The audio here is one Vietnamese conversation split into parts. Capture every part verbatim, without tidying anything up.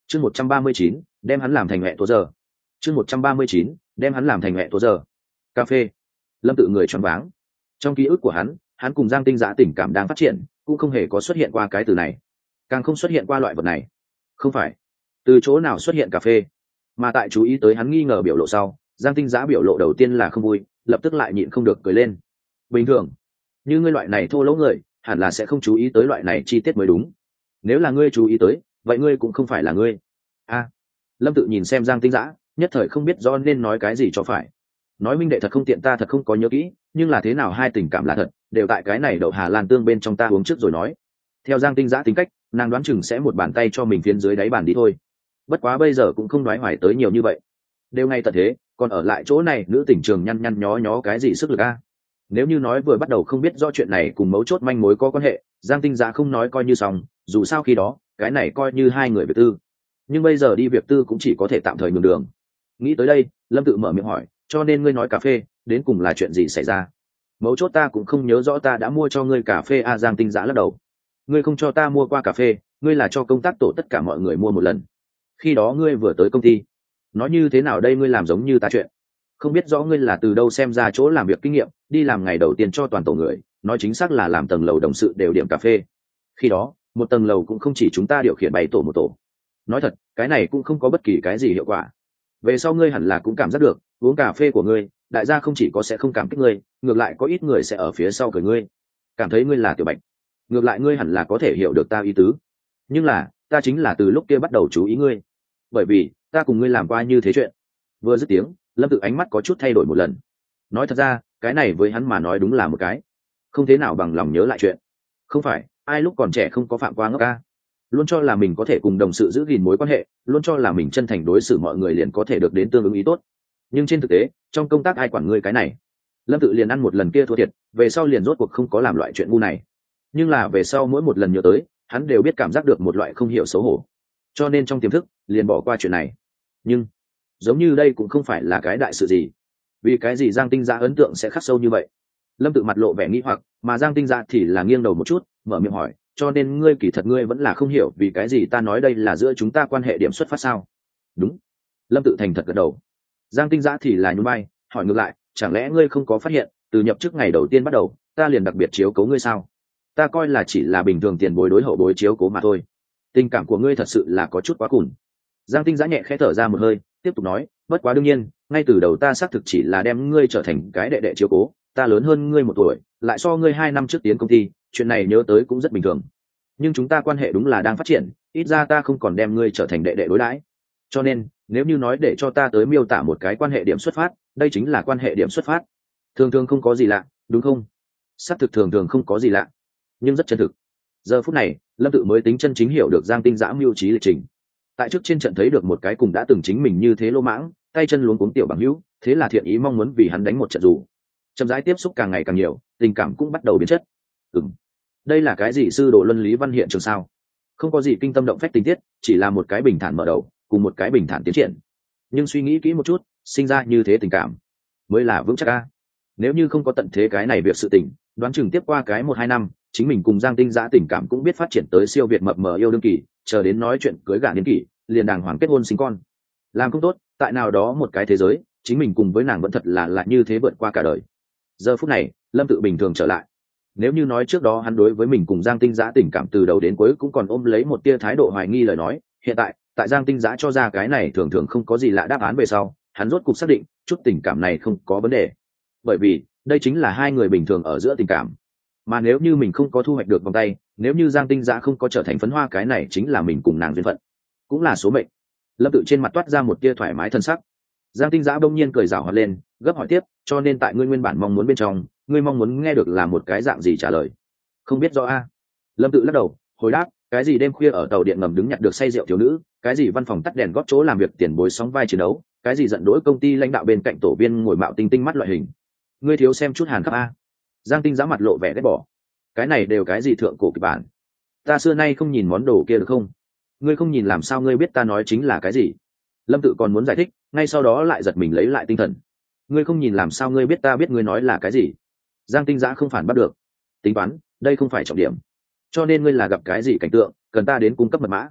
chương một trăm ba mươi chín đem hắn làm thành mẹ tố giờ chương một trăm ba mươi chín đem hắn làm thành mẹ tố giờ cà phê. Lâm Tự người choáng váng. Trong ký ức của hắn, hắn cùng Giang Tinh Dã tình cảm đang phát triển, cũng không hề có xuất hiện qua cái từ này, càng không xuất hiện qua loại vật này. Không phải từ chỗ nào xuất hiện cà phê, mà tại chú ý tới hắn nghi ngờ biểu lộ sau, Giang Tinh Dã biểu lộ đầu tiên là không vui, lập tức lại nhịn không được cười lên. Bình thường, như ngươi loại này thô lỗ người, hẳn là sẽ không chú ý tới loại này chi tiết mới đúng. Nếu là ngươi chú ý tới, vậy ngươi cũng không phải là ngươi. A. À, Lâm Tự nhìn xem Giang Tinh Dã, nhất thời không biết rõ nên nói cái gì cho phải. Nói minh đệ thật không tiện, ta thật không có nhớ kỹ, nhưng là thế nào hai tình cảm là thật, đều tại cái này đậu Hà Lan tương bên trong ta uống trước rồi nói. Theo Giang Tinh Dã tính cách, nàng đoán chừng sẽ một bàn tay cho mình phiến dưới đáy bàn đi thôi. Bất quá bây giờ cũng không đoái hoài tới nhiều như vậy. Đều ngay tận thế, còn ở lại chỗ này, nữ tỉnh trường nhăn nhăn nhó nhó cái gì sức lực a? Nếu như nói vừa bắt đầu không biết rõ chuyện này cùng mấu chốt manh mối có quan hệ, Giang Tinh Dã không nói coi như xong, dù sao khi đó, cái này coi như hai người việc tư. Nhưng bây giờ đi việc tư cũng chỉ có thể tạm thời nhường đường. Nghĩ tới đây, Lâm Tự mở miệng hỏi, cho nên ngươi nói cà phê, đến cùng là chuyện gì xảy ra? Mấu chốt ta cũng không nhớ rõ ta đã mua cho ngươi cà phê a. Giang Tinh Dã lắc đầu. Ngươi không cho ta mua qua cà phê, ngươi là cho công tác tổ tất cả mọi người mua một lần. Khi đó ngươi vừa tới công ty. Nói như thế nào đây, ngươi làm giống như ta chuyện. Không biết rõ ngươi là từ đâu xem ra chỗ làm việc kinh nghiệm, đi làm ngày đầu tiên cho toàn tổ người, nói chính xác là làm tầng lầu đồng sự đều điểm cà phê. Khi đó, một tầng lầu cũng không chỉ chúng ta điều khiển bảy tổ một tổ. Nói thật, cái này cũng không có bất kỳ cái gì hiệu quả. Về sau ngươi hẳn là cũng cảm giác được, uống cà phê của ngươi, đại gia không chỉ có sẽ không cảm kích ngươi, ngược lại có ít người sẽ ở phía sau cười ngươi, cảm thấy ngươi là tiểu bạch. Ngược lại ngươi hẳn là có thể hiểu được ta ý tứ. Nhưng là, ta chính là từ lúc kia bắt đầu chú ý ngươi, bởi vì ta cùng ngươi làm qua như thế chuyện. Vừa dứt tiếng, Lâm Tự ánh mắt có chút thay đổi một lần. Nói thật ra, cái này với hắn mà nói đúng là một cái không thế nào bằng lòng nhớ lại chuyện. Không phải ai lúc còn trẻ không có phạm qua ngốc ca, luôn cho là mình có thể cùng đồng sự giữ gìn mối quan hệ, luôn cho là mình chân thành đối xử mọi người liền có thể được đến tương ứng ý tốt. Nhưng trên thực tế, trong công tác ai quản ngươi cái này. Lâm Tự liền ăn một lần kia thua thiệt, về sau liền rốt cuộc không có làm loại chuyện ngu này. Nhưng là về sau mỗi một lần nhớ tới, hắn đều biết cảm giác được một loại không hiểu xấu hổ, cho nên trong tiềm thức liền bỏ qua chuyện này. Nhưng giống như đây cũng không phải là cái đại sự gì, vì cái gì Giang Tinh Dã ấn tượng sẽ khắc sâu như vậy? Lâm Tự mặt lộ vẻ nghi hoặc, mà Giang Tinh Dã thì là nghiêng đầu một chút, mở miệng hỏi, cho nên ngươi kỳ thật ngươi vẫn là không hiểu vì cái gì ta nói đây là giữa chúng ta quan hệ điểm xuất phát sao? Đúng. Lâm Tự thành thật gật đầu. Giang Tinh Dã thì là nhún vai, hỏi ngược lại, chẳng lẽ ngươi không có phát hiện, từ nhập chức ngày đầu tiên bắt đầu, ta liền đặc biệt chiếu cố ngươi sao? Ta coi là chỉ là bình thường tiền bối đối hậu bối chiếu cố mà thôi. Tình cảm của ngươi thật sự là có chút quá cùn. Giang Tinh Dã nhẹ khẽ thở ra một hơi, tiếp tục nói, bất quá đương nhiên, ngay từ đầu ta xác thực chỉ là đem ngươi trở thành cái đệ đệ chiếu cố, ta lớn hơn ngươi một tuổi, lại so ngươi hai năm trước tiến công ty, chuyện này nhớ tới cũng rất bình thường. Nhưng chúng ta quan hệ đúng là đang phát triển, ít ra ta không còn đem ngươi trở thành đệ đệ đối đãi. Cho nên, nếu như nói để cho ta tới miêu tả một cái quan hệ điểm xuất phát, đây chính là quan hệ điểm xuất phát. Thường thường không có gì lạ, đúng không? Xác thực thường thường không có gì lạ, nhưng rất chân thực. Giờ phút này, Lâm Tự mới tính chân chính hiểu được Giang Tinh Dã mưu trí lịch trình. Tại trước trên trận thấy được một cái cùng đã từng chính mình như thế lô mãng, tay chân luống cuống tiểu bằng hữu, thế là thiện ý mong muốn vì hắn đánh một trận dù. Chậm rãi tiếp xúc càng ngày càng nhiều, tình cảm cũng bắt đầu biến chất. Ừm, đây là cái gì sư đồ luân lý văn hiện trường sao? Không có gì kinh tâm động phách tình tiết, chỉ là một cái bình thản mở đầu, cùng một cái bình thản tiến triển. Nhưng suy nghĩ kỹ một chút, sinh ra như thế tình cảm mới là vững chắc a. Nếu như không có tận thế cái này việc sự tình, đoán chừng tiếp qua cái một hai năm, chính mình cùng Giang Tinh Dã tình cảm cũng biết phát triển tới siêu việt mập mờ yêu đương kỳ, chờ đến nói chuyện cưới gả niên kỷ, liền đàng hoàng kết hôn sinh con. Làm không tốt, tại nào đó một cái thế giới, chính mình cùng với nàng vẫn thật là là như thế vượt qua cả đời. Giờ phút này, Lâm Tự bình thường trở lại. Nếu như nói trước đó hắn đối với mình cùng Giang Tinh Dã tình cảm từ đầu đến cuối cũng còn ôm lấy một tia thái độ hoài nghi lời nói, hiện tại, tại Giang Tinh Dã cho ra cái này thường thường không có gì lạ đáp án về sau, hắn rốt cục xác định, chút tình cảm này không có vấn đề. Bởi vì, đây chính là hai người bình thường ở giữa tình cảm. Mà nếu như mình không có thu hoạch được vòng tay, nếu như Giang Tinh Dã không có trở thành phấn hoa, cái này chính là mình cùng nàng duyên phận, cũng là số mệnh. Lâm Tự trên mặt toát ra một tia thoải mái thân sắc. Giang Tinh Dã bỗng nhiên cười rảo hoạt lên, gấp hỏi tiếp, cho nên tại ngươi nguyên bản mong muốn bên trong, ngươi mong muốn nghe được là một cái dạng gì trả lời? Không biết rõ a. Lâm Tự lắc đầu, hồi đáp, cái gì đêm khuya ở tàu điện ngầm đứng nhặt được say rượu thiếu nữ, cái gì văn phòng tắt đèn góp chỗ làm việc tiền bối sóng vai chiến đấu, cái gì giận dỗi công ty lãnh đạo bên cạnh tổ viên ngồi mạo tinh tinh mắt loại hình. Ngươi thiếu xem chút Hàn Khắc a. Giang Tinh Dã mặt lộ vẻ ghét bỏ. Cái này đều cái gì thượng cổ kịch bản? Ta xưa nay không nhìn món đồ kia được không? Ngươi không nhìn làm sao ngươi biết ta nói chính là cái gì? Lâm Tự còn muốn giải thích, ngay sau đó lại giật mình lấy lại tinh thần. Ngươi không nhìn làm sao ngươi biết ta biết ngươi nói là cái gì? Giang Tinh Dã không phản bắt được. Tính toán, đây không phải trọng điểm. Cho nên ngươi là gặp cái gì cảnh tượng, cần ta đến cung cấp mật mã?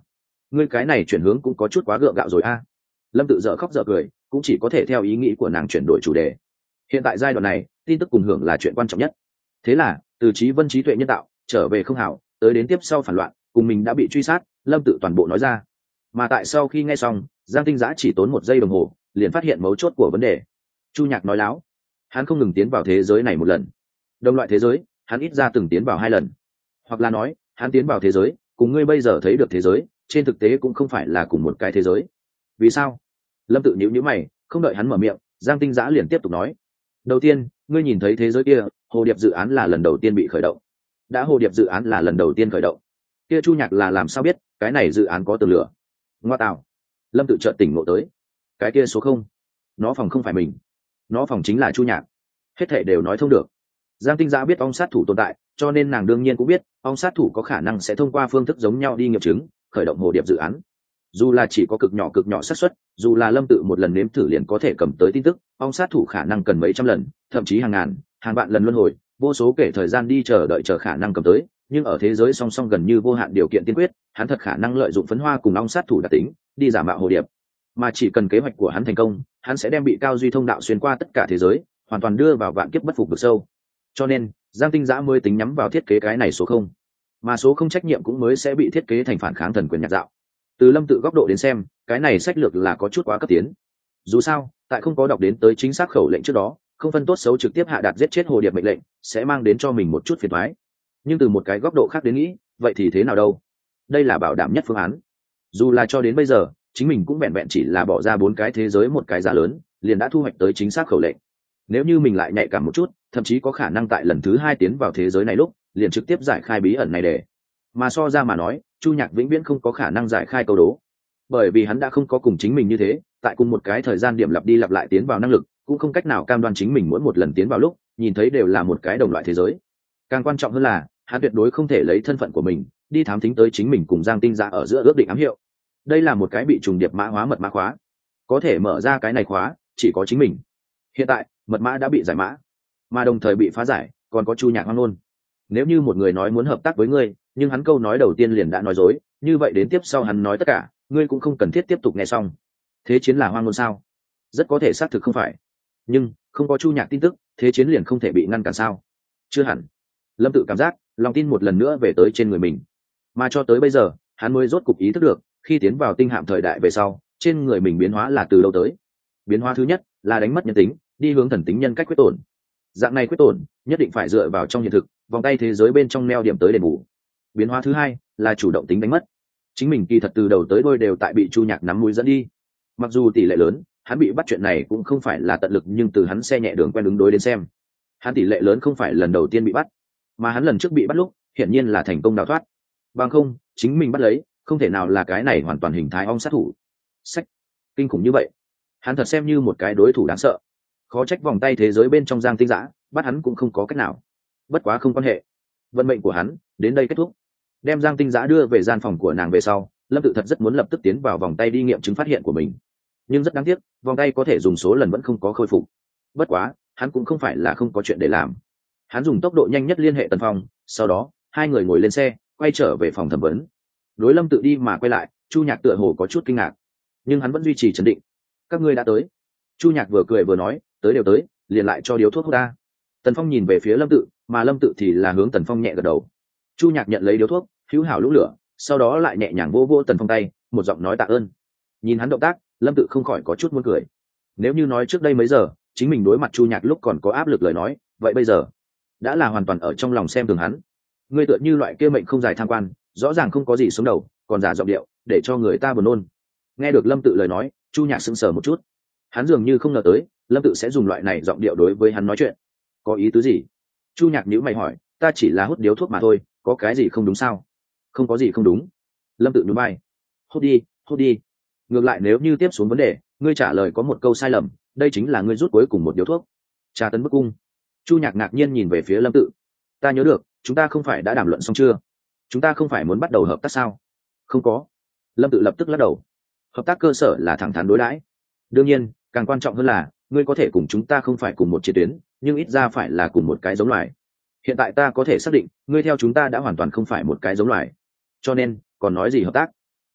ngươi cái này chuyển hướng cũng có chút quá gượng gạo rồi a. Lâm tự dở khóc dở cười, cũng chỉ có thể theo ý nghĩ của nàng chuyển đổi chủ đề. Hiện tại giai đoạn này tin tức cùng hưởng là chuyện quan trọng nhất, thế là từ trí vân trí tuệ nhân tạo trở về không hảo tới đến tiếp sau phản loạn cùng mình đã bị truy sát, Lâm tự toàn bộ nói ra. Mà tại sau khi nghe xong, Giang Tinh Giã chỉ tốn một giây đồng hồ liền phát hiện mấu chốt của vấn đề. Chu Nhạc nói láo, hắn không ngừng tiến vào thế giới này một lần, đồng loại thế giới hắn ít ra từng tiến vào hai lần, hoặc là nói hắn tiến vào thế giới cùng ngươi bây giờ thấy được thế giới trên thực tế cũng không phải là cùng một cái thế giới. Vì sao? Lâm tự nhíu nhíu mày, không đợi hắn mở miệng, Giang Tinh Giã liền tiếp tục nói. Đầu tiên, ngươi nhìn thấy thế giới kia, hồ điệp dự án là lần đầu tiên bị khởi động. Đã hồ điệp dự án là lần đầu tiên khởi động, kia Chu Nhạc là làm sao biết cái này dự án có tường lửa? Ngoa tạo. Lâm tự chợt tỉnh ngộ tới, cái kia số không, nó phòng không phải mình, nó phòng chính là Chu Nhạc. Hết thảy đều nói thông được. Giang Tinh Giã biết ong sát thủ tồn tại, cho nên nàng đương nhiên cũng biết ong sát thủ có khả năng sẽ thông qua phương thức giống nhau đi nghiệm chứng khởi động hồ điệp dự án. Dù là chỉ có cực nhỏ cực nhỏ xác suất, dù là Lâm tự một lần nếm thử liền có thể cầm tới tin tức, ong sát thủ khả năng cần mấy trăm lần, thậm chí hàng ngàn hàng vạn lần luân hồi, vô số kể thời gian đi chờ đợi chờ khả năng cầm tới. Nhưng ở thế giới song song gần như vô hạn điều kiện tiên quyết, hắn thật khả năng lợi dụng phấn hoa cùng ong sát thủ đặc tính đi giả mạo hồ điệp. Mà chỉ cần kế hoạch của hắn thành công, hắn sẽ đem bị cao duy thông đạo xuyên qua tất cả thế giới, hoàn toàn đưa vào vạn kiếp bất phục vực sâu. Cho nên Giang Tinh Giã mới tính nhắm vào thiết kế cái này số không, mà số không trách nhiệm cũng mới sẽ bị thiết kế thành phản kháng thần quyền nhạc dạo. Từ Lâm tự góc độ đến xem, cái này sách lược là có chút quá cấp tiến. Dù sao, tại không có đọc đến tới chính xác khẩu lệnh trước đó, không phân tốt xấu trực tiếp hạ đạt giết chết hồ điệp mệnh lệnh sẽ mang đến cho mình một chút phiền toái. Nhưng từ một cái góc độ khác đến nghĩ, vậy thì thế nào đâu? Đây là bảo đảm nhất phương án. Dù là cho đến bây giờ, chính mình cũng vẹn vẹn chỉ là bỏ ra bốn cái thế giới một cái giá lớn, liền đã thu hoạch tới chính xác khẩu lệnh. Nếu như mình lại nhạy cảm một chút, thậm chí có khả năng tại lần thứ hai tiến vào thế giới này lúc, liền trực tiếp giải khai bí ẩn này để. Mà so ra mà nói, Chu Nhạc vĩnh viễn không có khả năng giải khai câu đố, bởi vì hắn đã không có cùng chính mình như thế, tại cùng một cái thời gian điểm lặp đi lặp lại tiến vào năng lực, cũng không cách nào cam đoan chính mình mỗi một lần tiến vào lúc nhìn thấy đều là một cái đồng loại thế giới. Càng quan trọng hơn là, hắn tuyệt đối không thể lấy thân phận của mình đi thám thính tới chính mình cùng Giang Tinh Giã ở giữa ước định ám hiệu. Đây là một cái bị trùng điệp mã hóa mật mã khóa, có thể mở ra cái này khóa chỉ có chính mình. Hiện tại mật mã đã bị giải mã, mà đồng thời bị phá giải còn có Chu Nhạc hoang ngôn. Nếu như một người nói muốn hợp tác với ngươi, nhưng hắn câu nói đầu tiên liền đã nói dối, như vậy đến tiếp sau hắn nói tất cả ngươi cũng không cần thiết tiếp tục nghe xong. Thế chiến là hoang ngôn sao? Rất có thể xác thực không phải, nhưng không có Chu Nhạc tin tức, thế chiến liền không thể bị ngăn cản sao? Chưa hẳn. Lâm tự cảm giác lòng tin một lần nữa về tới trên người mình, mà cho tới bây giờ hắn mới rốt cục ý thức được, khi tiến vào tinh hạm thời đại về sau, trên người mình biến hóa là từ đâu tới. Biến hóa thứ nhất là đánh mất nhân tính, đi hướng thần tính nhân cách quyết tổn. Dạng này quyết tổn nhất định phải dựa vào trong hiện thực, vòng tay thế giới bên trong neo điểm tới đền bù. Biến hóa thứ hai là chủ động tính đánh mất, chính mình kỳ thật từ đầu tới đôi đều tại bị Chu Nhạc nắm mũi dẫn đi. Mặc dù tỷ lệ lớn hắn bị bắt chuyện này cũng không phải là tận lực, nhưng từ hắn xe nhẹ đường quen ứng đối đến xem, hắn tỷ lệ lớn không phải lần đầu tiên bị bắt, mà hắn lần trước bị bắt lúc hiển nhiên là thành công đào thoát. Bằng không chính mình bắt lấy không thể nào là cái này hoàn toàn hình thái ong sát thủ. Sách kinh khủng như vậy, hắn thật xem như một cái đối thủ đáng sợ. Khó trách vòng tay thế giới bên trong Giang Tinh Giã bắt hắn cũng không có cách nào. Bất quá không quan hệ, vận mệnh của hắn đến đây kết thúc. Đem Giang Tinh Giã đưa về gian phòng của nàng về sau, Lâm tự thật rất muốn lập tức tiến vào vòng tay đi nghiệm chứng phát hiện của mình, nhưng rất đáng tiếc vòng tay có thể dùng số lần vẫn không có khôi phục. Bất quá hắn cũng không phải là không có chuyện để làm. Hắn dùng tốc độ nhanh nhất liên hệ Tần Phong, sau đó hai người ngồi lên xe quay trở về phòng thẩm vấn. Đối Lâm tự đi mà quay lại, Chu Nhạc tựa hồ có chút kinh ngạc, nhưng hắn vẫn duy trì trấn định. Các ngươi đã tới. Chu Nhạc vừa cười vừa nói, tới đều tới, liền lại cho điếu thuốc hút ta. Tần Phong nhìn về phía Lâm tự, mà Lâm tự thì là hướng Tần Phong nhẹ gật đầu. Chu Nhạc nhận lấy điếu thuốc, hữu hảo lũ lửa, sau đó lại nhẹ nhàng vô vô Tần Phong tay, một giọng nói tạ ơn. Nhìn hắn động tác, Lâm tự không khỏi có chút muốn cười. Nếu như nói trước đây mấy giờ chính mình đối mặt Chu Nhạc lúc còn có áp lực lời nói, vậy bây giờ đã là hoàn toàn ở trong lòng xem thường hắn. Ngươi tựa như loại kia mệnh không dài tham quan, rõ ràng không có gì sống đầu, còn giả giọng điệu để cho người ta buồn nôn. Nghe được Lâm tự lời nói, Chu Nhạc sững sờ một chút. Hắn dường như không ngờ tới Lâm tự sẽ dùng loại này giọng điệu đối với hắn nói chuyện. Có ý tứ gì? Chu Nhạc nhíu mày hỏi. Ta chỉ là hút điếu thuốc mà thôi, có cái gì không đúng sao? Không có gì không đúng. Lâm tự nhún vai. Hút đi, hút đi. Ngược lại nếu như tiếp xuống vấn đề ngươi trả lời có một câu sai lầm, đây chính là ngươi rút cuối cùng một điếu thuốc. Tra tấn bức cung. Chu Nhạc ngạc nhiên nhìn về phía Lâm tự. Ta nhớ được chúng ta không phải đã đàm luận xong chưa? Chúng ta không phải muốn bắt đầu hợp tác sao? Không có. Lâm tự lập tức lắc đầu. Hợp tác cơ sở là thẳng thắn đối đãi. Đương nhiên càng quan trọng hơn là ngươi có thể cùng chúng ta không phải cùng một chiến tuyến, nhưng ít ra phải là cùng một cái giống loài. Hiện tại ta có thể xác định ngươi theo chúng ta đã hoàn toàn không phải một cái giống loài, cho nên còn nói gì hợp tác?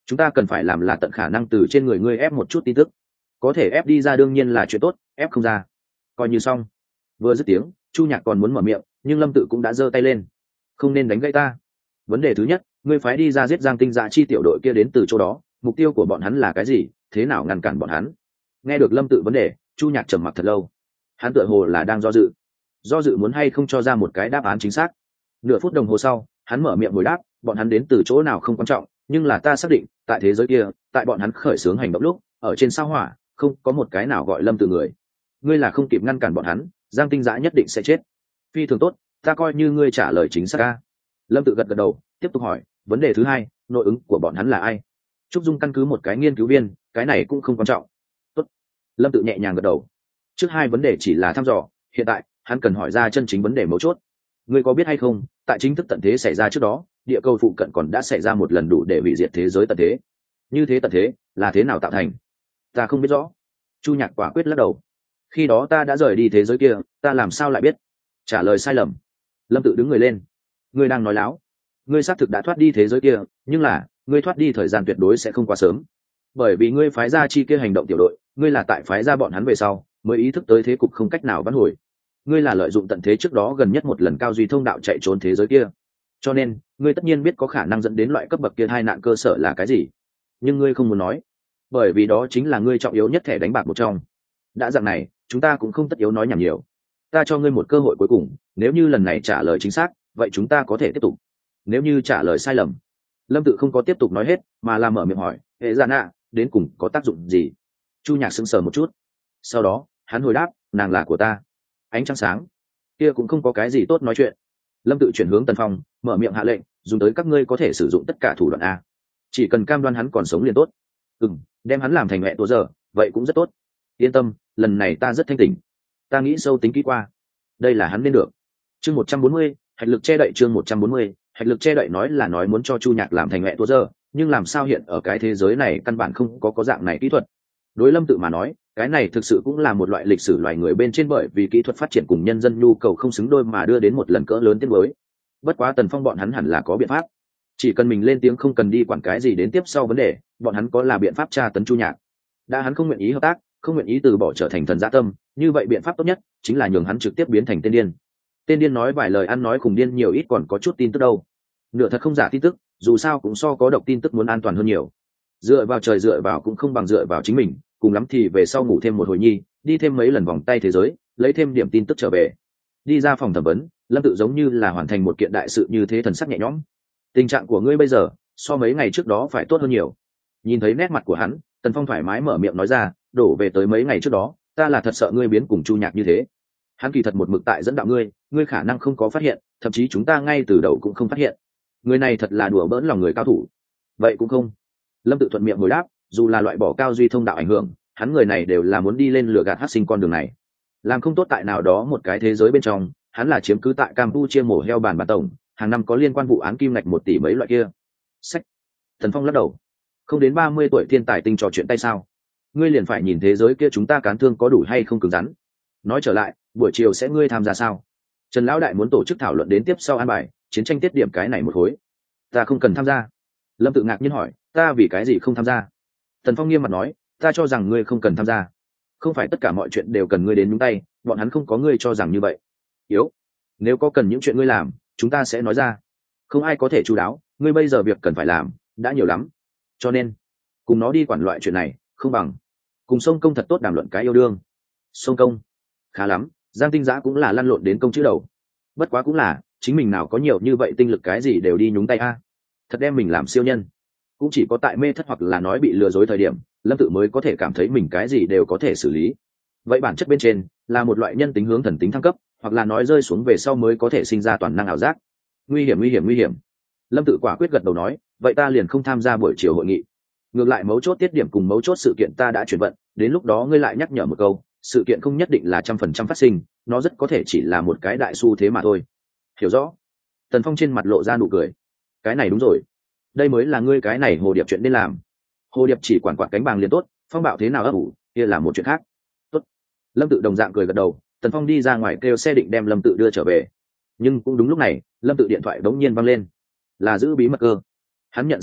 chúng ta cần phải làm là tận khả năng từ trên người ngươi ép một chút tin tức, có thể ép đi ra đương nhiên là chuyện tốt, ép không ra coi như xong. Vừa dứt tiếng, Chu Nhạc còn muốn mở miệng, nhưng Lâm Tự cũng đã giơ tay lên. Không nên đánh gãy ta. Vấn đề thứ nhất, ngươi phái đi ra giết Giang Tinh Dạ chi tiểu đội kia đến từ chỗ đó, mục tiêu của bọn hắn là cái gì, thế nào ngăn cản bọn hắn? Nghe được Lâm Tự vấn đề, Chu Nhạc trầm mặc thật lâu. Hắn tựa hồ là đang do dự, do dự muốn hay không cho ra một cái đáp án chính xác. Nửa phút đồng hồ sau, hắn mở miệng hồi đáp, bọn hắn đến từ chỗ nào không quan trọng, nhưng là ta xác định, tại thế giới kia, tại bọn hắn khởi xướng hành động lúc, ở trên sao hỏa, không có một cái nào gọi Lâm Tự người. Ngươi là không kịp ngăn cản bọn hắn, Giang Tinh Dã nhất định sẽ chết. Phi thường tốt, ta coi như ngươi trả lời chính xác ca. Lâm Tự gật gật đầu, tiếp tục hỏi, vấn đề thứ hai, nội ứng của bọn hắn là ai? Trúc Dung căn cứ một cái nghiên cứu viên, cái này cũng không quan trọng. Tốt. Lâm Tự nhẹ nhàng gật đầu. Trước hai vấn đề chỉ là thăm dò, hiện tại hắn cần hỏi ra chân chính vấn đề mấu chốt. Ngươi có biết hay không, tại chính thức tận thế xảy ra trước đó, địa cầu phụ cận còn đã xảy ra một lần đủ để hủy diệt thế giới tận thế. Như thế tận thế là thế nào tạo thành? Ta không biết rõ. Chu Nhạc quả quyết lắc đầu. Khi đó ta đã rời đi thế giới kia, ta làm sao lại biết? Trả lời sai lầm. Lâm Tự đứng người lên. Ngươi đang nói láo. Ngươi xác thực đã thoát đi thế giới kia, nhưng là ngươi thoát đi thời gian tuyệt đối sẽ không quá sớm, bởi vì ngươi phái ra chi kia hành động tiểu đội, ngươi là tại phái ra bọn hắn về sau mới ý thức tới thế cục không cách nào vãn hồi. Ngươi là lợi dụng tận thế trước đó gần nhất một lần cao duy thông đạo chạy trốn thế giới kia, cho nên ngươi tất nhiên biết có khả năng dẫn đến loại cấp bậc kia hai nạn cơ sở là cái gì, nhưng ngươi không muốn nói, bởi vì đó chính là ngươi trọng yếu nhất thẻ đánh bạc một trong. Đã dạng này, chúng ta cũng không tất yếu nói nhảm nhiều. Ta cho ngươi một cơ hội cuối cùng, nếu như lần này trả lời chính xác, vậy chúng ta có thể tiếp tục. Nếu như trả lời sai lầm, Lâm Tự không có tiếp tục nói hết, mà là mở miệng hỏi, hệ Dạ Nạ đến cùng có tác dụng gì? Chu Nhạc sững sờ một chút, sau đó hắn hồi đáp, nàng là của ta. Ánh trăng sáng kia cũng không có cái gì tốt nói chuyện. Lâm Tự chuyển hướng Tần Phong, mở miệng hạ lệnh, dùng tới các ngươi có thể sử dụng tất cả thủ đoạn a, chỉ cần cam đoan hắn còn sống liền tốt. Ừm, đem hắn làm thành mẹ tổ giờ, vậy cũng rất tốt. Yên tâm, lần này ta rất thanh tỉnh, ta nghĩ sâu tính kỹ qua, đây là hắn nên được. Chương một trăm bốn mươi, hạch lực che đậy. Chương một trăm bốn mươi, hạch lực che đậy nói là nói muốn cho Chu Nhạc làm thành mẹ tổ giờ, nhưng làm sao hiện ở cái thế giới này căn bản không có có dạng này kỹ thuật. Đối Lâm Tự mà nói, cái này thực sự cũng là một loại lịch sử loài người bên trên, bởi vì kỹ thuật phát triển cùng nhân dân nhu cầu không xứng đôi mà đưa đến một lần cỡ lớn tiến mới. Bất quá Tần Phong bọn hắn hẳn là có biện pháp, chỉ cần mình lên tiếng, không cần đi quản cái gì đến tiếp sau vấn đề, bọn hắn có là biện pháp tra tấn Chu Nhạc. Đã hắn không nguyện ý hợp tác, không nguyện ý từ bỏ trở thành thần dã tâm, như vậy biện pháp tốt nhất chính là nhường hắn trực tiếp biến thành tên điên. Tên điên nói vài lời ăn nói khùng điên nhiều ít còn có chút tin tức đâu. Nửa thật không giả tin tức, dù sao cũng so có độc tin tức muốn an toàn hơn nhiều. Dựa vào trời dựa vào cũng không bằng dựa vào chính mình, cùng lắm thì về sau ngủ thêm một hồi nhi, đi thêm mấy lần vòng tay thế giới, lấy thêm điểm tin tức trở về. Đi ra phòng thẩm vấn, Lâm Tự giống như là hoàn thành một kiện đại sự như thế, thần sắc nhẹ nhõm. Tình trạng của ngươi bây giờ so mấy ngày trước đó phải tốt hơn nhiều. Nhìn thấy nét mặt của hắn, Tần Phong thoải mái mở miệng nói ra, đổ về tới mấy ngày trước đó, ta là thật sợ ngươi biến cùng Chu Nhạc như thế. Hắn kỳ thật một mực tại dẫn đạo ngươi, ngươi khả năng không có phát hiện, thậm chí chúng ta ngay từ đầu cũng không phát hiện. Người này thật là đùa bỡn lòng người cao thủ. Vậy cũng không. Lâm Tự thuận miệng hồi đáp, dù là loại bỏ cao duy thông đạo ảnh hưởng, hắn người này đều là muốn đi lên lửa gạt hắc sinh con đường này. Làm không tốt tại nào đó một cái thế giới bên trong, hắn là chiếm cứ tại Campuchia mổ heo bản bản tổng, hàng năm có liên quan vụ án kim ngạch một tỷ mấy loại kia. Sách. Thần Phong lắc đầu. Không đến ba mươi tuổi thiên tài tinh trò chuyện tay sao? Ngươi liền phải nhìn thế giới kia chúng ta cán thương có đủ hay không cứng rắn. Nói trở lại, buổi chiều sẽ ngươi tham gia sao? Trần lão đại muốn tổ chức thảo luận đến tiếp sau an bài chiến tranh tiết điểm cái này một khối. Ta không cần tham gia. Lâm Tự ngạc nhiên hỏi, ta vì cái gì không tham gia? Thần Phong nghiêm mặt nói, ta cho rằng ngươi không cần tham gia. Không phải tất cả mọi chuyện đều cần ngươi đến nhúng tay, bọn hắn không có ngươi cho rằng như vậy. Yếu, nếu có cần những chuyện ngươi làm, chúng ta sẽ nói ra. Không ai có thể chu đáo, ngươi bây giờ việc cần phải làm đã nhiều lắm, cho nên cùng nó đi quản loại chuyện này không bằng cùng sông công thật tốt đàm luận cái yêu đương. Sông công khá lắm, Giang Tinh Dã cũng là lăn lộn đến công chữ đầu. Bất quá cũng là chính mình nào có nhiều như vậy tinh lực cái gì đều đi nhúng tay a, thật đem mình làm siêu nhân. Cũng chỉ có tại mê thất hoặc là nói bị lừa dối thời điểm, Lâm Tự mới có thể cảm thấy mình cái gì đều có thể xử lý. Vậy bản chất bên trên là một loại nhân tính hướng thần tính thăng cấp, hoặc là nói rơi xuống về sau mới có thể sinh ra toàn năng ảo giác. Nguy hiểm nguy hiểm nguy hiểm. Lâm Tự quả quyết gật đầu nói, vậy ta liền không tham gia buổi chiều hội nghị. Ngược lại mấu chốt tiết điểm cùng mấu chốt sự kiện ta đã chuyển vận, đến lúc đó ngươi lại nhắc nhở một câu, sự kiện không nhất định là trăm phần trăm phát sinh, nó rất có thể chỉ là một cái đại xu thế mà thôi. Hiểu rõ. Tần Phong trên mặt lộ ra nụ cười. Cái này đúng rồi, đây mới là ngươi cái này hồ điệp chuyện nên làm. Hồ điệp chỉ quản quản cánh bàng liền tốt, phong bạo thế nào ấp ủ kia là một chuyện khác. Tốt. Lâm Tự đồng dạng cười gật đầu. Tần Phong đi ra ngoài kêu xe định đem Lâm Tự đưa trở về. Nhưng cũng đúng lúc này, Lâm Tự điện thoại đống nhiên vang lên. Là giữ bí mật cơ. Hắn nhận xem xét,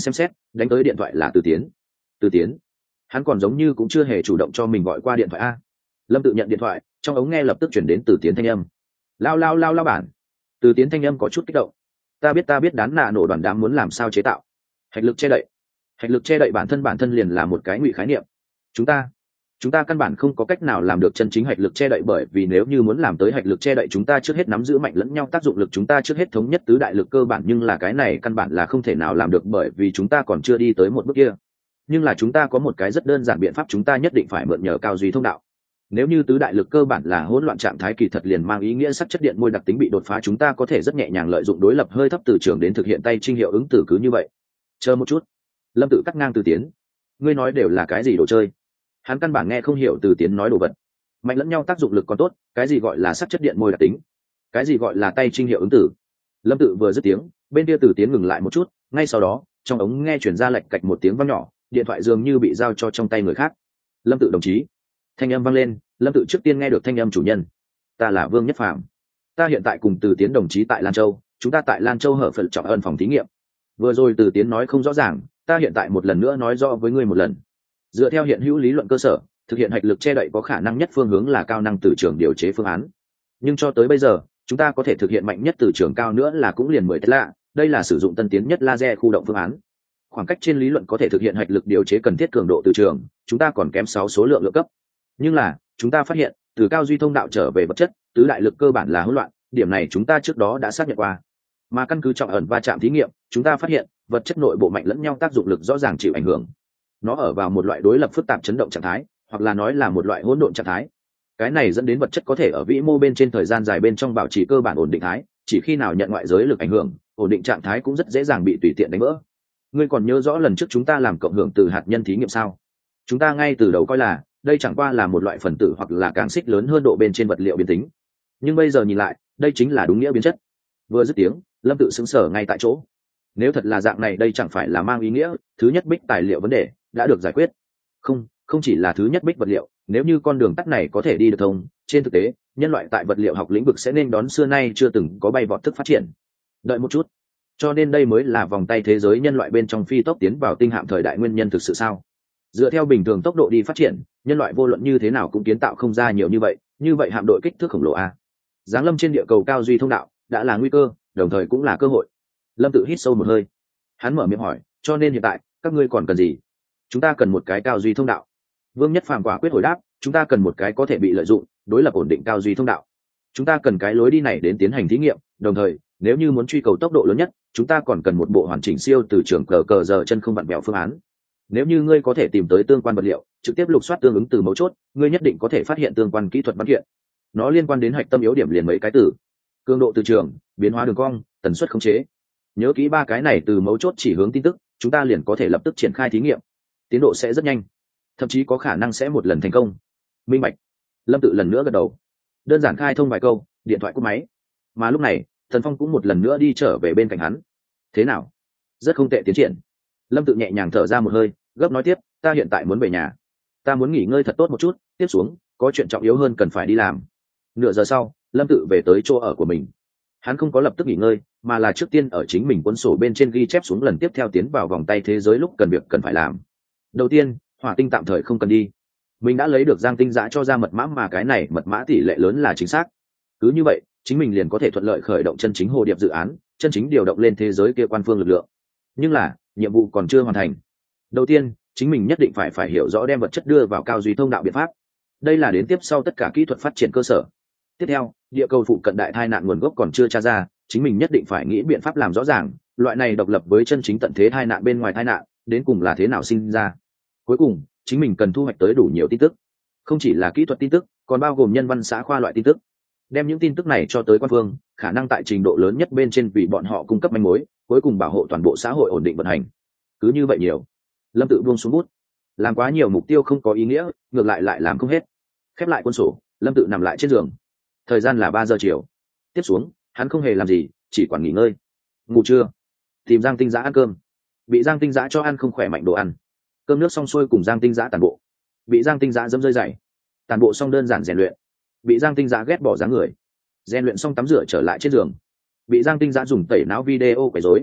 đánh tới điện thoại là Từ Tiến. Từ Tiến? Hắn còn giống như cũng chưa hề chủ động cho mình gọi qua điện thoại a. Lâm Tự nhận điện thoại, trong ống nghe lập tức chuyển đến Từ Tiến thanh âm. Lao lao lao lao bản. Từ Tiến thanh âm có chút kích động. Ta biết ta biết đán nạ nổ đoàn đám muốn làm sao chế tạo. Hạch lực che đậy. Hạch lực che đậy bản thân bản thân liền là một cái ngụy khái niệm. Chúng ta chúng ta căn bản không có cách nào làm được chân chính hạch lực che đậy, bởi vì nếu như muốn làm tới hạch lực che đậy, chúng ta trước hết nắm giữ mạnh lẫn nhau tác dụng lực, chúng ta trước hết thống nhất tứ đại lực cơ bản, nhưng là cái này căn bản là không thể nào làm được, bởi vì chúng ta còn chưa đi tới một bước kia. Nhưng là chúng ta có một cái rất đơn giản biện pháp, chúng ta nhất định phải mượn nhờ cao duy thông đạo. Nếu như tứ đại lực cơ bản là hỗn loạn trạng thái, kỳ thật liền mang ý nghĩa sắc chất điện môi đặc tính bị đột phá, chúng ta có thể rất nhẹ nhàng lợi dụng đối lập hơi thấp từ trường đến thực hiện tay trinh hiệu ứng từ cứ như vậy. Chờ một chút. Lâm Tự cắt ngang Từ Tiến. Ngươi nói đều là cái gì đồ chơi? Hắn căn bản nghe không hiểu Từ Tiến nói đồ vật. Mạnh lẫn nhau tác dụng lực còn tốt, cái gì gọi là sắc chất điện môi đặc tính? Cái gì gọi là tay trinh hiệu ứng tử? Lâm Tự vừa dứt tiếng, bên kia Từ Tiến ngừng lại một chút, ngay sau đó, trong ống nghe truyền ra lệch cạch một tiếng vang nhỏ, điện thoại dường như bị giao cho trong tay người khác. Lâm Tự đồng chí. Thanh âm vang lên, Lâm Tự trước tiên nghe được thanh âm chủ nhân. Ta là Vương Nhất Phàm. Ta hiện tại cùng Từ Tiến đồng chí tại Lan Châu, chúng ta tại Lan Châu hở phật trọng ân phòng thí nghiệm. Vừa rồi Từ Tiến nói không rõ ràng, ta hiện tại một lần nữa nói rõ với ngươi một lần. Dựa theo hiện hữu lý luận cơ sở, thực hiện hạch lực che đậy có khả năng nhất phương hướng là cao năng từ trường điều chế phương án. Nhưng cho tới bây giờ, chúng ta có thể thực hiện mạnh nhất từ trường cao nữa là cũng liền mười Tesla, đây là sử dụng tân tiến nhất laser khu động phương án. Khoảng cách trên lý luận có thể thực hiện hạch lực điều chế cần thiết cường độ từ trường, chúng ta còn kém sáu số lượng lượng cấp. Nhưng là, chúng ta phát hiện, từ cao duy thông đạo trở về vật chất, tứ đại lực cơ bản là hỗn loạn, điểm này chúng ta trước đó đã xác nhận qua. Mà căn cứ trọng ẩn va chạm thí nghiệm, chúng ta phát hiện, vật chất nội bộ mạnh lẫn nhau tác dụng lực rõ ràng chịu ảnh hưởng. Nó ở vào một loại đối lập phức tạp chấn động trạng thái, hoặc là nói là một loại hỗn độn trạng thái. Cái này dẫn đến vật chất có thể ở vĩ mô bên trên thời gian dài bên trong bảo trì cơ bản ổn định thái, chỉ khi nào nhận ngoại giới lực ảnh hưởng, ổn định trạng thái cũng rất dễ dàng bị tùy tiện đánh vỡ. Ngươi còn nhớ rõ lần trước chúng ta làm cộng hưởng từ hạt nhân thí nghiệm sao? Chúng ta ngay từ đầu coi là đây chẳng qua là một loại phần tử hoặc là càng xích lớn hơn độ bên trên vật liệu biến tính. Nhưng bây giờ nhìn lại, đây chính là đúng nghĩa biến chất. Vừa dứt tiếng, Lâm Tự sững sờ ngay tại chỗ. Nếu thật là dạng này, đây chẳng phải là mang ý nghĩa thứ nhất bích tài liệu vấn đề đã được giải quyết? Không, không chỉ là thứ nhất bích vật liệu, nếu như con đường tắt này có thể đi được thông, trên thực tế, nhân loại tại vật liệu học lĩnh vực sẽ nên đón xưa nay chưa từng có bay vọt thức phát triển. Đợi một chút, cho nên đây mới là vòng tay thế giới nhân loại bên trong phi tốc tiến vào tinh hạm thời đại nguyên nhân thực sự sao? Dựa theo bình thường tốc độ đi phát triển, nhân loại vô luận như thế nào cũng kiến tạo không ra nhiều như vậy, như vậy hạm đội kích thước khổng lồ a. Giáng lâm trên địa cầu cao duy thông đạo đã là nguy cơ, đồng thời cũng là cơ hội. Lâm Tự hít sâu một hơi, hắn mở miệng hỏi, cho nên hiện tại các ngươi còn cần gì? Chúng ta cần một cái cao duy thông đạo. Vương Nhất Phàm quả quyết hồi đáp, chúng ta cần một cái có thể bị lợi dụng, đối lập ổn định cao duy thông đạo. Chúng ta cần cái lối đi này đến tiến hành thí nghiệm, đồng thời nếu như muốn truy cầu tốc độ lớn nhất, chúng ta còn cần một bộ hoàn chỉnh siêu từ trường cờ cờ giờ chân không vặn vẹo phương án. Nếu như ngươi có thể tìm tới tương quan vật liệu, trực tiếp lục soát tương ứng từ mấu chốt, ngươi nhất định có thể phát hiện tương quan kỹ thuật văn kiện. Nó liên quan đến hạch tâm yếu điểm liền mấy cái từ: cường độ từ trường, biến hóa đường cong, tần suất khống chế. Nhớ kỹ ba cái này từ mấu chốt chỉ hướng tin tức, chúng ta liền có thể lập tức triển khai thí nghiệm. Tiến độ sẽ rất nhanh, thậm chí có khả năng sẽ một lần thành công. Minh bạch. Lâm Tự lần nữa gật đầu. Đơn giản khai thông vài câu, điện thoại cúp máy. Mà lúc này, Thần Phong cũng một lần nữa đi trở về bên cạnh hắn. Thế nào? Rất không tệ tiến triển. Lâm Tự nhẹ nhàng thở ra một hơi, gấp nói tiếp, ta hiện tại muốn về nhà. Ta muốn nghỉ ngơi thật tốt một chút, tiếp xuống, có chuyện trọng yếu hơn cần phải đi làm. Nửa giờ sau, Lâm Tự về tới chỗ ở của mình. Hắn không có lập tức nghỉ ngơi, mà là trước tiên ở chính mình cuốn sổ bên trên ghi chép xuống lần tiếp theo tiến vào vòng tay thế giới lúc cần việc cần phải làm. Đầu tiên, hỏa tinh tạm thời không cần đi. Mình đã lấy được Giang Tinh Giã cho ra mật mã, mà cái này mật mã tỷ lệ lớn là chính xác. Cứ như vậy, chính mình liền có thể thuận lợi khởi động chân chính hồ điệp dự án, chân chính điều động lên thế giới kia quan phương lực lượng. Nhưng là, nhiệm vụ còn chưa hoàn thành. Đầu tiên, chính mình nhất định phải phải hiểu rõ đem vật chất đưa vào cao duy thông đạo biện pháp. Đây là đến tiếp sau tất cả kỹ thuật phát triển cơ sở. Tiếp theo, địa cầu phụ cận đại tai nạn nguồn gốc còn chưa tra ra, chính mình nhất định phải nghĩ biện pháp làm rõ ràng, loại này độc lập với chân chính tận thế tai nạn bên ngoài tai nạn, đến cùng là thế nào sinh ra. Cuối cùng, chính mình cần thu hoạch tới đủ nhiều tin tức, không chỉ là kỹ thuật tin tức, còn bao gồm nhân văn xã khoa loại tin tức. Đem những tin tức này cho tới quan phương, khả năng tại trình độ lớn nhất bên trên vì bọn họ cung cấp manh mối, cuối cùng bảo hộ toàn bộ xã hội ổn định vận hành. Cứ như vậy nhiều. Lâm Tự buông xuống bút. Làm quá nhiều mục tiêu không có ý nghĩa, ngược lại lại làm không hết. Khép lại cuốn sổ, Lâm Tự nằm lại trên giường. Thời gian là ba giờ chiều. Tiếp xuống, hắn không hề làm gì, chỉ quản nghỉ ngơi. Ngủ trưa, tìm Giang Tinh Giã ăn cơm. Bị Giang Tinh Giã cho ăn không khỏe mạnh đồ ăn. Cơm nước xong xuôi cùng Giang Tinh Giã tàn bộ. Bị Giang Tinh Giã dẫm rơi dày. Tàn bộ xong đơn giản rèn luyện. Bị Giang Tinh Giã ghét bỏ dáng người. Rèn luyện xong tắm rửa trở lại trên giường. Bị Giang Tinh Giã dùng tẩy não video quấy rối.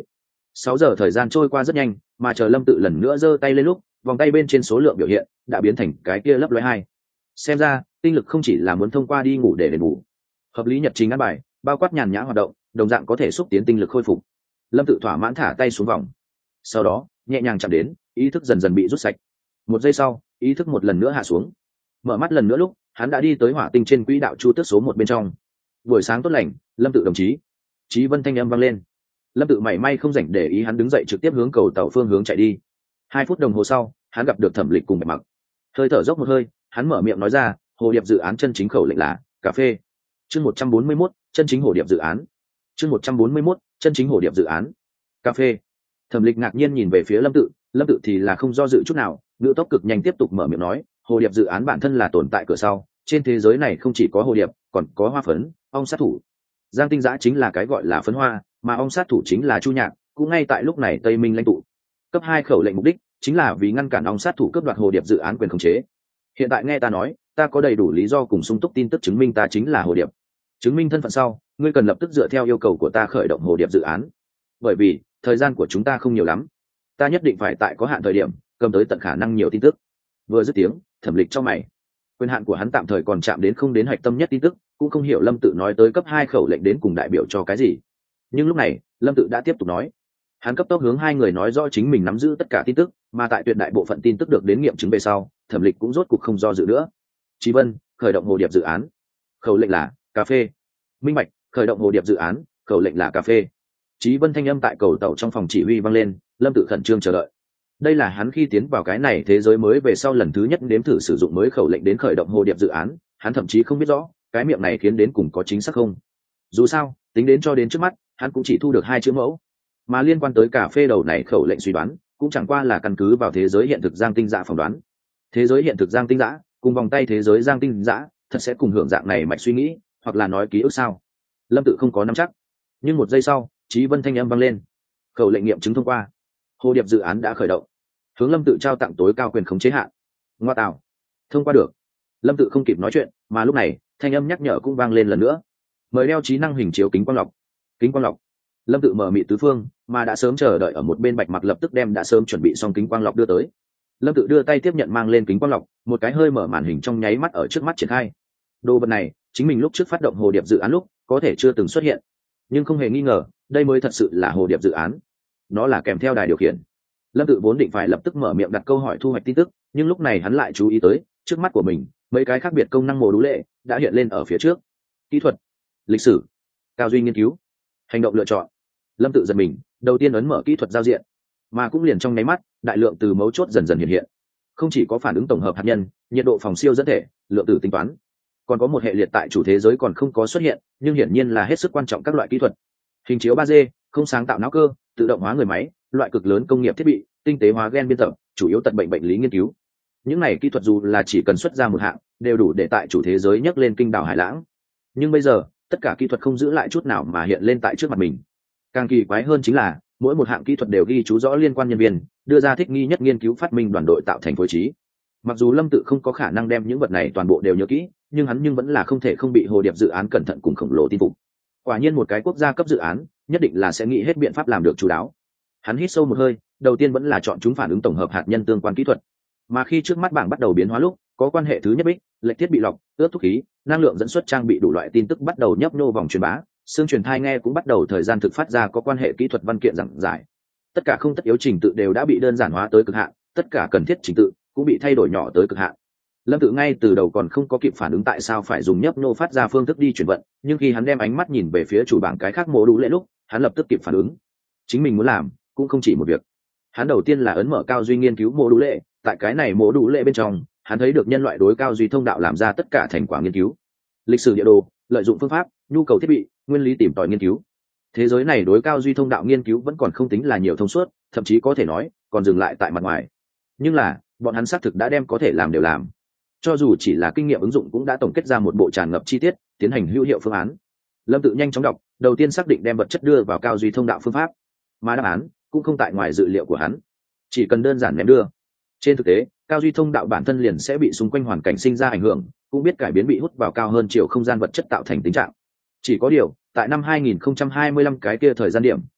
Sáu giờ thời gian trôi qua rất nhanh, mà chờ Lâm Tự lần nữa giơ tay lên lúc, vòng tay bên trên số lượng biểu hiện đã biến thành cái kia lấp lóe hai. Xem ra tinh lực không chỉ là muốn thông qua đi ngủ để đền bù. Hợp lý nhật trình ăn bài, bao quát nhàn nhã hoạt động, đồng dạng có thể xúc tiến tinh lực khôi phục. Lâm Tự thỏa mãn thả tay xuống vòng, sau đó nhẹ nhàng chạm đến, ý thức dần dần bị rút sạch. Một giây sau, ý thức một lần nữa hạ xuống. Mở mắt lần nữa lúc, hắn đã đi tới hỏa tinh trên quỹ đạo chu tước số một bên trong. Buổi sáng tốt lành, Lâm Tự đồng chí. Chí Vân thanh âm vang lên. Lâm Tự mảy may không rảnh để ý, hắn đứng dậy trực tiếp hướng cầu tàu phương hướng chạy đi. Hai phút đồng hồ sau, hắn gặp được Thẩm Lịch cùng Bạch Mặc. Hơi thở dốc một hơi, hắn mở miệng nói ra, hồ điệp dự án chân chính khẩu lệnh là cà phê. Chương một trăm bốn mươi mốt, chân chính hồ điệp dự án. Chương một trăm bốn mươi mốt, chân chính hồ điệp dự án. Cà phê. Thẩm Lịch ngạc nhiên nhìn về phía Lâm Tự, Lâm Tự thì là không do dự chút nào, ngữ tốc cực nhanh tiếp tục mở miệng nói, hồ điệp dự án bản thân là tồn tại cửa sau, trên thế giới này không chỉ có hồ điệp, còn có hoa phấn, ong sát thủ. Giang Tinh Giã chính là cái gọi là phấn hoa, mà ong sát thủ chính là Chu Nhạc, cũng ngay tại lúc này Tây Minh lãnh tụ. Cấp hai khẩu lệnh mục đích chính là vì ngăn cản ong sát thủ cướp đoạt hồ điệp dự án quyền khống chế. Hiện tại nghe ta nói, ta có đầy đủ lý do cùng sung túc tin tức chứng minh ta chính là hồ điệp. Chứng minh thân phận sau, ngươi cần lập tức dựa theo yêu cầu của ta khởi động hồ điệp dự án. Bởi vì thời gian của chúng ta không nhiều lắm, ta nhất định phải tại có hạn thời điểm cầm tới tận khả năng nhiều tin tức. Vừa dứt tiếng, Thẩm Lịch trong mày. Quyền hạn của hắn tạm thời còn chạm đến không đến hạch tâm nhất tin tức, cũng không hiểu Lâm Tự nói tới cấp hai khẩu lệnh đến cùng đại biểu cho cái gì. Nhưng lúc này, Lâm Tự đã tiếp tục nói. Hắn cấp tốc hướng hai người nói rõ chính mình nắm giữ tất cả tin tức, mà tại tuyệt đại bộ phận tin tức được đến nghiệm chứng về sau, Thẩm Lịch cũng rốt cục không do dự nữa. Chí Vân, khởi động hồ điệp dự án. Khẩu lệnh là cà phê. Minh Bạch, khởi động hồ điệp dự án, khẩu lệnh là cà phê. Chí Vân thanh âm tại cầu tàu trong phòng chỉ huy vang lên, Lâm Tự khẩn trương chờ đợi. Đây là hắn khi tiến vào cái này thế giới mới về sau lần thứ nhất nếm thử sử dụng mới khẩu lệnh đến khởi động hồ điệp dự án, hắn thậm chí không biết rõ cái miệng này khiến đến cùng có chính xác không. Dù sao, tính đến cho đến trước mắt, hắn cũng chỉ thu được hai chữ mẫu, mà liên quan tới cà phê đầu này khẩu lệnh suy đoán cũng chẳng qua là căn cứ vào thế giới hiện thực Giang Tinh Giã phỏng đoán. Thế giới hiện thực Giang Tinh Giã cùng vòng tay thế giới Giang Tinh Giã thật sẽ cùng hưởng dạng này mạch suy nghĩ, hoặc là nói ký ức sao? Lâm Tự không có nắm chắc, nhưng một giây sau, Chí Vân thanh âm vang lên, khẩu lệnh nghiệm chứng thông qua, hồ điệp dự án đã khởi động, hướng Lâm Tự trao tặng tối cao quyền khống chế hạn. Ngoa tạo, thông qua được. Lâm Tự không kịp nói chuyện, mà lúc này thanh âm nhắc nhở cũng vang lên lần nữa, mời đeo trí năng hình chiếu kính quang lọc. Kính quang lọc. Lâm Tự mở mịt tứ phương, mà đã sớm chờ đợi ở một bên Bạch Mặc lập tức đem đã sớm chuẩn bị xong kính quang lọc đưa tới. Lâm Tự đưa tay tiếp nhận mang lên kính quang lọc, một cái hơi mở màn hình trong nháy mắt ở trước mắt triển khai. Đồ vật này chính mình lúc trước phát động hồ điệp dự án lúc có thể chưa từng xuất hiện, nhưng không hề nghi ngờ đây mới thật sự là hồ điệp dự án. Nó là kèm theo đài điều khiển. Lâm Tự vốn định phải lập tức mở miệng đặt câu hỏi thu hoạch tin tức, nhưng lúc này hắn lại chú ý tới trước mắt của mình mấy cái khác biệt công năng mô đũ lệ đã hiện lên ở phía trước. Kỹ thuật, lịch sử, cao duy nghiên cứu, hành động lựa chọn. Lâm Tự giật mình, đầu tiên ấn mở kỹ thuật giao diện, mà cũng liền trong nháy mắt đại lượng từ mấu chốt dần dần hiện hiện. Không chỉ có phản ứng tổng hợp hạt nhân, nhiệt độ phòng siêu dẫn thể, lượng tử tính toán, còn có một hệ liệt tại chủ thế giới còn không có xuất hiện nhưng hiển nhiên là hết sức quan trọng các loại kỹ thuật. Hình chiếu ba D, không sáng tạo não cơ, tự động hóa người máy, loại cực lớn công nghiệp thiết bị, tinh tế hóa gen biên tập, chủ yếu tận bệnh bệnh lý nghiên cứu. Những này kỹ thuật dù là chỉ cần xuất ra một hạng đều đủ để tại chủ thế giới nhấc lên kinh đảo hải lãng, nhưng bây giờ tất cả kỹ thuật không giữ lại chút nào mà hiện lên tại trước mặt mình. Càng kỳ quái hơn chính là mỗi một hạng kỹ thuật đều ghi chú rõ liên quan nhân viên, đưa ra thích nghi nhất nghiên cứu phát minh đoàn đội tạo thành phối trí. Mặc dù Lâm Tự không có khả năng đem những vật này toàn bộ đều nhớ kỹ, nhưng hắn nhưng vẫn là không thể không bị hồ điệp dự án cẩn thận cùng khổng lồ tin phục. Quả nhiên một cái quốc gia cấp dự án nhất định là sẽ nghĩ hết biện pháp làm được chú đáo. Hắn hít sâu một hơi, đầu tiên vẫn là chọn chúng phản ứng tổng hợp hạt nhân tương quan kỹ thuật, mà khi trước mắt bảng bắt đầu biến hóa lúc có quan hệ thứ nhất bích, lệch thiết bị lọc, ướt thuốc khí, năng lượng dẫn xuất trang bị đủ loại tin tức bắt đầu nhấp nhô vòng truyền bá, xương truyền thai nghe cũng bắt đầu thời gian thực phát ra có quan hệ kỹ thuật văn kiện giảng giải. Tất cả không tất yếu trình tự đều đã bị đơn giản hóa tới cực hạn, tất cả cần thiết trình tự cũng bị thay đổi nhỏ tới cực hạn. Lâm Tự ngay từ đầu còn không có kịp phản ứng tại sao phải dùng nhấp nô phát ra phương thức đi chuyển vận, nhưng khi hắn đem ánh mắt nhìn về phía chủ bảng cái khác mô đủ lệ lúc, hắn lập tức kịp phản ứng. Chính mình muốn làm cũng không chỉ một việc. Hắn đầu tiên là ấn mở cao duy nghiên cứu mô đủ lệ, tại cái này mô đủ lệ bên trong, hắn thấy được nhân loại đối cao duy thông đạo làm ra tất cả thành quả nghiên cứu. Lịch sử địa đồ, lợi dụng phương pháp, nhu cầu thiết bị, nguyên lý tìm tòi nghiên cứu. Thế giới này đối cao duy thông đạo nghiên cứu vẫn còn không tính là nhiều thông suốt, thậm chí có thể nói còn dừng lại tại mặt ngoài. Nhưng là, bọn hắn xác thực đã đem có thể làm đều làm. Cho dù chỉ là kinh nghiệm ứng dụng cũng đã tổng kết ra một bộ tràn ngập chi tiết, tiến hành hữu hiệu phương án. Lâm Tự nhanh chóng đọc, đầu tiên xác định đem vật chất đưa vào cao duy thông đạo phương pháp, mà đáp án cũng không tại ngoài dự liệu của hắn. Chỉ cần đơn giản ném đưa. Trên thực tế, cao duy thông đạo bản thân liền sẽ bị xung quanh hoàn cảnh sinh ra ảnh hưởng, cũng biết cải biến bị hút vào cao hơn chiều không gian vật chất tạo thành tình trạng. Chỉ có điều, tại năm hai nghìn không trăm hai mươi lăm cái kia thời gian điểm,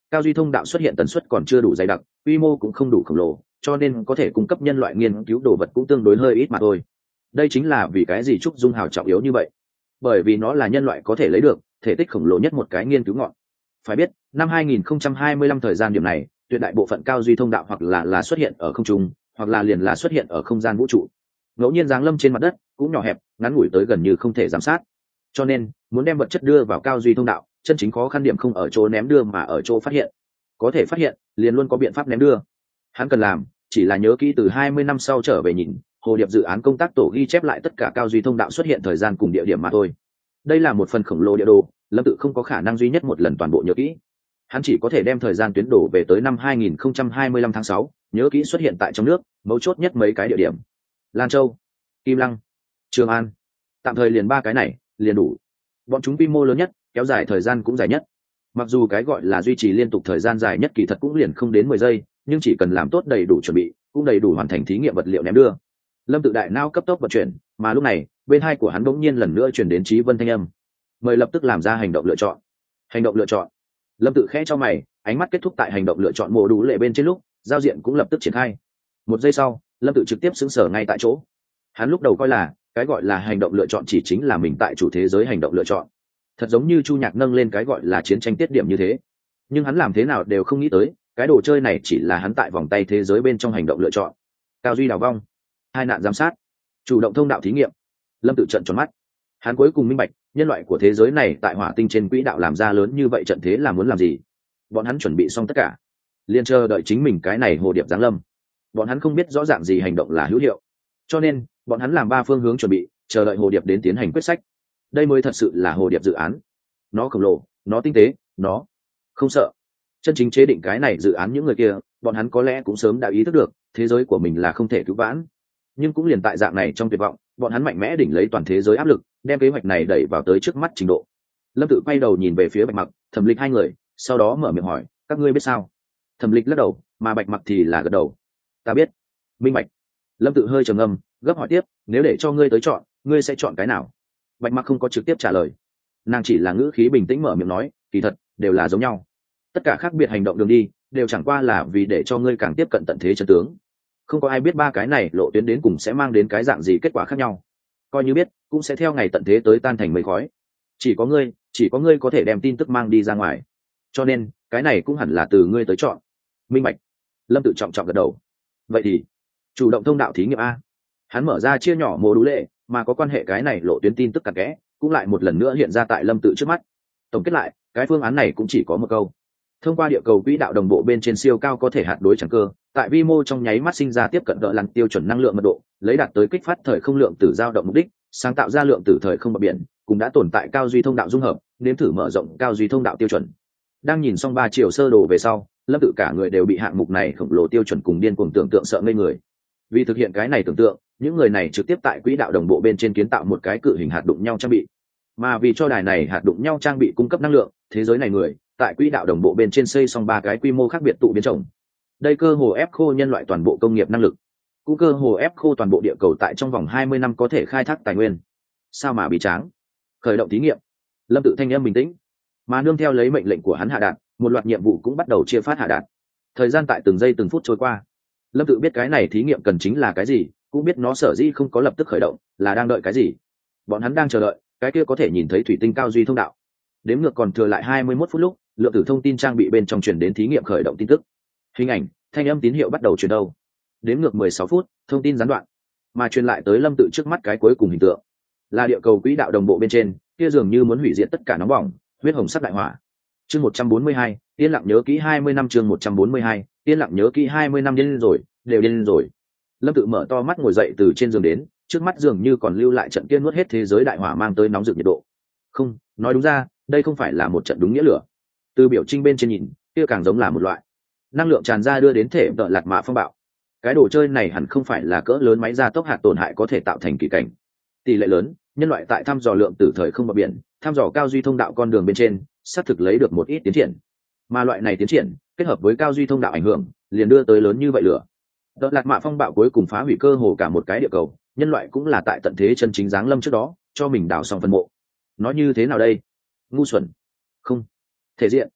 cao duy thông đạo xuất hiện tần suất còn chưa đủ dày đặc, quy mô cũng không đủ khổng lồ, cho nên có thể cung cấp nhân loại nghiên cứu đồ vật cũng tương đối hơi ít mà thôi. Đây chính là vì cái gì trúc dung hào trọng yếu như vậy, bởi vì nó là nhân loại có thể lấy được thể tích khổng lồ nhất một cái nghiên cứu ngọn. Phải biết năm hai nghìn không trăm hai mươi lăm thời gian điểm này, tuyệt đại bộ phận cao duy thông đạo hoặc là là xuất hiện ở không trung, hoặc là liền là xuất hiện ở không gian vũ trụ, ngẫu nhiên giáng lâm trên mặt đất, cũng nhỏ hẹp ngắn ngủi tới gần như không thể giám sát. Cho nên muốn đem vật chất đưa vào cao duy thông đạo, chân chính khó khăn điểm không ở chỗ ném đưa mà ở chỗ phát hiện. Có thể phát hiện liền luôn có biện pháp ném đưa. Hắn cần làm chỉ là nhớ kỹ từ hai mươi năm sau trở về nhìn hồ điệp dự án công tác tổ ghi chép lại tất cả cao duy thông đạo xuất hiện thời gian cùng địa điểm mà thôi. Đây là một phần khổng lồ địa đồ, Lâm Tự không có khả năng duy nhất một lần toàn bộ nhớ kỹ. Hắn chỉ có thể đem thời gian tuyến đổ về tới năm hai nghìn không trăm hai mươi lăm tháng sáu, nhớ kỹ xuất hiện tại trong nước mấu chốt nhất mấy cái địa điểm: Lan Châu, Kim Lăng, Trường An. Tạm thời liền ba cái này liền đủ. Bọn chúng quy mô lớn nhất, kéo dài thời gian cũng dài nhất. Mặc dù cái gọi là duy trì liên tục thời gian dài nhất kỳ thật cũng liền không đến mười giây, nhưng chỉ cần làm tốt đầy đủ chuẩn bị, cũng đầy đủ hoàn thành thí nghiệm vật liệu ném đưa. Lâm Tự đại não cấp tốc vận chuyển, mà lúc này bên hai của hắn bỗng nhiên lần nữa truyền đến Chí Vân thanh âm: mời lập tức làm ra hành động lựa chọn. Hành động lựa chọn. Lâm Tự khẽ cho mày, ánh mắt kết thúc tại hành động lựa chọn mô đủ lệ bên trên lúc giao diện cũng lập tức triển khai. Một giây sau, Lâm Tự trực tiếp xứng sở ngay tại chỗ. Hắn lúc đầu coi là cái gọi là hành động lựa chọn chỉ chính là mình tại chủ thế giới hành động lựa chọn, thật giống như Chu Nhạc nâng lên cái gọi là chiến tranh tiết điểm như thế. Nhưng hắn làm thế nào đều không nghĩ tới, cái đồ chơi này chỉ là hắn tại vòng tay thế giới bên trong hành động lựa chọn. Cao duy đào vong, hai nạn giám sát, chủ động thông đạo thí nghiệm. Lâm Tự trợn tròn mắt. Hắn cuối cùng minh bạch, nhân loại của thế giới này tại hỏa tinh trên quỹ đạo làm ra lớn như vậy trận thế là muốn làm gì. Bọn hắn chuẩn bị xong tất cả, liền chờ đợi chính mình cái này hồ điệp giáng lâm. Bọn hắn không biết rõ ràng gì hành động là hữu hiệu, cho nên bọn hắn làm ba phương hướng chuẩn bị, chờ đợi hồ điệp đến tiến hành quyết sách. Đây mới thật sự là hồ điệp dự án. Nó khổng lồ, nó tinh tế, nó không sợ. Chân chính chế định cái này dự án những người kia, bọn hắn có lẽ cũng sớm đã ý thức được thế giới của mình là không thể cứu vãn, nhưng cũng liền tại dạng này trong tuyệt vọng, bọn hắn mạnh mẽ đỉnh lấy toàn thế giới áp lực, đem kế hoạch này đẩy vào tới trước mắt trình độ. Lâm Tự quay đầu nhìn về phía Bạch Mặc, Thẩm Lịch hai người, sau đó mở miệng hỏi: các ngươi biết sao? Thẩm Lịch lắc đầu, mà Bạch Mặc thì là gật đầu. Ta biết. Minh bạch. Lâm Tự hơi trầm ngâm, gấp hỏi tiếp: nếu để cho ngươi tới chọn, ngươi sẽ chọn cái nào? Bạch Mặc không có trực tiếp trả lời, nàng chỉ là ngữ khí bình tĩnh mở miệng nói: kỳ thật đều là giống nhau, tất cả khác biệt hành động đường đi đều chẳng qua là vì để cho ngươi càng tiếp cận tận thế chân tướng. Không có ai biết ba cái này lộ tuyến đến cùng sẽ mang đến cái dạng gì kết quả khác nhau, coi như biết cũng sẽ theo ngày tận thế tới tan thành mây khói. Chỉ có ngươi chỉ có ngươi có thể đem tin tức mang đi ra ngoài, cho nên cái này cũng hẳn là từ ngươi tới chọn. Minh bạch. Lâm Tự trọng trọng gật đầu. Vậy thì chủ động thông đạo thí nghiệm a. Hắn mở ra chia nhỏ mô đũ lệ, mà có quan hệ cái này lộ tuyến tin tức cặn kẽ cũng lại một lần nữa hiện ra tại Lâm Tự trước mắt. Tổng kết lại, cái phương án này cũng chỉ có một câu: thông qua địa cầu quỹ đạo đồng bộ bên trên siêu cao có thể hạt đối chẳng cơ, tại vi mô trong nháy mắt sinh ra tiếp cận đỡ lằn tiêu chuẩn năng lượng mật độ, lấy đạt tới kích phát thời không lượng tử dao động mục đích, sáng tạo ra lượng tử thời không bờ biển, cũng đã tồn tại cao duy thông đạo dung hợp, nếm thử mở rộng cao duy thông đạo tiêu chuẩn. Đang nhìn xong ba chiều sơ đồ về sau, Lâm Tự cả người đều bị hạng mục này khổng lồ tiêu chuẩn cùng điên cuồng tưởng tượng sợ ngây người. Vì thực hiện cái này tưởng tượng, những người này trực tiếp tại quỹ đạo đồng bộ bên trên kiến tạo một cái cự hình hạt đụng nhau trang bị, mà vì cho đài này hạt đụng nhau trang bị cung cấp năng lượng, thế giới này người tại quỹ đạo đồng bộ bên trên xây xong ba cái quy mô khác biệt tụ biến trồng. Đây cơ hồ ép khô nhân loại toàn bộ công nghiệp năng lực, cũng cơ hồ ép khô toàn bộ địa cầu tại trong vòng hai mươi năm có thể khai thác tài nguyên. Sao mà bị tráng? Khởi động thí nghiệm. Lâm Tự thanh âm bình tĩnh, mà nương theo lấy mệnh lệnh của hắn hạ đạt, một loạt nhiệm vụ cũng bắt đầu chia phát hạ đạt. Thời gian tại từng giây từng phút trôi qua. Lâm Tự biết cái này thí nghiệm cần chính là cái gì, cũng biết nó sở dĩ không có lập tức khởi động là đang đợi cái gì. Bọn hắn đang chờ đợi cái kia có thể nhìn thấy thủy tinh cao duy thông đạo. Đếm ngược còn thừa lại hai mươi mốt phút lúc, lượng tử thông tin trang bị bên trong truyền đến thí nghiệm khởi động tin tức. Hình ảnh, thanh âm tín hiệu bắt đầu truyền đâu. Đếm ngược mười sáu phút, thông tin gián đoạn, mà truyền lại tới Lâm Tự trước mắt cái cuối cùng hình tượng là địa cầu quỹ đạo đồng bộ bên trên, kia dường như muốn hủy diệt tất cả nóng bỏng, huyết hồng sắc đại hỏa. Chương một trăm bốn mươi hai, yên lặng nhớ kỹ hai mươi năm. Chương một trăm bốn mươi hai, yên lặng nhớ kỹ hai mươi năm. Điên rồi, đều điên rồi. Lâm Tự mở to mắt ngồi dậy từ trên giường đến, trước mắt dường như còn lưu lại trận kia nuốt hết thế giới đại hỏa mang tới nóng rực nhiệt độ. Không, nói đúng ra, đây không phải là một trận đúng nghĩa lửa. Từ biểu trinh bên trên nhìn, kia càng giống là một loại năng lượng tràn ra đưa đến thể tợ lạt mạ phong bạo. Cái đồ chơi này hẳn không phải là cỡ lớn máy gia tốc hạt tổn hại có thể tạo thành kỳ cảnh. Tỷ lệ lớn, nhân loại tại thăm dò lượng tử thời không bờ biển, thăm dò cao duy thông đạo con đường bên trên, xác thực lấy được một ít tiến triển. Mà loại này tiến triển, kết hợp với cao duy thông đạo ảnh hưởng, liền đưa tới lớn như vậy lửa. Tợ lạt mạ phong bạo cuối cùng phá hủy cơ hồ cả một cái địa cầu, nhân loại cũng là tại tận thế chân chính giáng lâm trước đó, cho mình đào xong phân mộ. Nói như thế nào đây? Ngu xuẩn. Không. Thể diện.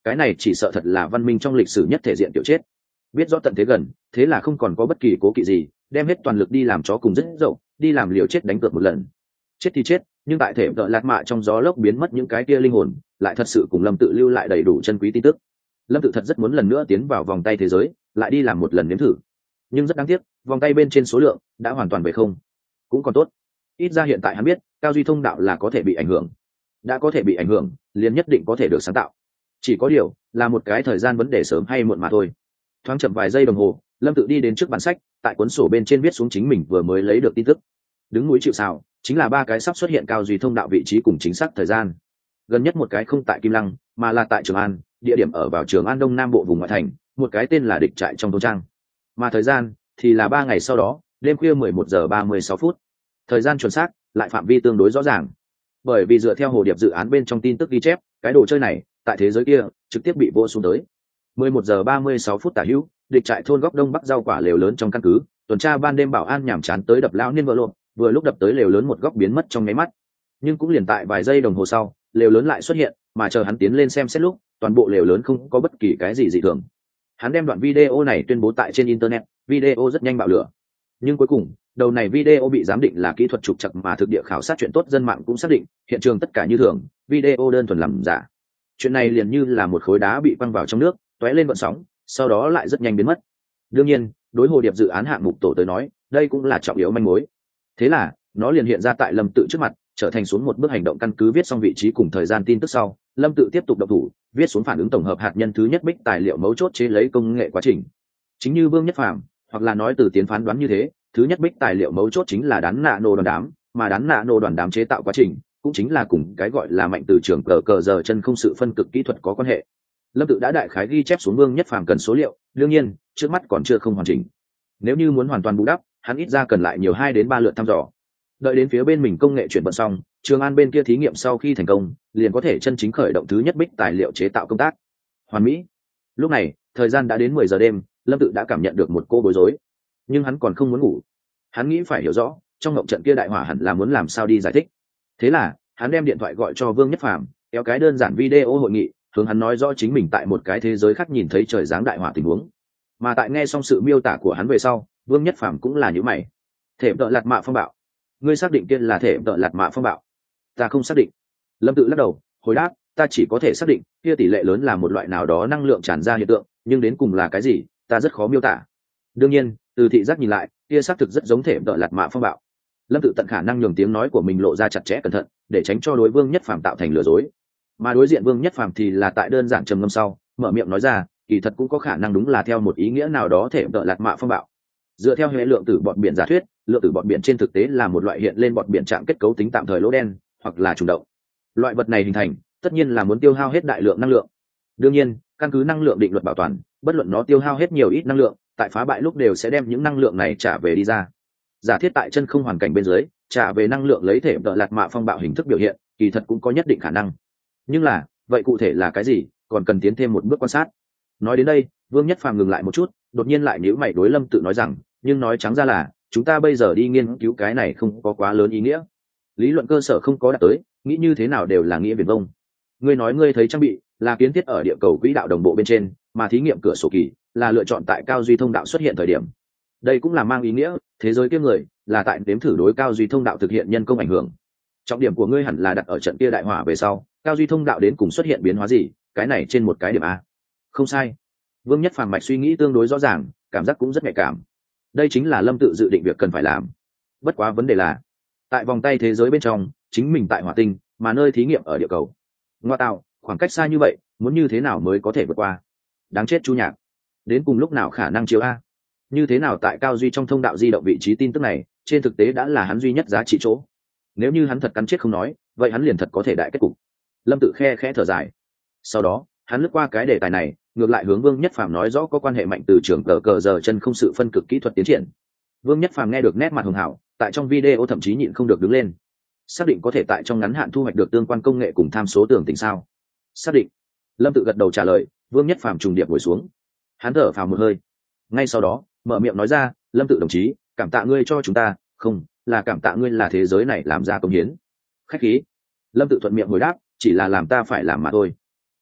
cái này chỉ sợ thật là văn minh trong lịch sử nhất thể diện tiểu chết. Biết rõ tận thế gần, thế là không còn có bất kỳ cố kỵ gì, đem hết toàn lực đi làm chó cùng rất dậu, đi làm liều chết đánh cược một lần. Chết thì chết, nhưng tại thể vợ lạt mạ trong gió lốc biến mất những cái kia linh hồn, lại thật sự cùng Lâm Tự lưu lại đầy đủ chân quý tin tức. Lâm Tự thật rất muốn lần nữa tiến vào vòng tay thế giới, lại đi làm một lần nếm thử. Nhưng rất đáng tiếc, vòng tay bên trên số lượng đã hoàn toàn về không. Cũng còn tốt, ít ra hiện tại hắn biết, cao duy thông đạo là có thể bị ảnh hưởng. Đã có thể bị ảnh hưởng, liền nhất định có thể được sáng tạo. Chỉ có điều, là một cái thời gian vấn đề sớm hay muộn mà thôi. Thoáng chậm vài giây đồng hồ, Lâm Tự đi đến trước bản sách, tại cuốn sổ bên trên viết xuống chính mình vừa mới lấy được tin tức. Đứng núi chịu sào, chính là ba cái sắp xuất hiện cao duy thông đạo vị trí cùng chính xác thời gian. Gần nhất một cái không tại Kim Lăng, mà là tại Trường An, địa điểm ở vào Trường An Đông Nam bộ vùng ngoại thành, một cái tên là địch trại trong thôn trang. Mà thời gian thì là ba ngày sau đó, đêm khuya mười một giờ ba mươi sáu phút. Thời gian chuẩn xác, lại phạm vi tương đối rõ ràng. Bởi vì dựa theo hồ điệp dự án bên trong tin tức ghi chép, cái đồ chơi này, tại thế giới kia, trực tiếp bị vỗ xuống tới. mười một giờ ba mươi sáu phút tả hữu, địch trại thôn góc đông bắc rau quả lều lớn trong căn cứ, tuần tra ban đêm bảo an nhảm chán tới đập lão niên vợ lộn, vừa lúc đập tới lều lớn một góc biến mất trong nháy mắt. Nhưng cũng liền tại vài giây đồng hồ sau, lều lớn lại xuất hiện, mà chờ hắn tiến lên xem xét lúc, toàn bộ lều lớn không có bất kỳ cái gì dị thường. Hắn đem đoạn video này tuyên bố tại trên internet, video rất nhanh bạo lửa. Nhưng cuối cùng, đầu này video bị giám định là kỹ thuật trục trặc, mà thực địa khảo sát chuyện tốt dân mạng cũng xác định, hiện trường tất cả như thường, video đơn thuần làm giả. Chuyện này liền như là một khối đá bị quăng vào trong nước, tóe lên gợn sóng, sau đó lại rất nhanh biến mất. Đương nhiên, đối hồ điệp dự án hạng mục tổ tới nói, đây cũng là trọng yếu manh mối. Thế là, nó liền hiện ra tại Lâm Tự trước mặt, trở thành xuống một bước hành động căn cứ viết xong vị trí cùng thời gian tin tức sau, Lâm Tự tiếp tục động thủ, viết xuống phản ứng tổng hợp hạt nhân thứ nhất bích tài liệu mấu chốt chế lấy công nghệ quá trình. Chính như Vương Nhất Phàm, hoặc là nói từ tiến phán đoán như thế, thứ nhất bích tài liệu mấu chốt chính là đán nạ nô đoàn đám, mà đán nạ nô đoàn đám chế tạo quá trình, cũng chính là cùng cái gọi là mạnh từ trường cờ cờ giờ chân không sự phân cực kỹ thuật có quan hệ. Lâm Tự đã đại khái ghi chép xuống Vương Nhất Phàm cần số liệu, đương nhiên, trước mắt còn chưa không hoàn chỉnh. Nếu như muốn hoàn toàn bù đắp, hắn ít ra cần lại nhiều hai đến ba lượt thăm dò. Đợi đến phía bên mình công nghệ chuyển vận xong, Trường An bên kia thí nghiệm sau khi thành công, liền có thể chân chính khởi động thứ nhất bích tài liệu chế tạo công tác. Hoàn mỹ. Lúc này, thời gian đã đến mười giờ đêm, Lâm Tự đã cảm nhận được một cô bối rối, nhưng hắn còn không muốn ngủ. Hắn nghĩ phải hiểu rõ, trong ngộng trận kia đại hỏa hẳn là muốn làm sao đi giải thích. Thế là, hắn đem điện thoại gọi cho Vương Nhất Phàm, kéo cái đơn giản video hội nghị, hướng hắn nói rõ chính mình tại một cái thế giới khác nhìn thấy trời giáng đại hỏa tình huống. Mà tại nghe xong sự miêu tả của hắn về sau, Vương Nhất Phàm cũng là nhíu mày. Thể đợ lạt mạ phong bạo. Ngươi xác định kia là thể đợ lạt mạ phong bạo? Ta không xác định. Lâm Tự lắc đầu, hồi đáp, ta chỉ có thể xác định kia tỷ lệ lớn là một loại nào đó năng lượng tràn ra hiện tượng, nhưng đến cùng là cái gì, ta rất khó miêu tả. Đương nhiên, từ thị giác nhìn lại, kia xác thực rất giống thể đợ lạt mạ phong bạo. Lâm Tự tận khả năng nhường tiếng nói của mình lộ ra chặt chẽ cẩn thận, để tránh cho đối Vương Nhất Phàm tạo thành lừa dối. Mà đối diện Vương Nhất Phàm thì là tại đơn giản trầm ngâm sau, mở miệng nói ra, kỳ thật cũng có khả năng đúng là theo một ý nghĩa nào đó thể đợ lạt mạ phong bạo. Dựa theo hệ lượng tử bọt biển giả thuyết, lượng tử bọt biển trên thực tế là một loại hiện lên bọt biển trạng kết cấu tính tạm thời lỗ đen, hoặc là trùng động. Loại vật này hình thành, tất nhiên là muốn tiêu hao hết đại lượng năng lượng. Đương nhiên, căn cứ năng lượng định luật bảo toàn, bất luận nó tiêu hao hết nhiều ít năng lượng, tại phá bại lúc đều sẽ đem những năng lượng này trả về đi ra. Giả thiết tại chân không hoàn cảnh bên dưới, trả về năng lượng lấy thể đợ lạt mạ phong bạo hình thức biểu hiện, kỳ thật cũng có nhất định khả năng. Nhưng là, vậy cụ thể là cái gì, còn cần tiến thêm một bước quan sát. Nói đến đây, Vương Nhất Phàm ngừng lại một chút, đột nhiên lại nhíu mày đối Lâm Tự nói rằng, nhưng nói trắng ra là, chúng ta bây giờ đi nghiên cứu cái này không có quá lớn ý nghĩa. Lý luận cơ sở không có đạt tới, nghĩ như thế nào đều là nghĩa viển vông. Ngươi nói ngươi thấy trang bị là kiến thiết ở địa cầu quỹ đạo đồng bộ bên trên, mà thí nghiệm cửa sổ kỳ là lựa chọn tại cao duy thông đạo xuất hiện thời điểm. Đây cũng là mang ý nghĩa, thế giới kia người là tại đếm thử đối cao duy thông đạo thực hiện nhân công ảnh hưởng. Trọng điểm của ngươi hẳn là đặt ở trận kia đại hỏa về sau, cao duy thông đạo đến cùng xuất hiện biến hóa gì, cái này trên một cái điểm a. Không sai. Vương Nhất Phàm mạch suy nghĩ tương đối rõ ràng, cảm giác cũng rất nhạy cảm. Đây chính là Lâm Tự dự định việc cần phải làm. Bất quá vấn đề là, tại vòng tay thế giới bên trong, chính mình tại hỏa tinh, mà nơi thí nghiệm ở địa cầu. Ngoa tạo, khoảng cách xa như vậy, muốn như thế nào mới có thể vượt qua? Đáng chết Chu Nhạc. Đến cùng lúc nào khả năng chiếu a? Như thế nào tại cao duy trong thông đạo di động vị trí tin tức này, trên thực tế đã là hắn duy nhất giá trị chỗ. Nếu như hắn thật cắn chết không nói, vậy hắn liền thật có thể đại kết cục. Lâm Tự khe khẽ thở dài. Sau đó, hắn lướt qua cái đề tài này, ngược lại hướng Vương Nhất Phàm nói rõ có quan hệ mạnh từ trường cờ cờ giờ chân không sự phân cực kỹ thuật tiến triển. Vương Nhất Phàm nghe được nét mặt hường hảo, tại trong video thậm chí nhịn không được đứng lên. Xác định có thể tại trong ngắn hạn thu hoạch được tương quan công nghệ cùng tham số tường tình sao? Xác định. Lâm Tự gật đầu trả lời. Vương Nhất Phàm trùng điệp ngồi xuống. Hắn thở phào một hơi. Ngay sau đó, mở miệng nói ra, Lâm Tự đồng chí, cảm tạ ngươi cho chúng ta, không, là cảm tạ ngươi là thế giới này làm ra công hiến. Khách khí. Lâm Tự thuận miệng hồi đáp, chỉ là làm ta phải làm mà thôi.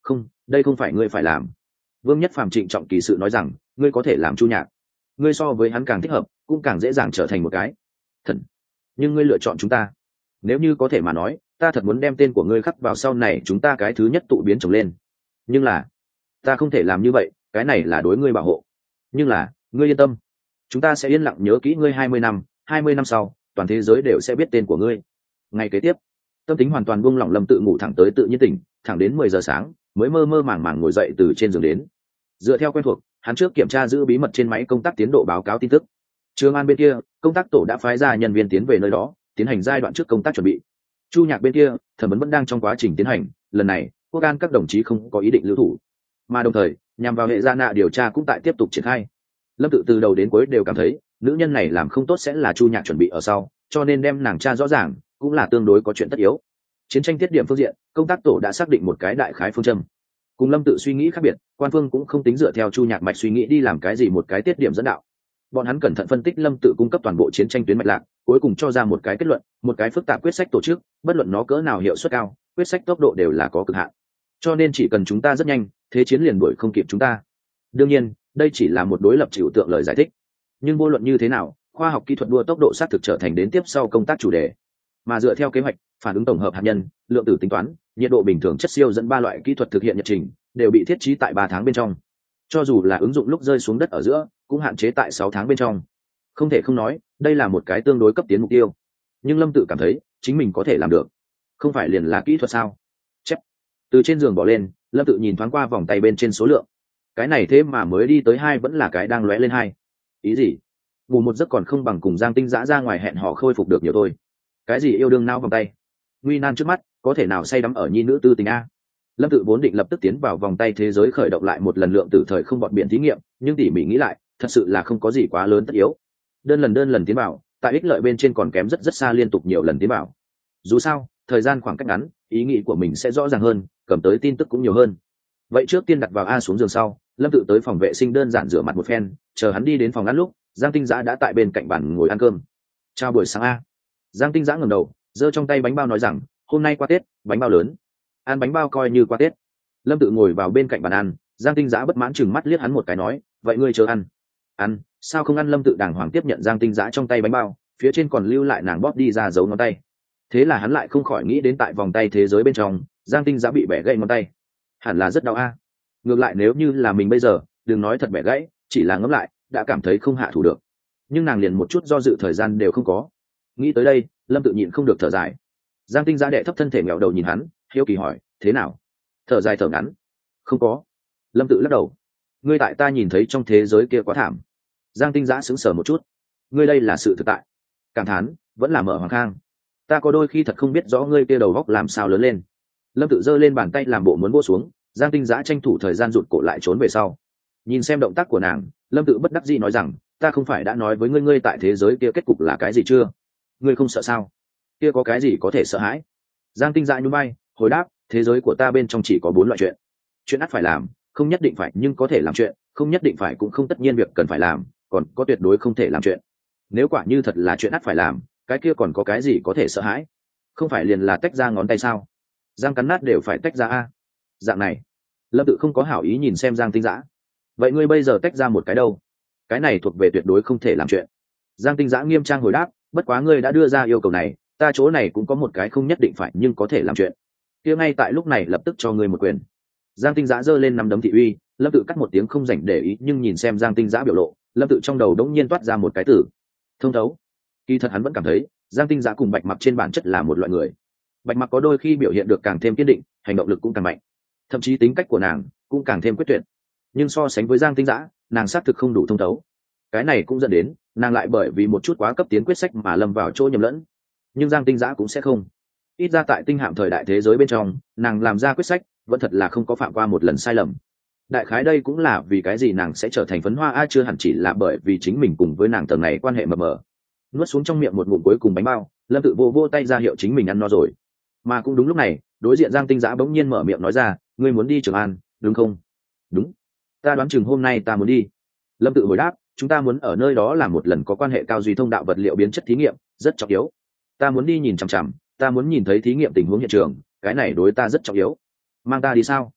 Không, đây không phải ngươi phải làm. Vương Nhất Phàm trịnh trọng kỳ sự nói rằng, ngươi có thể làm Chu Nhạc, ngươi so với hắn càng thích hợp, cũng càng dễ dàng trở thành một cái thần. Nhưng ngươi lựa chọn chúng ta, nếu như có thể mà nói, ta thật muốn đem tên của ngươi khắc vào sau này chúng ta cái thứ nhất tụ biến trồng lên. Nhưng là, ta không thể làm như vậy, cái này là đối ngươi bảo hộ. Nhưng là, ngươi yên tâm, chúng ta sẽ yên lặng nhớ kỹ ngươi hai mươi năm, hai mươi năm sau, toàn thế giới đều sẽ biết tên của ngươi. Ngày kế tiếp, tâm tính hoàn toàn buông lỏng Lâm Tự ngủ thẳng tới tự nhiên tỉnh, thẳng đến mười giờ sáng mới mơ mơ màng màng ngồi dậy từ trên giường đến. Dựa theo quen thuộc, hắn trước kiểm tra giữ bí mật trên máy công tác tiến độ báo cáo tin tức. Trường An bên kia, công tác tổ đã phái ra nhân viên tiến về nơi đó, tiến hành giai đoạn trước công tác chuẩn bị. Chu Nhạc bên kia, thẩm vấn vẫn đang trong quá trình tiến hành, lần này, quốc an các đồng chí không có ý định lưu thủ, mà đồng thời, nhằm vào hệ gia nạ điều tra cũng tại tiếp tục triển khai. Lâm Tự từ đầu đến cuối đều cảm thấy, nữ nhân này làm không tốt sẽ là Chu Nhạc chuẩn bị ở sau, cho nên đem nàng tra rõ ràng, cũng là tương đối có chuyện tất yếu. Chiến tranh tiết điểm phương diện, công tác tổ đã xác định một cái đại khái phương châm. Cùng Lâm Tự suy nghĩ khác biệt, quan phương cũng không tính dựa theo Chu Nhạc mạch suy nghĩ đi làm cái gì một cái tiết điểm dẫn đạo. Bọn hắn cẩn thận phân tích Lâm Tự cung cấp toàn bộ chiến tranh tuyến mạch lạc, cuối cùng cho ra một cái kết luận, một cái phức tạp quyết sách tổ chức, bất luận nó cỡ nào hiệu suất cao, quyết sách tốc độ đều là có cực hạn. Cho nên chỉ cần chúng ta rất nhanh, thế chiến liền đuổi không kịp chúng ta. Đương nhiên, đây chỉ là một đối lập trừu tượng lời giải thích. Nhưng vô luận như thế nào, khoa học kỹ thuật đua tốc độ xác thực trở thành đến tiếp sau công tác chủ đề. Mà dựa theo kế hoạch, phản ứng tổng hợp hạt nhân, lượng tử tính toán, nhiệt độ bình thường chất siêu dẫn ba loại kỹ thuật thực hiện nhật trình, đều bị thiết trí tại ba tháng bên trong. Cho dù là ứng dụng lúc rơi xuống đất ở giữa, cũng hạn chế tại sáu tháng bên trong. Không thể không nói, đây là một cái tương đối cấp tiến mục tiêu. Nhưng Lâm Tự cảm thấy, chính mình có thể làm được. Không phải liền là kỹ thuật sao? Chép. Từ trên giường bỏ lên, Lâm Tự nhìn thoáng qua vòng tay bên trên số lượng. Cái này thế mà mới đi tới hai vẫn là cái đang lóe lên hai. Ý gì? Ngủ một giấc còn không bằng cùng Giang Tinh Dã ra ngoài hẹn hò khôi phục được nhiều thôi. Cái gì yêu đương nao vòng tay? Nguy nan trước mắt, có thể nào say đắm ở nhi nữ tư tình a? Lâm Tự vốn định lập tức tiến vào vòng tay thế giới khởi động lại một lần lượng tử thời không bọn biển thí nghiệm, nhưng tỉ mỉ nghĩ lại, thật sự là không có gì quá lớn tất yếu. Đơn lần đơn lần tiến vào, tại ích lợi bên trên còn kém rất rất xa liên tục nhiều lần tiến vào. Dù sao, thời gian khoảng cách ngắn, ý nghĩ của mình sẽ rõ ràng hơn, cầm tới tin tức cũng nhiều hơn. Vậy trước tiên đặt vào A xuống giường sau, Lâm Tự tới phòng vệ sinh đơn giản rửa mặt một phen, chờ hắn đi đến phòng ăn lúc, Giang Tinh Dã đã tại bên cạnh bàn ngồi ăn cơm. Chào buổi sáng a. Giang Tinh Dã ngẩng đầu, giơ trong tay bánh bao nói rằng, hôm nay qua Tết, bánh bao lớn. Ăn bánh bao coi như qua Tết. Lâm Tự ngồi vào bên cạnh bàn ăn, Giang Tinh Dã bất mãn chừng mắt liếc hắn một cái nói, vậy ngươi chờ ăn. Ăn, sao không ăn? Lâm Tự đàng hoàng tiếp nhận Giang Tinh Dã trong tay bánh bao, phía trên còn lưu lại nàng bóp đi ra dấu ngón tay. Thế là hắn lại không khỏi nghĩ đến tại vòng tay thế giới bên trong, Giang Tinh Dã bị bẻ gãy ngón tay, hẳn là rất đau a. Ngược lại nếu như là mình bây giờ, đừng nói thật bẻ gãy, chỉ là ngẫm lại, đã cảm thấy không hạ thủ được. Nhưng nàng liền một chút do dự thời gian đều không có. Nghĩ tới đây, Lâm Tự nhịn không được thở dài. Giang Tinh Dã đệ thấp thân thể nghẹo đầu nhìn hắn, hiếu kỳ hỏi, thế nào? Thở dài thở ngắn. Không có. Lâm Tự lắc đầu. Ngươi tại ta nhìn thấy trong thế giới kia quá thảm. Giang Tinh Dã sững sờ một chút. Ngươi đây là sự thực tại. Cảm thán, vẫn là mở hoàng khang. Ta có đôi khi thật không biết rõ ngươi kia đầu góc làm sao lớn lên. Lâm Tự giơ lên bàn tay làm bộ muốn vỗ xuống, Giang Tinh Dã tranh thủ thời gian rụt cổ lại trốn về sau. Nhìn xem động tác của nàng, Lâm Tự bất đắc dĩ nói rằng, ta không phải đã nói với ngươi ngươi tại thế giới kia kết cục là cái gì chưa? Ngươi không sợ sao? Kia có cái gì có thể sợ hãi? Giang Tinh Dã nhún vai, hồi đáp, thế giới của ta bên trong chỉ có bốn loại chuyện. Chuyện ắt phải làm, không nhất định phải nhưng có thể làm chuyện, không nhất định phải cũng không tất nhiên việc cần phải làm, còn có tuyệt đối không thể làm chuyện. Nếu quả như thật là chuyện ắt phải làm, cái kia còn có cái gì có thể sợ hãi? Không phải liền là tách ra ngón tay sao? Giang cắn nát đều phải tách ra a. Dạng này, Lâm Tự không có hảo ý nhìn xem Giang Tinh Dã. Vậy ngươi bây giờ tách ra một cái đâu? Cái này thuộc về tuyệt đối không thể làm chuyện. Giang Tinh Dã nghiêm trang hồi đáp, bất quá ngươi đã đưa ra yêu cầu này, ta chỗ này cũng có một cái không nhất định phải nhưng có thể làm chuyện. Kia ngay tại lúc này lập tức cho ngươi một quyền. Giang Tinh Dã giơ lên nắm đấm thị uy, Lâm Tự cắt một tiếng không rảnh để ý, nhưng nhìn xem Giang Tinh Dã biểu lộ, Lâm Tự trong đầu đống nhiên toát ra một cái từ thông thấu. Kỳ thật hắn vẫn cảm thấy, Giang Tinh Dã cùng Bạch Mặc trên bản chất là một loại người. Bạch Mặc có đôi khi biểu hiện được càng thêm kiên định, hành động lực cũng càng mạnh, thậm chí tính cách của nàng cũng càng thêm quyết tuyệt. Nhưng so sánh với Giang Tinh Dã, nàng xác thực không đủ thông thấu. Cái này cũng dẫn đến nàng lại bởi vì một chút quá cấp tiến quyết sách mà lâm vào chỗ nhầm lẫn. Nhưng Giang Tinh Dã cũng sẽ không. Ít ra tại tinh hạm thời đại thế giới bên trong, nàng làm ra quyết sách vẫn thật là không có phạm qua một lần sai lầm. Đại khái đây cũng là vì cái gì nàng sẽ trở thành phấn hoa a, chưa hẳn chỉ là bởi vì chính mình cùng với nàng tầng này quan hệ mờ mờ. Nuốt xuống trong miệng một ngụm cuối cùng bánh bao, Lâm Tự vô vô tay ra hiệu chính mình ăn no rồi. Mà cũng đúng lúc này, đối diện Giang Tinh Dã bỗng nhiên mở miệng nói ra, ngươi muốn đi Trường An, đúng không? Đúng. Ta đoán chừng hôm nay ta muốn đi. Lâm Tự hồi đáp, chúng ta muốn ở nơi đó làm một lần có quan hệ cao duy thông đạo vật liệu biến chất thí nghiệm, rất trọng yếu. Ta muốn đi nhìn chằm chằm, ta muốn nhìn thấy thí nghiệm tình huống hiện trường, cái này đối ta rất trọng yếu. Mang ta đi sao?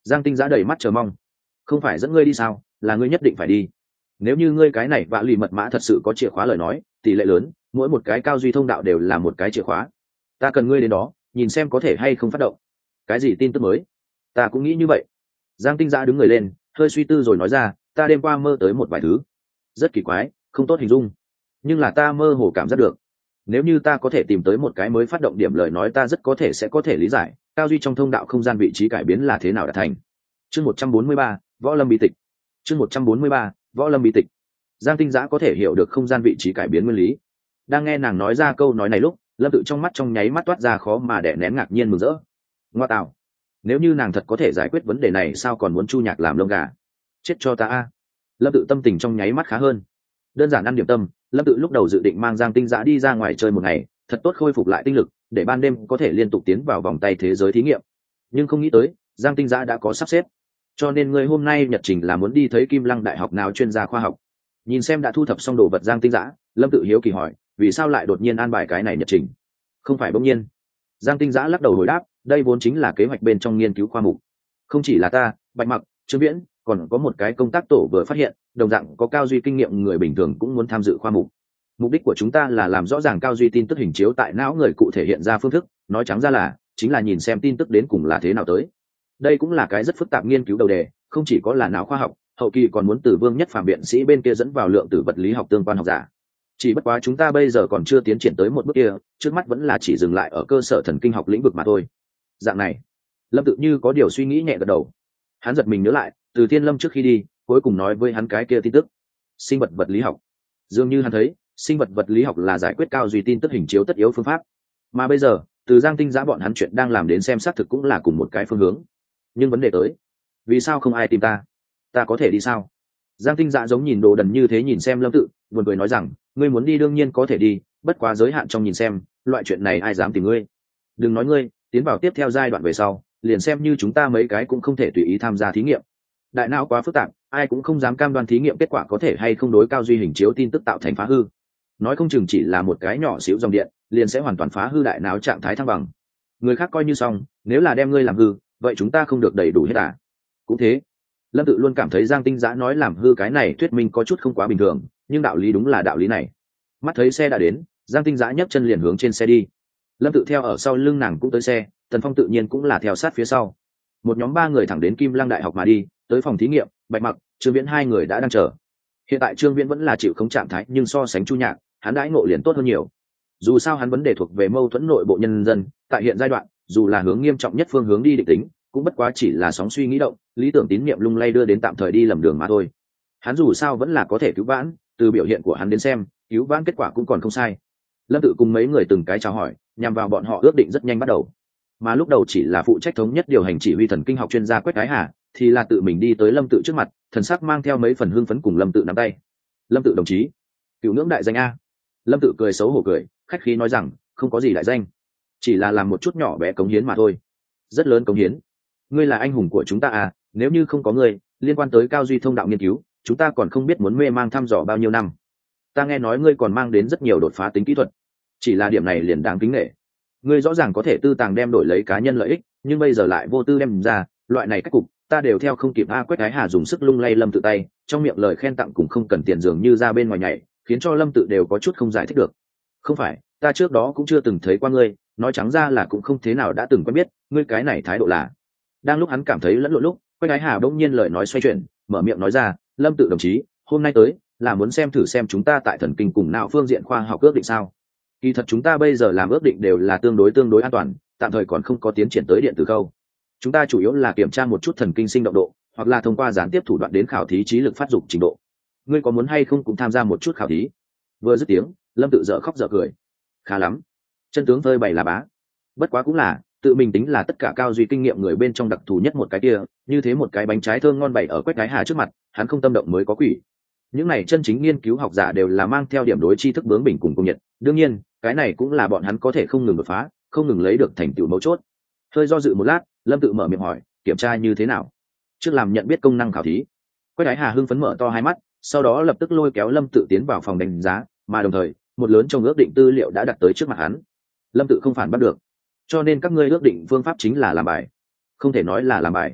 Giang Tinh Giã đầy mắt chờ mong. Không phải dẫn ngươi đi sao, là ngươi nhất định phải đi. Nếu như ngươi cái này vạ lì mật mã thật sự có chìa khóa lời nói, tỷ lệ lớn mỗi một cái cao duy thông đạo đều là một cái chìa khóa. Ta cần ngươi đến đó nhìn xem có thể hay không phát động. Cái gì tin tức mới? Ta cũng nghĩ như vậy. Giang Tinh Giã đứng người lên, hơi suy tư rồi nói ra, ta đêm qua mơ tới một vài thứ rất kỳ quái, không tốt hình dung, nhưng là ta mơ hồ cảm giác được, nếu như ta có thể tìm tới một cái mới phát động điểm lời nói, ta rất có thể sẽ có thể lý giải cao duy trong thông đạo không gian vị trí cải biến là thế nào đã thành. Chương một trăm bốn mươi ba, võ lâm bí tịch. Chương một trăm bốn mươi ba, võ lâm bí tịch. Giang Tinh Giã có thể hiểu được không gian vị trí cải biến nguyên lý. Đang nghe nàng nói ra câu nói này lúc, Lâm Tự trong mắt trong nháy mắt toát ra khó mà đè nén ngạc nhiên mừng rỡ. Ngoa tạo, nếu như nàng thật có thể giải quyết vấn đề này, sao còn muốn Chu Nhạc làm lông gà? Chết cho ta a. Lâm Tự tâm tình trong nháy mắt khá hơn. Đơn giản ăn điểm tâm, Lâm Tự lúc đầu dự định mang Giang Tinh Giã đi ra ngoài chơi một ngày, thật tốt khôi phục lại tinh lực, để ban đêm có thể liên tục tiến vào vòng tay thế giới thí nghiệm. Nhưng không nghĩ tới, Giang Tinh Giã đã có sắp xếp. Cho nên người hôm nay nhật trình là muốn đi thấy Kim Lăng Đại học nào chuyên gia khoa học. Nhìn xem đã thu thập xong đồ vật Giang Tinh Giã, Lâm Tự hiếu kỳ hỏi, vì sao lại đột nhiên an bài cái này nhật trình? Không phải bỗng nhiên. Giang Tinh Giã lắc đầu hồi đáp, đây vốn chính là kế hoạch bên trong nghiên cứu khoa mục. Không chỉ là ta, Bạch Mặc, Trương Viễn, còn có một cái công tác tổ vừa phát hiện, đồng dạng có cao duy kinh nghiệm người bình thường cũng muốn tham dự khoa mục. Mục đích của chúng ta là làm rõ ràng cao duy tin tức hình chiếu tại não người cụ thể hiện ra phương thức, nói trắng ra là chính là nhìn xem tin tức đến cùng là thế nào tới. Đây cũng là cái rất phức tạp nghiên cứu đầu đề, không chỉ có là não khoa học, hậu kỳ còn muốn từ Vương Nhất Phàm biện sĩ bên kia dẫn vào lượng tử vật lý học tương quan học giả. Chỉ bất quá chúng ta bây giờ còn chưa tiến triển tới một bước kia, trước mắt vẫn là chỉ dừng lại ở cơ sở thần kinh học lĩnh vực mà thôi. Dạng này, Lâm Tự như có điều suy nghĩ nhẹ gật đầu. Hắn giật mình nhớ lại, từ Thiên Lâm trước khi đi, cuối cùng nói với hắn cái kia tin tức, sinh vật vật lý học. Dường như hắn thấy, sinh vật vật lý học là giải quyết cao duy tin tức hình chiếu tất yếu phương pháp. Mà bây giờ, từ Giang Tinh Giã bọn hắn chuyện đang làm đến xem xác thực cũng là cùng một cái phương hướng. Nhưng vấn đề tới, vì sao không ai tìm ta? Ta có thể đi sao? Giang Tinh Giã giống nhìn đồ đần như thế nhìn xem Lâm Tự, buồn cười nói rằng, ngươi muốn đi đương nhiên có thể đi, bất quá giới hạn trong nhìn xem, loại chuyện này ai dám tìm ngươi. Đừng nói ngươi, tiến vào tiếp theo giai đoạn về sau, liền xem như chúng ta mấy cái cũng không thể tùy ý tham gia thí nghiệm. Đại não quá phức tạp, ai cũng không dám cam đoan thí nghiệm kết quả có thể hay không đối cao duy hình chiếu tin tức tạo thành phá hư. Nói không chừng chỉ là một cái nhỏ xíu dòng điện, liền sẽ hoàn toàn phá hư đại não trạng thái thăng bằng. Người khác coi như xong, nếu là đem ngươi làm hư, vậy chúng ta không được đầy đủ hết à? Cũng thế. Lâm Tự luôn cảm thấy Giang Tinh Giã nói làm hư cái này thuyết minh có chút không quá bình thường, nhưng đạo lý đúng là đạo lý này. Mắt thấy xe đã đến, Giang Tinh Giã nhấc chân liền hướng trên xe đi. Lâm Tự theo ở sau lưng nàng cũng tới xe, Tần Phong tự nhiên cũng là theo sát phía sau. Một nhóm ba người thẳng đến Kim Lăng Đại học mà đi, tới phòng thí nghiệm, Bạch Mặc, Trương Viễn hai người đã đang chờ. Hiện tại Trương Viễn vẫn là chịu không trạng thái, nhưng so sánh Chu Nhạc, hắn đãi ngộ liền tốt hơn nhiều. Dù sao hắn vấn đề thuộc về mâu thuẫn nội bộ nhân dân, tại hiện giai đoạn, dù là hướng nghiêm trọng nhất phương hướng đi định tính, cũng bất quá chỉ là sóng suy nghĩ động, lý tưởng tín niệm lung lay đưa đến tạm thời đi lầm đường mà thôi. Hắn dù sao vẫn là có thể cứu vãn, từ biểu hiện của hắn đến xem, cứu vãn kết quả cũng còn không sai. Lâm Tự cùng mấy người từng cái chào hỏi, nhằm vào bọn họ ước định rất nhanh bắt đầu. Mà lúc đầu chỉ là phụ trách thống nhất điều hành chỉ huy thần kinh học chuyên gia Quách Ái Hà, thì là tự mình đi tới Lâm Tự trước mặt, thần sắc mang theo mấy phần hưng phấn cùng Lâm Tự nắm tay. Lâm Tự đồng chí, cựu ngưỡng đại danh a. Lâm Tự cười xấu hổ cười, khách khí nói rằng, không có gì đại danh, chỉ là làm một chút nhỏ bé cống hiến mà thôi. Rất lớn cống hiến. Ngươi là anh hùng của chúng ta à, nếu như không có ngươi, liên quan tới cao duy thông đạo nghiên cứu, chúng ta còn không biết muốn mê mang thăm dò bao nhiêu năm. Ta nghe nói ngươi còn mang đến rất nhiều đột phá tính kỹ thuật, chỉ là điểm này liền đáng kính nể. Ngươi rõ ràng có thể tư tàng đem đổi lấy cá nhân lợi ích, nhưng bây giờ lại vô tư đem ra, loại này cách cục, ta đều theo không kịp. A Quách Ái Hà dùng sức lung lay Lâm Tự tay, trong miệng lời khen tặng cũng không cần tiền dường như ra bên ngoài nhảy, khiến cho Lâm Tự đều có chút không giải thích được. Không phải, ta trước đó cũng chưa từng thấy qua ngươi, nói trắng ra là cũng không thế nào đã từng quen biết, ngươi cái này thái độ là. Đang lúc hắn cảm thấy lẫn lộn lúc, Quách Ái Hà bỗng nhiên lời nói xoay chuyển, mở miệng nói ra, Lâm Tự đồng chí, hôm nay tới là muốn xem thử xem chúng ta tại thần kinh cùng não phương diện khoa học ước định sao. Kỳ thật chúng ta bây giờ làm ước định đều là tương đối tương đối an toàn, tạm thời còn không có tiến triển tới điện tử khâu. Chúng ta chủ yếu là kiểm tra một chút thần kinh sinh động độ, hoặc là thông qua gián tiếp thủ đoạn đến khảo thí trí lực phát dục trình độ. Ngươi có muốn hay không cũng tham gia một chút khảo thí? Vừa dứt tiếng, Lâm Tự dở khóc dở cười. Khá lắm, chân tướng phơi bày là bá. Bất quá cũng là, tự mình tính là tất cả cao duy kinh nghiệm người bên trong đặc thù nhất một cái kia, như thế một cái bánh trái thơm ngon bày ở Quách Ái Hà trước mặt, hắn không tâm động mới có quỷ. Những này chân chính nghiên cứu học giả đều là mang theo điểm đối tri thức bướng bỉnh cùng công nhận, đương nhiên, cái này cũng là bọn hắn có thể không ngừng đột phá, không ngừng lấy được thành tựu mấu chốt. Hơi do dự một lát, Lâm Tự mở miệng hỏi, kiểm tra như thế nào? Trước làm nhận biết công năng khảo thí. Quách Ái Hà hưng phấn mở to hai mắt, sau đó lập tức lôi kéo Lâm Tự tiến vào phòng đánh giá, mà đồng thời, một lớn trong ước định tư liệu đã đặt tới trước mặt hắn. Lâm Tự không phản bắt được, cho nên các ngươi ước định phương pháp chính là làm bài. Không thể nói là làm bài.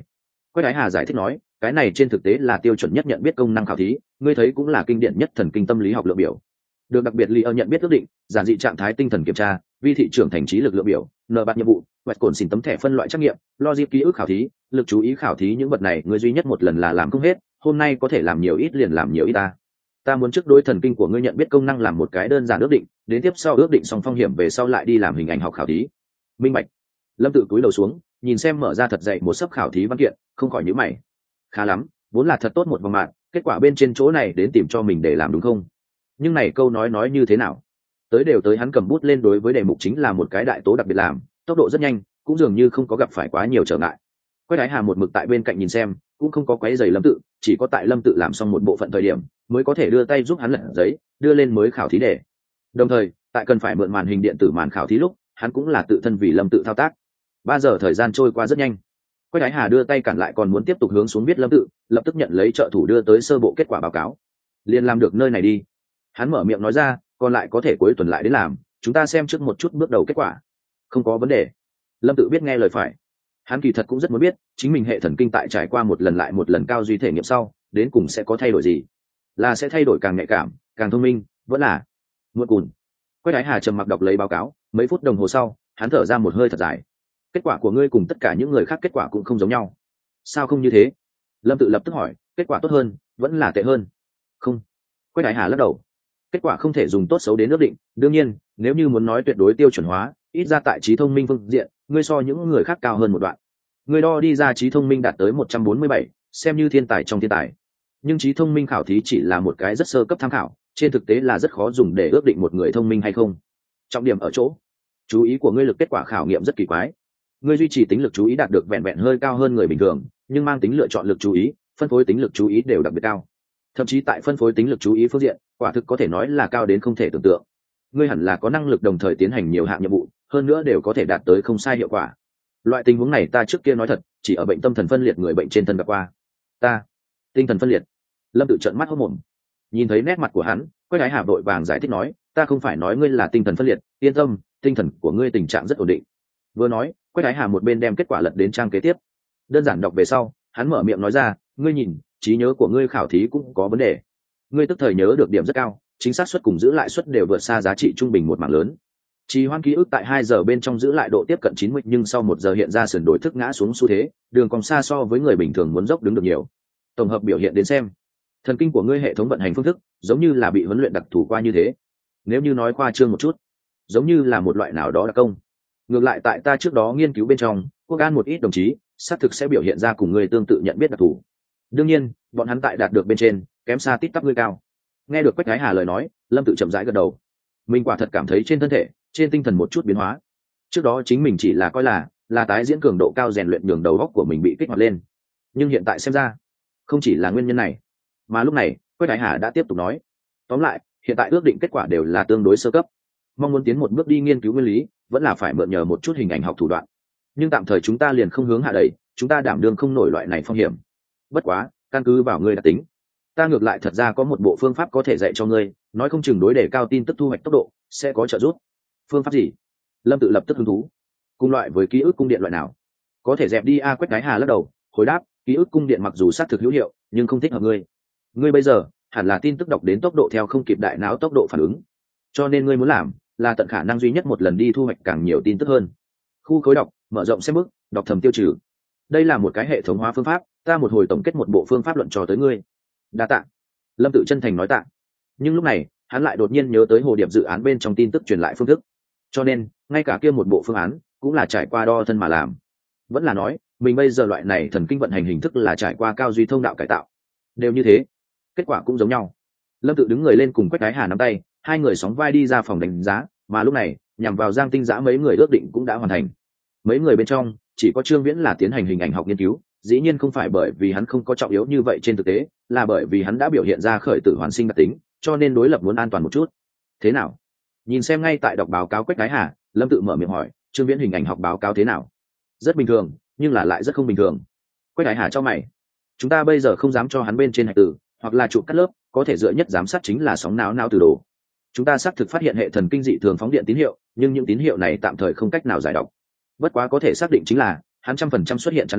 Quách Ái Hà giải thích nói, cái này trên thực tế là tiêu chuẩn nhất nhận biết công năng khảo thí, ngươi thấy cũng là kinh điển nhất thần kinh tâm lý học lượng biểu. Được đặc biệt lý ở nhận biết ước định, giản dị trạng thái tinh thần kiểm tra, vi thị trưởng thành trí lực lượng biểu, nợ bạt nhiệm vụ, vạch cồn xỉn tấm thẻ phân loại trắc nghiệm, logic ký ức khảo thí, lực chú ý khảo thí, những vật này ngươi duy nhất một lần là làm không hết, hôm nay có thể làm nhiều ít liền làm nhiều ít ta. Ta muốn trước đối thần kinh của ngươi nhận biết công năng làm một cái đơn giản ước định, đến tiếp sau ước định xong phong hiểm về sau lại đi làm hình ảnh học khảo thí. Minh bạch. Lâm Tự cúi đầu xuống, nhìn xem mở ra thật dậy một sấp khảo thí văn kiện, không khỏi nhíu mày. Khá lắm, vốn là thật tốt một vòng mạng, kết quả bên trên chỗ này đến tìm cho mình để làm đúng không? Nhưng này câu nói nói như thế nào? Tới đều tới, hắn cầm bút lên, đối với đề mục chính là một cái đại tố đặc biệt làm, tốc độ rất nhanh, cũng dường như không có gặp phải quá nhiều trở ngại. Quách Ái Hà một mực tại bên cạnh nhìn xem, cũng không có quấy rầy Lâm Tự, chỉ có tại Lâm Tự làm xong một bộ phận thời điểm, mới có thể đưa tay giúp hắn lật giấy, đưa lên mới khảo thí đề. Đồng thời, tại cần phải mượn màn hình điện tử màn khảo thí lúc, hắn cũng là tự thân vì Lâm Tự thao tác. Ba giờ thời gian trôi qua rất nhanh. Quách Ái Hà đưa tay cản lại còn muốn tiếp tục hướng xuống viết Lâm Tự, lập tức nhận lấy trợ thủ đưa tới sơ bộ kết quả báo cáo. Liên làm được nơi này đi. Hắn mở miệng nói ra, còn lại có thể cuối tuần lại đến làm, chúng ta xem trước một chút bước đầu kết quả. Không có vấn đề. Lâm Tự biết nghe lời phải. Hắn kỳ thật cũng rất muốn biết, chính mình hệ thần kinh tại trải qua một lần lại một lần cao duy thể nghiệm sau, đến cùng sẽ có thay đổi gì? Là sẽ thay đổi càng nhạy cảm, càng thông minh, vẫn là muộn cùn. Quách Ái Hà trầm mặc đọc lấy báo cáo, mấy phút đồng hồ sau, hắn thở ra một hơi thật dài. Kết quả của ngươi cùng tất cả những người khác kết quả cũng không giống nhau. Sao không như thế? Lâm Tự lập tức hỏi, kết quả tốt hơn, vẫn là tệ hơn? Không. Quách Ái Hà lắc đầu. Kết quả không thể dùng tốt xấu đến ước định, đương nhiên, nếu như muốn nói tuyệt đối tiêu chuẩn hóa, ít ra tại trí thông minh phương diện, ngươi so những người khác cao hơn một đoạn. Ngươi đo đi ra trí thông minh đạt tới một trăm bốn mươi bảy, xem như thiên tài trong thiên tài. Nhưng trí thông minh khảo thí chỉ là một cái rất sơ cấp tham khảo, trên thực tế là rất khó dùng để ước định một người thông minh hay không. Trọng điểm ở chỗ, chú ý của ngươi lực kết quả khảo nghiệm rất kỳ quái. Ngươi duy trì tính lực chú ý đạt được vẹn vẹn hơi cao hơn người bình thường, nhưng mang tính lựa chọn lực chú ý, phân phối tính lực chú ý đều đặc biệt cao. Thậm chí tại phân phối tính lực chú ý phương diện, quả thực có thể nói là cao đến không thể tưởng tượng. Ngươi hẳn là có năng lực đồng thời tiến hành nhiều hạng nhiệm vụ, hơn nữa đều có thể đạt tới không sai hiệu quả. Loại tình huống này ta trước kia nói thật, chỉ ở bệnh tâm thần phân liệt người bệnh trên thân gặp qua. Ta tinh thần phân liệt. Lâm Tự trợn mắt hốt mồm. Nhìn thấy nét mặt của hắn, Quách Ái Hà vội vàng giải thích nói, ta không phải nói ngươi là tinh thần phân liệt, yên tâm, tinh thần của ngươi tình trạng rất ổn định. Vừa nói, Quách Ái Hà một bên đem kết quả lật đến trang kế tiếp. Đơn giản đọc về sau, hắn mở miệng nói ra, ngươi nhìn, trí nhớ của ngươi khảo thí cũng có vấn đề. Ngươi tức thời nhớ được điểm rất cao, chính xác suất cùng giữ lại suất đều vượt xa giá trị trung bình một mảng lớn. Trì hoãn ký ức tại hai giờ bên trong giữ lại độ tiếp cận chín mươi, nhưng sau một giờ hiện ra sườn đổi thức ngã xuống xu thế, đường còn xa so với người bình thường muốn dốc đứng được nhiều. Tổng hợp biểu hiện đến xem, thần kinh của ngươi hệ thống vận hành phương thức giống như là bị huấn luyện đặc thù qua như thế. Nếu như nói khoa trương một chút, giống như là một loại nào đó đặc công. Ngược lại tại ta trước đó nghiên cứu bên trong, quốc an một ít đồng chí xác thực sẽ biểu hiện ra cùng ngươi tương tự nhận biết đặc thù. Đương nhiên, bọn hắn tại đạt được bên trên, kém xa tít tắp ngươi cao. Nghe được Quách Ái Hà lời nói, Lâm Tự chậm rãi gật đầu. Mình quả thật cảm thấy trên thân thể, trên tinh thần một chút biến hóa. Trước đó chính mình chỉ là coi là là tái diễn cường độ cao rèn luyện nhường đầu óc của mình bị kích hoạt lên, nhưng hiện tại xem ra không chỉ là nguyên nhân này. Mà lúc này Quách Ái Hà đã tiếp tục nói, tóm lại hiện tại ước định kết quả đều là tương đối sơ cấp, mong muốn tiến một bước đi nghiên cứu nguyên lý vẫn là phải mượn nhờ một chút hình ảnh học thủ đoạn, nhưng tạm thời chúng ta liền không hướng hạ đẩy, chúng ta đảm đương không nổi loại này phong hiểm. Bất quá căn cứ vào ngươi đặc tính, ta ngược lại thật ra có một bộ phương pháp có thể dạy cho ngươi, nói không chừng đối đề cao tin tức thu hoạch tốc độ sẽ có trợ giúp. Phương pháp gì? Lâm Tự lập tức hứng thú. Cùng loại với ký ức cung điện loại nào? Có thể dẹp đi a? Quách Ái Hà lắc đầu hồi đáp, ký ức cung điện mặc dù xác thực hữu hiệu nhưng không thích hợp ngươi. Ngươi bây giờ hẳn là tin tức đọc đến tốc độ theo không kịp đại não tốc độ phản ứng, cho nên ngươi muốn làm là tận khả năng duy nhất một lần đi thu hoạch càng nhiều tin tức hơn. Khu khối đọc, mở rộng xem mức, đọc thầm tiêu trừ. Đây là một cái hệ thống hóa phương pháp, ta một hồi tổng kết một bộ phương pháp luận trò tới ngươi. Đa tạ. Lâm Tự chân thành nói tạ. Nhưng lúc này hắn lại đột nhiên nhớ tới hồ điệp dự án bên trong tin tức truyền lại phương thức, cho nên ngay cả kia một bộ phương án cũng là trải qua đo thân mà làm. Vẫn là nói mình bây giờ loại này thần kinh vận hành hình thức là trải qua cao duy thông đạo cải tạo. Đều như thế, kết quả cũng giống nhau. Lâm Tự đứng người lên cùng Quách Ái Hà nắm tay, hai người sóng vai đi ra phòng đánh giá. Mà lúc này nhằm vào Giang Tinh Giã mấy người ước định cũng đã hoàn thành. Mấy người bên trong chỉ có Trương Viễn là tiến hành hình ảnh học nghiên cứu, dĩ nhiên không phải bởi vì hắn không có trọng yếu như vậy trên thực tế, là bởi vì hắn đã biểu hiện ra khởi tử hoàn sinh đặc tính, cho nên đối lập muốn an toàn một chút. Thế nào? Nhìn xem ngay tại đọc báo cáo Quách Ái Hà, Lâm Tự mở miệng hỏi, Trương Viễn hình ảnh học báo cáo thế nào? Rất bình thường, nhưng là lại rất không bình thường. Quách Ái Hà cho mày. Chúng ta bây giờ không dám cho hắn bên trên hạch tử, hoặc là chụp cắt lớp, có thể dựa nhất giám sát chính là sóng não não từ đồ. Chúng ta xác thực phát hiện hệ thần kinh dị thường phóng điện tín hiệu, nhưng những tín hiệu này tạm thời không cách nào giải đọc. Bất quá có thể xác định chính là hắn trăm phần trăm xuất hiện chắn lá,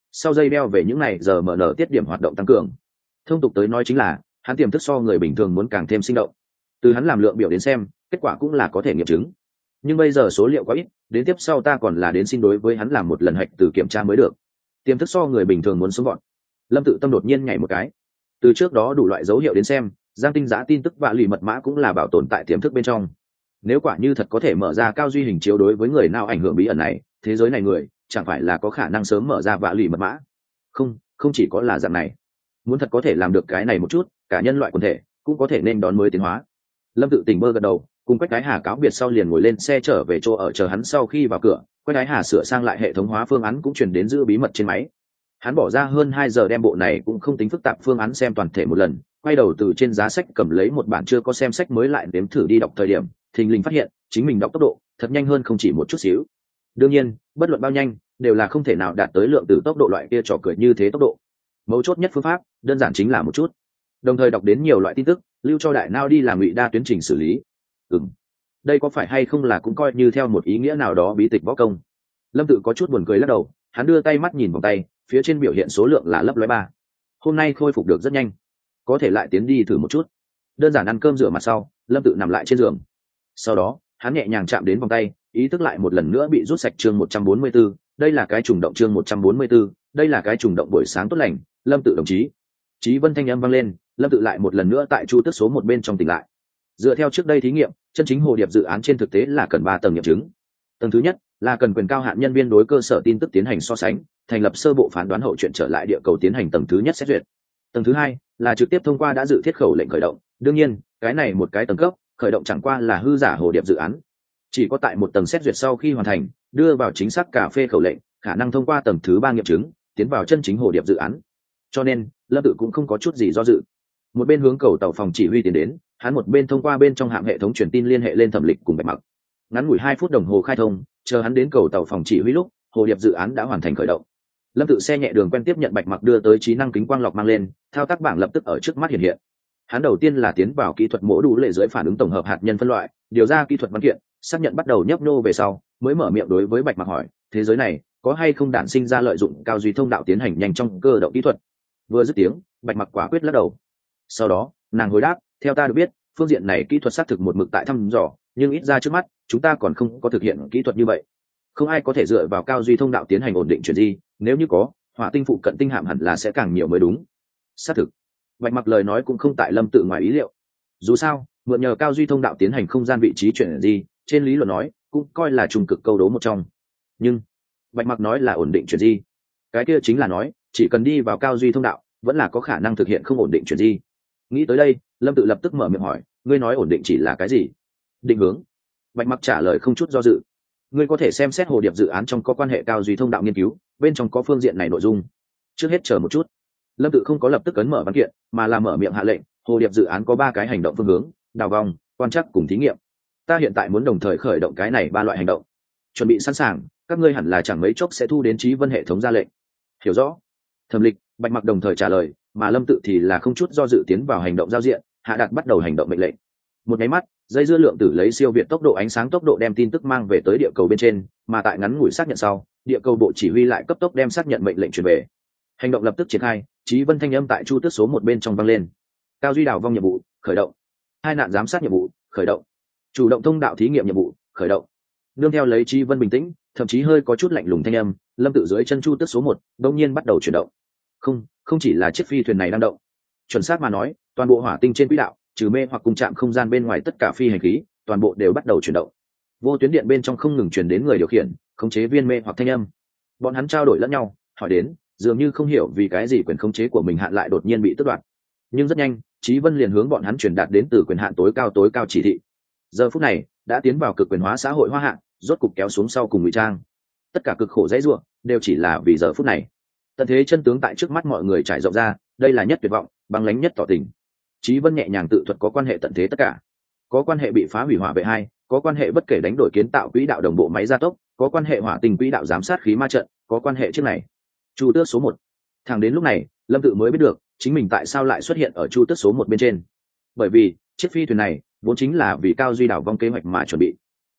sau dây đeo về những này giờ mở nở tiết điểm hoạt động tăng cường. Thông tục tới nói chính là hắn tiềm thức so người bình thường muốn càng thêm sinh động. Từ hắn làm lượng biểu đến xem, kết quả cũng là có thể nghiệm chứng. Nhưng bây giờ số liệu quá ít, đến tiếp sau ta còn là đến xin đối với hắn làm một lần hạch từ kiểm tra mới được. Tiềm thức so người bình thường muốn xuống gọn. Lâm Tự Tâm đột nhiên nhảy một cái. Từ trước đó đủ loại dấu hiệu đến xem, Giang Tinh Giá tin tức và lì mật mã cũng là bảo tồn tại tiềm thức bên trong. Nếu quả như thật có thể mở ra cao duy hình chiếu đối với người nào ảnh hưởng bí ẩn này, thế giới này người chẳng phải là có khả năng sớm mở ra vạ lì mật mã. Không, không chỉ có là dạng này. Muốn thật có thể làm được cái này một chút, cả nhân loại quần thể cũng có thể nên đón mới tiến hóa. Lâm Tự Tình bơ gật đầu, cùng Quách Đái Hà cáo biệt sau liền ngồi lên xe trở về chỗ ở chờ hắn. Sau khi vào cửa, Quách Đái Hà sửa sang lại hệ thống hóa phương án cũng truyền đến giữ bí mật trên máy. Hắn bỏ ra hơn hai giờ đem bộ này cũng không tính phức tạp phương án xem toàn thể một lần, quay đầu từ trên giá sách cầm lấy một bản chưa có xem sách mới lại nếm thử đi đọc thời điểm, thình lình phát hiện chính mình đọc tốc độ thật nhanh hơn không chỉ một chút xíu. Đương nhiên, bất luận bao nhanh, đều là không thể nào đạt tới lượng tử tốc độ loại kia trò cười như thế tốc độ. Mấu chốt nhất phương pháp, đơn giản chính là một chút. Đồng thời đọc đến nhiều loại tin tức, lưu cho đại não đi làm ngụy đa tuyến trình xử lý. Ừm, đây có phải hay không là cũng coi như theo một ý nghĩa nào đó bí tịch võ công. Lâm Tự có chút buồn cười lắc đầu, hắn đưa tay mắt nhìn vòng tay, phía trên biểu hiện số lượng là lấp lóe ba. Hôm nay khôi phục được rất nhanh, có thể lại tiến đi thử một chút. Đơn giản ăn cơm rửa mặt sau, Lâm Tự nằm lại trên giường. Sau đó, hắn nhẹ nhàng chạm đến vòng tay, ý thức lại một lần nữa bị rút sạch. Chương một trăm bốn mươi 144, đây là cái trùng động. Chương một trăm bốn mươi 144, đây là cái trùng động. Buổi sáng tốt lành, Lâm Tự đồng chí. Chí Vân thanh âm vang lên, Lâm Tự lại một lần nữa tại chu tước số một bên trong tỉnh lại. Dựa theo trước đây thí nghiệm, chân chính hồ điệp dự án trên thực tế là cần ba tầng nghiệm chứng. Tầng thứ nhất là cần quyền cao hạn nhân viên đối cơ sở tin tức tiến hành so sánh, thành lập sơ bộ phán đoán hậu chuyện trở lại địa cầu tiến hành tầng thứ nhất xét duyệt. Tầng thứ hai là trực tiếp thông qua đã dự thiết khẩu lệnh khởi động. Đương nhiên, cái này một cái tầng cấp khởi động chẳng qua là hư giả hồ điệp dự án. Chỉ có tại một tầng xét duyệt sau khi hoàn thành, đưa vào chính xác cà phê khẩu lệnh, khả năng thông qua tầng thứ ba nghiệm chứng, tiến vào chân chính hồ điệp dự án. Cho nên, Lâm Tự cũng không có chút gì do dự. Một bên hướng cầu tàu phòng chỉ huy tiến đến, hắn một bên thông qua bên trong hạm hệ thống truyền tin liên hệ lên Thẩm Lịch cùng Bạch Mặc. Ngắn ngủi hai phút đồng hồ khai thông, chờ hắn đến cầu tàu phòng chỉ huy lúc, hồ điệp dự án đã hoàn thành khởi động. Lâm Tự xe nhẹ đường quen tiếp nhận Bạch Mặc đưa tới trí năng kính quang lọc mang lên, thao tác bảng lập tức ở trước mắt hiện hiện. Hắn đầu tiên là tiến vào kỹ thuật mổ đủ lệ dưới phản ứng tổng hợp hạt nhân phân loại, điều ra kỹ thuật văn kiện, xác nhận bắt đầu nhấp nô về sau, mới mở miệng đối với Bạch Mặc hỏi, thế giới này có hay không đản sinh ra lợi dụng cao duy thông đạo tiến hành nhanh trong cơ động kỹ thuật. Vừa dứt tiếng, Bạch Mặc quả quyết lắc đầu. Sau đó, nàng hồi đáp, theo ta được biết, phương diện này kỹ thuật xác thực một mực tại thăm dò, nhưng ít ra trước mắt, chúng ta còn không có thực hiện kỹ thuật như vậy. Không ai có thể dựa vào cao duy thông đạo tiến hành ổn định chuyển di, nếu như có, hỏa tinh phụ cận tinh hạm hẳn là sẽ càng nhiều mới đúng. Xác thực. Bạch Mặc lời nói cũng không tại Lâm Tự ngoài ý liệu. Dù sao, mượn nhờ cao duy thông đạo tiến hành không gian vị trí chuyển di, trên lý luận nói, cũng coi là trùng cực câu đố một trong. Nhưng, Bạch Mặc nói là ổn định chuyển di. Cái kia chính là nói, chỉ cần đi vào cao duy thông đạo, vẫn là có khả năng thực hiện không ổn định chuyển di. Nghĩ tới đây, Lâm Tự lập tức mở miệng hỏi, ngươi nói ổn định chỉ là cái gì? Định hướng. Bạch Mặc trả lời không chút do dự. Ngươi có thể xem xét hồ điệp dự án trong có quan hệ cao duy thông đạo nghiên cứu, bên trong có phương diện này nội dung. Trước hết chờ một chút. Lâm Tự không có lập tức ấn mở văn kiện, mà là mở miệng hạ lệnh, hồ điệp dự án có ba cái hành động phương hướng, đào vòng, quan trắc cùng thí nghiệm. Ta hiện tại muốn đồng thời khởi động cái này ba loại hành động. Chuẩn bị sẵn sàng, các ngươi hẳn là chẳng mấy chốc sẽ thu đến Chí Vân hệ thống ra lệnh. Hiểu rõ. Thẩm Lịch, Bạch Mặc đồng thời trả lời, mà Lâm Tự thì là không chút do dự tiến vào hành động giao diện, hạ đạt bắt đầu hành động mệnh lệnh. Một cái mắt, dây dưa lượng tử lấy siêu việt tốc độ ánh sáng tốc độ đem tin tức mang về tới địa cầu bên trên, mà tại ngắn ngủi xác nhận sau, địa cầu bộ chỉ huy lại cấp tốc đem xác nhận mệnh lệnh truyền về. Hành động lập tức triển khai, Chí Vân thanh âm tại chu tước số một bên trong vang lên. Cao duy đào vong nhiệm vụ khởi động, hai nạn giám sát nhiệm vụ khởi động, chủ động thông đạo thí nghiệm nhiệm vụ khởi động. Nương theo lấy Chí Vân bình tĩnh, thậm chí hơi có chút lạnh lùng thanh âm, Lâm Tự dưới chân chu tước số một đột nhiên bắt đầu chuyển động. Không, không chỉ là chiếc phi thuyền này đang động. Chuẩn xác mà nói, toàn bộ hỏa tinh trên quỹ đạo, trừ mê hoặc cung chạm không gian bên ngoài tất cả phi hành khí, toàn bộ đều bắt đầu chuyển động. Vô tuyến điện bên trong không ngừng truyền đến người điều khiển, khống chế viên mê hoặc thanh âm. Bọn hắn trao đổi lẫn nhau, hỏi đến, dường như không hiểu vì cái gì quyền khống chế của mình hạn lại đột nhiên bị tước đoạt. Nhưng rất nhanh, Chí Vân liền hướng bọn hắn truyền đạt đến từ quyền hạn tối cao tối cao chỉ thị. Giờ phút này, đã tiến vào cực quyền hóa xã hội hoa hạn, rốt cục kéo xuống sau cùng ngụy trang. Tất cả cực khổ dãy rủa, đều chỉ là vì giờ phút này. Tận thế chân tướng tại trước mắt mọi người trải rộng ra, đây là nhất tuyệt vọng, băng lãnh nhất tỏ tình. Chí Vân nhẹ nhàng tự thuật có quan hệ tận thế tất cả, có quan hệ bị phá hủy hỏa vệ hai, có quan hệ bất kể đánh đổi kiến tạo quỹ đạo đồng bộ máy gia tốc, có quan hệ hỏa tinh quỹ đạo giám sát khí ma trận, có quan hệ trước này. Chu tước số một. Thẳng đến lúc này, Lâm Tự mới biết được, chính mình tại sao lại xuất hiện ở chu tước số một bên trên. Bởi vì, chiếc phi thuyền này vốn chính là vì cao duy đảo vong kế hoạch mà chuẩn bị.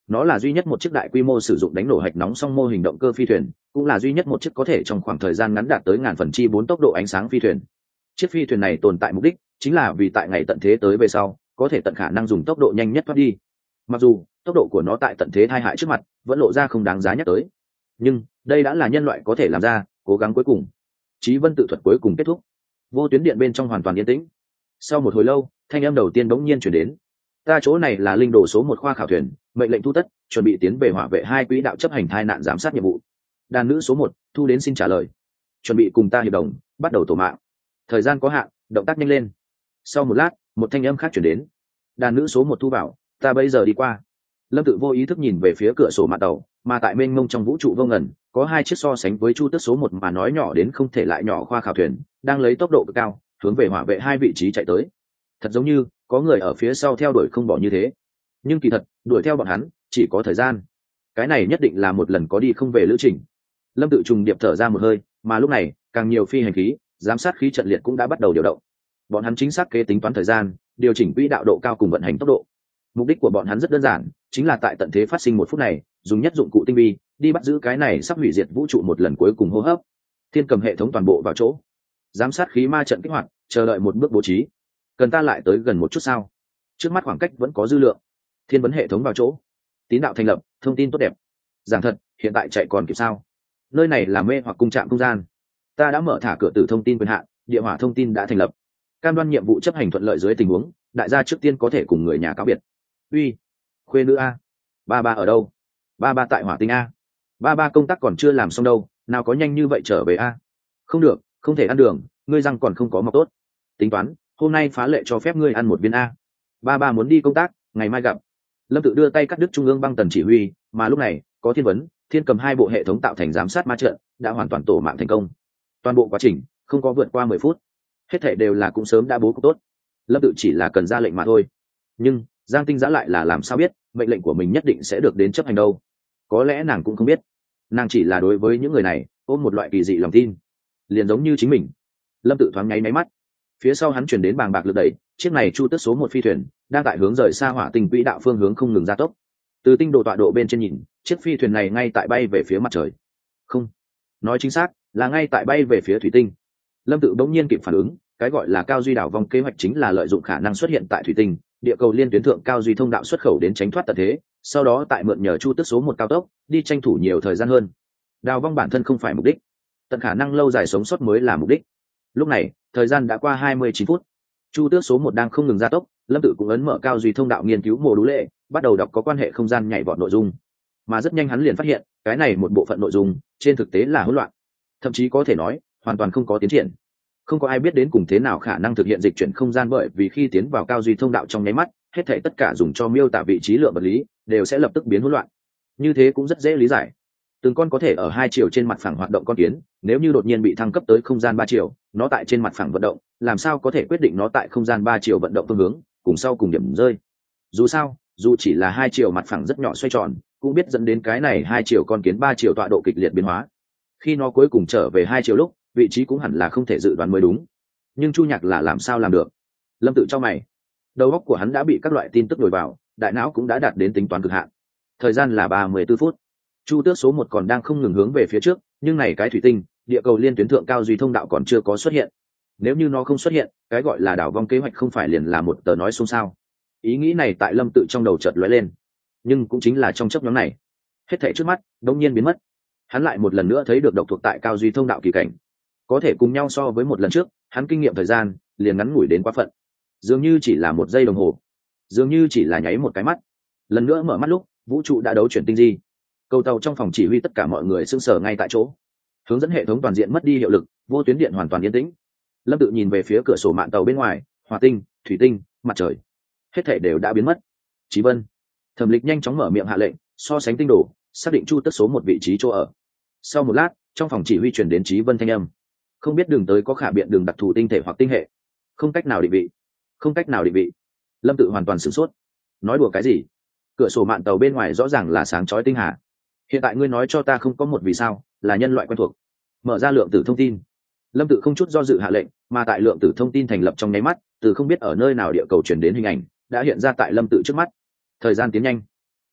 Nó là duy nhất một chiếc đại quy mô sử dụng đánh nổ hạch nóng song mô hình động cơ phi thuyền, cũng là duy nhất một chiếc có thể trong khoảng thời gian ngắn đạt tới ngàn phần chi bốn tốc độ ánh sáng phi thuyền. Chiếc phi thuyền này tồn tại mục đích chính là vì tại ngày tận thế tới về sau có thể tận khả năng dùng tốc độ nhanh nhất thoát đi. Mặc dù tốc độ của nó tại tận thế tai hại trước mặt vẫn lộ ra không đáng giá nhắc tới, nhưng đây đã là nhân loại có thể làm ra cố gắng cuối cùng. Chí Vân tự thuật cuối cùng kết thúc, vô tuyến điện bên trong hoàn toàn yên tĩnh. Sau một hồi lâu, thanh âm đầu tiên bỗng nhiên chuyển đến: ta chỗ này là linh đồ số một khoa khảo thuyền, mệnh lệnh thu tất, chuẩn bị tiến về hỏa vệ hai quỹ đạo chấp hành tai nạn giám sát nhiệm vụ. Đàn nữ số một thu đến xin trả lời, chuẩn bị cùng ta hiệp đồng bắt đầu tổ mạng, thời gian có hạn, động tác nhanh lên. Sau một lát, một thanh âm khác chuyển đến: đàn nữ số một thu vào, ta bây giờ đi qua. Lâm Tự vô ý thức nhìn về phía cửa sổ mạn tàu, mà tại mênh mông trong vũ trụ vô ngần có hai chiếc so sánh với chu tước số một mà nói nhỏ đến không thể lại nhỏ khoa khảo thuyền đang lấy tốc độ cực cao hướng về hỏa vệ hai vị trí chạy tới. Thật giống như có người ở phía sau theo đuổi không bỏ như thế, nhưng kỳ thật đuổi theo bọn hắn chỉ có thời gian. Cái này nhất định là một lần có đi không về lữ trình. Lâm Tự trùng điệp thở ra một hơi, mà lúc này càng nhiều phi hành khí giám sát khí trận liệt cũng đã bắt đầu điều động. Bọn hắn chính xác kế tính toán thời gian, điều chỉnh quỹ đạo độ cao cùng vận hành tốc độ. Mục đích của bọn hắn rất đơn giản, chính là tại tận thế phát sinh một phút này dùng nhất dụng cụ tinh vi đi bắt giữ cái này sắp hủy diệt vũ trụ một lần cuối cùng hô hấp. Thiên cầm hệ thống toàn bộ vào chỗ, giám sát khí ma trận kích hoạt, chờ đợi một bước bố trí. Cần ta lại tới gần một chút sao? Trước mắt khoảng cách vẫn có dư lượng. Thiên vấn hệ thống vào chỗ, tín đạo thành lập, thông tin tốt đẹp. Giảng thật, hiện tại chạy còn kịp sao? Nơi này là mê hoặc cung trạm không gian. Ta đã mở thả cửa tử thông tin quyền hạn, địa hỏa thông tin đã thành lập. Cam đoan nhiệm vụ chấp hành thuận lợi dưới tình huống, đại gia trước tiên có thể cùng người nhà cáo biệt. Uy, khuê nữ a, ba ba ở đâu? Ba ba tại hỏa tinh a. Ba ba công tác còn chưa làm xong đâu, nào có nhanh như vậy trở về a? Không được, không thể ăn đường, ngươi răng còn không có mọc tốt. Tính toán, hôm nay phá lệ cho phép ngươi ăn một viên a. Ba ba muốn đi công tác, ngày mai gặp. Lâm Tự đưa tay cắt đứt trung ương băng tần chỉ huy, mà lúc này có thiên vấn, thiên cầm hai bộ hệ thống tạo thành giám sát ma trận đã hoàn toàn tổ mạng thành công. Toàn bộ quá trình không có vượt qua mười phút, hết thảy đều là cũng sớm đã bố cục tốt. Lâm Tự chỉ là cần ra lệnh mà thôi. Nhưng Giang Tinh Giã lại là làm sao biết mệnh lệnh của mình nhất định sẽ được đến chấp hành đâu? Có lẽ nàng cũng không biết, nàng chỉ là đối với những người này ôm một loại kỳ dị lòng tin, liền giống như chính mình. Lâm Tự thoáng nháy máy mắt, phía sau hắn chuyển đến bàng bạc lực đẩy, chiếc này chu tước số một phi thuyền đang tại hướng rời xa hỏa tinh quỹ đạo phương hướng không ngừng gia tốc. Từ tinh độ tọa độ bên trên nhìn, chiếc phi thuyền này ngay tại bay về phía mặt trời. Không, nói chính xác là ngay tại bay về phía thủy tinh. Lâm Tự bỗng nhiên kịp phản ứng, cái gọi là cao duy đảo vòng kế hoạch chính là lợi dụng khả năng xuất hiện tại thủy tinh, địa cầu liên tuyến thượng cao duy thông đạo xuất khẩu đến tránh thoát tận thế, sau đó tại mượn nhờ chu tước số một cao tốc đi tranh thủ nhiều thời gian hơn. Đào vong bản thân không phải mục đích, tận khả năng lâu dài sống sót mới là mục đích. Lúc này thời gian đã qua hai mươi chín phút, chu tước số một đang không ngừng gia tốc. Lâm Tự cũng ấn mở cao duy thông đạo nghiên cứu mô đũ lệ, bắt đầu đọc có quan hệ không gian nhảy vọt nội dung. Mà rất nhanh hắn liền phát hiện cái này một bộ phận nội dung trên thực tế là hỗn loạn, thậm chí có thể nói hoàn toàn không có tiến triển. Không có ai biết đến cùng thế nào khả năng thực hiện dịch chuyển không gian, bởi vì khi tiến vào cao duy thông đạo trong nháy mắt, hết thảy tất cả dùng cho miêu tả vị trí lượng vật lý đều sẽ lập tức biến hỗn loạn. Như thế cũng rất dễ lý giải. Từng con có thể ở hai chiều trên mặt phẳng hoạt động con kiến, nếu như đột nhiên bị thăng cấp tới không gian ba chiều, nó tại trên mặt phẳng vận động, làm sao có thể quyết định nó tại không gian ba chiều vận động phương hướng, cùng sau cùng điểm rơi. Dù sao, dù chỉ là hai chiều mặt phẳng rất nhỏ xoay tròn, cũng biết dẫn đến cái này hai chiều con kiến ba chiều tọa độ kịch liệt biến hóa. Khi nó cuối cùng trở về hai chiều lúc, vị trí cũng hẳn là không thể dự đoán mới đúng. Nhưng Chu Nhạc là làm sao làm được? Lâm Tự cho mày. Đầu óc của hắn đã bị các loại tin tức nhồi vào, đại não cũng đã đạt đến tính toán cực hạn. Thời gian là ba mươi tư phút. Chu tước số một còn đang không ngừng hướng về phía trước, nhưng này cái thủy tinh, địa cầu liên tuyến thượng cao duy thông đạo còn chưa có xuất hiện. Nếu như nó không xuất hiện, cái gọi là đảo vong kế hoạch không phải liền là một tờ nói xôn xao. Ý nghĩ này tại Lâm Tự trong đầu chợt lóe lên, nhưng cũng chính là trong chớp nhoáng này, hết thảy trước mắt đột nhiên biến mất. Hắn lại một lần nữa thấy được độc thuộc tại cao duy thông đạo kỳ cảnh, có thể cùng nhau so với một lần trước, hắn kinh nghiệm thời gian liền ngắn ngủi đến quá phận, dường như chỉ là một giây đồng hồ, dường như chỉ là nháy một cái mắt. Lần nữa mở mắt lúc, vũ trụ đã đấu chuyển tinh di. Cầu tàu trong phòng chỉ huy tất cả mọi người sững sờ ngay tại chỗ. Hướng dẫn hệ thống toàn diện mất đi hiệu lực, vô tuyến điện hoàn toàn yên tĩnh. Lâm Tự nhìn về phía cửa sổ mạn tàu bên ngoài, hỏa tinh, thủy tinh, mặt trời, hết thảy đều đã biến mất. Chí Vân, Thẩm Lịch nhanh chóng mở miệng hạ lệnh, so sánh tinh đồ, xác định chu tước số một vị trí chỗ ở. Sau một lát, trong phòng chỉ huy truyền đến Chí Vân thanh âm. Không biết đường tới có khả biện đường đặc thù tinh thể hoặc tinh hệ, không cách nào định vị, không cách nào định vị. Lâm Tự hoàn toàn sửng sốt. Nói đùa cái gì? Cửa sổ mạn tàu bên ngoài rõ ràng là sáng chói tinh hà. Hiện tại ngươi nói cho ta không có một vì sao, là nhân loại quen thuộc. Mở ra lượng tử thông tin. Lâm Tự không chút do dự hạ lệnh, mà tại lượng tử thông tin thành lập trong nháy mắt, từ không biết ở nơi nào địa cầu truyền đến hình ảnh đã hiện ra tại Lâm Tự trước mắt. Thời gian tiến nhanh,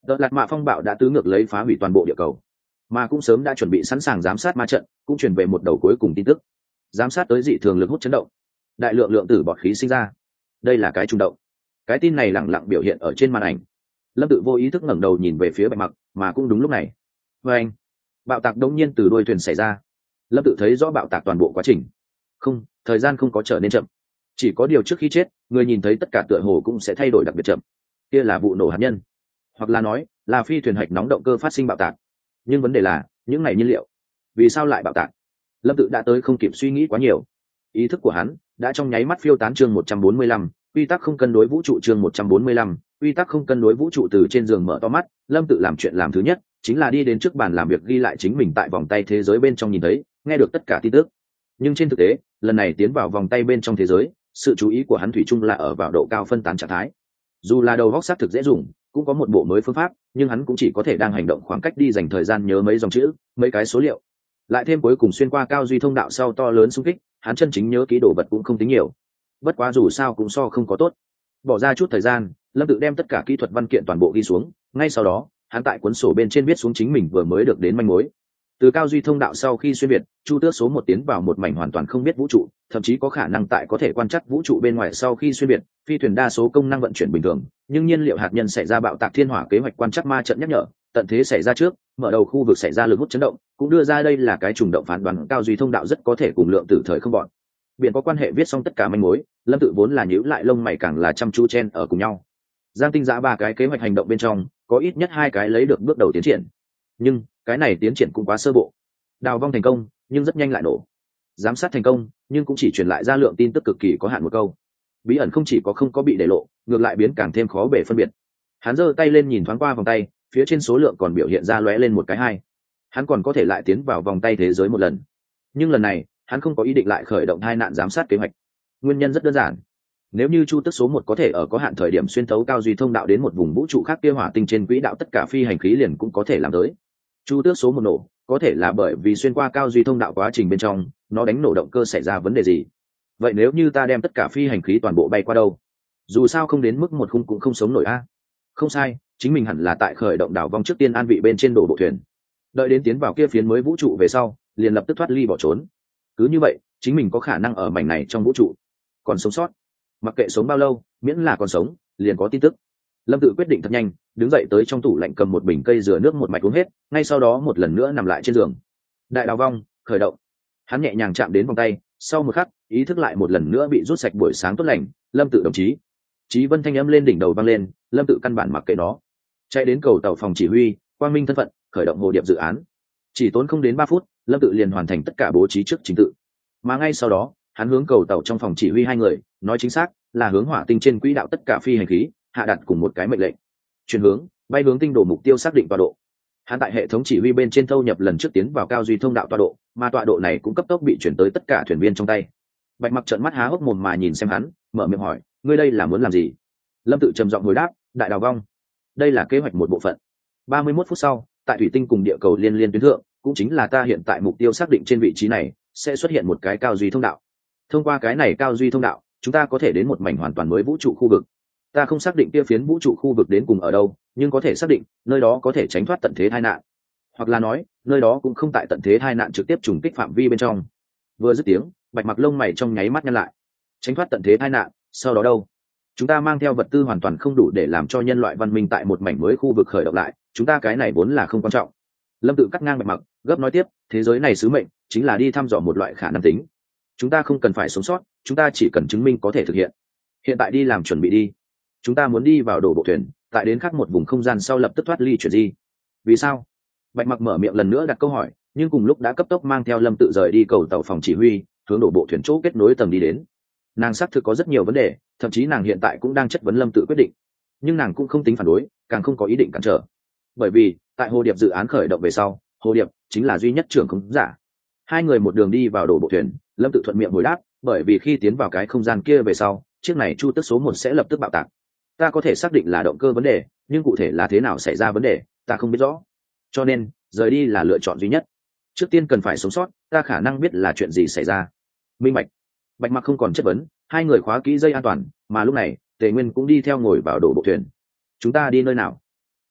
đợt lạt mạ phong bạo đã tứ ngược lấy phá hủy toàn bộ địa cầu, mà cũng sớm đã chuẩn bị sẵn sàng giám sát ma trận, cũng truyền về một đầu cuối cùng tin tức. Giám sát tới dị thường lực hút chấn động, đại lượng lượng tử bọt khí sinh ra. Đây là cái trùng động. Cái tin này lẳng lặng biểu hiện ở trên màn ảnh. Lâm Tự vô ý thức ngẩng đầu nhìn về phía Bạch Mặc, mà cũng đúng lúc này, với anh, bạo tạc đột nhiên từ đuôi thuyền xảy ra. Lâm Tự thấy rõ bạo tạc toàn bộ quá trình. Không, thời gian không có trở nên chậm. Chỉ có điều trước khi chết, người nhìn thấy tất cả tựa hồ cũng sẽ thay đổi đặc biệt chậm. Kia là vụ nổ hạt nhân, hoặc là nói là phi thuyền hạch nóng động cơ phát sinh bạo tạc. Nhưng vấn đề là, những này nhiên liệu, vì sao lại bạo tạc? Lâm Tự đã tới không kịp suy nghĩ quá nhiều. Ý thức của hắn đã trong nháy mắt phiêu tán. Chương một trăm bốn mươi lăm, quy tắc không cân đối vũ trụ. Chương một trăm bốn mươi lăm, quy tắc không cân đối vũ trụ. Từ trên giường mở to mắt, Lâm Tự làm chuyện làm thứ nhất chính là đi đến trước bàn làm việc ghi lại chính mình tại vòng tay thế giới bên trong nhìn thấy, nghe được tất cả tin tức. Nhưng trên thực tế, lần này tiến vào vòng tay bên trong thế giới, sự chú ý của hắn thủy chung là ở vào độ cao phân tán trạng thái. Dù là đầu góc xác thực dễ dùng, cũng có một bộ mới phương pháp, nhưng hắn cũng chỉ có thể đang hành động khoảng cách đi dành thời gian nhớ mấy dòng chữ, mấy cái số liệu, lại thêm cuối cùng xuyên qua cao duy thông đạo sau to lớn xung kích, hắn chân chính nhớ ký đồ vật cũng không tính nhiều. Bất quá dù sao cũng so không có tốt. Bỏ ra chút thời gian, Lâm Tự đem tất cả kỹ thuật văn kiện toàn bộ ghi xuống, ngay sau đó hắn tại cuốn sổ bên trên viết xuống chính mình vừa mới được đến manh mối. Từ cao duy thông đạo sau khi xuyên việt, Chu Tước số một tiến vào một mảnh hoàn toàn không biết vũ trụ, thậm chí có khả năng tại có thể quan trắc vũ trụ bên ngoài. Sau khi xuyên việt, phi thuyền đa số công năng vận chuyển bình thường, nhưng nhiên liệu hạt nhân xảy ra bạo tạc thiên hỏa kế hoạch quan trắc ma trận nhắc nhở, tận thế xảy ra trước, mở đầu khu vực xảy ra lực hút chấn động, cũng đưa ra đây là cái trùng động, phán đoán cao duy thông đạo rất có thể cùng lượng tử thời không bọn biển có quan hệ. Viết xong tất cả manh mối, Lâm Tự vốn là nhíu lại lông mày càng là chăm chú chen ở cùng nhau. Giang Tinh Giã ba cái kế hoạch hành động bên trong, có ít nhất hai cái lấy được bước đầu tiến triển, nhưng cái này tiến triển cũng quá sơ bộ. Đào vong thành công, nhưng rất nhanh lại nổ. Giám sát thành công, nhưng cũng chỉ truyền lại ra lượng tin tức cực kỳ có hạn một câu. Bí ẩn không chỉ có không có bị để lộ, ngược lại biến càng thêm khó bể phân biệt. Hắn giơ tay lên nhìn thoáng qua vòng tay, phía trên số lượng còn biểu hiện ra lóe lên một cái hai. Hắn còn có thể lại tiến vào vòng tay thế giới một lần, nhưng lần này hắn không có ý định lại khởi động hai nạn giám sát kế hoạch. Nguyên nhân rất đơn giản, nếu như Chu Tước số một có thể ở có hạn thời điểm xuyên thấu cao duy thông đạo đến một vùng vũ trụ khác, kia hỏa tinh trên quỹ đạo tất cả phi hành khí liền cũng có thể làm tới. Chu Tước số một nổ, có thể là bởi vì xuyên qua cao duy thông đạo quá trình bên trong, nó đánh nổ động cơ xảy ra vấn đề gì. Vậy nếu như ta đem tất cả phi hành khí toàn bộ bay qua đâu? Dù sao không đến mức một khung cũng không sống nổi a. Không sai, chính mình hẳn là tại khởi động đảo vong trước tiên an vị bên trên đổ bộ thuyền, đợi đến tiến vào kia phiến mới vũ trụ về sau, liền lập tức thoát ly bỏ trốn. Cứ như vậy, chính mình có khả năng ở mảnh này trong vũ trụ còn sống sót. Mặc kệ sống bao lâu, miễn là còn sống, liền có tin tức. Lâm Tự quyết định thật nhanh, đứng dậy tới trong tủ lạnh cầm một bình cây dừa nước một mạch uống hết, ngay sau đó một lần nữa nằm lại trên giường. Đại đào vong khởi động. Hắn nhẹ nhàng chạm đến vòng tay, sau một khắc, ý thức lại một lần nữa bị rút sạch. Buổi sáng tốt lành, Lâm Tự đồng chí. Chí Vân thanh âm lên đỉnh đầu vang lên, Lâm Tự căn bản mặc kệ nó, chạy đến cầu tàu phòng chỉ huy, quang minh thân phận, khởi động hồ điệp dự án. Chỉ tốn không đến ba phút, Lâm Tự liền hoàn thành tất cả bố trí trước trình tự. Mà ngay sau đó, hắn hướng cầu tàu trong phòng chỉ huy hai người, nói chính xác là hướng hỏa tinh trên quỹ đạo tất cả phi hành khí hạ đặt cùng một cái mệnh lệnh: chuyển hướng, bay hướng tinh đồ mục tiêu, xác định tọa độ. Hắn tại hệ thống chỉ huy bên trên thâu nhập lần trước tiến vào cao duy thông đạo tọa độ, mà tọa độ này cũng cấp tốc bị chuyển tới tất cả thuyền viên trong tay. Bạch Mặc trợn mắt há hốc mồm mà nhìn xem hắn, mở miệng hỏi: ngươi đây là muốn làm gì? Lâm Tự trầm giọng hồi đáp: đại đào vong, đây là kế hoạch một bộ phận. ba mươi mốt phút sau, tại thủy tinh cùng địa cầu liên liên tuyến thượng, cũng chính là ta hiện tại mục tiêu xác định trên vị trí này, sẽ xuất hiện một cái cao duy thông đạo. Thông qua cái này cao duy thông đạo, chúng ta có thể đến một mảnh hoàn toàn mới vũ trụ khu vực. Ta không xác định kia phiến vũ trụ khu vực đến cùng ở đâu, nhưng có thể xác định nơi đó có thể tránh thoát tận thế tai nạn, hoặc là nói nơi đó cũng không tại tận thế tai nạn trực tiếp trùng kích phạm vi bên trong. Vừa dứt tiếng, Bạch Mặc lông mày trong nháy mắt nhăn lại. Tránh thoát tận thế tai nạn, sau đó đâu? Chúng ta mang theo vật tư hoàn toàn không đủ để làm cho nhân loại văn minh tại một mảnh mới khu vực khởi động lại, chúng ta cái này vốn là không quan trọng. Lâm Tự cắt ngang Bạch Mặc, gấp nói tiếp: thế giới này sứ mệnh chính là đi thăm dò một loại khả năng tính. Chúng ta không cần phải sống sót, chúng ta chỉ cần chứng minh có thể thực hiện. Hiện tại đi làm chuẩn bị đi. Chúng ta muốn đi vào đổ bộ thuyền, tại đến khác một vùng không gian sau lập tức thoát ly chuyển di. Vì sao? Bạch Mặc mở miệng lần nữa đặt câu hỏi, nhưng cùng lúc đã cấp tốc mang theo Lâm Tự rời đi cầu tàu phòng chỉ huy, hướng đổ bộ thuyền chỗ kết nối tầng đi đến. Nàng xác thực có rất nhiều vấn đề, thậm chí nàng hiện tại cũng đang chất vấn Lâm Tự quyết định, nhưng nàng cũng không tính phản đối, càng không có ý định cản trở. Bởi vì tại hồ điệp dự án khởi động về sau, hồ điệp chính là duy nhất trưởng khống giả. Hai người một đường đi vào đổ bộ thuyền, Lâm Tự thuận miệng hồi đáp: bởi vì khi tiến vào cái không gian kia về sau, chiếc này Chu Tước số một sẽ lập tức bạo tạc. Ta có thể xác định là động cơ vấn đề, nhưng cụ thể là thế nào xảy ra vấn đề, ta không biết rõ. Cho nên rời đi là lựa chọn duy nhất. Trước tiên cần phải sống sót, ta khả năng biết là chuyện gì xảy ra. Minh bạch. Bạch Mặc không còn chất vấn, hai người khóa kỹ dây an toàn, mà lúc này Tề Nguyên cũng đi theo ngồi vào đổ bộ thuyền. Chúng ta đi nơi nào?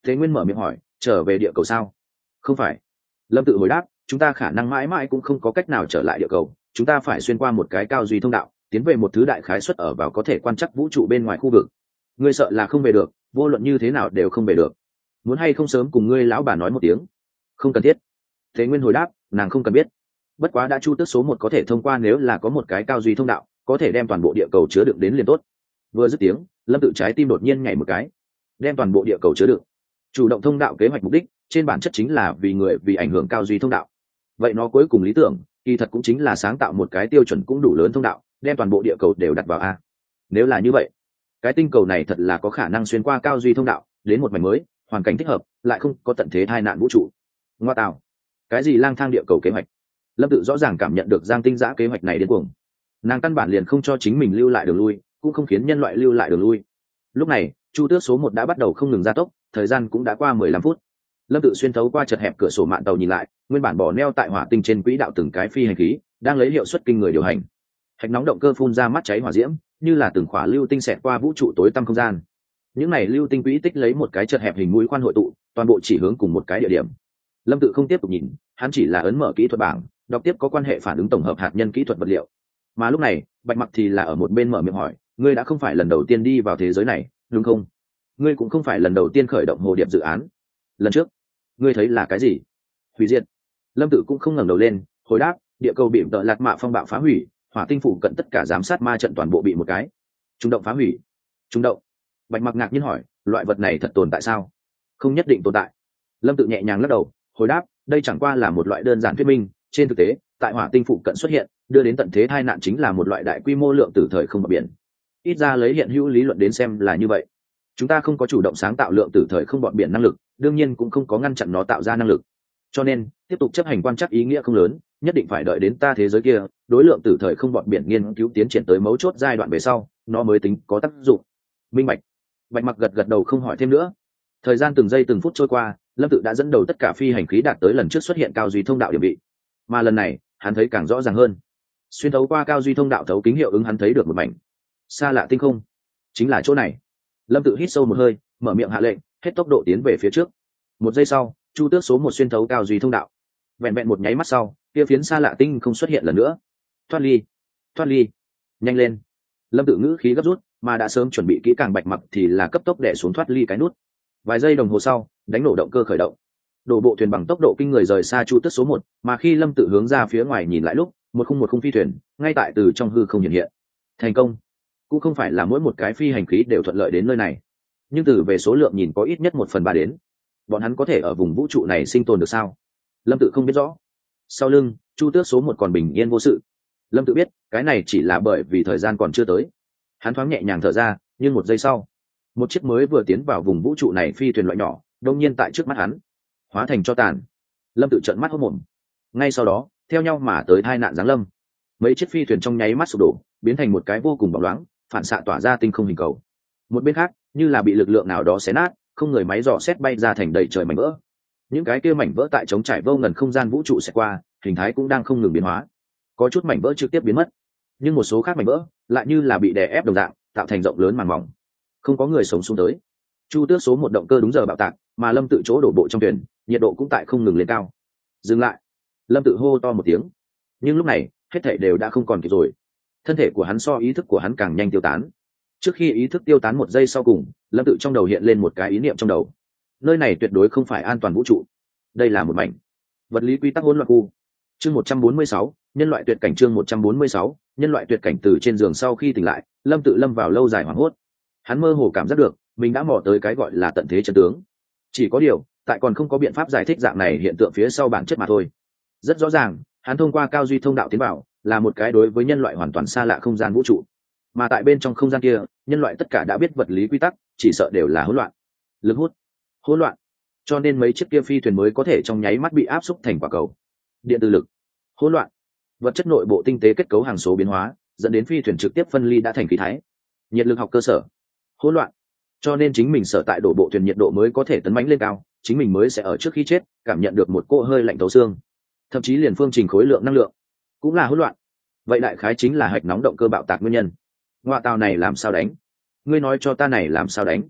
Thế Nguyên mở miệng hỏi, trở về địa cầu sao? Không phải. Lâm Tự hồi đáp, chúng ta khả năng mãi mãi cũng không có cách nào trở lại địa cầu, chúng ta phải xuyên qua một cái cao duy thông đạo, tiến về một thứ đại khái suất ở vào có thể quan trắc vũ trụ bên ngoài khu vực. Ngươi sợ là không về được, vô luận như thế nào đều không về được. Muốn hay không sớm cùng ngươi lão bà nói một tiếng? Không cần thiết. Thế Nguyên hồi đáp, nàng không cần biết. Bất quá đã Chu Tước số một có thể thông qua, nếu là có một cái cao duy thông đạo, có thể đem toàn bộ địa cầu chứa đựng đến liền tốt. Vừa dứt tiếng, Lâm Tự trái tim đột nhiên nhảy một cái. Đem toàn bộ địa cầu chứa đựng. Chủ động thông đạo kế hoạch mục đích, trên bản chất chính là vì người vì ảnh hưởng cao duy thông đạo. Vậy nó cuối cùng lý tưởng, kỳ thật cũng chính là sáng tạo một cái tiêu chuẩn cũng đủ lớn thông đạo, đem toàn bộ địa cầu đều đặt vào a. Nếu là như vậy, cái tinh cầu này thật là có khả năng xuyên qua cao duy thông đạo, đến một mảnh mới, hoàn cảnh thích hợp, lại không có tận thế tai nạn vũ trụ. Ngoa tạo, cái gì lang thang địa cầu kế hoạch? Lâm Tự rõ ràng cảm nhận được Giang Tinh Dã kế hoạch này đến cuồng. Nàng căn bản liền không cho chính mình lưu lại đường lui, cũng không khiến nhân loại lưu lại đường lui. Lúc này, Chu Tước số một đã bắt đầu không ngừng gia tốc, thời gian cũng đã qua mười lăm phút. Lâm Tự xuyên thấu qua chật hẹp cửa sổ mạn tàu nhìn lại, nguyên bản bỏ neo tại hỏa tinh trên quỹ đạo từng cái phi hành khí đang lấy hiệu suất kinh người điều hành. Hạch nóng động cơ phun ra mắt cháy hỏa diễm, như là từng khỏa lưu tinh xẹt qua vũ trụ tối tăm không gian. Những này lưu tinh quỹ tích lấy một cái chật hẹp hình mũi khoan hội tụ, toàn bộ chỉ hướng cùng một cái địa điểm. Lâm Tự không tiếp tục nhìn, hắn chỉ là ấn mở kỹ thuật bảng, đọc tiếp có quan hệ phản ứng tổng hợp hạt nhân kỹ thuật vật liệu. Mà lúc này, Bạch Mặc thì là ở một bên mở miệng hỏi, ngươi đã không phải lần đầu tiên đi vào thế giới này, đúng không? Ngươi cũng không phải lần đầu tiên khởi động hồ điệp dự án. Lần trước, ngươi thấy là cái gì? Hủy diệt. Lâm Tự cũng không ngẩng đầu lên, hồi đáp, địa cầu bị tợ lạt mạ phong bạo phá hủy, hỏa tinh phủ cận tất cả giám sát ma trận toàn bộ bị một cái trung động phá hủy. Trung động? Bạch Mặc ngạc nhiên hỏi, loại vật này thật tồn tại sao? Không nhất định tồn tại. Lâm Tự nhẹ nhàng lắc đầu, hồi đáp, đây chẳng qua là một loại đơn giản thuyết minh, trên thực tế, tại hỏa tinh phụ cận xuất hiện, đưa đến tận thế tai nạn chính là một loại đại quy mô lượng tử thời không bọt biển. Ít ra lấy hiện hữu lý luận đến xem là như vậy. Chúng ta không có chủ động sáng tạo lượng tử thời không bọt biển năng lực, đương nhiên cũng không có ngăn chặn nó tạo ra năng lực. Cho nên, tiếp tục chấp hành quan trắc ý nghĩa không lớn, nhất định phải đợi đến ta thế giới kia, đối lượng tử thời không bọt biển nghiên cứu tiến triển tới mấu chốt giai đoạn về sau, nó mới tính có tác dụng. Minh bạch. Bạch Mặc gật gật đầu không hỏi thêm nữa. Thời gian từng giây từng phút trôi qua, Lâm Tự đã dẫn đầu tất cả phi hành khí đạt tới lần trước xuất hiện cao duy thông đạo điểm vị. Mà lần này, hắn thấy càng rõ ràng hơn. Xuyên thấu qua cao duy thông đạo thấu kính hiệu ứng, hắn thấy được một mảnh xa lạ tinh không. Chính là chỗ này. Lâm Tự hít sâu một hơi, mở miệng hạ lệnh, hết tốc độ tiến về phía trước. Một giây sau, Chu Tước số một xuyên thấu cao duy thông đạo. Vẹn vẹn một nháy mắt sau, kia phiến xa lạ tinh không xuất hiện lần nữa. Thoát ly, thoát ly, nhanh lên. Lâm Tự ngữ khí gấp rút, mà đã sớm chuẩn bị kỹ càng Bạch Mặc thì là cấp tốc đè xuống thoát ly cái nút. Vài giây đồng hồ sau, đánh nổ động cơ khởi động. Đổ bộ thuyền bằng tốc độ kinh người rời xa Chu Tước số một, mà khi Lâm Tự hướng ra phía ngoài nhìn lại lúc, một khung một khung phi thuyền, ngay tại từ trong hư không hiện hiện. Thành công. Cũng không phải là mỗi một cái phi hành khí đều thuận lợi đến nơi này, nhưng từ về số lượng nhìn có ít nhất một phần ba đến. Bọn hắn có thể ở vùng vũ trụ này sinh tồn được sao? Lâm Tự không biết rõ. Sau lưng, Chu Tước số một còn bình yên vô sự. Lâm Tự biết, cái này chỉ là bởi vì thời gian còn chưa tới. Hắn thoáng nhẹ nhàng thở ra, nhưng một giây sau, một chiếc mới vừa tiến vào vùng vũ trụ này phi thuyền loại nhỏ, đông nhiên tại trước mắt hắn, hóa thành cho tàn. Lâm Tự trợn mắt hốt mồm. Ngay sau đó, theo nhau mà tới tai nạn giáng lâm. Mấy chiếc phi thuyền trong nháy mắt sụp đổ, biến thành một cái vô cùng bóng loáng, phản xạ tỏa ra tinh không hình cầu. Một bên khác, như là bị lực lượng nào đó xé nát, không người máy dò xét bay ra thành đầy trời mảnh vỡ. Những cái kia mảnh vỡ tại chống trải vô ngần không gian vũ trụ sẽ qua, hình thái cũng đang không ngừng biến hóa. Có chút mảnh vỡ trực tiếp biến mất, nhưng một số khác mảnh vỡ lại như là bị đè ép đồng dạng, tạo thành rộng lớn màn mỏng. Không có người sống xuống tới. Chu Tước số một động cơ đúng giờ bạo tạc, mà Lâm Tự chỗ đổ bộ trong thuyền, nhiệt độ cũng tại không ngừng lên cao. Dừng lại. Lâm Tự hô to một tiếng. Nhưng lúc này, hết thảy đều đã không còn kịp rồi. Thân thể của hắn so ý thức của hắn càng nhanh tiêu tán. Trước khi ý thức tiêu tán một giây sau cùng, Lâm Tự trong đầu hiện lên một cái ý niệm trong đầu. Nơi này tuyệt đối không phải an toàn vũ trụ. Đây là một mảnh vật lý quy tắc hỗn loạn khu. Chương một trăm bốn mươi sáu, nhân loại tuyệt cảnh. Chương một trăm bốn mươi sáu, nhân loại tuyệt cảnh. Từ trên giường sau khi tỉnh lại, Lâm Tự lâm vào lâu dài hoảng hốt. Hắn mơ hồ cảm giác được, mình đã mò tới cái gọi là tận thế chân tướng. Chỉ có điều, tại còn không có biện pháp giải thích dạng này hiện tượng phía sau bản chất mà thôi. Rất rõ ràng, hắn thông qua cao duy thông đạo tiến vào, là một cái đối với nhân loại hoàn toàn xa lạ không gian vũ trụ. Mà tại bên trong không gian kia, nhân loại tất cả đã biết vật lý quy tắc, chỉ sợ đều là hỗn loạn. Lực hút, hỗn loạn. Cho nên mấy chiếc kia phi thuyền mới có thể trong nháy mắt bị áp xúc thành quả cầu. Điện từ lực, hỗn loạn. Vật chất nội bộ tinh tế kết cấu hàng số biến hóa, dẫn đến phi thuyền trực tiếp phân ly đã thành khí thái. Nhiệt lực học cơ sở, hỗn loạn. Cho nên chính mình sở tại đổ bộ thuyền nhiệt độ mới có thể tấn mãnh lên cao, chính mình mới sẽ ở trước khi chết cảm nhận được một cỗ hơi lạnh thấu xương. Thậm chí liền phương trình khối lượng năng lượng cũng là hỗn loạn. Vậy đại khái chính là hạch nóng động cơ bạo tạc nguyên nhân. Ngoại tàu này làm sao đánh? Ngươi nói cho ta này làm sao đánh?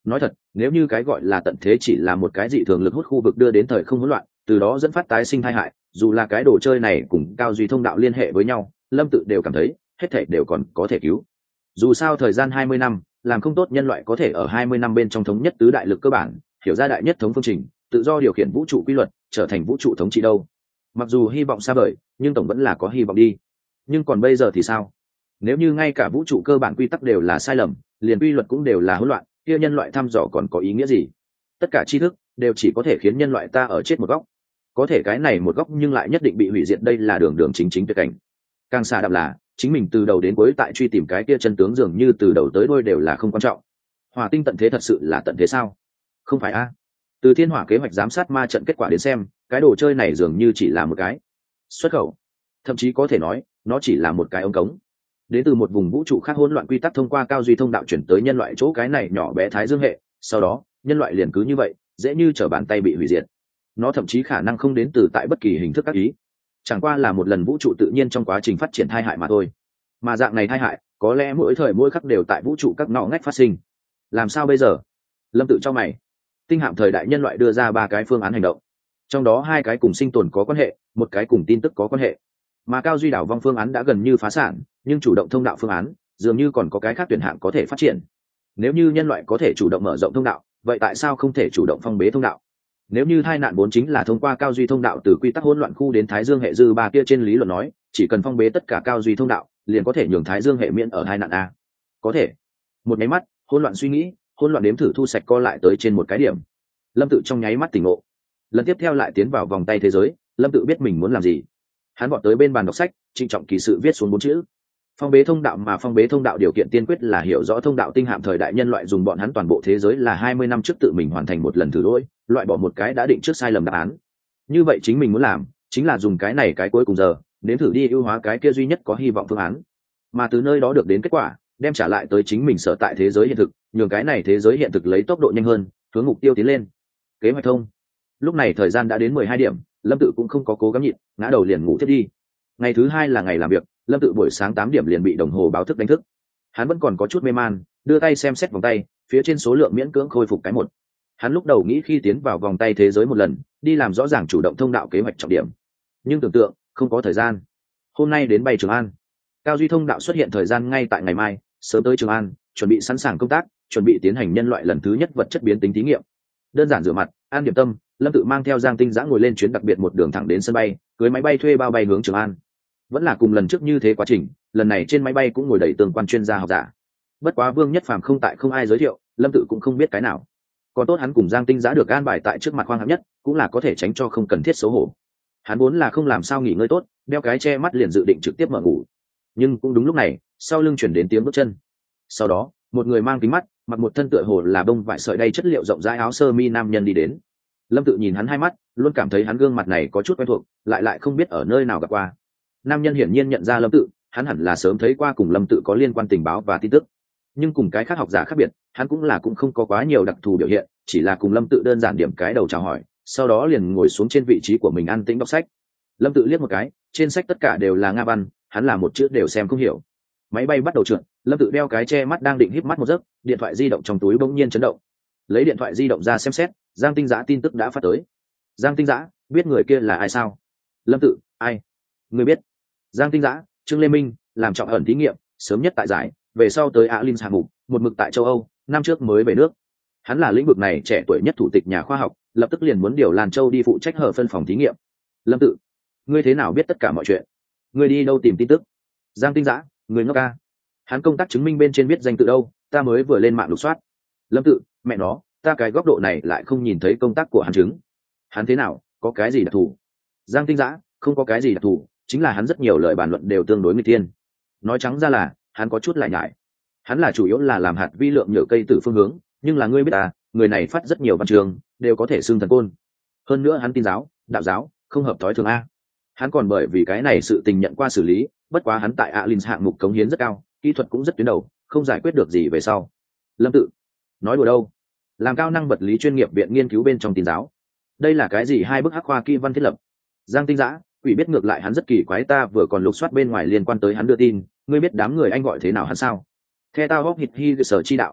Nói thật, nếu như cái gọi là tận thế chỉ là một cái dị thường lực hút khu vực đưa đến thời không hỗn loạn, từ đó dẫn phát tái sinh tai hại, dù là cái đồ chơi này cùng cao duy thông đạo liên hệ với nhau, Lâm Tự đều cảm thấy hết thảy đều còn có thể cứu. Dù sao thời gian hai mươi năm, làm không tốt nhân loại có thể ở hai mươi năm bên trong thống nhất tứ đại lực cơ bản, hiểu ra đại nhất thống phương trình, tự do điều khiển vũ trụ quy luật, trở thành vũ trụ thống trị đâu. Mặc dù hy vọng xa vời, nhưng tổng vẫn là có hy vọng đi. Nhưng còn bây giờ thì sao? Nếu như ngay cả vũ trụ cơ bản quy tắc đều là sai lầm, liền quy luật cũng đều là hỗn loạn, kia nhân loại thăm dò còn có ý nghĩa gì? Tất cả tri thức đều chỉ có thể khiến nhân loại ta ở chết một góc. Có thể cái này một góc nhưng lại nhất định bị hủy diệt, đây là đường đường chính chính tuyệt cảnh. Càng xa đậm là chính mình từ đầu đến cuối tại truy tìm cái kia chân tướng, dường như từ đầu tới đuôi đều là không quan trọng. Hỏa tinh tận thế thật sự là tận thế sao? Không phải a. Từ thiên hỏa kế hoạch giám sát ma trận kết quả đến xem, cái đồ chơi này dường như chỉ là một cái xuất khẩu, thậm chí có thể nói nó chỉ là một cái ống cống đến từ một vùng vũ trụ khác hỗn loạn quy tắc thông qua cao duy thông đạo chuyển tới nhân loại chỗ cái này nhỏ bé thái dương hệ, sau đó nhân loại liền cứ như vậy dễ như trở bàn tay bị hủy diệt. Nó thậm chí khả năng không đến từ tại bất kỳ hình thức các ý, chẳng qua là một lần vũ trụ tự nhiên trong quá trình phát triển tai hại mà thôi. Mà dạng này tai hại có lẽ mỗi thời mỗi khắc đều tại vũ trụ các ngõ ngách phát sinh. Làm sao bây giờ? Lâm Tự cho mày. Tinh hạm thời đại nhân loại đưa ra ba cái phương án hành động, trong đó hai cái cùng sinh tồn có quan hệ, một cái cùng tin tức có quan hệ. Mà cao duy đảo vong phương án đã gần như phá sản, nhưng chủ động thông đạo phương án dường như còn có cái khác tuyển hạng có thể phát triển. Nếu như nhân loại có thể chủ động mở rộng thông đạo, vậy tại sao không thể chủ động phong bế thông đạo? Nếu như tai nạn vốn chính là thông qua cao duy thông đạo từ quy tắc hỗn loạn khu đến thái dương hệ dư ba kia, trên lý luận nói chỉ cần phong bế tất cả cao duy thông đạo liền có thể nhường thái dương hệ miễn ở tai nạn a. Có thể. Một nháy mắt, hỗn loạn suy nghĩ, hỗn loạn đếm thử thu sạch co lại tới trên một cái điểm. Lâm Tự trong nháy mắt tỉnh ngộ. Lần tiếp theo lại tiến vào vòng tay thế giới, Lâm Tự biết mình muốn làm gì. Hắn vọt tới bên bàn đọc sách, trịnh trọng kỳ sự viết xuống bốn chữ: phong bế thông đạo. Mà phong bế thông đạo điều kiện tiên quyết là hiểu rõ thông đạo tinh hạm thời đại nhân loại dùng bọn hắn toàn bộ thế giới là hai mươi năm trước tự mình hoàn thành một lần thử lỗi, loại bỏ một cái đã định trước sai lầm đáp án. Như vậy chính mình muốn làm chính là dùng cái này cái cuối cùng giờ đến thử đi ưu hóa cái kia duy nhất có hy vọng phương án, mà từ nơi đó được đến kết quả đem trả lại tới chính mình sở tại thế giới hiện thực, nhường cái này thế giới hiện thực lấy tốc độ nhanh hơn hướng mục tiêu tiến lên. Kế hoạch thông. Lúc này thời gian đã đến mười hai điểm, Lâm Tự cũng không có cố gắng nhịn, ngã đầu liền ngủ thiết đi. Ngày thứ hai là ngày làm việc, Lâm Tự buổi sáng tám điểm liền bị đồng hồ báo thức đánh thức. Hắn vẫn còn có chút mê man, đưa tay xem xét vòng tay, phía trên số lượng miễn cưỡng khôi phục cái một. Hắn lúc đầu nghĩ khi tiến vào vòng tay thế giới một lần, đi làm rõ ràng chủ động thông đạo kế hoạch trọng điểm. Nhưng tưởng tượng, không có thời gian. Hôm nay đến bay Trường An. Cao duy thông đạo xuất hiện thời gian ngay tại ngày mai, sớm tới Trường An, chuẩn bị sẵn sàng công tác, chuẩn bị tiến hành nhân loại lần thứ nhất vật chất biến tính thí nghiệm. Đơn giản rửa mặt, ăn điểm tâm, Lâm Tự mang theo Giang Tinh Giã ngồi lên chuyến đặc biệt một đường thẳng đến sân bay, cưới máy bay thuê bao bay hướng Trường An. Vẫn là cùng lần trước như thế quá trình, lần này trên máy bay cũng ngồi đầy tương quan chuyên gia học giả. Bất quá Vương Nhất Phàm không tại không ai giới thiệu, Lâm Tự cũng không biết cái nào. Còn tốt hắn cùng Giang Tinh Giã được an bài tại trước mặt khoang hạng nhất, cũng là có thể tránh cho không cần thiết xấu hổ. Hắn vốn là không làm sao nghỉ ngơi tốt, đeo cái che mắt liền dự định trực tiếp mở ngủ. Nhưng cũng đúng lúc này, sau lưng chuyển đến tiếng bước chân. Sau đó, một người mang kính mắt, mặc một thân tựa hồ là bông vải sợi đay chất liệu rộng rãi áo sơ mi nam nhân đi đến. Lâm Tự nhìn hắn hai mắt, luôn cảm thấy hắn gương mặt này có chút quen thuộc, lại lại không biết ở nơi nào gặp qua. Nam nhân hiển nhiên nhận ra Lâm Tự, hắn hẳn là sớm thấy qua cùng Lâm Tự có liên quan tình báo và tin tức. Nhưng cùng cái khác học giả khác biệt, hắn cũng là cũng không có quá nhiều đặc thù biểu hiện, chỉ là cùng Lâm Tự đơn giản điểm cái đầu chào hỏi, sau đó liền ngồi xuống trên vị trí của mình an tĩnh đọc sách. Lâm Tự liếc một cái, trên sách tất cả đều là Nga văn, hắn là một chữ đều xem không hiểu. Máy bay bắt đầu trượt, Lâm Tự đeo cái che mắt đang định híp mắt một giấc, điện thoại di động trong túi bỗng nhiên chấn động. Lấy điện thoại di động ra xem xét, Giang Tinh Giã tin tức đã phát tới. Giang Tinh Giã, biết người kia là ai sao? Lâm Tự, ai? Người biết? Giang Tinh Giã, Trương Lê Minh, làm trọng ẩn thí nghiệm, sớm nhất tại giải, về sau tới Alin hạng mục, một mực tại châu Âu, năm trước mới về nước. Hắn là lĩnh vực này trẻ tuổi nhất thủ tịch nhà khoa học, lập tức liền muốn điều Lan Châu đi phụ trách hở phân phòng thí nghiệm. Lâm Tự, ngươi thế nào biết tất cả mọi chuyện? Ngươi đi đâu tìm tin tức? Giang Tinh Giã, người ngốc ca. Hắn công tác chứng minh bên trên biết danh tự đâu, ta mới vừa lên mạng lục soát. Lâm Tự, mẹ nó, ta cái góc độ này lại không nhìn thấy công tác của hắn chứng. Hắn thế nào, có cái gì đặc thù? Giang Tinh Giã, không có cái gì đặc thù, chính là hắn rất nhiều lời bàn luận đều tương đối nghịch thiên. Nói trắng ra là hắn có chút lại nhải. Hắn là chủ yếu là làm hạt vi lượng nhựa cây từ phương hướng, nhưng là ngươi biết à, người này phát rất nhiều văn trường, đều có thể xưng thần côn. Hơn nữa hắn tin giáo, đạo giáo, không hợp thói thường a. Hắn còn bởi vì cái này sự tình nhận qua xử lý, bất quá hắn tại Alin hạng mục cống hiến rất cao, kỹ thuật cũng rất tuyến đầu, không giải quyết được gì về sau. Lâm Tự, nói đùa đâu? Làm cao năng vật lý chuyên nghiệp viện nghiên cứu bên trong tin giáo. Đây là cái gì hai bức hắc khoa kỹ văn thiết lập? Giang Tinh Giã, quỷ biết ngược lại hắn rất kỳ quái, ta vừa còn lục soát bên ngoài liên quan tới hắn đưa tin, ngươi biết đám người anh gọi thế nào hắn sao? The Tao of Hit He sở chi đạo.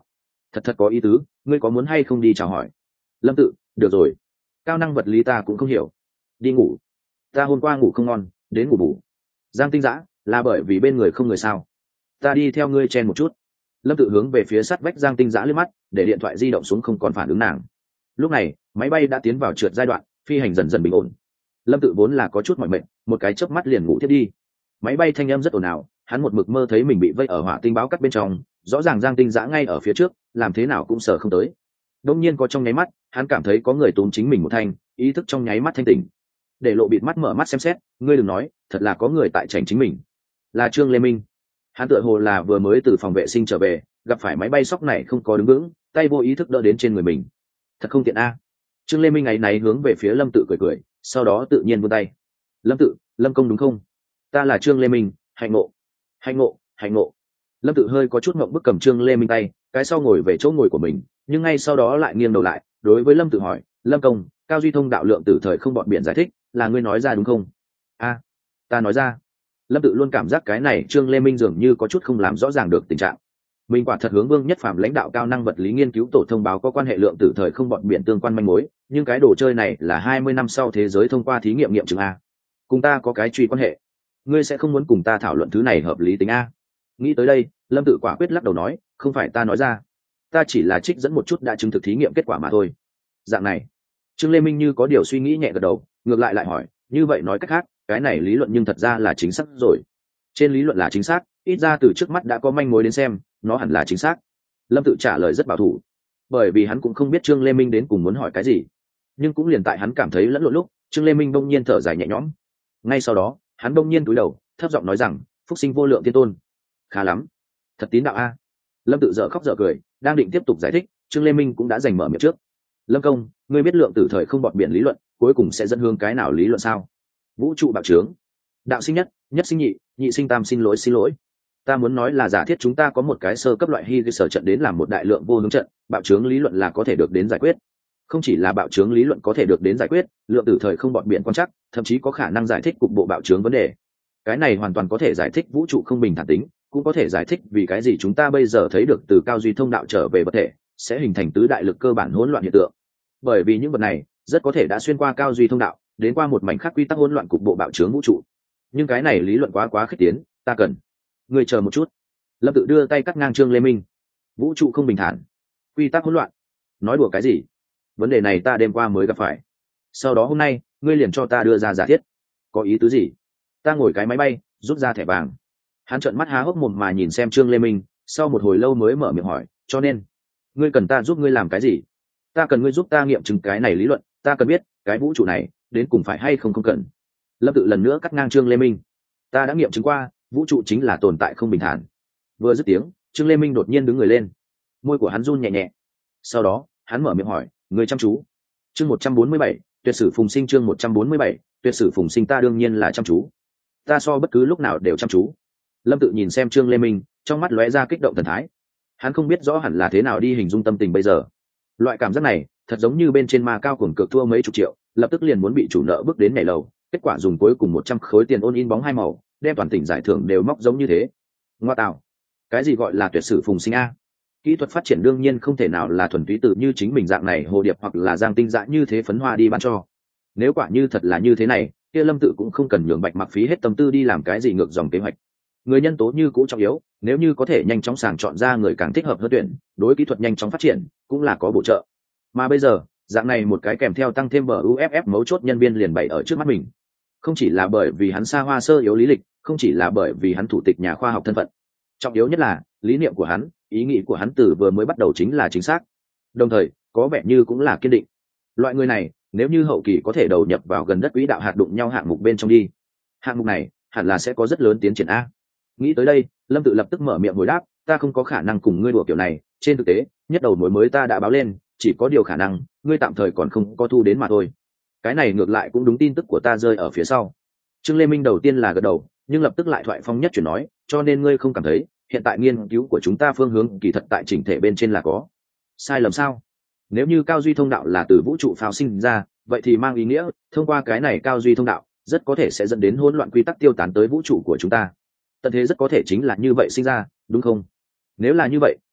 thật thật có ý tứ, ngươi có muốn hay không đi chào hỏi? Lâm Tự, được rồi, cao năng vật lý ta cũng không hiểu. Đi ngủ. Ta hôm qua ngủ không ngon, đến ngủ bù. Giang Tinh Dã, là bởi vì bên người không người sao? Ta đi theo ngươi chen một chút. Lâm Tự hướng về phía sát vách Giang Tinh Dã liếc mắt, để điện thoại di động xuống không còn phản ứng nàng. Lúc này máy bay đã tiến vào trượt giai đoạn, phi hành dần dần bình ổn. Lâm Tự vốn là có chút mỏi mệt, một cái chớp mắt liền ngủ tiếp đi. Máy bay thanh âm rất ồn ào, hắn một mực mơ thấy mình bị vây ở hỏa tinh báo cắt bên trong, rõ ràng Giang Tinh Dã ngay ở phía trước, làm thế nào cũng sợ không tới. Đông nhiên có trong nháy mắt, hắn cảm thấy có người túm chính mình một thanh, ý thức trong nháy mắt thanh tỉnh. Để lộ bịt mắt mở mắt xem xét, ngươi đừng nói, thật là có người tại chảnh chính mình. Là Trương Lê Minh. Hắn tựa hồ là vừa mới từ phòng vệ sinh trở về, gặp phải máy bay sóc này không có đứng vững, tay vô ý thức đỡ đến trên người mình. Thật không tiện a. Trương Lê Minh ấy náy hướng về phía Lâm Tự cười cười, sau đó tự nhiên vươn tay. Lâm Tự, Lâm công đúng không? Ta là Trương Lê Minh, hạnh ngộ. Hạnh ngộ, hạnh ngộ. Lâm Tự hơi có chút ngượng bức cầm Trương Lê Minh tay, cái sau ngồi về chỗ ngồi của mình, nhưng ngay sau đó lại nghiêng đầu lại, đối với Lâm Tự hỏi, Lâm công, cao duy thông đạo lượng tử thời không bọn biển giải thích, là ngươi nói ra đúng không? A, ta nói ra. Lâm Tự luôn cảm giác cái này Trương Lê Minh dường như có chút không làm rõ ràng được tình trạng. Mình quả thật hướng Vương Nhất Phàm lãnh đạo cao năng vật lý nghiên cứu tổ thông báo có quan hệ lượng tử thời không bọn biển tương quan manh mối, nhưng cái đồ chơi này là hai mươi năm sau thế giới thông qua thí nghiệm nghiệm chứng a. Cùng ta có cái truy quan hệ. Ngươi sẽ không muốn cùng ta thảo luận thứ này hợp lý tính a? Nghĩ tới đây, Lâm Tự quả quyết lắc đầu nói, không phải ta nói ra, ta chỉ là trích dẫn một chút đã chứng thực thí nghiệm kết quả mà thôi. Dạng này. Trương Lê Minh như có điều suy nghĩ nhẹ gật đầu, ngược lại lại hỏi, như vậy nói cách khác, cái này lý luận nhưng thật ra là chính xác rồi. Trên lý luận là chính xác, ít ra từ trước mắt đã có manh mối đến xem, nó hẳn là chính xác. Lâm Tự trả lời rất bảo thủ, bởi vì hắn cũng không biết Trương Lê Minh đến cùng muốn hỏi cái gì. Nhưng cũng liền tại hắn cảm thấy lẫn lộn lúc, Trương Lê Minh bỗng nhiên thở dài nhẹ nhõm. Ngay sau đó, hắn bỗng nhiên cúi đầu, thấp giọng nói rằng, phúc sinh vô lượng thiên tôn. Khá lắm, thật tín đạo a. Lâm Tự dở khóc dở cười, đang định tiếp tục giải thích, Trương Lê Minh cũng đã giành mở miệng trước. Lâm công, ngươi biết lượng tử thời không bọn biển lý luận cuối cùng sẽ dẫn hướng cái nào lý luận sao? Vũ trụ bạo trướng, đạo sinh nhất, nhất sinh nhị, nhị sinh tam, xin lỗi xin lỗi. Ta muốn nói là giả thiết chúng ta có một cái sơ cấp loại hy sở trận đến làm một đại lượng vô hướng trận, bạo trướng lý luận là có thể được đến giải quyết. Không chỉ là bạo trướng lý luận có thể được đến giải quyết, lượng tử thời không bọn biển quan trắc, thậm chí có khả năng giải thích cục bộ bạo trướng vấn đề. Cái này hoàn toàn có thể giải thích vũ trụ không bình thản tính, cũng có thể giải thích vì cái gì chúng ta bây giờ thấy được từ cao duy thông đạo trở về vật thể sẽ hình thành tứ đại lực cơ bản hỗn loạn hiện tượng. Bởi vì những vật này rất có thể đã xuyên qua cao duy thông đạo, đến qua một mảnh khác quy tắc hỗn loạn cục bộ bạo trướng vũ trụ. Nhưng cái này lý luận quá quá khích tiến, ta cần người chờ một chút. Lâm Tự đưa tay cắt ngang Trương Lê Minh. Vũ trụ không bình thản, quy tắc hỗn loạn, nói đùa cái gì? Vấn đề này ta đêm qua mới gặp phải, sau đó hôm nay ngươi liền cho ta đưa ra giả thiết, có ý tứ gì? Ta ngồi cái máy bay rút ra thẻ vàng. Hắn trợn mắt há hốc mồm mà nhìn xem Trương Lê Minh, sau một hồi lâu mới mở miệng hỏi, cho nên ngươi cần ta giúp ngươi làm cái gì? Ta cần ngươi giúp ta nghiệm chứng cái này lý luận, ta cần biết cái vũ trụ này đến cùng phải hay không không cần. Lâm Tự lần nữa cắt ngang Trương Lê Minh. Ta đã nghiệm chứng qua, vũ trụ chính là tồn tại không bình thản. Vừa dứt tiếng, Trương Lê Minh đột nhiên đứng người lên, môi của hắn run nhẹ nhẹ. Sau đó hắn mở miệng hỏi, người chăm chú. Chương một trăm bốn mươi bảy, tuyệt sử phùng sinh. Chương một trăm bốn mươi bảy, tuyệt sử phùng sinh. Ta đương nhiên là chăm chú, ta so bất cứ lúc nào đều chăm chú. Lâm Tự nhìn xem Trương Lê Minh, trong mắt lóe ra kích động thần thái. Hắn không biết rõ hẳn là thế nào đi hình dung tâm tình bây giờ. Loại cảm giác này thật giống như bên trên ma cao cuồng cược thua mấy chục triệu, lập tức liền muốn bị chủ nợ bước đến nhảy lầu, kết quả dùng cuối cùng một trăm khối tiền ôn in bóng hai màu, đem toàn tỉnh giải thưởng đều móc giống như thế. Ngoa tạo, cái gì gọi là tuyệt sử phùng sinh a? Kỹ thuật phát triển đương nhiên không thể nào là thuần túy tự như chính mình dạng này hồ điệp hoặc là Giang Tinh Dã như thế phấn hoa đi ban cho. Nếu quả như thật là như thế này, kia Lâm Tự cũng không cần nhường Bạch Mặc phí hết tâm tư đi làm cái gì ngược dòng kế hoạch. Người nhân tố như cũ trọng yếu, nếu như có thể nhanh chóng sàng chọn ra người càng thích hợp hơn tuyển, đối kỹ thuật nhanh chóng phát triển cũng là có bổ trợ. Mà bây giờ, dạng này một cái kèm theo tăng thêm bờ u ép ép mấu chốt nhân viên liền bày ở trước mắt mình. Không chỉ là bởi vì hắn xa hoa sơ yếu lý lịch, không chỉ là bởi vì hắn thủ tịch nhà khoa học thân phận, trọng yếu nhất là lý niệm của hắn, ý nghĩ của hắn từ vừa mới bắt đầu chính là chính xác, đồng thời có vẻ như cũng là kiên định. Loại người này nếu như hậu kỳ có thể đầu nhập vào gần đất quỹ đạo hạt đụng nhau hạng mục bên trong đi, hạng mục này hẳn là sẽ có rất lớn tiến triển a. Nghĩ tới đây, Lâm Tự lập tức mở miệng hồi đáp, ta không có khả năng cùng ngươi đùa kiểu này, trên thực tế nhất đầu mối mới ta đã báo lên, chỉ có điều khả năng ngươi tạm thời còn không có thu đến mà thôi. Cái này ngược lại cũng đúng, tin tức của ta rơi ở phía sau. Trương Lê Minh đầu tiên là gật đầu, nhưng lập tức lại thoại phong nhất chuyển nói, cho nên ngươi không cảm thấy hiện tại nghiên cứu của chúng ta phương hướng kỳ thật tại chỉnh thể bên trên là có sai lầm sao? Nếu như cao duy thông đạo là từ vũ trụ pháo sinh ra, vậy thì mang ý nghĩa thông qua cái này cao duy thông đạo rất có thể sẽ dẫn đến hỗn loạn quy tắc tiêu tán tới vũ trụ của chúng ta. Tận thế rất có thể chính là như vậy sinh ra, đúng không? Nếu là như vậy,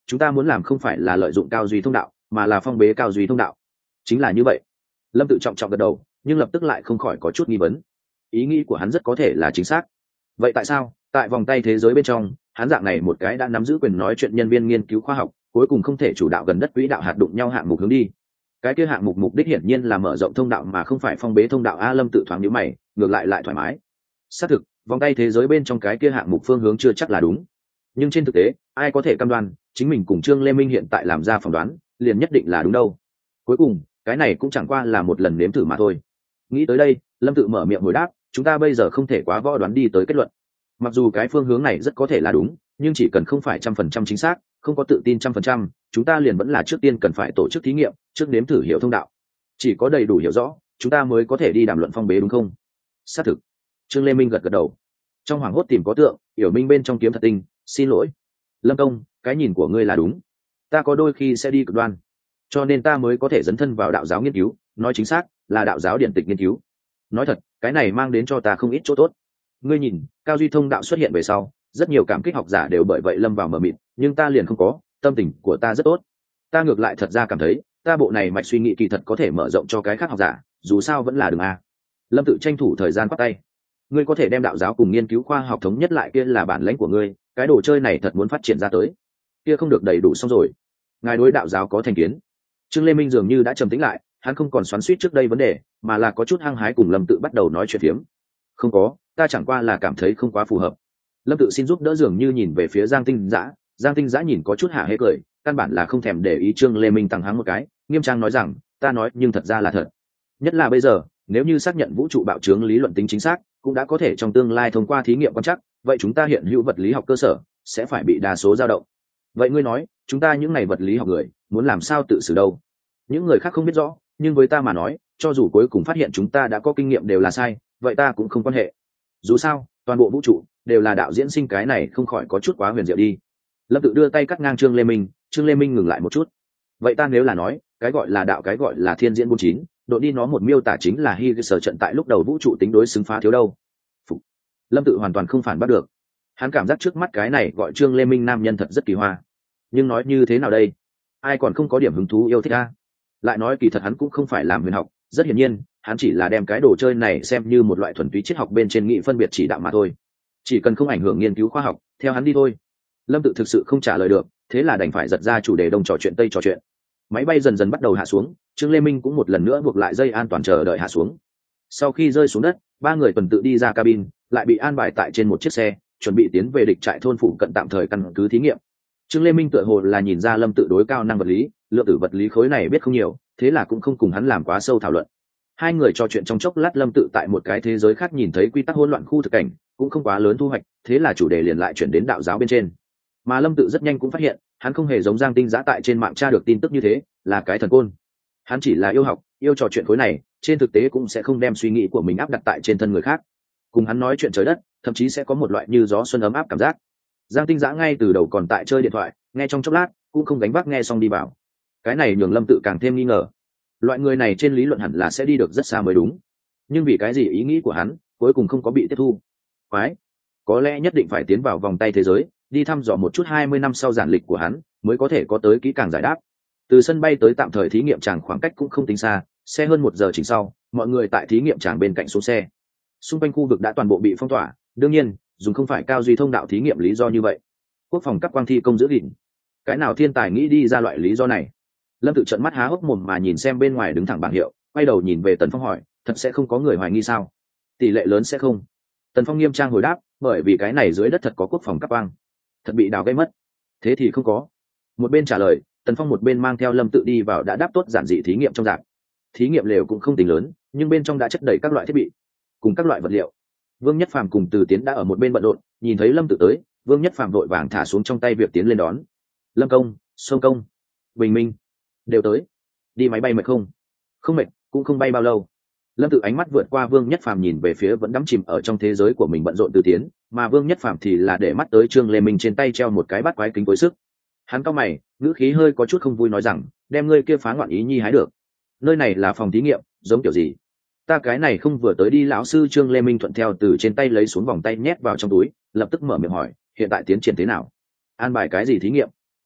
chúng ta muốn làm không phải là lợi dụng cao duy thông đạo mà là phong bế cao duy thông đạo. Chính là như vậy. Lâm tự trọng trọng gật đầu, nhưng lập tức lại không khỏi có chút nghi vấn. Ý nghĩ của hắn rất có thể là chính xác. Vậy tại sao tại vòng tay thế giới bên trong, hắn dạng này một cái đã nắm giữ quyền nói chuyện nhân viên nghiên cứu khoa học cuối cùng không thể chủ đạo gần đất quỹ đạo hạt đụng nhau hạng mục hướng đi? Cái kia hạng mục mục đích hiển nhiên là mở rộng thông đạo mà không phải phong bế thông đạo. A Lâm tự thoáng nhíu mày, ngược lại lại thoải mái. Xác thực, vòng tay thế giới bên trong cái kia hạng mục phương hướng chưa chắc là đúng, nhưng trên thực tế ai có thể cam đoan chính mình cùng Trương Lê Minh hiện tại làm ra phỏng đoán liền nhất định là đúng đâu? Cuối cùng cái này cũng chẳng qua là một lần nếm thử mà thôi. Nghĩ tới đây, Lâm tự mở miệng hồi đáp, chúng ta bây giờ không thể quá võ đoán đi tới kết luận. Mặc dù cái phương hướng này rất có thể là đúng, nhưng chỉ cần không phải trăm phần trăm chính xác, không có tự tin trăm phần trăm, chúng ta liền vẫn là trước tiên cần phải tổ chức thí nghiệm, trước nếm thử hiểu thông đạo. Chỉ có đầy đủ hiểu rõ, chúng ta mới có thể đi đàm luận phong bế, đúng không? Xác thực. Trương Lê Minh gật gật đầu. Trong hoàng hốt tìm có tượng, Yểu Minh bên trong kiếm thật tinh. Xin lỗi, Lâm công, cái nhìn của ngươi là đúng. Ta có đôi khi sẽ đi cực đoan, cho nên ta mới có thể dấn thân vào đạo giáo nghiên cứu, nói chính xác là đạo giáo điển tịch nghiên cứu. Nói thật, cái này mang đến cho ta không ít chỗ tốt. Ngươi nhìn, cao duy thông đạo xuất hiện về sau, rất nhiều cảm kích học giả đều bởi vậy lâm vào mờ mịt, nhưng ta liền không có, tâm tình của ta rất tốt. Ta ngược lại thật ra cảm thấy, ta bộ này mạch suy nghĩ kỳ thật có thể mở rộng cho cái khác học giả, dù sao vẫn là đường a. Lâm tự tranh thủ thời gian bắt tay. Ngươi có thể đem đạo giáo cùng nghiên cứu khoa học thống nhất lại, kia là bản lĩnh của ngươi, cái đồ chơi này thật muốn phát triển ra tới, kia không được đầy đủ xong rồi. Ngài đối đạo giáo có thành kiến? Trương Lê Minh dường như đã trầm tĩnh lại, hắn không còn xoắn xuýt trước đây vấn đề, mà là có chút hăng hái cùng Lâm tự bắt đầu nói chuyện phiếm. Không có, ta chẳng qua là cảm thấy không quá phù hợp. Lâm tự xin giúp đỡ, dường như nhìn về phía Giang Tinh Dã. Giang Tinh Dã nhìn có chút hả hê cười, căn bản là không thèm để ý Trương Lê Minh, tăng háng một cái, nghiêm trang nói rằng, ta nói nhưng thật ra là thật. Nhất là bây giờ, nếu như xác nhận vũ trụ bạo trướng lý luận tính chính xác, cũng đã có thể trong tương lai thông qua thí nghiệm quan trắc, vậy chúng ta hiện hữu vật lý học cơ sở sẽ phải bị đa số dao động. Vậy ngươi nói, chúng ta những này vật lý học người muốn làm sao tự xử đâu? Những người khác không biết rõ, nhưng với ta mà nói, cho dù cuối cùng phát hiện chúng ta đã có kinh nghiệm đều là sai, vậy ta cũng không quan hệ. Dù sao toàn bộ vũ trụ đều là đạo diễn sinh, cái này không khỏi có chút quá huyền diệu đi. Lâm tự đưa tay cắt ngang Trương Lê Minh. Trương Lê Minh ngừng lại một chút. Vậy ta nếu là nói cái gọi là đạo, cái gọi là thiên diễn bốn chín, độ đi nó một miêu tả chính là hy sở trận tại lúc đầu vũ trụ tính đối xứng phá thiếu đâu? Phục. Lâm tự hoàn toàn không phản bắt được. Hắn cảm giác trước mắt cái này gọi Trương Lê Minh nam nhân thật rất kỳ hoa. Nhưng nói như thế nào đây? Ai còn không có điểm hứng thú yêu thích a? Lại nói kỳ thật hắn cũng không phải làm huyền học, rất hiển nhiên hắn chỉ là đem cái đồ chơi này xem như một loại thuần túy triết học bên trên nghị phân biệt chỉ đạo mà thôi. Chỉ cần không ảnh hưởng nghiên cứu khoa học, theo hắn đi thôi. Lâm tự thực sự không trả lời được, thế là đành phải giật ra chủ đề đông trò chuyện tây trò chuyện. Máy bay dần dần bắt đầu hạ xuống, Trương Lê Minh cũng một lần nữa buộc lại dây an toàn chờ đợi hạ xuống. Sau khi rơi xuống đất, ba người tuần tự đi ra cabin, lại bị an bài tại trên một chiếc xe, chuẩn bị tiến về địch trại thôn phụ cận tạm thời căn cứ thí nghiệm. Trương Lê Minh tựa hồ là nhìn ra Lâm tự đối cao năng vật lý, lượng tử vật lý khối này biết không nhiều, thế là cũng không cùng hắn làm quá sâu thảo luận. Hai người trò chuyện trong chốc lát, Lâm tự tại một cái thế giới khác nhìn thấy quy tắc hỗn loạn khu thực cảnh, cũng không quá lớn thu hoạch, thế là chủ đề liền lại chuyển đến đạo giáo bên trên. Mà Lâm tự rất nhanh cũng phát hiện, hắn không hề giống Giang Tinh Dã tại trên mạng tra được tin tức như thế, là cái thần côn. Hắn chỉ là yêu học, yêu trò chuyện khối này, trên thực tế cũng sẽ không đem suy nghĩ của mình áp đặt tại trên thân người khác. Cùng hắn nói chuyện trời đất, thậm chí sẽ có một loại như gió xuân ấm áp cảm giác. Giang Tinh Dã ngay từ đầu còn tại chơi điện thoại, nghe trong chốc lát cũng không gánh vác nghe xong đi vào. Cái này nhường Lâm tự càng thêm nghi ngờ. Loại người này trên lý luận hẳn là sẽ đi được rất xa mới đúng, nhưng vì cái gì ý nghĩ của hắn cuối cùng không có bị tiếp thu? Quái, có lẽ nhất định phải tiến vào vòng tay thế giới, đi thăm dò một chút hai mươi năm sau giản lịch của hắn mới có thể có tới kỹ càng giải đáp. Từ sân bay tới tạm thời thí nghiệm tràng khoảng cách cũng không tính xa, xe hơn một giờ chỉnh sau, mọi người tại thí nghiệm tràng bên cạnh xuống xe. Xung quanh khu vực đã toàn bộ bị phong tỏa, đương nhiên dùng không phải cao duy thông đạo thí nghiệm lý do như vậy. Quốc phòng cấp quang thi công giữ gìn, cái nào thiên tài nghĩ đi ra loại lý do này? Lâm tự trợn mắt há hốc mồm mà nhìn xem bên ngoài đứng thẳng bảng hiệu, quay đầu nhìn về Tần Phong hỏi, thật sẽ không có người hoài nghi sao? Tỷ lệ lớn sẽ không. Tần Phong nghiêm trang hồi đáp, bởi vì cái này dưới đất thật có quốc phòng cấp quang, thật bị đào gây mất. Thế thì không có. Một bên trả lời, Tần Phong một bên mang theo Lâm tự đi vào đã đáp tốt giản dị thí nghiệm trong dạng. Thí nghiệm lều cũng không tính lớn, nhưng bên trong đã chất đầy các loại thiết bị cùng các loại vật liệu. Vương Nhất Phàm cùng Từ Tiến đã ở một bên bận rộn, nhìn thấy Lâm tự tới, Vương Nhất Phàm vội vàng thả xuống trong tay việc tiến lên đón. Lâm công, Sông công, Bình Minh đều tới. Đi máy bay mệt không? Không mệt, cũng không bay bao lâu. Lâm tự ánh mắt vượt qua Vương Nhất Phàm nhìn về phía vẫn đắm chìm ở trong thế giới của mình bận rộn Từ Tiến, mà Vương Nhất Phàm thì là để mắt tới Trương Lê Minh trên tay treo một cái bát quái kính với sức. Hắn cau mày, ngữ khí hơi có chút không vui nói rằng, đem ngươi kia phá ngoạn ý nhi hái được. Nơi này là phòng thí nghiệm, giống kiểu gì? Ta cái này không vừa tới đi. Lão sư Trương Lê Minh thuận theo từ trên tay lấy xuống vòng tay nhét vào trong túi, lập tức mở miệng hỏi, hiện tại tiến triển thế nào? An bài cái gì thí nghiệm?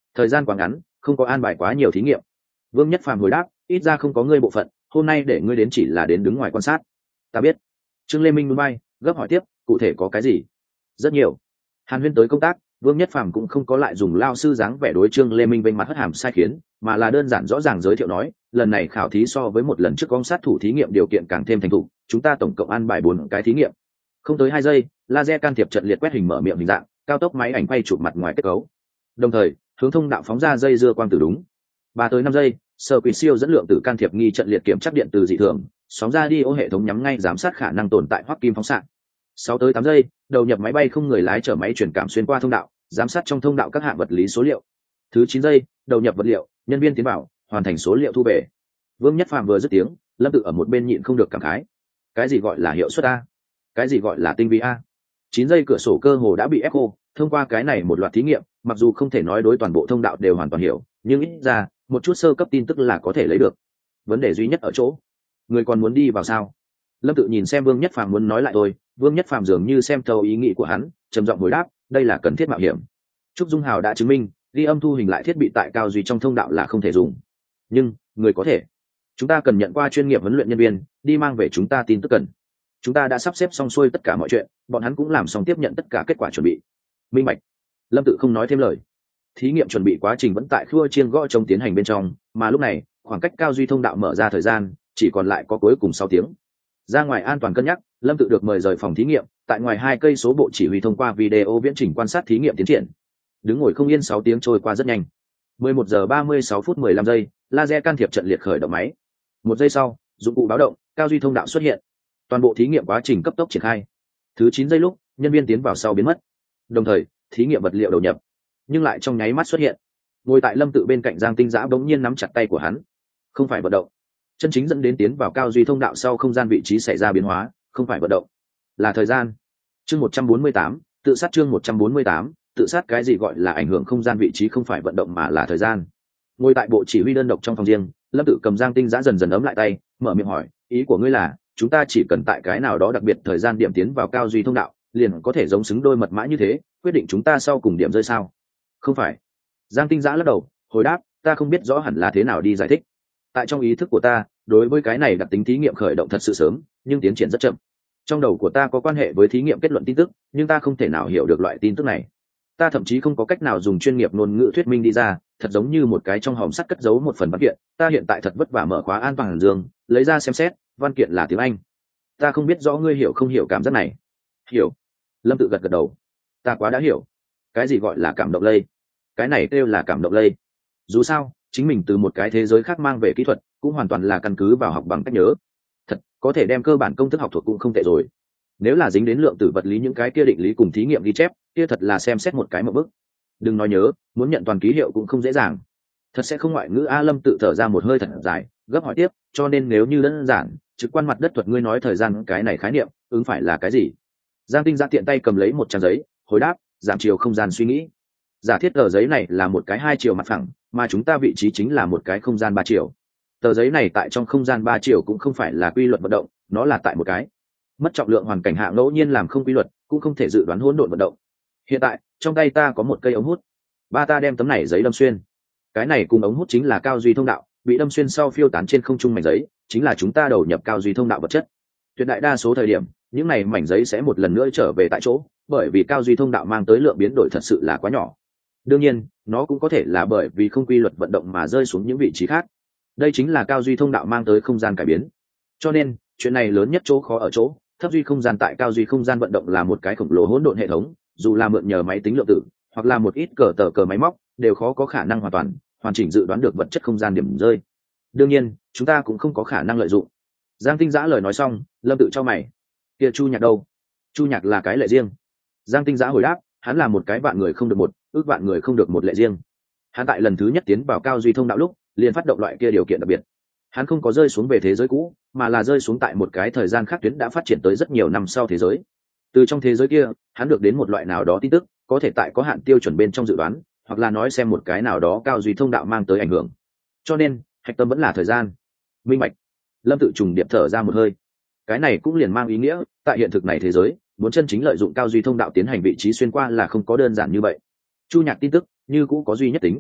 thời gian quá ngắn, không có an bài quá nhiều thí nghiệm. Vương Nhất Phàm hồi đáp, ít ra không có ngươi bộ phận, hôm nay để ngươi đến chỉ là đến đứng ngoài quan sát. Ta biết. Trương Lê Minh núi bay, gấp hỏi tiếp, cụ thể có cái gì? Rất nhiều. Hàn Huyên tới công tác, Vương Nhất Phàm cũng không có lại dùng lao sư dáng vẻ đối Trương Lê Minh bên mặt hất hàm sai khiến, mà là đơn giản rõ ràng giới thiệu nói, lần này khảo thí so với một lần trước con sát thủ thí nghiệm điều kiện càng thêm thành thục, chúng ta tổng cộng an bài bốn cái thí nghiệm. Không tới hai giây, laser can thiệp trận liệt quét hình mở miệng hình dạng, cao tốc máy ảnh quay chụp mặt ngoài kết cấu. Đồng thời, hướng thông đạo phóng ra dây dưa quang tử đúng. Ba tới năm giây, sở quỷ siêu dẫn lượng tử can thiệp nghi trận liệt kiểm chắc điện từ dị thường, sóng ra đi ô hệ thống nhắm ngay giám sát khả năng tồn tại hoắc kim phóng xạ. Sáu tới tám giây, đầu nhập máy bay không người lái chở máy truyền cảm xuyên qua thông đạo, giám sát trong thông đạo các hạng vật lý số liệu. Thứ chín giây, đầu nhập vật liệu, nhân viên tiến vào, hoàn thành số liệu thu về. Vương Nhất Phàm vừa dứt tiếng, Lâm Tự ở một bên nhịn không được cảm khái. Cái gì gọi là hiệu suất a? Cái gì gọi là tinh vi a? Chín giây cửa sổ cơ hồ đã bị ép khô, thông qua cái này một loạt thí nghiệm, mặc dù không thể nói đối toàn bộ thông đạo đều hoàn toàn hiểu, nhưng ít ra, một chút sơ cấp tin tức là có thể lấy được. Vấn đề duy nhất ở chỗ, người còn muốn đi vào sao? Lâm Tự nhìn xem Vương Nhất Phàm muốn nói lại thôi, Vương Nhất Phàm dường như xem thấu ý nghĩ của hắn, trầm giọng hồi đáp, đây là cần thiết mạo hiểm. Trúc Dung Hào đã chứng minh, ghi âm thu hình lại thiết bị tại cao duy trong thông đạo là không thể dùng. Nhưng, người có thể. Chúng ta cần nhận qua chuyên nghiệp huấn luyện nhân viên, đi mang về chúng ta tin tức cần. Chúng ta đã sắp xếp xong xuôi tất cả mọi chuyện, bọn hắn cũng làm xong tiếp nhận tất cả kết quả chuẩn bị. Minh bạch. Lâm Tự không nói thêm lời. Thí nghiệm chuẩn bị quá trình vẫn tại khua chiên gõ trong tiến hành bên trong, mà lúc này, khoảng cách cao duy thông đạo mở ra thời gian, chỉ còn lại có cuối cùng sáu tiếng. Ra ngoài an toàn cân nhắc, Lâm Tự được mời rời phòng thí nghiệm, tại ngoài hai cây số bộ chỉ huy thông qua video viễn trình quan sát thí nghiệm tiến triển. Đứng ngồi không yên sáu tiếng trôi qua rất nhanh. mười một giờ ba mươi sáu phút mười lăm giây, laser can thiệp trận liệt khởi động máy. Một giây sau, dụng cụ báo động, cao duy thông đạo xuất hiện. Toàn bộ thí nghiệm quá trình cấp tốc triển khai. Thứ chín giây lúc, nhân viên tiến vào sau biến mất. Đồng thời, thí nghiệm vật liệu đầu nhập, nhưng lại trong nháy mắt xuất hiện. Ngồi tại Lâm Tự bên cạnh Giang Tinh Dã bỗng nhiên nắm chặt tay của hắn. Không phải vận động. Chân chính dẫn đến tiến vào cao duy thông đạo sau không gian vị trí xảy ra biến hóa, không phải vận động, là thời gian. Chương một trăm bốn mươi tám, tự sát chương một trăm bốn mươi tám, tự sát cái gì gọi là ảnh hưởng không gian vị trí không phải vận động mà là thời gian. Ngồi tại bộ chỉ huy đơn độc trong phòng riêng, Lâm Tự cầm Giang Tinh Dã dần dần ấm lại tay, mở miệng hỏi, ý của ngươi là, chúng ta chỉ cần tại cái nào đó đặc biệt thời gian điểm tiến vào cao duy thông đạo, liền có thể giống xứng đôi mật mã như thế, quyết định chúng ta sau cùng điểm rơi sao? Không phải. Giang Tinh Dã lắc đầu, hồi đáp, ta không biết rõ hẳn là thế nào đi giải thích. Tại trong ý thức của ta, đối với cái này đặc tính thí nghiệm khởi động thật sự sớm, nhưng tiến triển rất chậm. Trong đầu của ta có quan hệ với thí nghiệm kết luận tin tức, nhưng ta không thể nào hiểu được loại tin tức này. Ta thậm chí không có cách nào dùng chuyên nghiệp ngôn ngữ thuyết minh đi ra, thật giống như một cái trong hòm sắt cất giấu một phần văn kiện. Ta hiện tại thật vất vả mở khóa an toàn dương, lấy ra xem xét, văn kiện là tiếng Anh. Ta không biết rõ ngươi hiểu không hiểu cảm giác này. Hiểu. Lâm Tự gật gật đầu. Ta quá đã hiểu. Cái gì gọi là cảm động lây? Cái này kêu là cảm động lây. Dù sao, chính mình từ một cái thế giới khác mang về kỹ thuật, cũng hoàn toàn là căn cứ vào học bằng cách nhớ. Thật, có thể đem cơ bản công thức học thuộc cũng không tệ rồi. Nếu là dính đến lượng tử vật lý những cái kia định lý cùng thí nghiệm ghi chép, kia thật là xem xét một cái một bức. Đừng nói nhớ, muốn nhận toàn ký hiệu cũng không dễ dàng. Thật sẽ không ngoại ngữ. A Lâm tự thở ra một hơi thật dài, gấp hỏi tiếp, cho nên nếu như đơn giản, trực quan mặt đất thuật ngươi nói thời gian cái này khái niệm, ứng phải là cái gì? Giang Tinh Dã tiện tay cầm lấy một trang giấy, hồi đáp, giảm chiều không gian suy nghĩ. Giả thiết tờ giấy này là một cái hai chiều mặt phẳng, mà chúng ta vị trí chính là một cái không gian ba chiều. Tờ giấy này tại trong không gian ba chiều cũng không phải là quy luật vận động, nó là tại một cái mất trọng lượng hoàn cảnh hạ ngẫu nhiên làm không quy luật, cũng không thể dự đoán hỗn độn vận động. Hiện tại, trong tay ta có một cây ống hút. Ba ta đem tấm này giấy đâm xuyên. Cái này cùng ống hút chính là cao duy thông đạo, bị đâm xuyên sau phiêu tán trên không trung mảnh giấy, chính là chúng ta đầu nhập cao duy thông đạo vật chất. Tuyệt đại đa số thời điểm, những này mảnh giấy sẽ một lần nữa trở về tại chỗ, bởi vì cao duy thông đạo mang tới lượng biến đổi thật sự là quá nhỏ. Đương nhiên, nó cũng có thể là bởi vì không quy luật vận động mà rơi xuống những vị trí khác. Đây chính là cao duy thông đạo mang tới không gian cải biến. Cho nên, chuyện này lớn nhất chỗ khó ở chỗ, thấp duy không gian tại cao duy không gian vận động là một cái khổng lồ hỗn độn hệ thống, dù là mượn nhờ máy tính lượng tử, hoặc là một ít cờ tờ cờ máy móc, đều khó có khả năng hoàn toàn hoàn chỉnh dự đoán được vật chất không gian điểm rơi. Đương nhiên, chúng ta cũng không có khả năng lợi dụng. Giang Tinh Dã lời nói xong, Lâm tự cho mày. Kia Chu Nhạc đâu? Chu Nhạc là cái lệ riêng. Giang Tinh Dã hồi đáp, hắn là một cái vạn người không được một, ước vạn người không được một lệ riêng. Hắn tại lần thứ nhất tiến vào cao duy thông đạo lúc, liền phát động loại kia điều kiện đặc biệt. Hắn không có rơi xuống về thế giới cũ, mà là rơi xuống tại một cái thời gian khác tuyến đã phát triển tới rất nhiều năm sau thế giới. Từ trong thế giới kia, hắn được đến một loại nào đó tin tức, có thể tại có hạn tiêu chuẩn bên trong dự đoán, hoặc là nói xem một cái nào đó cao duy thông đạo mang tới ảnh hưởng. Cho nên, hạch tâm vẫn là thời gian. Minh bạch. Lâm tự trùng điệp thở ra một hơi. Cái này cũng liền mang ý nghĩa, tại hiện thực này thế giới, muốn chân chính lợi dụng cao duy thông đạo tiến hành vị trí xuyên qua là không có đơn giản như vậy. Chu Nhạc tin tức như cũ có duy nhất tính.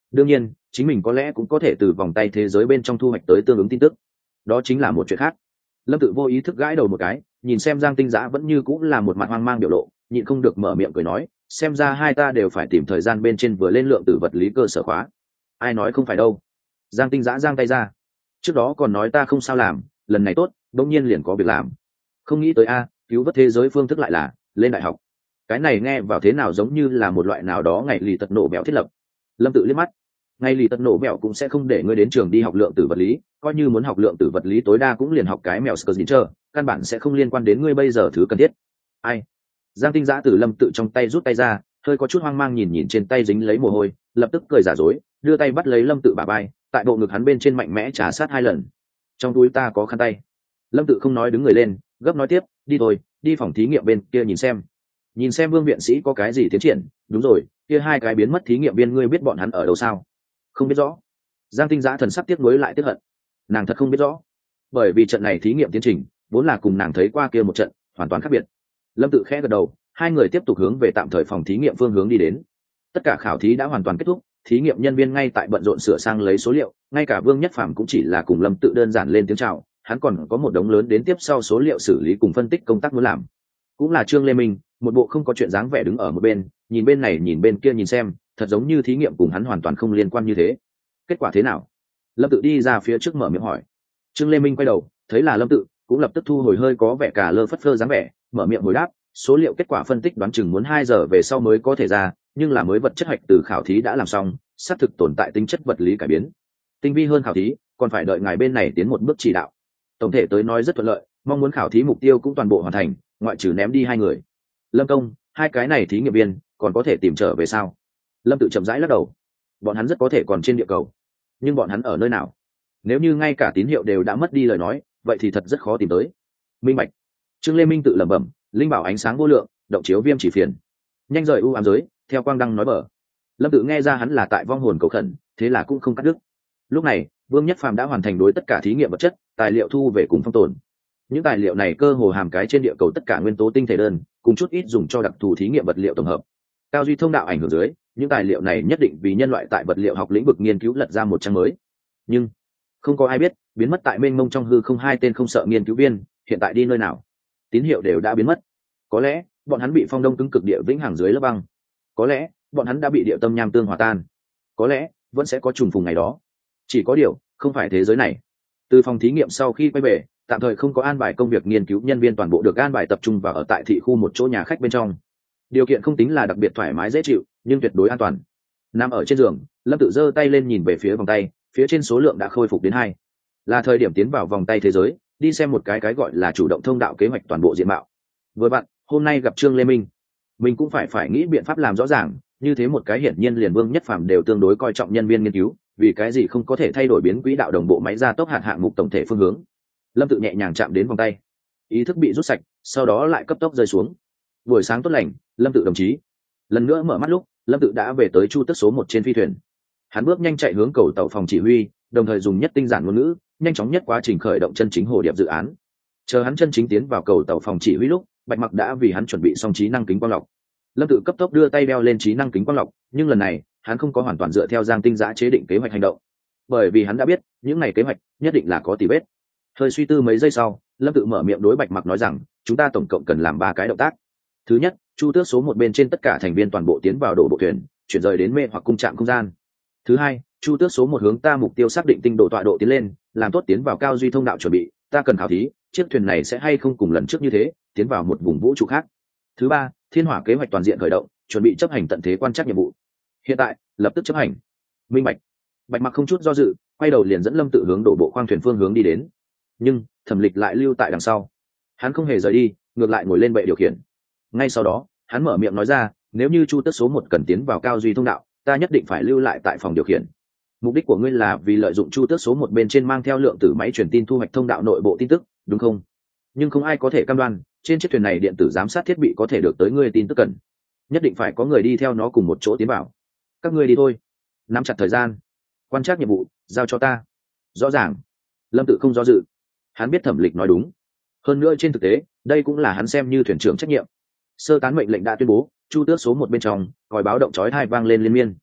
đương nhiên chính mình có lẽ cũng có thể từ vòng tay thế giới bên trong thu hoạch tới tương ứng tin tức, đó chính là một chuyện khác. Lâm tự vô ý thức gãi đầu một cái, nhìn xem Giang Tinh Giã vẫn như cũng là một mặt hoang mang biểu lộ, nhịn không được mở miệng cười nói, xem ra hai ta đều phải tìm thời gian bên trên vừa lên lượng tử vật lý cơ sở khóa. Ai nói không phải đâu. Giang Tinh Giã giang tay ra, trước đó còn nói ta không sao làm, lần này tốt, bỗng nhiên liền có việc làm. Không nghĩ tới a, cứu vớt thế giới phương thức lại là lên đại học. Cái này nghe vào thế nào giống như là một loại nào đó ngày lì tật nổ bẹo thiết lập. Lâm tự liếc mắt, ngày lì tật nổ bẹo cũng sẽ không để ngươi đến trường đi học lượng tử vật lý, coi như muốn học lượng tử vật lý tối đa cũng liền học cái mèo sờ, căn bản sẽ không liên quan đến ngươi bây giờ thứ cần thiết. Ai? Giang Tinh Giã từ Lâm tự trong tay rút tay ra, hơi có chút hoang mang nhìn nhìn trên tay dính lấy mồ hôi, lập tức cười giả dối, đưa tay bắt lấy Lâm tự bả vai, tại bộ ngực hắn bên trên mạnh mẽ trà sát hai lần. Trong túi ta có khăn tay. Lâm tự không nói đứng người lên, gấp nói tiếp, đi thôi, đi phòng thí nghiệm bên kia nhìn xem nhìn xem Vương viện sĩ có cái gì tiến triển. Đúng rồi, kia hai cái biến mất thí nghiệm viên ngươi biết bọn hắn ở đâu sao? Không biết rõ. Giang Tinh Giã thần sắc tiếc nuối lại tiếc hận, nàng thật không biết rõ, bởi vì trận này thí nghiệm tiến trình vốn là cùng nàng thấy qua kia một trận hoàn toàn khác biệt. Lâm tự khẽ gật đầu, hai người tiếp tục hướng về tạm thời phòng thí nghiệm phương hướng đi đến. Tất cả khảo thí đã hoàn toàn kết thúc, thí nghiệm nhân viên ngay tại bận rộn sửa sang lấy số liệu, ngay cả Vương Nhất Phàm cũng chỉ là cùng Lâm tự đơn giản lên tiếng chào, hắn còn có một đống lớn đến tiếp sau số liệu xử lý cùng phân tích công tác muốn làm. Cũng là Trương Lê Minh, một bộ không có chuyện dáng vẻ đứng ở một bên, nhìn bên này nhìn bên kia nhìn xem, thật giống như thí nghiệm cùng hắn hoàn toàn không liên quan như thế. Kết quả thế nào? Lâm tự đi ra phía trước mở miệng hỏi. Trương Lê Minh quay đầu, thấy là Lâm tự, cũng lập tức thu hồi hơi có vẻ cả lơ phất phơ dáng vẻ, mở miệng hồi đáp, số liệu kết quả phân tích đoán chừng muốn hai giờ về sau mới có thể ra, nhưng là mới vật chất hạch từ khảo thí đã làm xong, xác thực tồn tại tính chất vật lý cải biến. Tinh vi hơn khảo thí, còn phải đợi ngài bên này tiến một bước chỉ đạo. Tổng thể tới nói rất thuận lợi, mong muốn khảo thí mục tiêu cũng toàn bộ hoàn thành, ngoại trừ ném đi hai người. Lâm công, hai cái này thí nghiệm viên còn có thể tìm trở về sao? Lâm tự chậm rãi lắc đầu. Bọn hắn rất có thể còn trên địa cầu, nhưng bọn hắn ở nơi nào? Nếu như ngay cả tín hiệu đều đã mất đi lời nói, vậy thì thật rất khó tìm tới. Minh bạch. Trương Lê Minh tự lẩm bẩm, linh bảo ánh sáng vô lượng, động chiếu viêm chỉ phiền. Nhanh rời u ám giới, theo quang đăng nói bở. Lâm tự nghe ra hắn là tại vong hồn cầu khẩn, thế là cũng không cắt đứt. Lúc này, Vương Nhất Phàm đã hoàn thành đối tất cả thí nghiệm vật chất, tài liệu thu về cùng phong tồn. Những tài liệu này cơ hồ hàm cái trên địa cầu tất cả nguyên tố tinh thể đơn, cùng chút ít dùng cho đặc thù thí nghiệm vật liệu tổng hợp. Cao duy thông đạo ảnh hưởng dưới, những tài liệu này nhất định vì nhân loại tại vật liệu học lĩnh vực nghiên cứu lật ra một trang mới. Nhưng không có ai biết, biến mất tại mênh mông trong hư không hai tên không sợ nghiên cứu viên, hiện tại đi nơi nào? Tín hiệu đều đã biến mất. Có lẽ, bọn hắn bị phong đông cứng cực địa vĩnh hằng dưới lớp băng. Có lẽ, bọn hắn đã bị địa tâm nham tương hòa tan. Có lẽ, vẫn sẽ có trùng phùng ngày đó. Chỉ có điều, không phải thế giới này. Từ phòng thí nghiệm sau khi quay về, tạm thời không có an bài công việc nghiên cứu nhân viên toàn bộ được an bài tập trung vào ở tại thị khu một chỗ nhà khách bên trong. Điều kiện không tính là đặc biệt thoải mái dễ chịu, nhưng tuyệt đối an toàn. Nằm ở trên giường, Lâm tự giơ tay lên nhìn về phía vòng tay, phía trên số lượng đã khôi phục đến hai. Là thời điểm tiến vào vòng tay thế giới, đi xem một cái cái gọi là chủ động thông đạo kế hoạch toàn bộ diện mạo. Vừa bạn, hôm nay gặp Trương Lê Minh, mình cũng phải phải nghĩ biện pháp làm rõ ràng, như thế một cái hiển nhiên liền Vương Nhất Phàm đều tương đối coi trọng nhân viên nghiên cứu, vì cái gì không có thể thay đổi biến quỹ đạo đồng bộ máy ra tốc hạt hạng mục tổng thể phương hướng. Lâm tự nhẹ nhàng chạm đến vòng tay, ý thức bị rút sạch, sau đó lại cấp tốc rơi xuống. Buổi sáng tốt lành, Lâm tự đồng chí. Lần nữa mở mắt lúc, Lâm tự đã về tới chu tức số một trên phi thuyền. Hắn bước nhanh chạy hướng cầu tàu phòng chỉ huy, đồng thời dùng nhất tinh giản ngôn ngữ, nhanh chóng nhất quá trình khởi động chân chính hồ điệp dự án. Chờ hắn chân chính tiến vào cầu tàu phòng chỉ huy lúc, Bạch Mặc đã vì hắn chuẩn bị xong trí năng kính quang lọc. Lâm tự cấp tốc đưa tay đeo lên trí năng kính quang lọc, nhưng lần này hắn không có hoàn toàn dựa theo Giang Tinh Giã chế định kế hoạch hành động, bởi vì hắn đã biết những ngày kế hoạch nhất định là có tỉ vết. Hơi suy tư mấy giây sau, Lâm tự mở miệng đối Bạch Mặc nói rằng, chúng ta tổng cộng cần làm ba cái động tác. Thứ nhất, chu tước số một bên trên tất cả thành viên toàn bộ tiến vào đổ bộ thuyền, chuyển rời đến mê hoặc cung trạm không gian. Thứ hai, chu tước số một hướng ta mục tiêu xác định tinh độ tọa độ tiến lên, làm tốt tiến vào cao duy thông đạo chuẩn bị, ta cần khảo thí chiếc thuyền này sẽ hay không cùng lần trước như thế tiến vào một vùng vũ trụ khác. Thứ ba, thiên hỏa kế hoạch toàn diện khởi động, chuẩn bị chấp hành tận thế quan trắc nhiệm vụ. Hiện tại lập tức chấp hành. Minh bạch. Bạch Mặc không chút do dự, quay đầu liền dẫn Lâm tự hướng đổ bộ khoang thuyền phương hướng đi đến. Nhưng Thẩm Lịch lại lưu tại đằng sau, hắn không hề rời đi, ngược lại ngồi lên bệ điều khiển. Ngay sau đó hắn mở miệng nói ra, nếu như chu tước số một cần tiến vào cao duy thông đạo, ta nhất định phải lưu lại tại phòng điều khiển. Mục đích của ngươi là vì lợi dụng chu tước số một bên trên mang theo lượng tử máy truyền tin thu hoạch thông đạo nội bộ tin tức, đúng không? Nhưng không ai có thể cam đoan trên chiếc thuyền này điện tử giám sát thiết bị có thể được tới ngươi tin tức cần. Nhất định phải có người đi theo nó cùng một chỗ tiến vào. Các ngươi đi thôi, nắm chặt thời gian, quan trắc nhiệm vụ giao cho ta. Rõ ràng. Lâm tự không do dự, hắn biết Thẩm Lịch nói đúng, hơn nữa trên thực tế đây cũng là hắn xem như thuyền trưởng trách nhiệm. Sơ tán mệnh lệnh đã tuyên bố, chu tước số một bên trong còi báo động chói tai vang lên liên miên.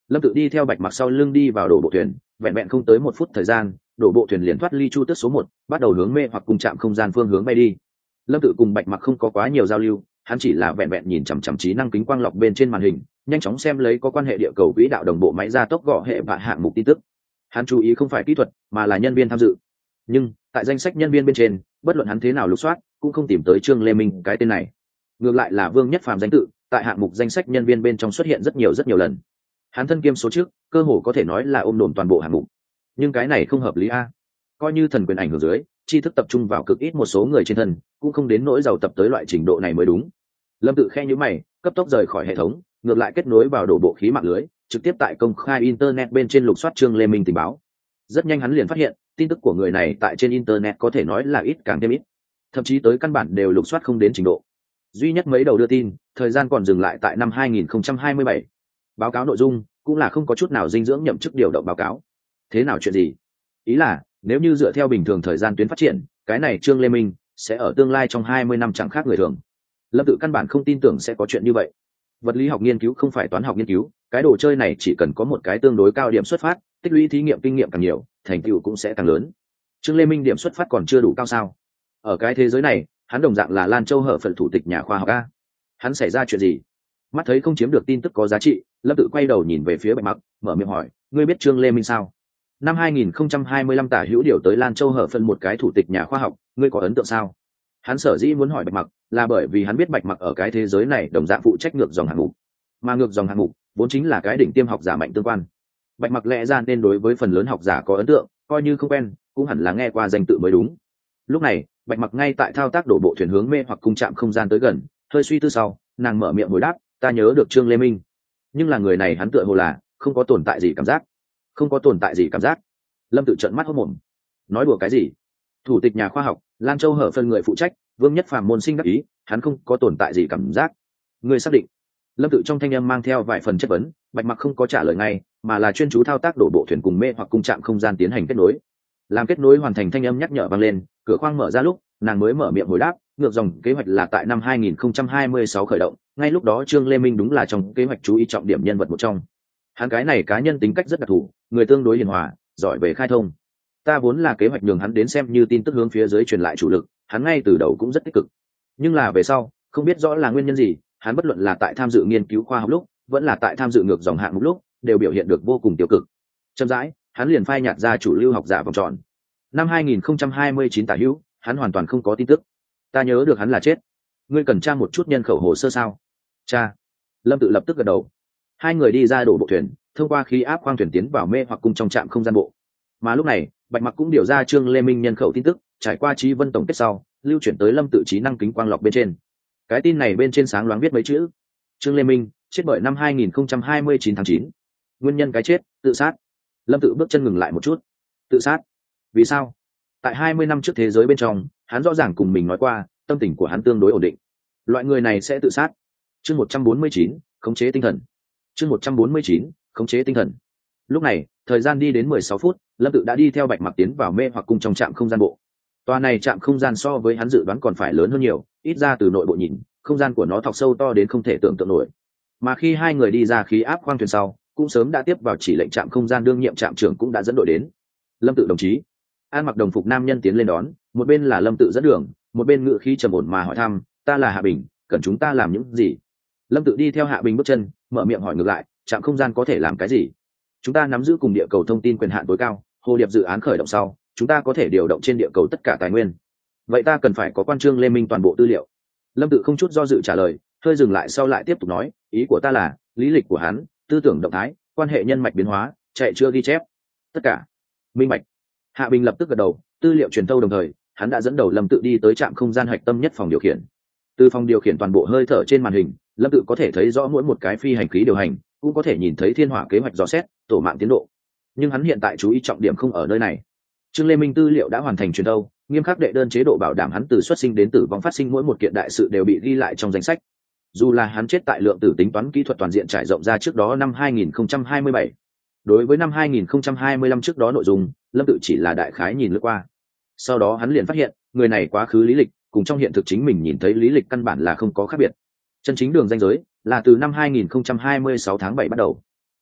Lâm Tự đi theo Bạch Mặc sau lưng đi vào đổ bộ thuyền, vẹn vẹn không tới một phút thời gian, đổ bộ thuyền liền thoát ly chu tước số một, bắt đầu hướng mê hoặc cùng chạm không gian phương hướng bay đi. Lâm Tự cùng Bạch Mặc không có quá nhiều giao lưu, hắn chỉ là vẹn vẹn nhìn chằm chằm trí năng kính quang lọc bên trên màn hình, nhanh chóng xem lấy có quan hệ địa cầu quỹ đạo đồng bộ máy gia tốc gõ hệ và hạng mục tin tức. Hắn chú ý không phải kỹ thuật, mà là nhân viên tham dự. Nhưng tại danh sách nhân viên bên trên, bất luận hắn thế nào lục soát, cũng không tìm tới Trương Lê Minh cái tên này. Ngược lại là Vương Nhất Phàm danh tự, tại hạng mục danh sách nhân viên bên trong xuất hiện rất nhiều rất nhiều lần. Hắn thân kiêm số trước, cơ hồ có thể nói là ôm đồm toàn bộ hạng mục. Nhưng cái này không hợp lý a. Coi như thần quyền ảnh hưởng dưới, tri thức tập trung vào cực ít một số người trên thân, cũng không đến nỗi giàu tập tới loại trình độ này mới đúng. Lâm Tự khe nhíu mày, cấp tốc rời khỏi hệ thống, ngược lại kết nối vào đổ bộ khí mạng lưới, trực tiếp tại công khai internet bên trên lục soát Trương Lê Minh tình báo. Rất nhanh hắn liền phát hiện, tin tức của người này tại trên internet có thể nói là ít càng thêm ít, thậm chí tới căn bản đều lục soát không đến trình độ. Duy nhất mấy đầu đưa tin, thời gian còn dừng lại tại năm hai nghìn không trăm hai mươi bảy. Báo cáo nội dung cũng là không có chút nào dinh dưỡng nhậm chức điều động báo cáo. Thế nào chuyện gì? Ý là, nếu như dựa theo bình thường thời gian tuyến phát triển, cái này Trương Lê Minh sẽ ở tương lai trong hai mươi năm chẳng khác người thường. Lâm Tự căn bản không tin tưởng sẽ có chuyện như vậy. Vật lý học nghiên cứu không phải toán học nghiên cứu, cái đồ chơi này chỉ cần có một cái tương đối cao điểm xuất phát, tích lũy thí nghiệm kinh nghiệm càng nhiều, thành tựu cũng sẽ càng lớn. Trương Lê Minh điểm xuất phát còn chưa đủ cao sao? Ở cái thế giới này, hắn đồng dạng là Lan Châu Hở Phật thủ tịch nhà khoa học a. Hắn xảy ra chuyện gì? Mắt thấy không chiếm được tin tức có giá trị, Lâm Tự quay đầu nhìn về phía Bạch Mặc, mở miệng hỏi, ngươi biết Trương Lê Minh sao? Năm hai nghìn không trăm hai mươi lăm tả hữu điều tới Lan Châu Hở Phật một cái thủ tịch nhà khoa học, ngươi có ấn tượng sao? Hắn sở dĩ muốn hỏi Bạch Mặc, là bởi vì hắn biết Bạch Mặc ở cái thế giới này đồng dạng phụ trách ngược dòng hạng mục, mà ngược dòng hạng mục vốn chính là cái đỉnh tiêm học giả mạnh tương quan. Bạch Mặc lẽ ra nên đối với phần lớn học giả có ấn tượng, coi như không quen, cũng hẳn là nghe qua danh tự mới đúng. Lúc này, Bạch Mặc ngay tại thao tác đổ bộ thuyền hướng mê hoặc cung chạm không gian tới gần, hơi suy tư sau, nàng mở miệng hồi đáp, ta nhớ được Trương Lê Minh, nhưng là người này hắn tựa hồ là không có tồn tại gì cảm giác. Không có tồn tại gì cảm giác? Lâm Tự trợn mắt hốt mồm. Nói đùa cái gì? Thủ tịch nhà khoa học, Lan Châu Hở phân người phụ trách, Vương Nhất Phàm môn sinh đắc ý, hắn không có tồn tại gì cảm giác. Ngươi xác định? Lâm Tự trong thanh âm mang theo vài phần chất vấn. Bạch Mặc không có trả lời ngay, mà là chuyên chú thao tác đổ bộ thuyền cùng mê hoặc cung chạm không gian tiến hành kết nối. Làm kết nối hoàn thành, thanh âm nhắc nhở vang lên, cửa khoang mở ra lúc, nàng mới mở miệng hồi đáp, ngược dòng kế hoạch là tại năm hai nghìn không trăm hai mươi sáu khởi động, ngay lúc đó Trương Lê Minh đúng là trong kế hoạch chú ý trọng điểm nhân vật một trong. Hắn cái này cá nhân tính cách rất đặc thù, người tương đối hiền hòa, giỏi về khai thông. Ta vốn là kế hoạch nhường hắn đến xem như tin tức hướng phía dưới truyền lại chủ lực, hắn ngay từ đầu cũng rất tích cực. Nhưng là về sau, không biết rõ là nguyên nhân gì, hắn bất luận là tại tham dự nghiên cứu khoa học lúc, vẫn là tại tham dự ngược dòng hạng mục lúc, đều biểu hiện được vô cùng tiêu cực. Chậm rãi, hắn liền phai nhạt ra chủ lưu học giả vòng tròn. Năm hai nghìn không trăm hai mươi chín tả hữu, hắn hoàn toàn không có tin tức. Ta nhớ được hắn là chết. Ngươi cần tra một chút nhân khẩu hồ sơ sao? Cha. Lâm Tự lập tức gật đầu. Hai người đi ra đổ bộ thuyền, thông qua khí áp khoang thuyền tiến vào mê hoặc cung trong trạm không gian bộ. Mà lúc này, Bạch Mặc cũng điều ra Trương Lê Minh nhân khẩu tin tức, trải qua trí vân tổng kết sau, lưu chuyển tới Lâm Tự trí năng kính quang lọc bên trên. Cái tin này bên trên sáng loáng viết mấy chữ: Trương Lê Minh chết bởi năm hai nghìn không trăm hai mươi chín tháng chín. Nguyên nhân cái chết, tự sát. Lâm Tự bước chân ngừng lại một chút. Tự sát? Vì sao? Tại hai mươi năm trước thế giới bên trong, hắn rõ ràng cùng mình nói qua, tâm tình của hắn tương đối ổn định. Loại người này sẽ tự sát. Chương một trăm bốn mươi chín, khống chế tinh thần. Chương một trăm bốn mươi chín, khống chế tinh thần. Lúc này, thời gian đi đến mười sáu phút, Lâm Tự đã đi theo Bạch Mặc tiến vào mê hoặc cung trong trạm không gian bộ. Tòa này trạm không gian so với hắn dự đoán còn phải lớn hơn nhiều, ít ra từ nội bộ nhìn, không gian của nó thọc sâu to đến không thể tưởng tượng nổi. Mà khi hai người đi ra khí áp khoang thuyền sau, cũng sớm đã tiếp vào chỉ lệnh trạm không gian, đương nhiệm trạm trưởng cũng đã dẫn đội đến. Lâm Tự đồng chí. An mặc đồng phục nam nhân tiến lên đón, một bên là Lâm Tự dẫn đường, một bên ngự khí trầm ổn mà hỏi thăm, ta là Hạ Bình, cần chúng ta làm những gì? Lâm Tự đi theo Hạ Bình bước chân, mở miệng hỏi ngược lại, trạm không gian có thể làm cái gì? Chúng ta nắm giữ cùng địa cầu thông tin quyền hạn tối cao, hồ điệp dự án khởi động sau, chúng ta có thể điều động trên địa cầu tất cả tài nguyên. Vậy ta cần phải có quan Trương Lê Minh toàn bộ tư liệu. Lâm Tự không chút do dự trả lời, hơi dừng lại sau lại tiếp tục nói, ý của ta là lý lịch của hắn, tư tưởng động thái, quan hệ nhân mạch biến hóa, chạy chưa ghi chép, tất cả minh bạch. Hạ Bình lập tức gật đầu, tư liệu truyền thâu đồng thời, hắn đã dẫn đầu Lâm Tự đi tới trạm không gian hạch tâm nhất phòng điều khiển. Từ phòng điều khiển toàn bộ hơi thở trên màn hình, Lâm Tự có thể thấy rõ mỗi một cái phi hành khí điều hành, cũng có thể nhìn thấy thiên hỏa kế hoạch dò xét, tổ mạng tiến độ. Nhưng hắn hiện tại chú ý trọng điểm không ở nơi này. Trương Lê Minh tư liệu đã hoàn thành truyền thâu, nghiêm khắc đệ đơn chế độ bảo đảm hắn từ xuất sinh đến tử vong phát sinh mỗi một kiện đại sự đều bị ghi lại trong danh sách. Dù là hắn chết tại lượng tử tính toán kỹ thuật toàn diện trải rộng ra trước đó năm hai nghìn không trăm hai mươi bảy. Đối với năm hai nghìn không trăm hai mươi lăm trước đó nội dung, Lâm Tự chỉ là đại khái nhìn lướt qua. Sau đó hắn liền phát hiện, người này quá khứ lý lịch, cùng trong hiện thực chính mình nhìn thấy lý lịch căn bản là không có khác biệt. Chân chính đường ranh giới là từ năm hai nghìn không trăm hai mươi sáu tháng bảy bắt đầu.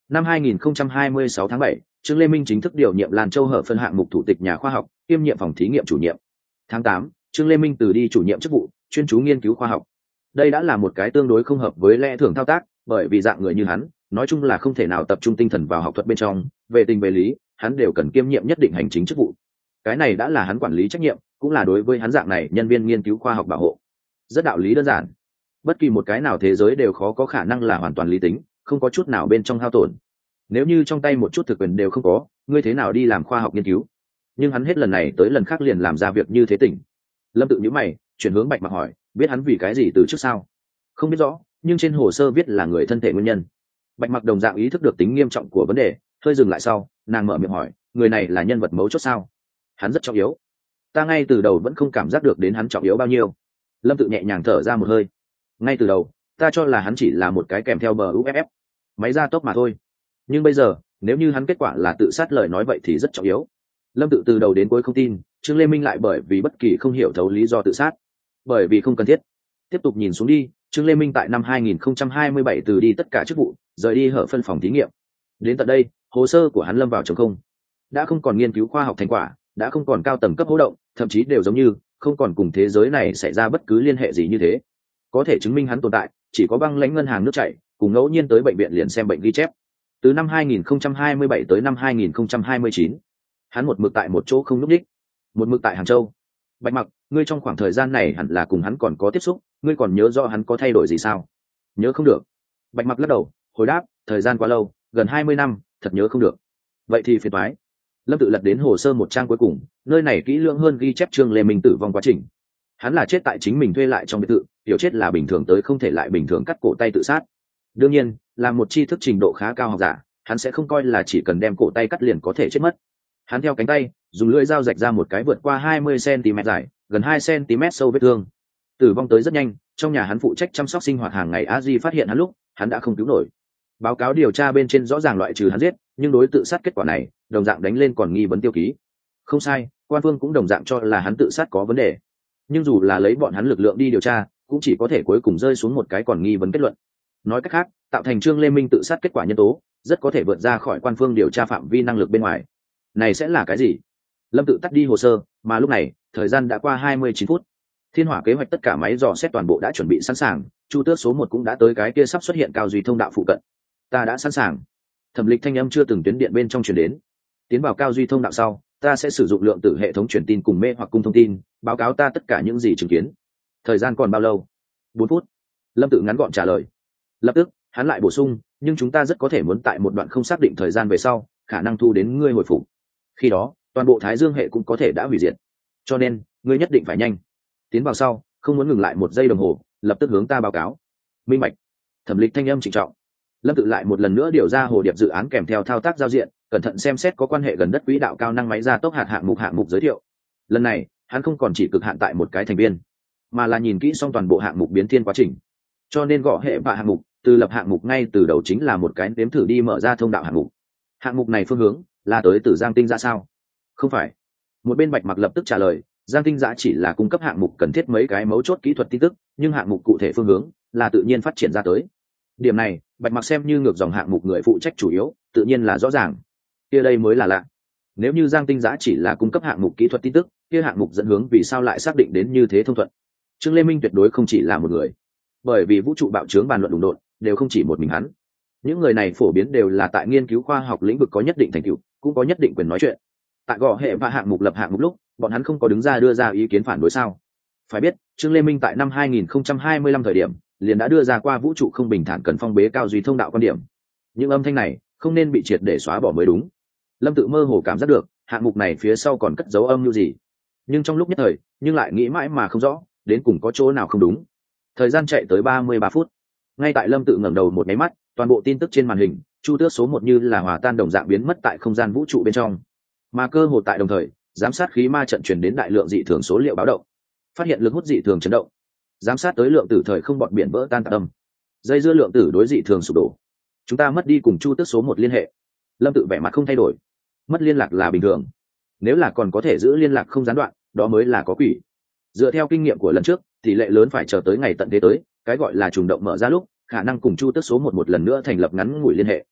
Năm hai nghìn không trăm hai mươi sáu tháng bảy, Trương Lê Minh chính thức điều nhiệm Lan Châu Hở phân hạng mục thủ tịch nhà khoa học, kiêm nhiệm phòng thí nghiệm chủ nhiệm. Tháng tám, Trương Lê Minh từ đi chủ nhiệm chức vụ, chuyên chú nghiên cứu khoa học. Đây đã là một cái tương đối không hợp với lẽ thường thao tác, bởi vì dạng người như hắn, nói chung là không thể nào tập trung tinh thần vào học thuật bên trong, về tình về lý, hắn đều cần kiêm nhiệm nhất định hành chính chức vụ. Cái này đã là hắn quản lý trách nhiệm, cũng là đối với hắn dạng này nhân viên nghiên cứu khoa học bảo hộ. Rất đạo lý đơn giản. Bất kỳ một cái nào thế giới đều khó có khả năng là hoàn toàn lý tính, không có chút nào bên trong hao tổn. Nếu như trong tay một chút thực quyền đều không có, ngươi thế nào đi làm khoa học nghiên cứu? Nhưng hắn hết lần này tới lần khác liền làm ra việc như thế tỉnh. Lâm tự nhíu mày, chuyển hướng Bạch Mặc hỏi, biết hắn vì cái gì từ trước sao? Không biết rõ, nhưng trên hồ sơ viết là người thân thể nguyên nhân. Bạch Mặc đồng dạng ý thức được tính nghiêm trọng của vấn đề, hơi dừng lại sau, nàng mở miệng hỏi, người này là nhân vật mấu chốt sao? Hắn rất trọng yếu. Ta ngay từ đầu vẫn không cảm giác được đến hắn trọng yếu bao nhiêu. Lâm tự nhẹ nhàng thở ra một hơi. Ngay từ đầu, ta cho là hắn chỉ là một cái kèm theo bờ u ép ép, máy gia tốc mà thôi. Nhưng bây giờ, nếu như hắn kết quả là tự sát lời nói vậy thì rất trọng yếu. Lâm tự từ đầu đến cuối không tin Trương Lê Minh lại bởi vì bất kỳ không hiểu thấu lý do tự sát, bởi vì không cần thiết. Tiếp tục nhìn xuống đi, Trương Lê Minh tại năm hai nghìn không trăm hai mươi bảy từ đi tất cả chức vụ, rời đi Hở phân phòng thí nghiệm. Đến tận đây, hồ sơ của hắn lâm vào trống không, đã không còn nghiên cứu khoa học thành quả, đã không còn cao tầng cấp hỗ động, thậm chí đều giống như không còn cùng thế giới này xảy ra bất cứ liên hệ gì như thế. Có thể chứng minh hắn tồn tại, chỉ có băng lãnh ngân hàng nước chảy, cùng ngẫu nhiên tới bệnh viện liền xem bệnh ghi chép. Từ năm hai nghìn không trăm hai mươi bảy tới năm hai nghìn không trăm hai mươi chín, hắn một mực tại một chỗ không nhúc nhích, một mực tại Hàng Châu. Bạch Mặc, ngươi trong khoảng thời gian này hẳn là cùng hắn còn có tiếp xúc, ngươi còn nhớ rõ hắn có thay đổi gì sao? Nhớ không được. Bạch Mặc lắc đầu, hồi đáp, thời gian quá lâu, gần hai mươi năm, thật nhớ không được. Vậy thì phiền toái. Lâm tự lật đến hồ sơ một trang cuối cùng, nơi này kỹ lưỡng hơn ghi chép Trương Lê Minh tử vong quá trình. Hắn là chết tại chính mình thuê lại trong biệt thự, hiểu chết là bình thường tới không thể lại bình thường cắt cổ tay tự sát. Đương nhiên, là một tri thức trình độ khá cao học giả, hắn sẽ không coi là chỉ cần đem cổ tay cắt liền có thể chết mất. Hắn theo cánh tay, dùng lưỡi dao rạch ra một cái vượt qua hai mươi xăng-ti-mét dài, gần hai xăng-ti-mét sâu vết thương. Tử vong tới rất nhanh, trong nhà hắn phụ trách chăm sóc sinh hoạt hàng ngày a di phát hiện hắn lúc, hắn đã không cứu nổi. Báo cáo điều tra bên trên rõ ràng loại trừ hắn giết, nhưng đối tự sát kết quả này, đồng dạng đánh lên còn nghi vấn tiêu ký. Không sai, quan phương cũng đồng dạng cho là hắn tự sát có vấn đề. Nhưng dù là lấy bọn hắn lực lượng đi điều tra, cũng chỉ có thể cuối cùng rơi xuống một cái còn nghi vấn kết luận. Nói cách khác, tạo thành Trương Lê Minh tự sát kết quả nhân tố, rất có thể vượt ra khỏi quan phương điều tra phạm vi năng lực bên ngoài. Này sẽ là cái gì? Lâm tự tắt đi hồ sơ, mà lúc này, thời gian đã qua hai mươi chín phút. Thiên Hỏa kế hoạch tất cả máy dò xét toàn bộ đã chuẩn bị sẵn sàng, Chu Tước số một cũng đã tới cái kia sắp xuất hiện cao duy thông đạo phụ cận. Ta đã sẵn sàng. Thẩm Lịch thanh âm chưa từng tuyến điện bên trong truyền đến. Tiến vào cao duy thông đạo sau, ta sẽ sử dụng lượng tử hệ thống truyền tin cùng mê hoặc cung thông tin, báo cáo ta tất cả những gì chứng kiến. Thời gian còn bao lâu? Bốn phút. Lâm tự ngắn gọn trả lời. Lập tức, hắn lại bổ sung, nhưng chúng ta rất có thể muốn tại một đoạn không xác định thời gian về sau, khả năng thu đến ngươi hồi phục. Khi đó, toàn bộ Thái Dương hệ cũng có thể đã hủy diệt. Cho nên, ngươi nhất định phải nhanh. Tiến vào sau, không muốn ngừng lại một giây đồng hồ, lập tức hướng ta báo cáo. Minh bạch. Thẩm Lịch thanh âm trịnh trọng. Lâm tự lại một lần nữa điều ra hồ điệp dự án kèm theo thao tác giao diện, cẩn thận xem xét có quan hệ gần đất quỹ đạo cao năng máy gia tốc hạt hạng mục hạng mục giới thiệu. Lần này, hắn không còn chỉ cực hạn tại một cái thành viên, mà là nhìn kỹ xong toàn bộ hạng mục biến thiên quá trình. Cho nên gõ hệ và hạng mục, từ lập hạng mục ngay từ đầu chính là một cái nếm thử đi mở ra thông đạo hạng mục. Hạng mục này phương hướng là tới từ Giang Tinh Giã sao? Không phải. Một bên Bạch Mặc lập tức trả lời, Giang Tinh Giã chỉ là cung cấp hạng mục cần thiết mấy cái mấu chốt kỹ thuật tin tức, nhưng hạng mục cụ thể phương hướng là tự nhiên phát triển ra tới. Điểm này, Bạch Mặc xem như ngược dòng hạng mục người phụ trách chủ yếu, tự nhiên là rõ ràng. Kia đây mới là lạ. Nếu như Giang Tinh Giã chỉ là cung cấp hạng mục kỹ thuật tin tức, kia hạng mục dẫn hướng vì sao lại xác định đến như thế thông thuận? Trương Lê Minh tuyệt đối không chỉ là một người, bởi vì vũ trụ bạo chướng bàn luận đụng đột đều không chỉ một mình hắn. Những người này phổ biến đều là tại nghiên cứu khoa học lĩnh vực có nhất định thành tựu, cũng có nhất định quyền nói chuyện. Tại gõ hệ và hạng mục lập hạng mục lúc, bọn hắn không có đứng ra đưa ra ý kiến phản đối sao? Phải biết, Trương Lê Minh tại năm hai nghìn không trăm hai mươi lăm thời điểm, liền đã đưa ra qua vũ trụ không bình thản cần phong bế cao duy thông đạo quan điểm. Những âm thanh này không nên bị triệt để xóa bỏ mới đúng. Lâm tự mơ hồ cảm giác được, hạng mục này phía sau còn cất dấu âm mưu gì. Nhưng trong lúc nhất thời, nhưng lại nghĩ mãi mà không rõ, đến cùng có chỗ nào không đúng. Thời gian chạy tới ba mươi ba phút. Ngay tại Lâm tự ngẩng đầu một máy mắt, toàn bộ tin tức trên màn hình, Chu Tước số một như là hòa tan đồng dạng biến mất tại không gian vũ trụ bên trong. Mà cơ hồ tại đồng thời, giám sát khí ma trận truyền đến đại lượng dị thường số liệu báo động. Phát hiện lực hút dị thường chấn động. Giám sát tới lượng tử thời không bọn biển vỡ tan tạc âm. Dây dưa lượng tử đối dị thường sụp đổ. Chúng ta mất đi cùng Chu Tước số một liên hệ. Lâm tự vẻ mặt không thay đổi. Mất liên lạc là bình thường. Nếu là còn có thể giữ liên lạc không gián đoạn, đó mới là có quỷ. Dựa theo kinh nghiệm của lần trước, tỷ lệ lớn phải chờ tới ngày tận thế tới, cái gọi là trùng động mở ra lúc, khả năng cùng Chu Tước số một một lần nữa thành lập ngắn ngủi liên hệ.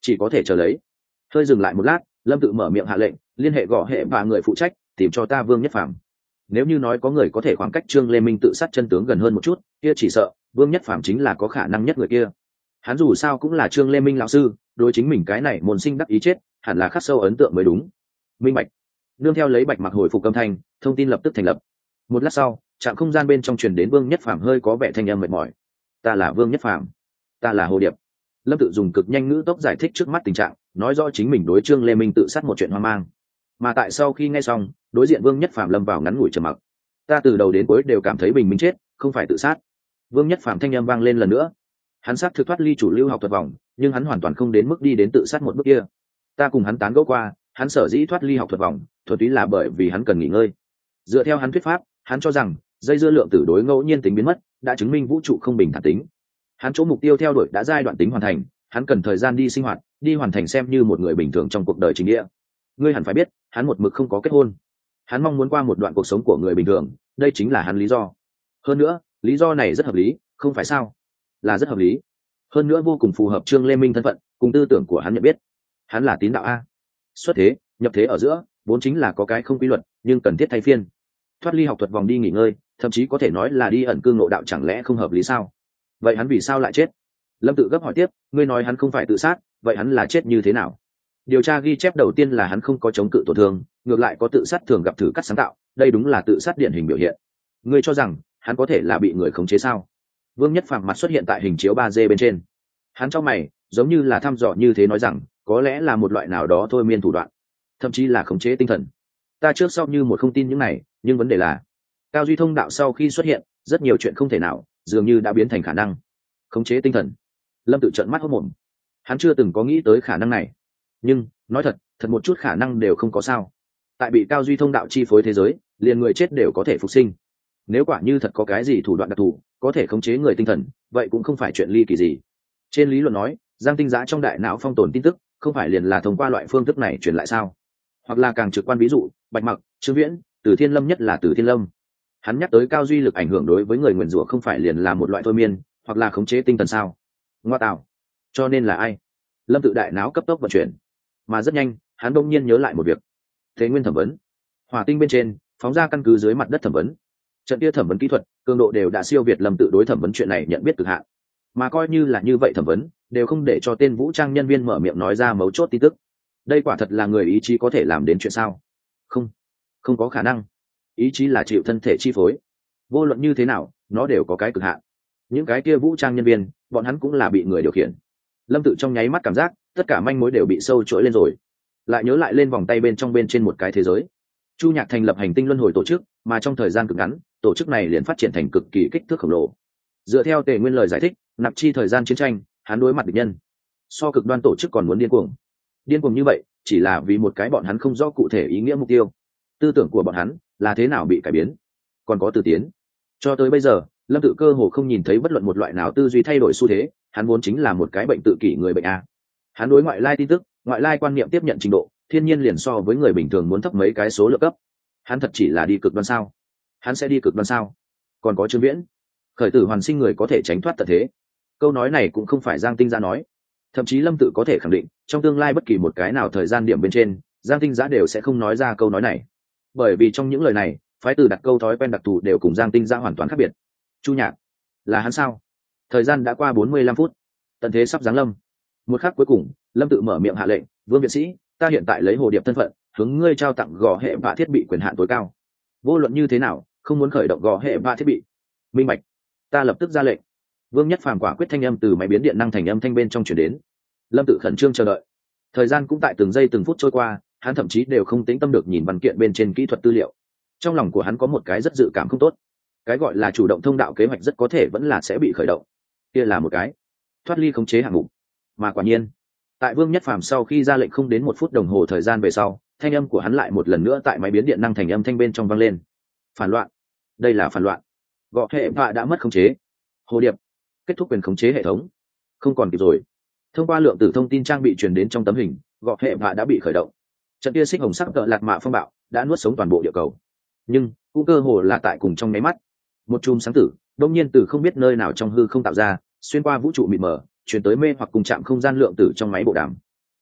chỉ có thể chờ lấy. Hơi dừng lại một lát, Lâm Tự mở miệng hạ lệnh, liên hệ gõ hệ và người phụ trách tìm cho ta Vương Nhất Phàm. Nếu như nói có người có thể khoảng cách Trương Lê Minh tự sát chân tướng gần hơn một chút, kia chỉ sợ Vương Nhất Phàm chính là có khả năng nhất người kia. Hắn dù sao cũng là Trương Lê Minh lão sư, đối chính mình cái này môn sinh đắc ý chết, hẳn là khắc sâu ấn tượng mới đúng. Minh bạch. Nương theo lấy Bạch Mặc hồi phục âm thanh, thông tin lập tức thành lập. Một lát sau, trạm không gian bên trong truyền đến Vương Nhất Phàm hơi có vẻ thanh âm mệt mỏi. Ta là Vương Nhất Phàm, ta là Hồ Điệp. Lâm Tự dùng cực nhanh ngữ tốc giải thích trước mắt tình trạng, nói rõ chính mình đối Trương Lê Minh tự sát một chuyện hoang mang. Mà tại sau khi nghe xong, đối diện Vương Nhất Phàm lâm vào ngắn ngủi trầm mặc. Ta từ đầu đến cuối đều cảm thấy bình minh chết, không phải tự sát. Vương Nhất Phàm thanh âm vang lên lần nữa. Hắn sát thực thoát ly chủ lưu học thuật vòng, nhưng hắn hoàn toàn không đến mức đi đến tự sát một bước kia. Ta cùng hắn tán gẫu qua, hắn sở dĩ thoát ly học thuật vòng, thuần túy là bởi vì hắn cần nghỉ ngơi. Dựa theo hắn thuyết pháp, hắn cho rằng dây dưa lượng tử đối ngẫu nhiên tính biến mất, đã chứng minh vũ trụ không bình thản tính. Hắn chỗ mục tiêu theo đuổi đã giai đoạn tính hoàn thành, hắn cần thời gian đi sinh hoạt, đi hoàn thành xem như một người bình thường trong cuộc đời chính nghĩa. Ngươi hẳn phải biết, hắn một mực không có kết hôn. Hắn mong muốn qua một đoạn cuộc sống của người bình thường, đây chính là hắn lý do. Hơn nữa, lý do này rất hợp lý, không phải sao? Là rất hợp lý. Hơn nữa vô cùng phù hợp Trương Lê Minh thân phận, cùng tư tưởng của hắn nhận biết. Hắn là tín đạo a. Xuất thế, nhập thế ở giữa, vốn chính là có cái không quy luật, nhưng cần thiết thay phiên. Thoát ly học thuật vòng đi nghỉ ngơi, thậm chí có thể nói là đi ẩn cư ngộ đạo, chẳng lẽ không hợp lý sao? Vậy hắn vì sao lại chết? Lâm Tự gấp hỏi tiếp, ngươi nói hắn không phải tự sát, vậy hắn là chết như thế nào? Điều tra ghi chép đầu tiên là hắn không có chống cự tổn thương, ngược lại có tự sát thường gặp thử cắt sáng tạo, đây đúng là tự sát điển hình biểu hiện. Ngươi cho rằng hắn có thể là bị người khống chế sao? Vương Nhất Phàm mặt xuất hiện tại hình chiếu ba D bên trên. Hắn trong mày, giống như là thăm dò như thế nói rằng, có lẽ là một loại nào đó thôi miên thủ đoạn, thậm chí là khống chế tinh thần. Ta trước sau như một không tin những này, nhưng vấn đề là, Cao Duy Thông đạo sau khi xuất hiện, rất nhiều chuyện không thể nào, dường như đã biến thành khả năng. Khống chế tinh thần. Lâm Tự trợn mắt hốt mồm. Hắn chưa từng có nghĩ tới khả năng này. Nhưng, nói thật, thật một chút khả năng đều không có sao. Tại bị Cao Duy Thông đạo chi phối thế giới, liền người chết đều có thể phục sinh. Nếu quả như thật có cái gì thủ đoạn đặc thù, có thể khống chế người tinh thần, vậy cũng không phải chuyện ly kỳ gì. Trên lý luận nói, Giang Tinh Giã trong đại não phong tồn tin tức, không phải liền là thông qua loại phương thức này truyền lại sao? Hoặc là càng trực quan ví dụ, Bạch Mặc, Trương Viễn, Từ Thiên Lâm, nhất là Từ Thiên Lâm. Hắn nhắc tới cao duy lực ảnh hưởng đối với người nguyền rủa không phải liền là một loại thôi miên, hoặc là khống chế tinh thần sao? Ngoa tạo. Cho nên là ai? Lâm Tự đại não cấp tốc vận chuyển, mà rất nhanh, hắn bỗng nhiên nhớ lại một việc. Thế nguyên thẩm vấn, hỏa tinh bên trên, phóng ra căn cứ dưới mặt đất thẩm vấn. Trận kia thẩm vấn kỹ thuật, cường độ đều đã siêu việt Lâm Tự đối thẩm vấn chuyện này nhận biết cực hạn. Mà coi như là như vậy thẩm vấn, đều không để cho tên vũ trang nhân viên mở miệng nói ra mấu chốt tin tức. Đây quả thật là người ý chí có thể làm đến chuyện sao? Không, không có khả năng. Ý chí là chịu thân thể chi phối. Vô luận như thế nào, nó đều có cái cực hạn. Những cái kia vũ trang nhân viên, bọn hắn cũng là bị người điều khiển. Lâm Tự trong nháy mắt cảm giác, tất cả manh mối đều bị sâu chuỗi lên rồi. Lại nhớ lại lên vòng tay bên trong bên trên một cái thế giới. Chu Nhạc thành lập hành tinh luân hồi tổ chức, mà trong thời gian cực ngắn, tổ chức này liền phát triển thành cực kỳ kích thước khổng lồ. Dựa theo Tề Nguyên lời giải thích, nạp chi thời gian chiến tranh, hắn đối mặt địch nhân so cực đoan tổ chức còn muốn điên cuồng. Điên cuồng như vậy, chỉ là vì một cái bọn hắn không rõ cụ thể ý nghĩa mục tiêu. Tư tưởng của bọn hắn là thế nào bị cải biến, còn có từ tiến. Cho tới bây giờ, Lâm Tự cơ hồ không nhìn thấy bất luận một loại nào tư duy thay đổi xu thế, hắn vốn chính là một cái bệnh tự kỷ người bệnh a. Hắn đối ngoại lai tin tức, ngoại lai quan niệm tiếp nhận trình độ, thiên nhiên liền so với người bình thường muốn thấp mấy cái số lượng cấp. Hắn thật chỉ là đi cực đoan sao? Hắn sẽ đi cực đoan sao? Còn có Trương Viễn, khởi tử hoàn sinh người có thể tránh thoát tận thế. Câu nói này cũng không phải Giang Tinh Giã nói, thậm chí Lâm Tự có thể khẳng định, trong tương lai bất kỳ một cái nào thời gian điểm bên trên, Giang Tinh Giã đều sẽ không nói ra câu nói này, bởi vì trong những lời này, phái từ đặt câu thói quen đặc thù đều cùng Giang Tinh Giã hoàn toàn khác biệt. Chu Nhạc, là hắn sao? Thời gian đã qua bốn mươi lăm phút, tận thế sắp giáng lâm. Một khắc cuối cùng, Lâm Tự mở miệng hạ lệnh, Vương viện sĩ, ta hiện tại lấy Hồ Điệp thân phận, hướng ngươi trao tặng gò hệ và thiết bị quyền hạn tối cao. Vô luận như thế nào, không muốn khởi động gò hệ và thiết bị. Minh bạch. Ta lập tức ra lệnh. Vương Nhất Phàm quả quyết thanh âm từ máy biến điện năng thành âm thanh bên trong truyền đến. Lâm Tự khẩn trương chờ đợi. Thời gian cũng tại từng giây từng phút trôi qua, hắn thậm chí đều không tĩnh tâm được nhìn văn kiện bên trên kỹ thuật tư liệu. Trong lòng của hắn có một cái rất dự cảm không tốt. Cái gọi là chủ động thông đạo kế hoạch rất có thể vẫn là sẽ bị khởi động. Kia là một cái thoát ly khống chế hạng mục. Mà quả nhiên, tại Vương Nhất Phàm sau khi ra lệnh không đến một phút đồng hồ thời gian về sau, thanh âm của hắn lại một lần nữa tại máy biến điện năng thành âm thanh bên trong vang lên. Phản loạn. Đây là phản loạn. Gọ hệ vạ đã mất khống chế. Hồ Điệp, kết thúc quyền khống chế hệ thống. Không còn kịp rồi. Thông qua lượng tử thông tin trang bị truyền đến trong tấm hình, gọ hệ vạ đã bị khởi động. Trận kia xích hồng sắc cỡ lạt mạ phong bạo đã nuốt sống toàn bộ địa cầu. Nhưng cũng cơ hồ là tại cùng trong nháy mắt, một chùm sáng tử đông nhiên từ không biết nơi nào trong hư không tạo ra, xuyên qua vũ trụ mịt mờ, truyền tới mê hoặc cùng chạm không gian lượng tử trong máy bộ đàm.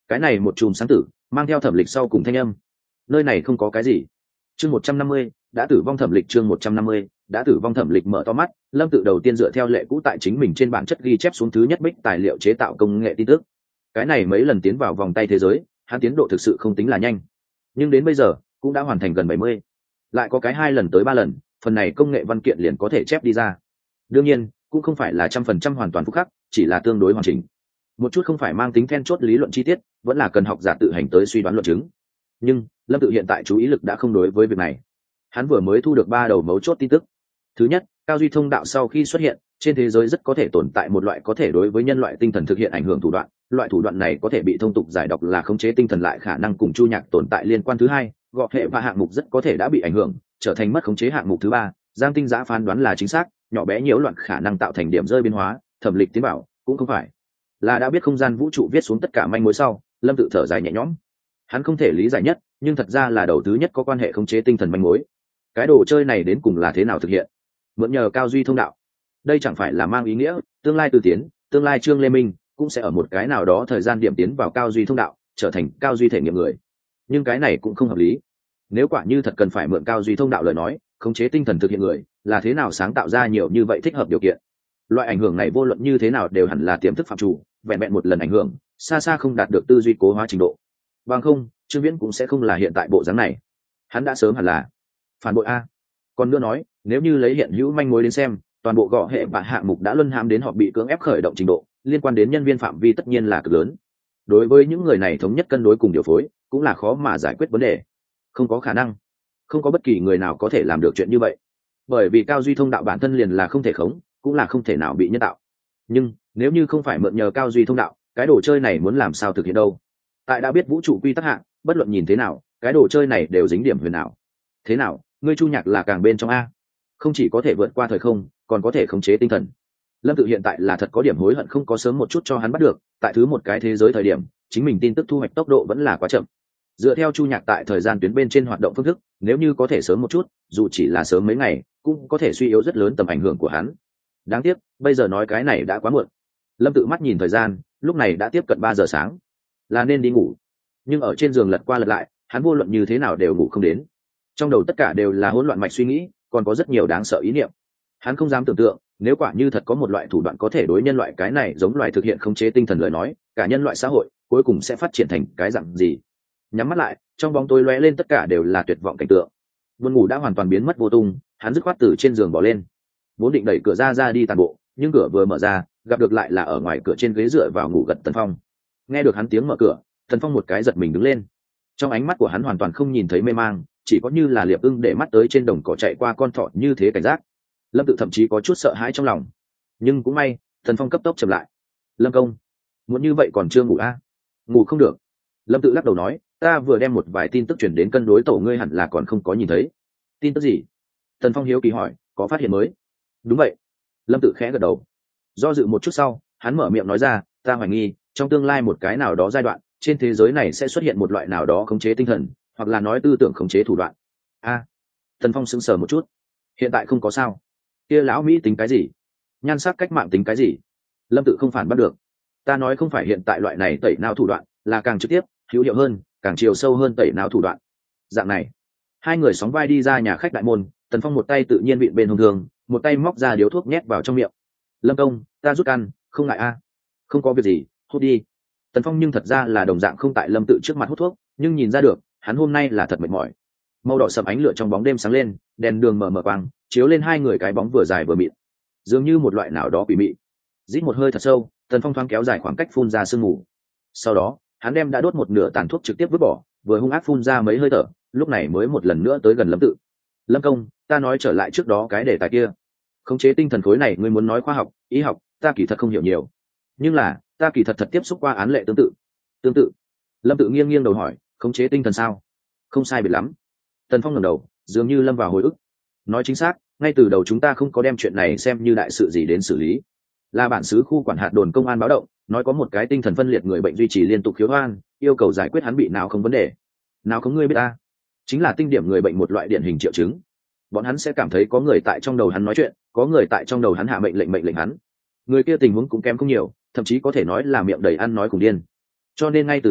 cái này một chùm sáng tử mang theo thẩm lịch sau cùng thanh âm. Nơi này không có cái gì. Chương một trăm năm mươi đã tử vong thẩm lịch chương một trăm năm mươi đã tử vong thẩm lịch mở to mắt. Lâm Tự đầu tiên dựa theo lệ cũ tại chính mình trên bản chất ghi chép xuống thứ nhất bích tài liệu chế tạo công nghệ tin tức. Cái này mấy lần tiến vào vòng tay thế giới, hắn tiến độ thực sự không tính là nhanh, nhưng đến bây giờ cũng đã hoàn thành gần bảy mươi. Lại có cái hai lần tới ba lần, phần này công nghệ văn kiện liền có thể chép đi ra. Đương nhiên cũng không phải là trăm phần trăm hoàn toàn phúc khắc, chỉ là tương đối hoàn chỉnh. Một chút không phải mang tính then chốt lý luận chi tiết, vẫn là cần học giả tự hành tới suy đoán luận chứng. Nhưng Lâm Tự hiện tại chú ý lực đã không đối với việc này. Hắn vừa mới thu được ba đầu mấu chốt tin tức. Thứ nhất, cao duy thông đạo sau khi xuất hiện, trên thế giới rất có thể tồn tại một loại có thể đối với nhân loại tinh thần thực hiện ảnh hưởng thủ đoạn. Loại thủ đoạn này có thể bị thông tục giải đọc là khống chế tinh thần, lại khả năng cùng chu nhạc tồn tại liên quan. Thứ hai, gọ hệ và hạng mục rất có thể đã bị ảnh hưởng, trở thành mất khống chế hạng mục. Thứ ba, Giang Tinh Giã phán đoán là chính xác, nhỏ bé nhiễu loạn khả năng tạo thành điểm rơi biến hóa. Thẩm lịch tiến bảo cũng không phải là đã biết không gian vũ trụ viết xuống tất cả manh mối sau. Lâm Tự thở dài nhẹ nhõm. Hắn không thể lý giải nhất, nhưng thật ra là đầu thứ nhất có quan hệ khống chế tinh thần manh mối. Cái đồ chơi này đến cùng là thế nào thực hiện? Mượn nhờ cao duy thông đạo. Đây chẳng phải là mang ý nghĩa tương lai Từ Tiến, tương lai Trương Lê Minh cũng sẽ ở một cái nào đó thời gian điểm tiến vào cao duy thông đạo, trở thành cao duy thể nghiệm người. Nhưng cái này cũng không hợp lý. Nếu quả như thật cần phải mượn cao duy thông đạo lời nói, khống chế tinh thần thực hiện người là thế nào sáng tạo ra nhiều như vậy thích hợp điều kiện? Loại ảnh hưởng này vô luận như thế nào đều hẳn là tiềm thức phạm chủ, vẹn vẹn một lần ảnh hưởng xa xa không đạt được tư duy cố hóa trình độ. Bằng không, Trương Viễn cũng sẽ không là hiện tại bộ dáng này. Hắn đã sớm hẳn là phản bội a. Còn nữa nói, nếu như lấy hiện hữu manh mối đến xem, toàn bộ gọ hệ và hạng mục đã luân hãm đến họ bị cưỡng ép khởi động trình độ, liên quan đến nhân viên phạm vi tất nhiên là cực lớn. Đối với những người này thống nhất cân đối cùng điều phối, cũng là khó mà giải quyết vấn đề. Không có khả năng, không có bất kỳ người nào có thể làm được chuyện như vậy, bởi vì cao duy thông đạo bản thân liền là không thể khống, cũng là không thể nào bị nhân tạo. Nhưng nếu như không phải mượn nhờ cao duy thông đạo, cái đồ chơi này muốn làm sao thực hiện đâu? Tại đã biết vũ trụ quy tắc hạng, bất luận nhìn thế nào, cái đồ chơi này đều dính điểm huyền ảo. Thế nào, ngươi Chu Nhạc là càng bên trong a? Không chỉ có thể vượt qua thời không, còn có thể khống chế tinh thần. Lâm Tự hiện tại là thật có điểm hối hận không có sớm một chút cho hắn bắt được, tại thứ một cái thế giới thời điểm, chính mình tin tức thu hoạch tốc độ vẫn là quá chậm. Dựa theo Chu Nhạc tại thời gian tuyến bên trên hoạt động phương thức, nếu như có thể sớm một chút, dù chỉ là sớm mấy ngày, cũng có thể suy yếu rất lớn tầm ảnh hưởng của hắn. Đáng tiếc, bây giờ nói cái này đã quá muộn. Lâm Tự mắt nhìn thời gian, lúc này đã tiếp cận ba giờ sáng, là nên đi ngủ. Nhưng ở trên giường lật qua lật lại, hắn vô luận như thế nào đều ngủ không đến. Trong đầu tất cả đều là hỗn loạn mạch suy nghĩ, còn có rất nhiều đáng sợ ý niệm. Hắn không dám tưởng tượng, nếu quả như thật có một loại thủ đoạn có thể đối nhân loại cái này giống loài thực hiện khống chế tinh thần lời nói, cả nhân loại xã hội cuối cùng sẽ phát triển thành cái dạng gì. Nhắm mắt lại, trong bóng tối lóe lên tất cả đều là tuyệt vọng cảnh tượng. Buồn ngủ đã hoàn toàn biến mất vô tung, hắn dứt khoát từ trên giường bỏ lên, vốn định đẩy cửa ra ra đi tàn bộ, nhưng cửa vừa mở ra, gặp được lại là ở ngoài cửa trên ghế dựa vào ngủ gật Tần Phong. Nghe được hắn tiếng mở cửa, Tần Phong một cái giật mình đứng lên. Trong ánh mắt của hắn hoàn toàn không nhìn thấy mê mang, chỉ có như là liệp ưng để mắt tới trên đồng cỏ chạy qua con thỏ như thế cảnh giác. Lâm Tự thậm chí có chút sợ hãi trong lòng, nhưng cũng may Tần Phong cấp tốc chậm lại. Lâm công, muốn như vậy còn chưa ngủ a? À? Ngủ không được. Lâm Tự lắc đầu nói, ta vừa đem một vài tin tức chuyển đến cân đối tổ, ngươi hẳn là còn không có nhìn thấy. Tin tức gì? Tần Phong hiếu kỳ hỏi, có phát hiện mới? Đúng vậy. Lâm Tự khẽ gật đầu. Do dự một chút sau, hắn mở miệng nói ra, ta hoài nghi trong tương lai một cái nào đó giai đoạn, trên thế giới này sẽ xuất hiện một loại nào đó khống chế tinh thần, hoặc là nói tư tưởng khống chế thủ đoạn. A. À, Tần Phong sững sờ một chút. Hiện tại không có sao. Kia lão Mỹ tính cái gì? Nhan sắc cách mạng tính cái gì? Lâm Tự không phản bắt được. Ta nói không phải hiện tại loại này tẩy não thủ đoạn, là càng trực tiếp, hữu hiệu hơn, càng chiều sâu hơn tẩy não thủ đoạn. Dạng này, hai người sóng vai đi ra nhà khách đại môn. Tần Phong một tay tự nhiên vịn bên hông thường, một tay móc ra điếu thuốc nhét vào trong miệng. Lâm công, ta rút ăn, không ngại a? À? Không có việc gì, hút đi. Tần Phong nhưng thật ra là đồng dạng không tại Lâm Tự trước mặt hút thuốc, nhưng nhìn ra được hắn hôm nay là thật mệt mỏi. Màu đỏ sẫm ánh lửa trong bóng đêm sáng lên, đèn đường mờ mờ quang chiếu lên hai người cái bóng vừa dài vừa mịn, dường như một loại nào đó quỷ mị. Rít một hơi thật sâu, Tần Phong thoáng kéo dài khoảng cách phun ra sương mù. Sau đó, hắn đem đã đốt một nửa tàn thuốc trực tiếp vứt bỏ, vừa hung ác phun ra mấy hơi thở, lúc này mới một lần nữa tới gần Lâm Tự. Lâm công, ta nói trở lại trước đó cái đề tài kia. Khống chế tinh thần khối này ngươi muốn nói khoa học, y học, ta kỳ thật không hiểu nhiều. Nhưng là, ta kỳ thật thật tiếp xúc qua án lệ tương tự. Tương tự? Lâm Tự nghiêng nghiêng đầu hỏi, khống chế tinh thần sao? Không sai biệt lắm. Tần Phong ngẩng đầu, dường như lâm vào hồi ức. Nói chính xác, ngay từ đầu chúng ta không có đem chuyện này xem như đại sự gì đến xử lý. Là bản xứ khu quản hạt đồn công an báo động, nói có một cái tinh thần phân liệt người bệnh duy trì liên tục khiếu hoan, yêu cầu giải quyết hắn bị não không vấn đề. Nào không ngươi biết ta? Chính là tinh điểm người bệnh một loại điển hình triệu chứng. Bọn hắn sẽ cảm thấy có người tại trong đầu hắn nói chuyện, có người tại trong đầu hắn hạ mệnh lệnh mệnh lệnh hắn. Người kia tình huống cũng kém không nhiều, thậm chí có thể nói là miệng đầy ăn nói cùng điên. Cho nên ngay từ đầu,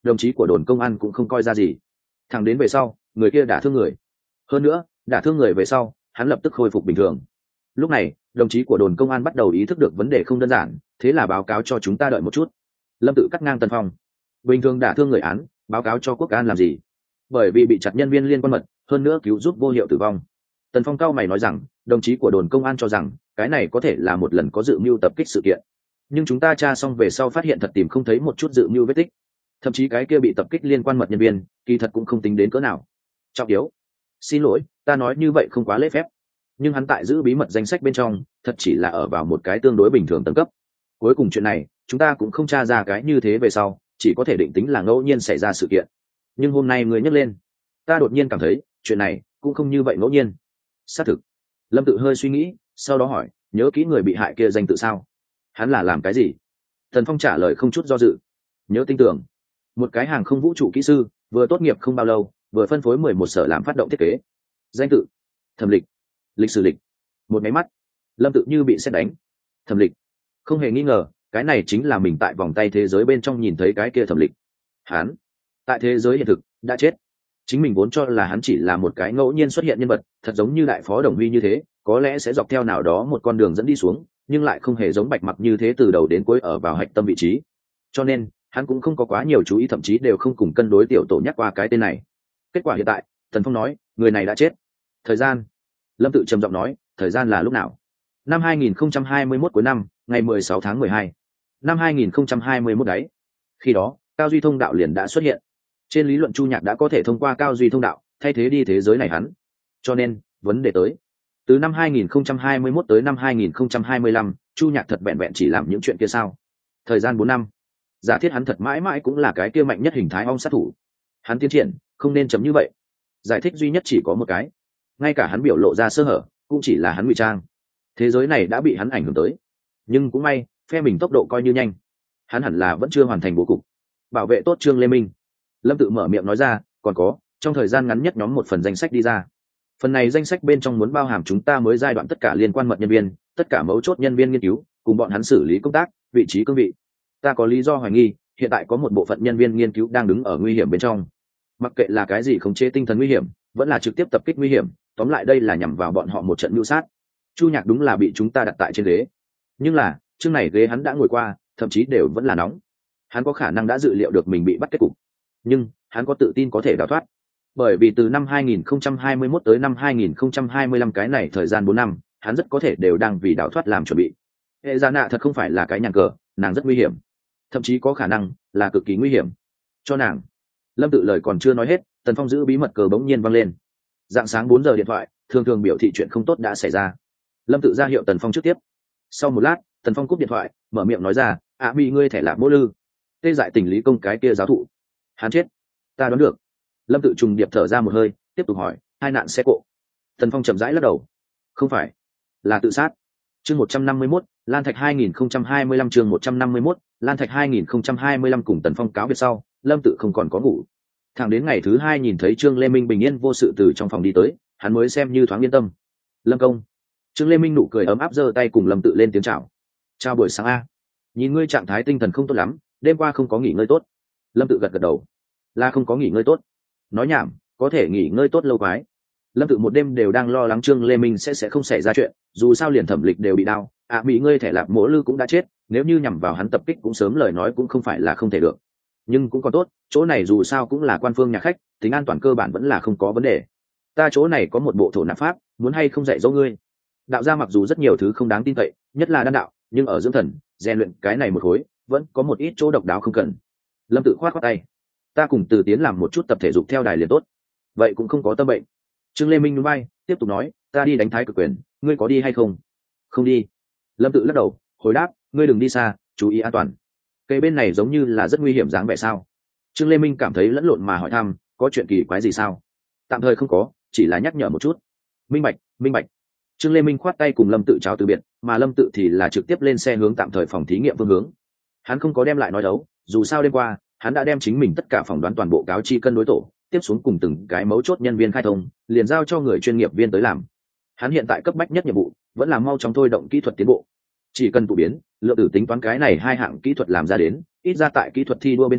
đồng chí của đồn công an cũng không coi ra gì. Thẳng đến về sau người kia đả thương người, hơn nữa đả thương người về sau hắn lập tức khôi phục bình thường. Lúc này đồng chí của đồn công an bắt đầu ý thức được vấn đề không đơn giản, thế là báo cáo cho chúng ta đợi một chút. Lâm Tự cắt ngang Tần Phong. Bình thường đả thương người án báo cáo cho quốc an làm gì? Bởi vì bị chặt nhân viên liên quan mật, hơn nữa cứu giúp vô hiệu tử vong. Tần Phong cao mày nói rằng đồng chí của đồn công an cho rằng cái này có thể là một lần có dự mưu tập kích sự kiện, nhưng chúng ta tra xong về sau phát hiện thật tìm không thấy một chút dự mưu vết tích, thậm chí cái kia bị tập kích liên quan mật nhân viên kỳ thật cũng không tính đến cỡ nào trọng yếu. Xin lỗi, ta nói như vậy không quá lễ phép, nhưng hắn tại giữ bí mật danh sách bên trong thật chỉ là ở vào một cái tương đối bình thường tầng cấp. Cuối cùng chuyện này chúng ta cũng không tra ra cái như thế về sau, chỉ có thể định tính là ngẫu nhiên xảy ra sự kiện. Nhưng hôm nay người nhắc lên, ta đột nhiên cảm thấy chuyện này cũng không như vậy ngẫu nhiên. Xác thực. Lâm Tự hơi suy nghĩ, sau đó hỏi, nhớ kỹ người bị hại kia danh tự sao? Hắn là làm cái gì? Thần Phong trả lời không chút do dự, nhớ tin tưởng. Một cái hàng không vũ trụ kỹ sư, vừa tốt nghiệp không bao lâu, vừa phân phối mười một sở làm phát động thiết kế. Danh tự: Thẩm Lịch. Lịch sử lịch. Một máy mắt Lâm Tự như bị sét đánh. Thẩm Lịch, không hề nghi ngờ cái này chính là mình tại vòng tay thế giới bên trong nhìn thấy cái kia Thẩm Lịch. Hắn tại thế giới hiện thực đã chết. Chính mình vốn cho là hắn chỉ là một cái ngẫu nhiên xuất hiện nhân vật, thật giống như đại phó Đồng Huy như thế, có lẽ sẽ dọc theo nào đó một con đường dẫn đi xuống, nhưng lại không hề giống Bạch Mặc như thế từ đầu đến cuối ở vào hạch tâm vị trí. Cho nên hắn cũng không có quá nhiều chú ý, thậm chí đều không cùng cân đối tiểu tổ nhắc qua cái tên này. Kết quả hiện tại Tần Phong nói người này đã chết. Thời gian. Lâm Tự trầm giọng nói, thời gian là lúc nào? Năm hai nghìn không trăm hai mươi mốt cuối năm, ngày mười sáu tháng mười hai. Năm hai nghìn không trăm hai mươi mốt đấy. Khi đó Cao Duy Thông đạo liền đã xuất hiện. Trên lý luận Chu Nhạc đã có thể thông qua Cao Duy Thông đạo thay thế đi thế giới này hắn. Cho nên vấn đề tới, từ năm hai nghìn không trăm hai mươi mốt tới năm hai nghìn không trăm hai mươi lăm, Chu Nhạc thật vẹn vẹn chỉ làm những chuyện kia sao? Thời gian bốn năm, giả thiết hắn thật mãi mãi cũng là cái kia mạnh nhất hình thái ong sát thủ. Hắn tiến triển không nên chấm như vậy. Giải thích duy nhất chỉ có một cái, ngay cả hắn biểu lộ ra sơ hở cũng chỉ là hắn ngụy trang. Thế giới này đã bị hắn ảnh hưởng tới, nhưng cũng may phe mình tốc độ coi như nhanh, hắn hẳn là vẫn chưa hoàn thành bố cục bảo vệ tốt Trương Lê Minh. Lâm Tự mở miệng nói ra, còn có, trong thời gian ngắn nhất nhóm một phần danh sách đi ra. Phần này danh sách bên trong muốn bao hàm chúng ta mới giai đoạn tất cả liên quan mật nhân viên, tất cả mấu chốt nhân viên nghiên cứu, cùng bọn hắn xử lý công tác, vị trí cương vị. Ta có lý do hoài nghi, hiện tại có một bộ phận nhân viên nghiên cứu đang đứng ở nguy hiểm bên trong. Mặc kệ là cái gì khống chế tinh thần nguy hiểm, vẫn là trực tiếp tập kích nguy hiểm, tóm lại đây là nhằm vào bọn họ một trận mưu sát. Chu Nhạc đúng là bị chúng ta đặt tại trên ghế, nhưng là chương này ghế hắn đã ngồi qua, thậm chí đều vẫn là nóng. Hắn có khả năng đã dự liệu được mình bị bắt kết cục, nhưng hắn có tự tin có thể đào thoát, bởi vì từ năm hai nghìn không trăm hai mươi mốt tới năm hai nghìn không trăm hai mươi lăm cái này thời gian bốn năm, hắn rất có thể đều đang vì đào thoát làm chuẩn bị. Hệ Gia Nạ thật không phải là cái nhàn cờ, nàng rất nguy hiểm, thậm chí có khả năng là cực kỳ nguy hiểm cho nàng. Lâm Tự lời còn chưa nói hết, Tần Phong giữ bí mật cờ bỗng nhiên vang lên. Dạng sáng bốn giờ điện thoại thường thường biểu thị chuyện không tốt đã xảy ra. Lâm Tự ra hiệu Tần Phong trước tiếp. Sau một lát Tần Phong cúp điện thoại, mở miệng nói ra, ạ bị ngươi thẻ lạc mỗ lư tê dại tình lý công cái kia giáo thụ hắn chết. Ta đoán được. Lâm Tự trùng điệp thở ra một hơi, tiếp tục hỏi, hai nạn xe cộ? Tần Phong chậm rãi lắc đầu, không phải, là tự sát. Chương một trăm năm mươi mốt, Lan Thạch hai nghìn không trăm hai mươi lăm. Chương một trăm năm mươi mốt, Lan Thạch hai nghìn không trăm hai mươi lăm. Cùng Tần Phong cáo biệt sau, Lâm Tự không còn có ngủ. Thẳng đến ngày thứ hai nhìn thấy Trương Lê Minh bình yên vô sự từ trong phòng đi tới, hắn mới xem như thoáng yên tâm. Lâm công. Trương Lê Minh nụ cười ấm áp giơ tay cùng Lâm Tự lên tiếng chào. Chào buổi sáng a. Nhìn ngươi trạng thái tinh thần không tốt lắm, đêm qua không có nghỉ ngơi tốt. Lâm Tự gật gật đầu. Là không có nghỉ ngơi tốt. Nói nhảm, có thể nghỉ ngơi tốt lâu quái. Lâm Tự một đêm đều đang lo lắng Trương Lê Minh sẽ sẽ không xảy ra chuyện, dù sao liền Thẩm Lịch đều bị đau, ạ à, bị ngươi thẻ lạc mỗ lư cũng đã chết, nếu như nhằm vào hắn tập kích cũng sớm lời nói cũng không phải là không thể được. Nhưng cũng còn tốt, chỗ này dù sao cũng là quan phương nhà khách, tính an toàn cơ bản vẫn là không có vấn đề. Ta chỗ này có một bộ thổ nạp pháp, muốn hay không dạy dỗ ngươi. Đạo gia mặc dù rất nhiều thứ không đáng tin cậy, nhất là đan đạo, nhưng ở dưỡng thần, rèn luyện cái này một khối, vẫn có một ít chỗ độc đáo không cần. Lâm Tự khoát khoát tay. Ta cùng Từ Tiến làm một chút tập thể dục theo đài liền tốt. Vậy cũng không có tâm bệnh. Trương Lê Minh núi bay, tiếp tục nói, ta đi đánh thái cực quyền, ngươi có đi hay không? Không đi. Lâm Tự lắc đầu, hồi đáp, ngươi đừng đi xa, chú ý an toàn. Cây bên này giống như là rất nguy hiểm dáng vẻ sao? Trương Lê Minh cảm thấy lẫn lộn mà hỏi thăm, có chuyện kỳ quái gì sao? Tạm thời không có, chỉ là nhắc nhở một chút. Minh bạch, minh bạch. Trương Lê Minh khoát tay cùng Lâm Tự chào từ biệt, mà Lâm Tự thì là trực tiếp lên xe hướng tạm thời phòng thí nghiệm phương hướng. Hắn không có đem lại nói đấu, dù sao đêm qua hắn đã đem chính mình tất cả phỏng đoán toàn bộ cáo chi cân đối tổ, tiếp xuống cùng từng cái mấu chốt nhân viên khai thông, liền giao cho người chuyên nghiệp viên tới làm. Hắn hiện tại cấp bách nhất nhiệm vụ vẫn là mau chóng thôi động kỹ thuật tiến bộ. Chỉ cần tụ biến, lượng tử tính toán cái này hai hạng kỹ thuật làm ra đến, ít ra tại kỹ thuật thi đua bên trên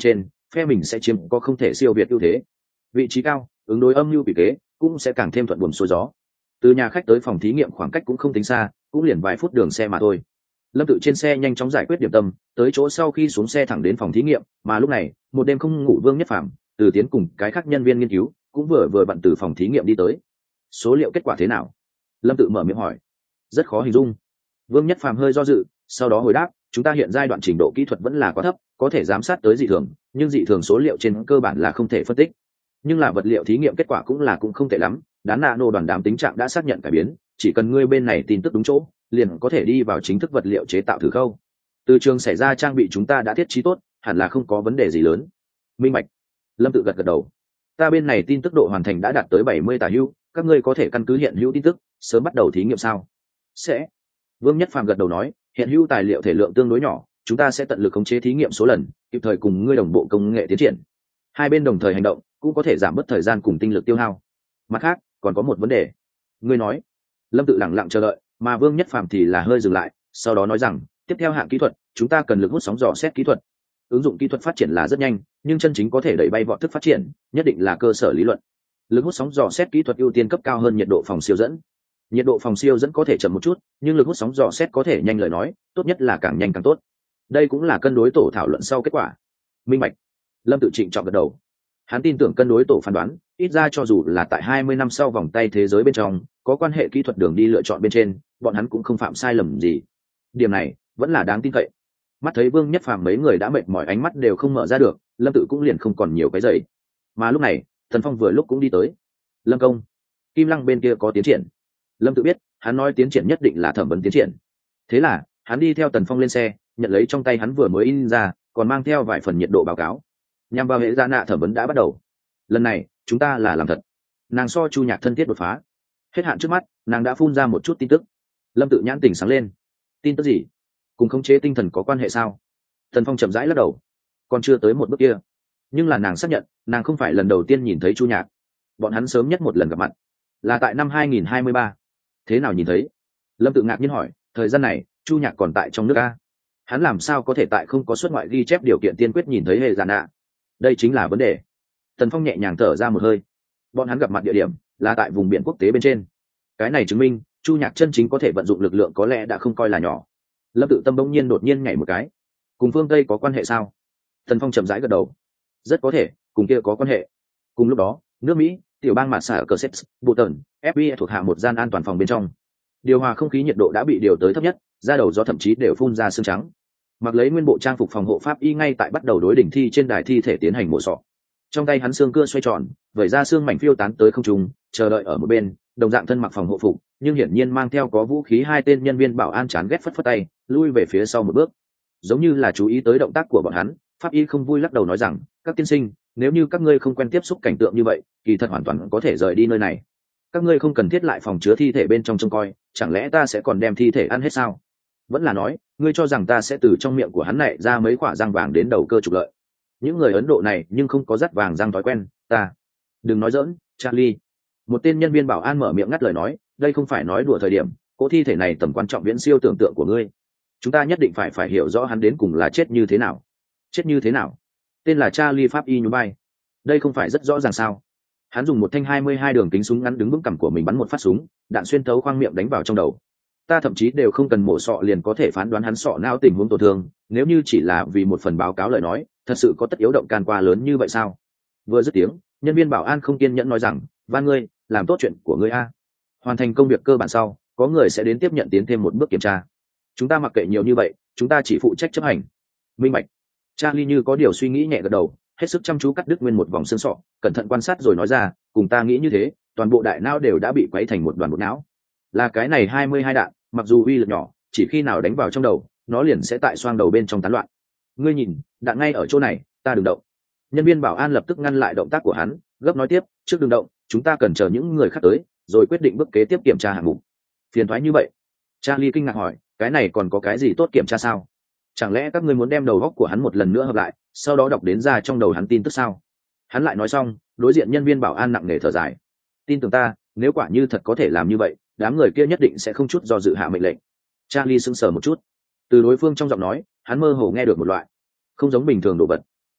phe mình sẽ chiếm có không thể siêu việt ưu thế. Vị trí cao, ứng đối âm mưu quỷ kế cũng sẽ càng thêm thuận buồm xuôi gió. Từ nhà khách tới phòng thí nghiệm khoảng cách cũng không tính xa, cũng liền vài phút đường xe mà thôi. Lâm Tự trên xe nhanh chóng giải quyết điểm tâm, tới chỗ sau khi xuống xe thẳng đến phòng thí nghiệm, mà lúc này, một đêm không ngủ Vương Nhất Phàm, Từ Tiến cùng cái khác nhân viên nghiên cứu, cũng vừa vừa bận từ phòng thí nghiệm đi tới. Số liệu kết quả thế nào? Lâm Tự mở miệng hỏi. Rất khó hình dung. Vương Nhất Phàm hơi do dự, sau đó hồi đáp, chúng ta hiện giai đoạn trình độ kỹ thuật vẫn là quá thấp, có thể giám sát tới dị thường, nhưng dị thường số liệu trên cơ bản là không thể phân tích. Nhưng là vật liệu thí nghiệm kết quả cũng là cũng không tệ lắm, đán nano đoàn đám tính trạng đã xác nhận cải biến, chỉ cần ngươi bên này tin tức đúng chỗ, liền có thể đi vào chính thức vật liệu chế tạo thử khâu. Từ trường xảy ra trang bị chúng ta đã thiết trí tốt, hẳn là không có vấn đề gì lớn. Minh bạch. Lâm Tự gật gật đầu. Ta bên này tin tức độ hoàn thành đã đạt tới bảy mươi tả hữu, các ngươi có thể căn cứ hiện hữu tin tức, sớm bắt đầu thí nghiệm sao? Sẽ. Vương Nhất Phàm gật đầu nói, hiện hữu tài liệu thể lượng tương đối nhỏ, chúng ta sẽ tận lực khống chế thí nghiệm số lần, kịp thời cùng ngươi đồng bộ công nghệ tiến triển. Hai bên đồng thời hành động, cũng có thể giảm bớt thời gian cùng tinh lực tiêu hao. Mặt khác, còn có một vấn đề. Ngươi nói. Lâm Tự lặng lặng chờ đợi, mà Vương Nhất Phàm thì là hơi dừng lại, sau đó nói rằng, tiếp theo hạng kỹ thuật, chúng ta cần lực hút sóng dò xét kỹ thuật. Ứng dụng kỹ thuật phát triển là rất nhanh, nhưng chân chính có thể đẩy bay vọt thức phát triển, nhất định là cơ sở lý luận. Lực hút sóng dò xét kỹ thuật ưu tiên cấp cao hơn nhiệt độ phòng siêu dẫn. Nhiệt độ phòng siêu dẫn có thể chậm một chút, nhưng lực hút sóng dò xét có thể nhanh lời nói, tốt nhất là càng nhanh càng tốt. Đây cũng là cân đối tổ thảo luận sau kết quả. Minh bạch. Lâm Tự trịnh trọng gật đầu. Hắn tin tưởng cân đối tổ phán đoán, ít ra cho dù là tại hai mươi năm sau vòng tay thế giới bên trong, có quan hệ kỹ thuật đường đi lựa chọn bên trên, bọn hắn cũng không phạm sai lầm gì. Điểm này vẫn là đáng tin cậy. Mắt thấy Vương Nhất Phàm mấy người đã mệt mỏi, ánh mắt đều không mở ra được, Lâm Tự cũng liền không còn nhiều cái giày. Mà lúc này, Thần Phong vừa lúc cũng đi tới. Lâm công, Kim Lăng bên kia có tiến triển. Lâm Tự biết, hắn nói tiến triển nhất định là thẩm vấn tiến triển. Thế là, hắn đi theo Tần Phong lên xe, nhận lấy trong tay hắn vừa mới in ra, còn mang theo vài phần nhiệt độ báo cáo. Nhằm vào hệ gia nạ thẩm vấn đã bắt đầu. Lần này, chúng ta là làm thật. Nàng so Chu Nhạc thân thiết đột phá. Hết hạn trước mắt, nàng đã phun ra một chút tin tức. Lâm Tự nhãn tỉnh sáng lên. Tin tức gì? Cùng khống chế tinh thần có quan hệ sao? Tần Phong chậm rãi lắc đầu. Còn chưa tới một bước kia. Nhưng là nàng xác nhận, nàng không phải lần đầu tiên nhìn thấy Chu Nhạc. Bọn hắn sớm nhất một lần gặp mặt là tại năm hai nghìn hai mươi ba. Thế nào nhìn thấy? Lâm Tự ngạc nhiên hỏi, thời gian này, Chu Nhạc còn tại trong nước a? Hắn làm sao có thể tại không có xuất ngoại ghi chép điều kiện tiên quyết nhìn thấy hệ giàn nạ? Đây chính là vấn đề. Tần Phong nhẹ nhàng thở ra một hơi. Bọn hắn gặp mặt địa điểm là tại vùng biển quốc tế bên trên. Cái này chứng minh Chu Nhạc chân chính có thể vận dụng lực lượng có lẽ đã không coi là nhỏ. Lâm Tự tâm bỗng nhiên đột nhiên nhảy một cái. Cùng phương Tây có quan hệ sao? Tần Phong chậm rãi gật đầu. Rất có thể, cùng kia có quan hệ. Cùng lúc đó, nước Mỹ, tiểu bang mạt xả cờ sets, bộ tần, ép bê i thuộc hạ một gian an toàn phòng bên trong. Điều hòa không khí nhiệt độ đã bị điều tới thấp nhất, ra đầu gió thậm chí đều phun ra sương trắng. Mặc lấy nguyên bộ trang phục phòng hộ pháp y ngay tại bắt đầu đối đỉnh thi trên đài thi thể tiến hành mổ sọ. Trong tay hắn xương cưa xoay tròn, vẩy ra xương mảnh phiêu tán tới không trung, chờ đợi ở một bên, đồng dạng thân mặc phòng hộ phục, nhưng hiển nhiên mang theo có vũ khí hai tên nhân viên bảo an chán ghét phất phất tay, lui về phía sau một bước. Giống như là chú ý tới động tác của bọn hắn, pháp y không vui lắc đầu nói rằng, các tiên sinh, nếu như các ngươi không quen tiếp xúc cảnh tượng như vậy, kỳ thật hoàn toàn có thể rời đi nơi này. Các ngươi không cần thiết lại phòng chứa thi thể bên trong trông coi, chẳng lẽ ta sẽ còn đem thi thể ăn hết sao? Vẫn là nói, ngươi cho rằng ta sẽ từ trong miệng của hắn này ra mấy quả răng vàng đến đầu cơ trục lợi? Những người Ấn Độ này nhưng không có dắt vàng răng thói quen, ta. Đừng nói giỡn, Charlie. Một tên nhân viên bảo an mở miệng ngắt lời nói, đây không phải nói đùa thời điểm, cỗ thi thể này tầm quan trọng viễn siêu tưởng tượng của ngươi. Chúng ta nhất định phải phải hiểu rõ hắn đến cùng là chết như thế nào. Chết như thế nào? Tên là Charlie pháp y nhún vai. Đây không phải rất rõ ràng sao? Hắn dùng một thanh hai mươi hai đường kính súng ngắn đứng vững cằm của mình bắn một phát súng, đạn xuyên thấu khoang miệng đánh vào trong đầu. Ta thậm chí đều không cần mổ sọ liền có thể phán đoán hắn sọ não tình huống tổn thương, nếu như chỉ là vì một phần báo cáo lời nói, thật sự có tất yếu động can qua lớn như vậy sao? Vừa dứt tiếng, nhân viên bảo an không kiên nhẫn nói rằng, van ngươi, làm tốt chuyện của ngươi a. Hoàn thành công việc cơ bản sau, có người sẽ đến tiếp nhận tiến thêm một bước kiểm tra. Chúng ta mặc kệ nhiều như vậy, chúng ta chỉ phụ trách chấp hành. Minh bạch. Charlie như có điều suy nghĩ nhẹ gật đầu, hết sức chăm chú cắt đứt nguyên một vòng xương sọ, cẩn thận quan sát rồi nói ra, cùng ta nghĩ như thế, toàn bộ đại não đều đã bị quấy thành một đoàn bột não. Là cái này hai mươi hai đạn, mặc dù uy lực nhỏ, chỉ khi nào đánh vào trong đầu, nó liền sẽ tại xoang đầu bên trong tán loạn. Ngươi nhìn, đạn ngay ở chỗ này, ta đừng động. Nhân viên bảo an lập tức ngăn lại động tác của hắn, gấp nói tiếp, trước đừng động, chúng ta cần chờ những người khác tới, rồi quyết định bước kế tiếp kiểm tra hạng mục. Phiền thoái như vậy. Charlie kinh ngạc hỏi, cái này còn có cái gì tốt kiểm tra sao? Chẳng lẽ các ngươi muốn đem đầu góc của hắn một lần nữa hợp lại, sau đó đọc đến ra trong đầu hắn tin tức sao? Hắn lại nói xong, đối diện nhân viên bảo an nặng nề thở dài. Tin tưởng ta, nếu quả như thật có thể làm như vậy, đám người kia nhất định sẽ không chút do dự hạ mệnh lệnh. Charlie sững sờ một chút. Từ đối phương trong giọng nói, hắn mơ hồ nghe được một loại không giống bình thường đồ vật.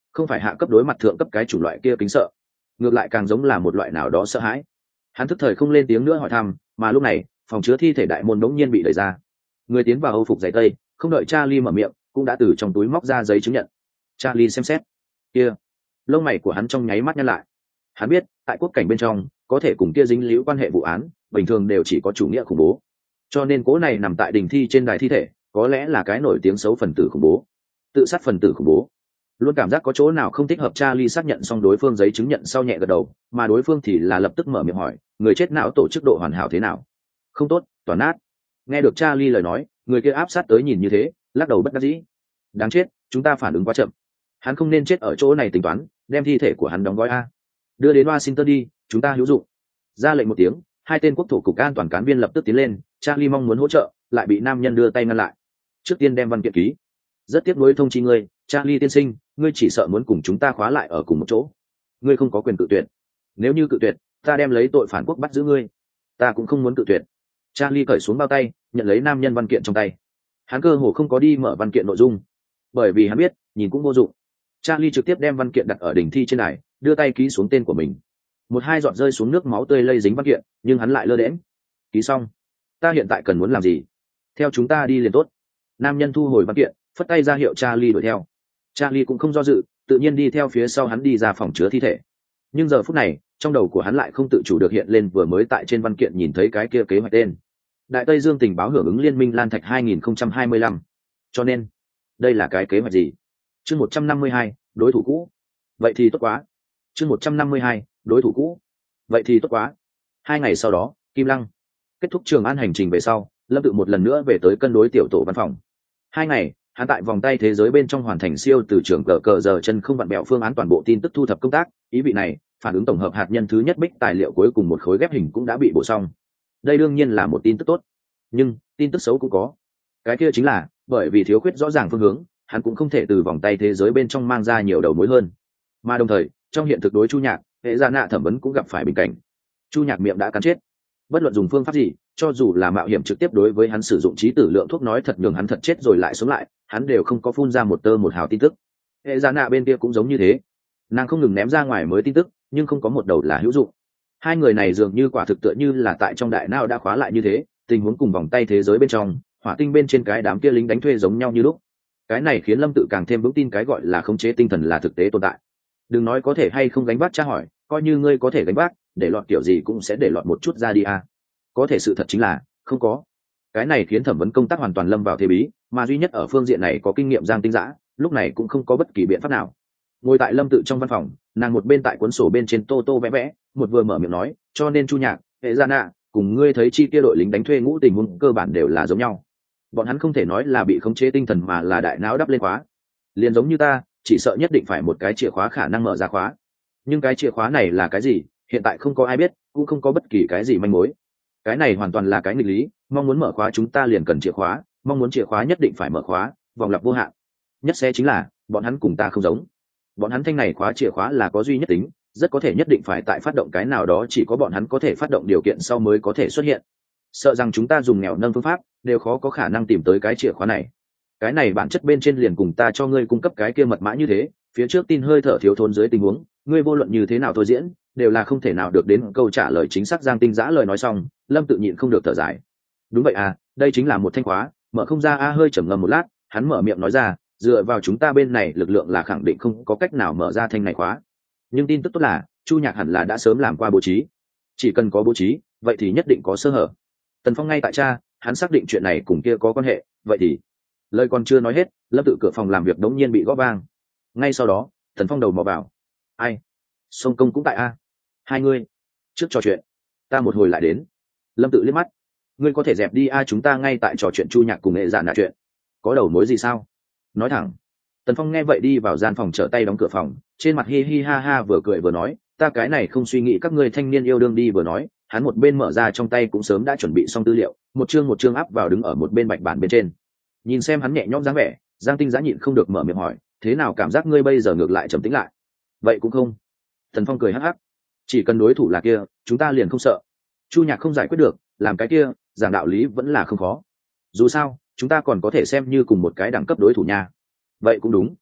không phải hạ cấp đối mặt thượng cấp cái chủng loại kia kính sợ, ngược lại càng giống là một loại nào đó sợ hãi. Hắn thức thời không lên tiếng nữa hỏi thăm, mà lúc này phòng chứa thi thể đại môn đống nhiên bị đẩy ra, người tiến vào âu phục giày tây không đợi Charlie mở miệng cũng đã từ trong túi móc ra giấy chứng nhận. Charlie xem xét, kia lông mày của hắn trong nháy mắt nhăn lại. Hắn biết tại quốc cảnh bên trong có thể cùng kia dính líu quan hệ vụ án bình thường đều chỉ có chủ nghĩa khủng bố, cho nên cố này nằm tại đình thi trên đài thi thể có lẽ là cái nổi tiếng xấu phần tử khủng bố, tự sát phần tử khủng bố. Luôn cảm giác có chỗ nào không thích hợp. Charlie xác nhận xong đối phương giấy chứng nhận sau nhẹ gật đầu, mà đối phương thì là lập tức mở miệng hỏi, người chết não tổ chức độ hoàn hảo thế nào? Không tốt, toàn nát. Nghe được Charlie lời nói, người kia áp sát tới nhìn như thế, lắc đầu bất đắc dĩ. Đáng chết, chúng ta phản ứng quá chậm. Hắn không nên chết ở chỗ này, tính toán đem thi thể của hắn đóng gói a, đưa đến Washington đi, chúng ta hữu dụng. Ra lệnh một tiếng, hai tên quốc thủ cục an toàn cán viên lập tức tiến lên. Charlie mong muốn hỗ trợ, lại bị nam nhân đưa tay ngăn lại. Trước tiên đem văn kiện ký. Rất tiếc nuối thông chi ngươi, Charlie tiên sinh, ngươi chỉ sợ muốn cùng chúng ta khóa lại ở cùng một chỗ. Ngươi không có quyền cự tuyệt. Nếu như cự tuyệt, ta đem lấy tội phản quốc bắt giữ ngươi. Ta cũng không muốn cự tuyệt. Charlie cởi xuống bao tay, nhận lấy nam nhân văn kiện trong tay. Hắn cơ hồ không có đi mở văn kiện nội dung, bởi vì hắn biết nhìn cũng vô dụng. Charlie trực tiếp đem văn kiện đặt ở đỉnh thi trên này, đưa tay ký xuống tên của mình. Một hai giọt rơi xuống nước máu tươi lây dính văn kiện, nhưng hắn lại lơ đễnh. Ký xong. Ta hiện tại cần muốn làm gì? Theo chúng ta đi liền tốt. Nam nhân thu hồi văn kiện, phất tay ra hiệu Charlie đuổi theo. Charlie cũng không do dự, tự nhiên đi theo phía sau hắn đi ra phòng chứa thi thể. Nhưng giờ phút này, trong đầu của hắn lại không tự chủ được hiện lên vừa mới tại trên văn kiện nhìn thấy cái kia kế hoạch tên. Đại Tây Dương tình báo hưởng ứng liên minh Lan Thạch hai nghìn không trăm hai mươi lăm. Cho nên, đây là cái kế hoạch gì? Chương một trăm năm mươi hai, đối thủ cũ. Vậy thì tốt quá. Chương một trăm năm mươi hai, đối thủ cũ. Vậy thì tốt quá. Hai ngày sau đó, Kim Lăng kết thúc Trường An hành trình về sau, Lâm Tự một lần nữa về tới cân đối tiểu tổ văn phòng. Hai ngày, hắn tại vòng tay thế giới bên trong hoàn thành siêu từ trường cờ cờ giờ chân không vặn bẹo phương án toàn bộ tin tức thu thập công tác. Ý vị này, phản ứng tổng hợp hạt nhân thứ nhất bích tài liệu cuối cùng một khối ghép hình cũng đã bị bổ xong. Đây đương nhiên là một tin tức tốt, nhưng tin tức xấu cũng có. Cái kia chính là bởi vì thiếu khuyết rõ ràng phương hướng, hắn cũng không thể từ vòng tay thế giới bên trong mang ra nhiều đầu mối hơn. Mà đồng thời, trong hiện thực đối Chu Nhạc, hệ gia nạ thẩm vấn cũng gặp phải bình cảnh. Chu Nhạc miệng đã cắn chết, bất luận dùng phương pháp gì, cho dù là mạo hiểm trực tiếp đối với hắn sử dụng trí tử lượng thuốc nói thật nhường hắn thật chết rồi lại sống lại, hắn đều không có phun ra một tơ một hào tin tức. Hệ gia nạ bên kia cũng giống như thế, nàng không ngừng ném ra ngoài mới tin tức, nhưng không có một đầu là hữu dụng. Hai người này dường như quả thực tựa như là tại trong đại não đã khóa lại như thế, tình huống cùng vòng tay thế giới bên trong, hỏa tinh bên trên cái đám kia lính đánh thuê giống nhau như lúc. Cái này khiến Lâm Tự càng thêm vững tin cái gọi là khống chế tinh thần là thực tế tồn tại. Đừng nói có thể hay không gánh vác tra hỏi, coi như ngươi có thể gánh vác, để lọt kiểu gì cũng sẽ để lọt một chút ra đi à. Có thể sự thật chính là không có. Cái này khiến thẩm vấn công tác hoàn toàn lâm vào thế bí, mà duy nhất ở phương diện này có kinh nghiệm Giang Tinh Dã, lúc này cũng không có bất kỳ biện pháp nào. Ngồi tại Lâm Tự trong văn phòng, nàng một bên tại cuốn sổ bên trên tô tô vẽ vẽ, một vừa mở miệng nói, cho nên Chu Nhạc, hệ gia nạ, cùng ngươi thấy chi kia đội lính đánh thuê ngũ tình huống cơ bản đều là giống nhau. Bọn hắn không thể nói là bị khống chế tinh thần mà là đại não đắp lên khóa. Liền giống như ta, chỉ sợ nhất định phải một cái chìa khóa khả năng mở ra khóa. Nhưng cái chìa khóa này là cái gì, hiện tại không có ai biết, cũng không có bất kỳ cái gì manh mối. Cái này hoàn toàn là cái nghịch lý, mong muốn mở khóa chúng ta liền cần chìa khóa, mong muốn chìa khóa nhất định phải mở khóa, vòng lặp vô hạn. Nhất sẽ chính là, bọn hắn cùng ta không giống. Bọn hắn thanh này khóa chìa khóa là có duy nhất tính, rất có thể nhất định phải tại phát động cái nào đó chỉ có bọn hắn có thể phát động điều kiện sau mới có thể xuất hiện. Sợ rằng chúng ta dùng nghèo nâng phương pháp đều khó có khả năng tìm tới cái chìa khóa này. Cái này bản chất bên trên liền cùng ta cho ngươi cung cấp cái kia mật mã như thế, phía trước tin hơi thở thiếu thốn dưới tình huống, ngươi vô luận như thế nào thôi diễn đều là không thể nào được đến câu trả lời chính xác. Giang Tinh Dã lời nói xong, Lâm Tự nhịn không được thở dài. Đúng vậy à, đây chính là một thanh khóa, mở không ra. A hơi trầm ngâm một lát, hắn mở miệng nói ra, dựa vào chúng ta bên này lực lượng là khẳng định không có cách nào mở ra thanh này khóa. Nhưng tin tức tốt là Chu Nhạc hẳn là đã sớm làm qua bố trí, chỉ cần có bố trí vậy thì nhất định có sơ hở. Tần Phong ngay tại cha, hắn xác định chuyện này cùng kia có quan hệ, vậy thì lời còn chưa nói hết, Lâm Tự cửa phòng làm việc đống nhiên bị gõ vang. Ngay sau đó Tần Phong đầu mò vào, ai? Song Công cũng tại a? Hai ngươi trước trò chuyện, ta một hồi lại đến. Lâm Tự liếc mắt, ngươi có thể dẹp đi a, chúng ta ngay tại trò chuyện Chu Nhạc cùng nghệ dạ nạ chuyện, có đầu mối gì sao? Nói thẳng. Tần Phong nghe vậy đi vào gian phòng trở tay đóng cửa phòng, trên mặt hi hi ha ha vừa cười vừa nói, ta cái này không suy nghĩ các ngươi thanh niên yêu đương đi. Vừa nói, hắn một bên mở ra trong tay cũng sớm đã chuẩn bị xong tư liệu, một chương một chương áp vào đứng ở một bên bạch bản bên trên. Nhìn xem hắn nhẹ nhõm dáng vẻ, Giang Tinh Dã nhịn không được mở miệng hỏi, thế nào cảm giác ngươi bây giờ ngược lại trầm tĩnh lại? Vậy cũng không. Tần Phong cười hắc hắc, chỉ cần đối thủ là kia, chúng ta liền không sợ. Chu Nhạc không giải quyết được, làm cái kia, giảng đạo lý vẫn là không khó. Dù sao, chúng ta còn có thể xem như cùng một cái đẳng cấp đối thủ nha. Vậy cũng đúng.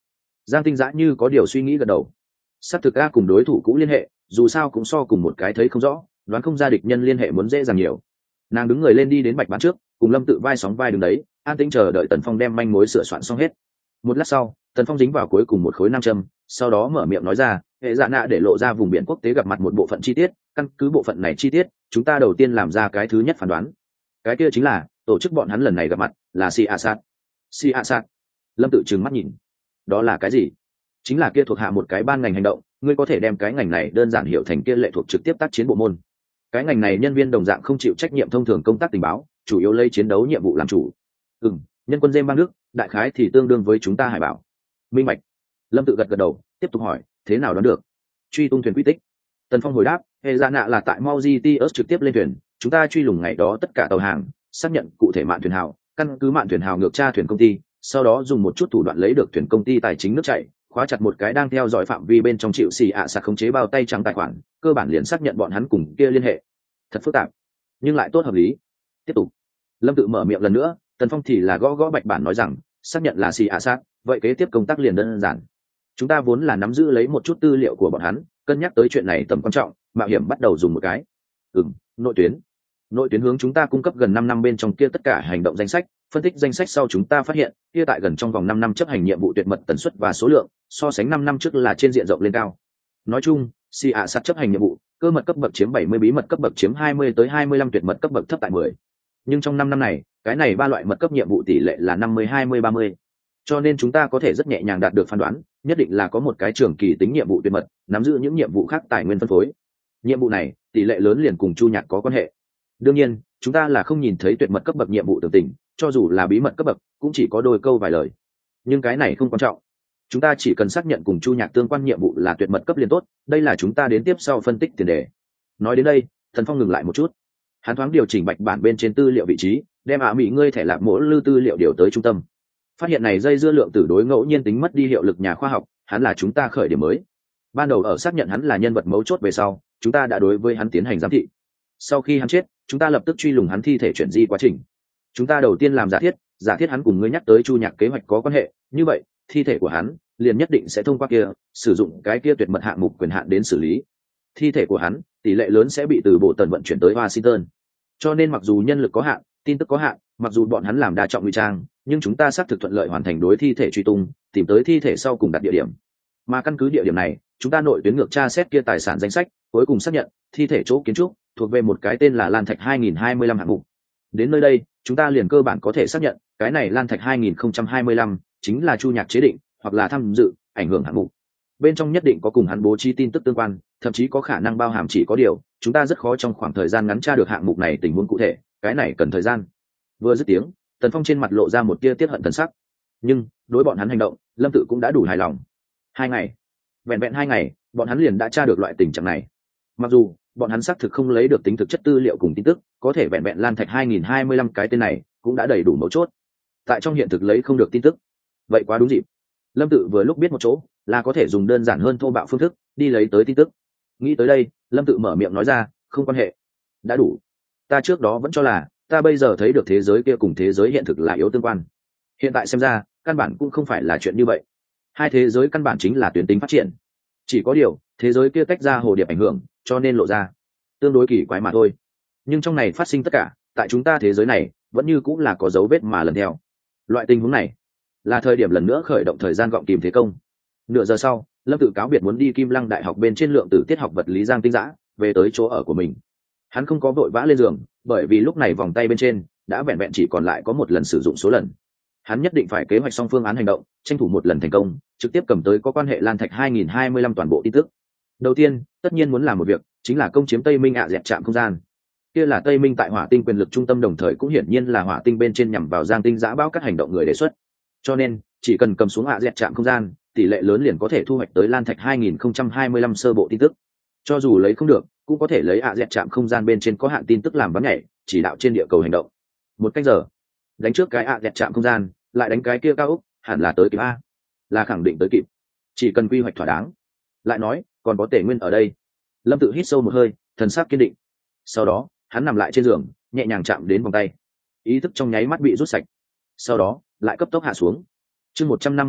Giang Tinh Dã như có điều suy nghĩ gật đầu. Sắp thực a cùng đối thủ cũ liên hệ, dù sao cũng so cùng một cái thấy không rõ, đoán không ra địch nhân liên hệ muốn dễ dàng nhiều. Nàng đứng người lên đi đến bạch bán trước, cùng Lâm Tự vai sóng vai đứng đấy, an tĩnh chờ đợi Tần Phong đem manh mối sửa soạn xong hết. Một lát sau, Tần Phong dính vào cuối cùng một khối nam châm, sau đó mở miệng nói ra, hệ dạ nạ để lộ ra vùng biển quốc tế gặp mặt một bộ phận chi tiết, căn cứ bộ phận này chi tiết, chúng ta đầu tiên làm ra cái thứ nhất phán đoán. Cái kia chính là tổ chức bọn hắn lần này gặp mặt là Si Asat. Si Asat. Lâm Tự trừng mắt nhìn. Đó là cái gì? Chính là kia thuộc hạ một cái ban ngành hành động, ngươi có thể đem cái ngành này đơn giản hiểu thành kia lệ thuộc trực tiếp tác chiến bộ môn. Cái ngành này nhân viên đồng dạng không chịu trách nhiệm thông thường công tác tình báo, chủ yếu lấy chiến đấu nhiệm vụ làm chủ. Ừm, nhân quân Dêm bang nước, đại khái thì tương đương với chúng ta hải bảo. Minh bạch. Lâm Tự gật gật đầu, tiếp tục hỏi, thế nào đoán được? Truy tung thuyền quy tích. Tần Phong hồi đáp, hệ dạ nạ là tại Mauritius trực tiếp lên thuyền, chúng ta truy lùng ngày đó tất cả tàu hàng, xác nhận cụ thể mạn thuyền hào, căn cứ mạn thuyền hào ngược tra thuyền công ty, sau đó dùng một chút thủ đoạn lấy được thuyền công ty tài chính nước chảy, khóa chặt một cái đang theo dõi phạm vi bên trong chịu xì ạ sạc khống chế bao tay trắng tài khoản, cơ bản liền xác nhận bọn hắn cùng kia liên hệ. Thật phức tạp, nhưng lại tốt hợp lý. Tiếp tục. Lâm Tự mở miệng lần nữa, Tần Phong thì là gõ gõ bạch bản nói rằng, xác nhận là xì ạ sạc, vậy kế tiếp công tác liền đơn giản. Chúng ta vốn là nắm giữ lấy một chút tư liệu của bọn hắn, cân nhắc tới chuyện này tầm quan trọng, mạo hiểm bắt đầu dùng một cái. Ừm, nội tuyến. Nội tuyến hướng chúng ta cung cấp gần năm năm bên trong kia tất cả hành động danh sách, phân tích danh sách sau chúng ta phát hiện, kia tại gần trong vòng năm năm chấp hành nhiệm vụ tuyệt mật tần suất và số lượng, so sánh năm năm trước là trên diện rộng lên cao. Nói chung, xê a sát chấp hành nhiệm vụ, cơ mật cấp bậc chiếm bảy mươi, bí mật cấp bậc chiếm hai mươi tới hai mươi lăm, tuyệt mật cấp bậc thấp tại mười. Nhưng trong năm năm này, cái này ba loại mật cấp nhiệm vụ tỷ lệ là năm mươi hai mươi ba mươi. Cho nên chúng ta có thể rất nhẹ nhàng đạt được phán đoán, nhất định là có một cái trường kỳ tính nhiệm vụ tuyệt mật, nắm giữ những nhiệm vụ khác tài nguyên phân phối. Nhiệm vụ này, tỷ lệ lớn liền cùng Chu Nhạc có quan hệ. Đương nhiên, chúng ta là không nhìn thấy tuyệt mật cấp bậc nhiệm vụ tường tình, cho dù là bí mật cấp bậc, cũng chỉ có đôi câu vài lời. Nhưng cái này không quan trọng. Chúng ta chỉ cần xác nhận cùng Chu Nhạc tương quan nhiệm vụ là tuyệt mật cấp liền tốt, đây là chúng ta đến tiếp sau phân tích tiền đề. Nói đến đây, Thần Phong ngừng lại một chút. Hắn thoáng điều chỉnh bạch bản bên trên tư liệu vị trí, đem ả mỹ ngươi thẻ lạc mỗ lư tư liệu điều tới trung tâm. Phát hiện này dây dưa lượng tử đối ngẫu nhiên tính mất đi hiệu lực nhà khoa học, hắn là chúng ta khởi điểm mới. Ban đầu ở xác nhận hắn là nhân vật mấu chốt về sau, chúng ta đã đối với hắn tiến hành giám thị. Sau khi hắn chết, chúng ta lập tức truy lùng hắn thi thể chuyển di quá trình. Chúng ta đầu tiên làm giả thiết, giả thiết hắn cùng ngươi nhắc tới Chu Nhạc kế hoạch có quan hệ, như vậy, thi thể của hắn liền nhất định sẽ thông qua kia, sử dụng cái kia tuyệt mật hạng mục quyền hạn đến xử lý. Thi thể của hắn, tỷ lệ lớn sẽ bị từ bộ tần vận chuyển tới Washington. Cho nên mặc dù nhân lực có hạn, tin tức có hạn, mặc dù bọn hắn làm đa trọng ngụy trang, nhưng chúng ta xác thực thuận lợi hoàn thành đối thi thể truy tung, tìm tới thi thể sau cùng đặt địa điểm. Mà căn cứ địa điểm này, chúng ta nội tuyến ngược tra xét kia tài sản danh sách, cuối cùng xác nhận thi thể chỗ kiến trúc thuộc về một cái tên là Lan Thạch hai nghìn hai mươi lăm hạng mục. Đến nơi đây, chúng ta liền cơ bản có thể xác nhận, cái này Lan Thạch hai nghìn hai mươi lăm chính là Chu Nhạc chế định hoặc là tham dự ảnh hưởng hạng mục. Bên trong nhất định có cùng hắn bố trí tin tức tương quan, thậm chí có khả năng bao hàm chỉ có điều, chúng ta rất khó trong khoảng thời gian ngắn tra được hạng mục này tình huống cụ thể, cái này cần thời gian. Vừa dứt tiếng, Tần Phong trên mặt lộ ra một tia tiếc hận thần sắc. Nhưng, đối bọn hắn hành động, Lâm Tự cũng đã đủ hài lòng. Hai ngày, vẹn vẹn hai ngày, bọn hắn liền đã tra được loại tình trạng này. Mặc dù bọn hắn xác thực không lấy được tính thực chất tư liệu cùng tin tức, có thể vẹn vẹn Lan Thạch hai nghìn hai mươi lăm cái tên này cũng đã đầy đủ mấu chốt. Tại trong hiện thực lấy không được tin tức, vậy quá đúng dịp. Lâm Tự vừa lúc biết một chỗ là có thể dùng đơn giản hơn thô bạo phương thức đi lấy tới tin tức. Nghĩ tới đây, Lâm Tự mở miệng nói ra, không quan hệ, đã đủ. Ta trước đó vẫn cho là ta bây giờ thấy được thế giới kia cùng thế giới hiện thực là yếu tương quan. Hiện tại xem ra, căn bản cũng không phải là chuyện như vậy. Hai thế giới căn bản chính là tuyến tính phát triển. Chỉ có điều, thế giới kia tách ra hồ điệp ảnh hưởng, cho nên lộ ra tương đối kỳ quái mà thôi. Nhưng trong này phát sinh tất cả, tại chúng ta thế giới này, vẫn như cũng là có dấu vết mà lần theo. Loại tình huống này, là thời điểm lần nữa khởi động thời gian gọng kìm thế công. Nửa giờ sau, Lâm Tự cáo biệt muốn đi Kim Lăng Đại học bên trên lượng tử tiết học vật lý Giang Tinh Dã, về tới chỗ ở của mình. Hắn không có vội vã lên giường, bởi vì lúc này vòng tay bên trên đã vẹn vẹn chỉ còn lại có một lần sử dụng số lần. Hắn nhất định phải kế hoạch xong phương án hành động, tranh thủ một lần thành công, trực tiếp cầm tới có quan hệ Lan Thạch hai nghìn hai mươi lăm toàn bộ tin tức. Đầu tiên, tất nhiên muốn làm một việc, chính là công chiếm Tây Minh ạ dẹt trạm không gian. Kia là Tây Minh tại Hỏa Tinh quyền lực trung tâm, đồng thời cũng hiển nhiên là Hỏa Tinh bên trên nhằm vào Giang Tinh Dã báo các hành động người đề xuất. Cho nên, chỉ cần cầm xuống ạ dẹt trạm không gian, tỷ lệ lớn liền có thể thu hoạch tới Lan Thạch hai nghìn hai mươi lăm sơ bộ tin tức. Cho dù lấy không được, cũng có thể lấy ạ dẹt trạm không gian bên trên có hạn tin tức làm bắn nhảy, chỉ đạo trên địa cầu hành động. Một cách giờ, đánh trước cái ạ dẹt trạm không gian, lại đánh cái kia cao ốc, hẳn là tới kịp a, là khẳng định tới kịp. Chỉ cần quy hoạch thỏa đáng. Lại nói, còn có Tề Nguyên ở đây. Lâm Tự hít sâu một hơi, thần sắc kiên định. Sau đó, hắn nằm lại trên giường, nhẹ nhàng chạm đến vòng tay. Ý thức trong nháy mắt bị rút sạch. Sau đó, lại cấp tốc hạ xuống. Chương một trăm năm mươi ba,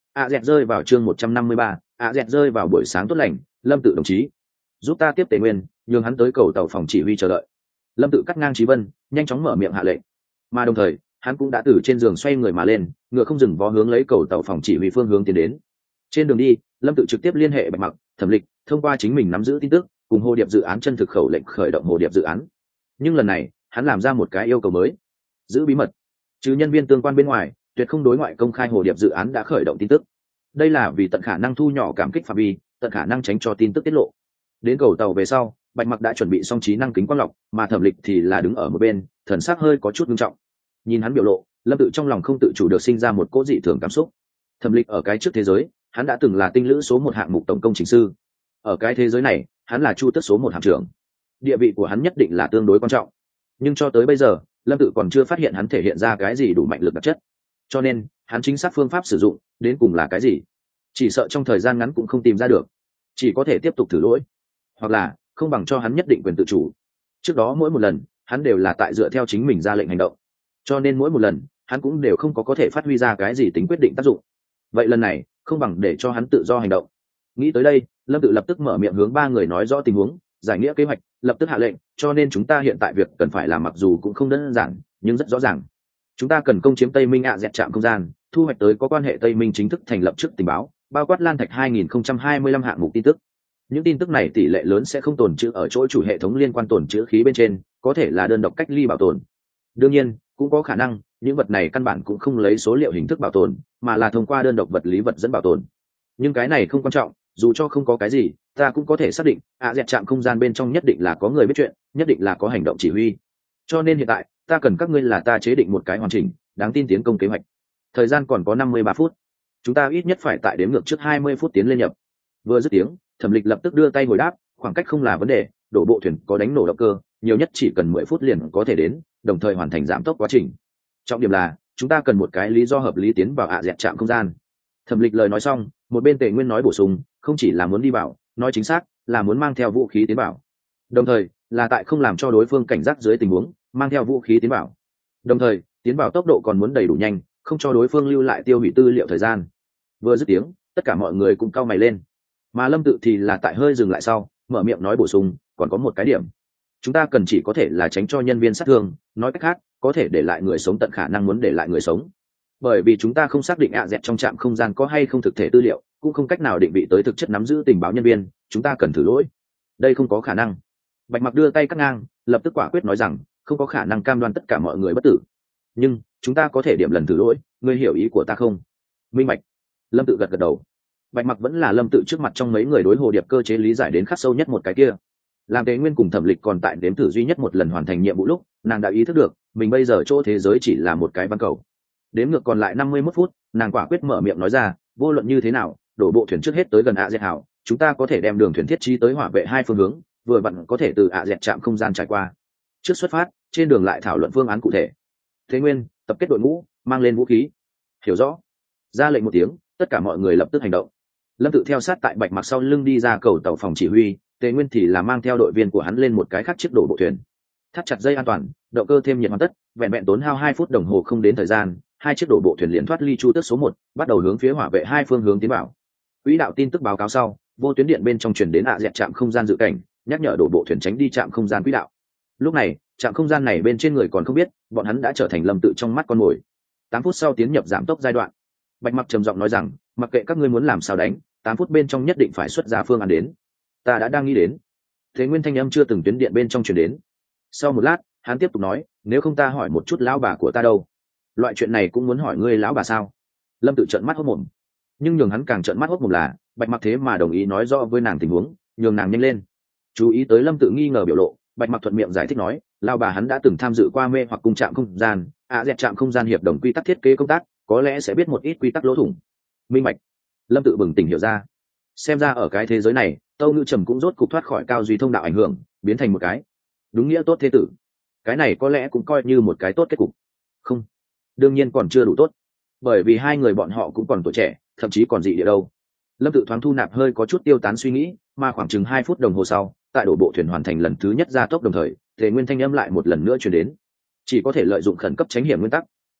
ạ dẹt rơi vào chương một trăm năm mươi ba, ạ dẹt rơi vào buổi sáng tốt lành. Lâm tự đồng chí, giúp ta tiếp Tề Nguyên, nhường hắn tới cầu tàu phòng chỉ huy chờ đợi. Lâm tự cắt ngang Chí Vân, nhanh chóng mở miệng hạ lệnh, mà đồng thời hắn cũng đã từ trên giường xoay người mà lên, ngựa không dừng vó hướng lấy cầu tàu phòng chỉ huy phương hướng tiến đến. Trên đường đi, Lâm tự trực tiếp liên hệ Bạch Mặc, Thẩm Lịch, thông qua chính mình nắm giữ tin tức, cùng Hồ Điệp dự án chân thực khẩu lệnh khởi động Hồ Điệp dự án. Nhưng lần này, hắn làm ra một cái yêu cầu mới, giữ bí mật, trừ nhân viên tương quan bên ngoài, tuyệt không đối ngoại công khai Hồ Điệp dự án đã khởi động tin tức. Đây là vì tận khả năng thu nhỏ cảm kích phạm vi, tận khả năng tránh cho tin tức tiết lộ. Đến cầu tàu về sau, Bạch Mặc đã chuẩn bị xong trí năng kính quang lọc, mà Thẩm Lịch thì là đứng ở một bên, thần sắc hơi có chút nghiêm trọng. Nhìn hắn biểu lộ, Lâm tự trong lòng không tự chủ được sinh ra một cỗ dị thường cảm xúc. Thẩm Lịch ở cái trước thế giới, hắn đã từng là tinh lữ số một hạng mục tổng công trình sư. Ở cái thế giới này, hắn là chu tước số một hạm trưởng. Địa vị của hắn nhất định là tương đối quan trọng. Nhưng cho tới bây giờ, Lâm tự còn chưa phát hiện hắn thể hiện ra cái gì đủ mạnh lực đặc chất. Cho nên, hắn chính xác phương pháp sử dụng, đến cùng là cái gì? Chỉ sợ trong thời gian ngắn cũng không tìm ra được. Chỉ có thể tiếp tục thử lỗi. Hoặc là, không bằng cho hắn nhất định quyền tự chủ. Trước đó mỗi một lần, hắn đều là tại dựa theo chính mình ra lệnh hành động. Cho nên mỗi một lần, hắn cũng đều không có có thể phát huy ra cái gì tính quyết định tác dụng. Vậy lần này, không bằng để cho hắn tự do hành động. Nghĩ tới đây, Lâm tự lập tức mở miệng hướng ba người nói rõ tình huống, giải nghĩa kế hoạch, lập tức hạ lệnh. Cho nên chúng ta hiện tại việc cần phải làm mặc dù cũng không đơn giản, nhưng rất rõ ràng. Chúng ta cần công chiếm Tây Minh ạ dẹt trạm không gian, thu hoạch tới có quan hệ Tây Minh chính thức thành lập trước tình báo, bao quát Lan Thạch hai nghìn không trăm hai mươi lăm hạng mục tin tức. Những tin tức này tỷ lệ lớn sẽ không tồn trữ ở chỗ chủ hệ thống liên quan tồn trữ khí bên trên, có thể là đơn độc cách ly bảo tồn. Đương nhiên, cũng có khả năng những vật này căn bản cũng không lấy số liệu hình thức bảo tồn, mà là thông qua đơn độc vật lý vật dẫn bảo tồn. Nhưng cái này không quan trọng, dù cho không có cái gì, ta cũng có thể xác định ạ dẹt trạm không gian bên trong nhất định là có người biết chuyện, nhất định là có hành động chỉ huy. Cho nên hiện tại, ta cần các ngươi là ta chế định một cái hoàn chỉnh, đáng tin tiến công kế hoạch. Thời gian còn có năm mươi ba phút, chúng ta ít nhất phải tại đếm ngược trước hai mươi phút tiến lên nhập. Vừa dứt tiếng, Thẩm Lịch lập tức đưa tay hồi đáp, khoảng cách không là vấn đề, đổ bộ thuyền có đánh nổ động cơ, nhiều nhất chỉ cần mười phút liền có thể đến, đồng thời hoàn thành giảm tốc quá trình. Trọng điểm là, chúng ta cần một cái lý do hợp lý tiến vào ạ dẹt trạm không gian. Thẩm Lịch lời nói xong, một bên Tề Nguyên nói bổ sung, không chỉ là muốn đi vào, nói chính xác là muốn mang theo vũ khí tiến vào. Đồng thời, là tại không làm cho đối phương cảnh giác dưới tình huống, mang theo vũ khí tiến vào. Đồng thời, tiến vào tốc độ còn muốn đầy đủ nhanh, không cho đối phương lưu lại tiêu hủy tư liệu thời gian. Vừa dứt tiếng, tất cả mọi người cũng cau mày lên. Mà Lâm tự thì là tại hơi dừng lại sau, mở miệng nói bổ sung, còn có một cái điểm. Chúng ta cần chỉ có thể là tránh cho nhân viên sát thương, nói cách khác, có thể để lại người sống tận khả năng muốn để lại người sống. Bởi vì chúng ta không xác định ạ dẹt trong trạm không gian có hay không thực thể tư liệu, cũng không cách nào định vị tới thực chất nắm giữ tình báo nhân viên, chúng ta cần thử lỗi. Đây không có khả năng. Bạch Mặc đưa tay cắt ngang, lập tức quả quyết nói rằng, không có khả năng cam đoan tất cả mọi người bất tử. Nhưng, chúng ta có thể điểm lần thử lỗi, ngươi hiểu ý của ta không? Minh bạch. Lâm tự gật gật đầu. Bạch Mặc vẫn là Lâm tự trước mặt trong mấy người đối hồ điệp cơ chế lý giải đến khắc sâu nhất một cái kia. Làm Tế Nguyên cùng Thẩm Lịch còn tại đếm thử duy nhất một lần hoàn thành nhiệm vụ lúc, nàng đã ý thức được, mình bây giờ chỗ thế giới chỉ là một cái văn cầu. Đếm ngược còn lại năm mươi mốt phút, nàng quả quyết mở miệng nói ra, vô luận như thế nào, đổ bộ thuyền trước hết tới gần ạ dẹt hảo, chúng ta có thể đem đường thuyền thiết trí tới hỏa vệ hai phương hướng, vừa vặn có thể từ ạ dẹt trạm không gian trải qua. Trước xuất phát, trên đường lại thảo luận phương án cụ thể. Thế Nguyên, tập kết đội ngũ, mang lên vũ khí. Hiểu rõ. Ra lệnh một tiếng, tất cả mọi người lập tức hành động. Lâm tự theo sát tại Bạch Mặc sau lưng đi ra cầu tàu phòng chỉ huy, Tề Nguyên thì là mang theo đội viên của hắn lên một cái khác chiếc đổ bộ thuyền. Thắt chặt dây an toàn, động cơ thêm nhiệt hoàn tất, vẹn vẹn tốn hao hai phút đồng hồ không đến thời gian, hai chiếc đổ bộ thuyền liền thoát ly chu tước số một, bắt đầu hướng phía hỏa vệ hai phương hướng tiến vào. Quỹ đạo tin tức báo cáo sau, vô tuyến điện bên trong truyền đến ạ dẹt trạm không gian dự cảnh, nhắc nhở đổ bộ thuyền tránh đi trạm không gian quỹ đạo. Lúc này, trạm không gian này bên trên người còn không biết, bọn hắn đã trở thành Lâm tự trong mắt con mồi. Tám phút sau tiến nhập giảm tốc giai đoạn. Bạch Mặc trầm giọng nói rằng, mặc kệ các ngươi muốn làm sao đánh, tám phút bên trong nhất định phải xuất ra phương án đến. Ta đã đang nghĩ đến. Thế Nguyên thanh âm chưa từng tuyến điện bên trong truyền đến. Sau một lát, hắn tiếp tục nói, nếu không ta hỏi một chút lão bà của ta đâu? Loại chuyện này cũng muốn hỏi ngươi lão bà sao? Lâm tự trợn mắt hốt mồm. Nhưng nhường hắn càng trợn mắt hốt mồm là, Bạch Mặc thế mà đồng ý nói rõ với nàng tình huống, nhường nàng nhanh lên. Chú ý tới Lâm tự nghi ngờ biểu lộ, Bạch Mặc thuận miệng giải thích nói, lão bà hắn đã từng tham dự qua mê hoặc cung trạm không gian, ạ dẹt trạm không gian hiệp đồng quy tắc thiết kế công tác, có lẽ sẽ biết một ít quy tắc lỗ thủng. Minh bạch. Lâm tự bừng tỉnh hiểu ra. Xem ra ở cái thế giới này, Tâu Ngữ Trầm cũng rốt cục thoát khỏi cao duy thông đạo ảnh hưởng, biến thành một cái đúng nghĩa tốt thế tử. Cái này có lẽ cũng coi như một cái tốt kết cục. Không, đương nhiên còn chưa đủ tốt, bởi vì hai người bọn họ cũng còn tuổi trẻ, thậm chí còn dị địa đâu. Lâm tự thoáng thu nạp hơi có chút tiêu tán suy nghĩ, mà khoảng chừng hai phút đồng hồ sau, tại đổ bộ thuyền hoàn thành lần thứ nhất gia tốc đồng thời, Thể Nguyên thanh âm lại một lần nữa truyền đến. Chỉ có thể lợi dụng khẩn cấp tránh hiểm nguyên tắc.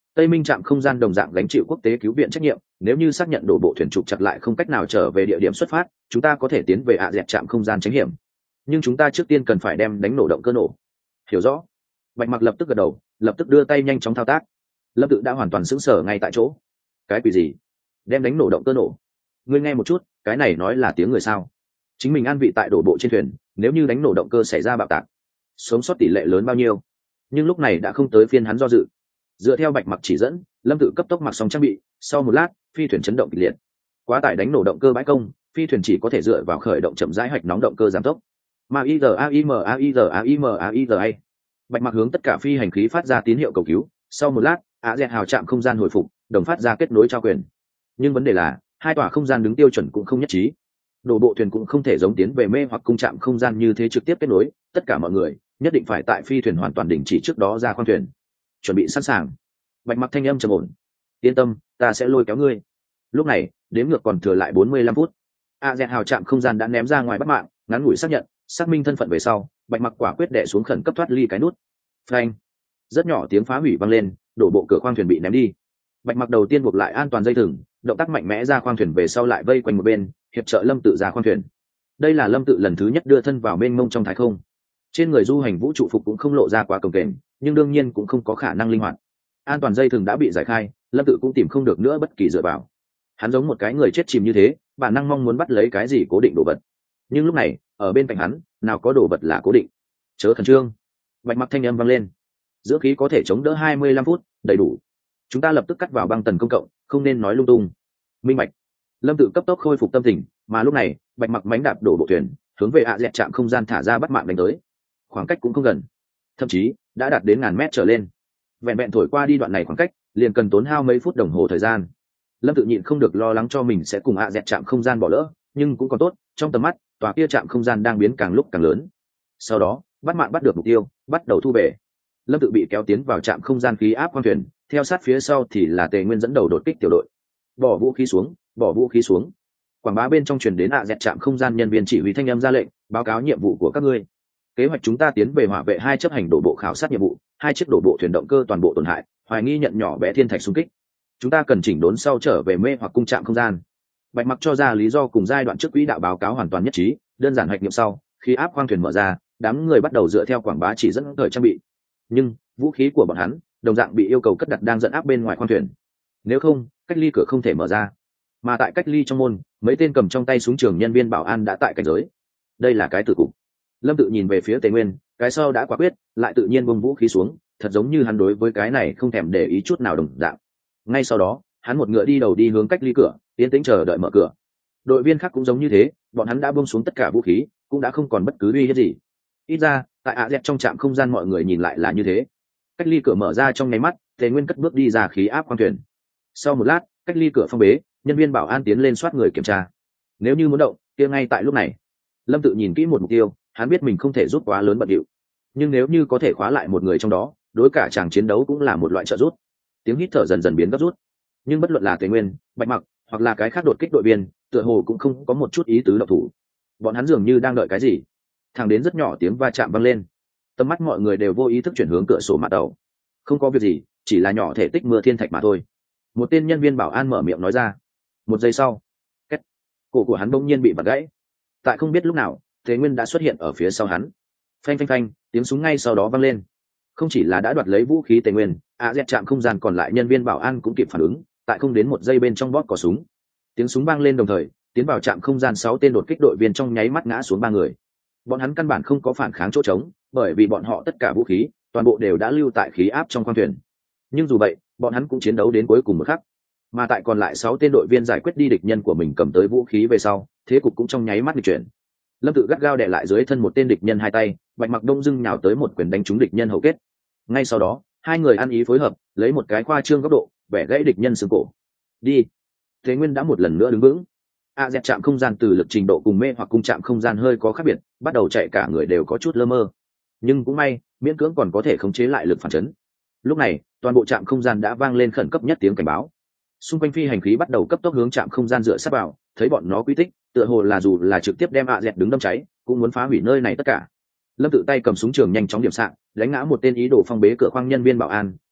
Tây Minh trạm không gian đồng dạng gánh chịu quốc tế cứu viện trách nhiệm, nếu như xác nhận đổ bộ thuyền trục chặt lại không cách nào trở về địa điểm xuất phát, chúng ta có thể tiến về ạ dẹt trạm không gian tránh hiểm. Nhưng chúng ta trước tiên cần phải đem đánh nổ động cơ nổ. Hiểu rõ. Bạch Mặc lập tức gật đầu, lập tức đưa tay nhanh chóng thao tác. Lâm Tự đã hoàn toàn sững sờ ngay tại chỗ. Cái quỷ gì? Đem đánh nổ động cơ nổ? Ngươi nghe một chút, cái này nói là tiếng người sao? Chính mình an vị tại đổ bộ trên thuyền, nếu như đánh nổ động cơ xảy ra bạo tạc, sống sót tỷ lệ lớn bao nhiêu? Nhưng lúc này đã không tới phiên hắn do dự. Dựa theo Bạch Mặc chỉ dẫn, Lâm Tự cấp tốc mặc xong trang bị, sau một lát, phi thuyền chấn động kịch liệt. Quá tải đánh nổ động cơ bãi công, phi thuyền chỉ có thể dựa vào khởi động chậm rãi hạch nóng động cơ giảm tốc. Ma i r a i m a i r a i m a i r a. Bạch Mặc hướng tất cả phi hành khí phát ra tín hiệu cầu cứu, sau một lát, ạ dẹt hào trạm không gian hồi phục, đồng phát ra kết nối trao quyền. Nhưng vấn đề là, hai tòa không gian đứng tiêu chuẩn cũng không nhất trí. Đổ bộ thuyền cũng không thể giống tiến về mê hoặc cung trạm không gian như thế trực tiếp kết nối, tất cả mọi người nhất định phải tại phi thuyền hoàn toàn đình chỉ trước đó ra khoang thuyền. Chuẩn bị sẵn sàng. Bạch Mặc thanh âm trầm ổn. Yên tâm, ta sẽ lôi kéo ngươi. Lúc này, đếm ngược còn thừa lại bốn mươi lăm phút. A Z hào trạm không gian đã ném ra ngoài bắt mạng, ngắn ngủi xác nhận, xác minh thân phận về sau, Bạch Mặc quả quyết đè xuống khẩn cấp thoát ly cái nút. Phanh. Rất nhỏ tiếng phá hủy vang lên, đổ bộ cửa khoang thuyền bị ném đi. Bạch Mặc đầu tiên buộc lại an toàn dây thừng, động tác mạnh mẽ ra khoang thuyền về sau lại vây quanh một bên, hiệp trợ Lâm Tự ra khoang thuyền. Đây là Lâm Tự lần thứ nhất đưa thân vào mênh mông trong thái không. Trên người du hành vũ trụ phục cũng không lộ ra quá cồng kềnh, nhưng đương nhiên cũng không có khả năng linh hoạt. An toàn dây thừng đã bị giải khai, Lâm Tự cũng tìm không được nữa bất kỳ dựa vào. Hắn giống một cái người chết chìm như thế, bản năng mong muốn bắt lấy cái gì cố định đồ vật. Nhưng lúc này, ở bên cạnh hắn, nào có đồ vật là cố định. Chớ khẩn trương. Bạch Mặc thanh âm vang lên. Dưỡng khí có thể chống đỡ hai mươi lăm phút, đầy đủ. Chúng ta lập tức cắt vào băng tần công cộng, không nên nói lung tung. Minh bạch. Lâm Tự cấp tốc khôi phục tâm tình, mà lúc này, Bạch Mặc mánh đạp đổ bộ thuyền, hướng về ạ dẹt trạm không gian thả ra bắt mạng đánh tới. Khoảng cách cũng không gần, thậm chí đã đạt đến ngàn mét trở lên. Vẹn vẹn thổi qua đi đoạn này khoảng cách, liền cần tốn hao mấy phút đồng hồ thời gian. Lâm Tự nhịn không được lo lắng cho mình sẽ cùng ạ dẹt trạm không gian bỏ lỡ, nhưng cũng còn tốt, trong tầm mắt, tòa kia trạm không gian đang biến càng lúc càng lớn. Sau đó, bắt mạng bắt được mục tiêu, bắt đầu thu về. Lâm Tự bị kéo tiến vào trạm không gian khí áp khoang thuyền, theo sát phía sau thì là Tề Nguyên dẫn đầu đột kích tiểu đội. Bỏ vũ khí xuống, bỏ vũ khí xuống. Quảng bá bên trong truyền đến ạ dẹt trạm không gian nhân viên chỉ huy thanh âm ra lệnh, báo cáo nhiệm vụ của các ngươi. Kế hoạch chúng ta tiến về hỏa vệ hai chấp hành đổ bộ khảo sát nhiệm vụ, hai chiếc đổ bộ thuyền động cơ toàn bộ tổn hại, hoài nghi nhận nhỏ bé thiên thạch xung kích. Chúng ta cần chỉnh đốn sau trở về mê hoặc cung trạm không gian. Bạch Mặc cho ra lý do cùng giai đoạn trước quỹ đạo báo cáo hoàn toàn nhất trí, đơn giản hoạch nghiệm sau, khi áp khoang thuyền mở ra, đám người bắt đầu dựa theo quảng bá chỉ dẫn thời trang bị. Nhưng vũ khí của bọn hắn đồng dạng bị yêu cầu cất đặt đang dẫn áp bên ngoài khoang thuyền. Nếu không, cách ly cửa không thể mở ra. Mà tại cách ly trong môn, mấy tên cầm trong tay súng trường nhân viên bảo an đã tại cảnh giới. Đây là cái tử cục. Lâm Tự nhìn về phía Tề Nguyên, cái sau đã quả quyết, lại tự nhiên buông vũ khí xuống, thật giống như hắn đối với cái này không thèm để ý chút nào đồng dạng. Ngay sau đó, hắn một ngựa đi đầu đi hướng cách ly cửa, tiến tĩnh chờ đợi mở cửa. Đội viên khác cũng giống như thế, bọn hắn đã buông xuống tất cả vũ khí, cũng đã không còn bất cứ uy hiếp gì. Ít ra, tại ạ dẹt trong trạm không gian mọi người nhìn lại là như thế. Cách ly cửa mở ra trong nháy mắt, Tề Nguyên cất bước đi ra khí áp khoang thuyền. Sau một lát, cách ly cửa phong bế, nhân viên bảo an tiến lên soát người kiểm tra. Nếu như muốn động, kia ngay tại lúc này. Lâm Tự nhìn kỹ một mục tiêu, hắn biết mình không thể rút quá lớn bận điệu, nhưng nếu như có thể khóa lại một người trong đó, đối cả chàng chiến đấu cũng là một loại trợ rút. Tiếng hít thở dần dần biến gấp rút, nhưng bất luận là Tề Nguyên, Bạch Mặc hoặc là cái khác đột kích đội viên, tựa hồ cũng không có một chút ý tứ động thủ. Bọn hắn dường như đang đợi cái gì. Thẳng đến rất nhỏ tiếng va chạm vang lên, tầm mắt mọi người đều vô ý thức chuyển hướng cửa sổ mạn tàu. Không có việc gì, chỉ là nhỏ thể tích mưa thiên thạch mà thôi. Một tên nhân viên bảo an mở miệng nói ra. Một giây sau, két, cổ của hắn bỗng nhiên bị vặt gãy. Tại không biết lúc nào, Tề Nguyên đã xuất hiện ở phía sau hắn. Phanh phanh phanh, tiếng súng ngay sau đó vang lên. Không chỉ là đã đoạt lấy vũ khí Tề Nguyên, a dẹt trạm không gian còn lại nhân viên bảo an cũng kịp phản ứng, tại không đến một giây bên trong bóp cò súng. Tiếng súng vang lên đồng thời, tiến vào trạm không gian sáu tên đột kích đội viên trong nháy mắt ngã xuống ba người. Bọn hắn căn bản không có phản kháng chỗ trống, bởi vì bọn họ tất cả vũ khí, toàn bộ đều đã lưu tại khí áp trong khoang thuyền. Nhưng dù vậy, bọn hắn cũng chiến đấu đến cuối cùng một khắc. Mà tại còn lại sáu tên đội viên giải quyết đi địch nhân của mình cầm tới vũ khí về sau, thế cục cũng trong nháy mắt nghịch chuyển. Lâm Tự gắt gao đè lại dưới thân một tên địch nhân hai tay, Bạch Mặc đông dưng nhào tới một quyền đánh trúng địch nhân hậu kết. Ngay sau đó, hai người ăn ý phối hợp, lấy một cái khoa trương góc độ, bẻ gãy địch nhân xương cổ. Đi. Thế Nguyên đã một lần nữa đứng vững. A dẹt trạm không gian từ lực trình độ cùng mê hoặc cung trạm không gian hơi có khác biệt, bắt đầu chạy cả người đều có chút lơ mơ. Nhưng cũng may, miễn cưỡng còn có thể khống chế lại lực phản chấn. Lúc này, toàn bộ trạm không gian đã vang lên khẩn cấp nhất tiếng cảnh báo. Xung quanh phi hành khí bắt đầu cấp tốc hướng trạm không gian dựa sát vào, thấy bọn nó quy tích, tựa hồ là dù là trực tiếp đem ạ dẹt đứng đâm cháy, cũng muốn phá hủy nơi này tất cả. Lâm Tự tay cầm súng trường nhanh chóng điểm xạ, đánh ngã một tên ý đồ phong bế cửa khoang nhân viên bảo an,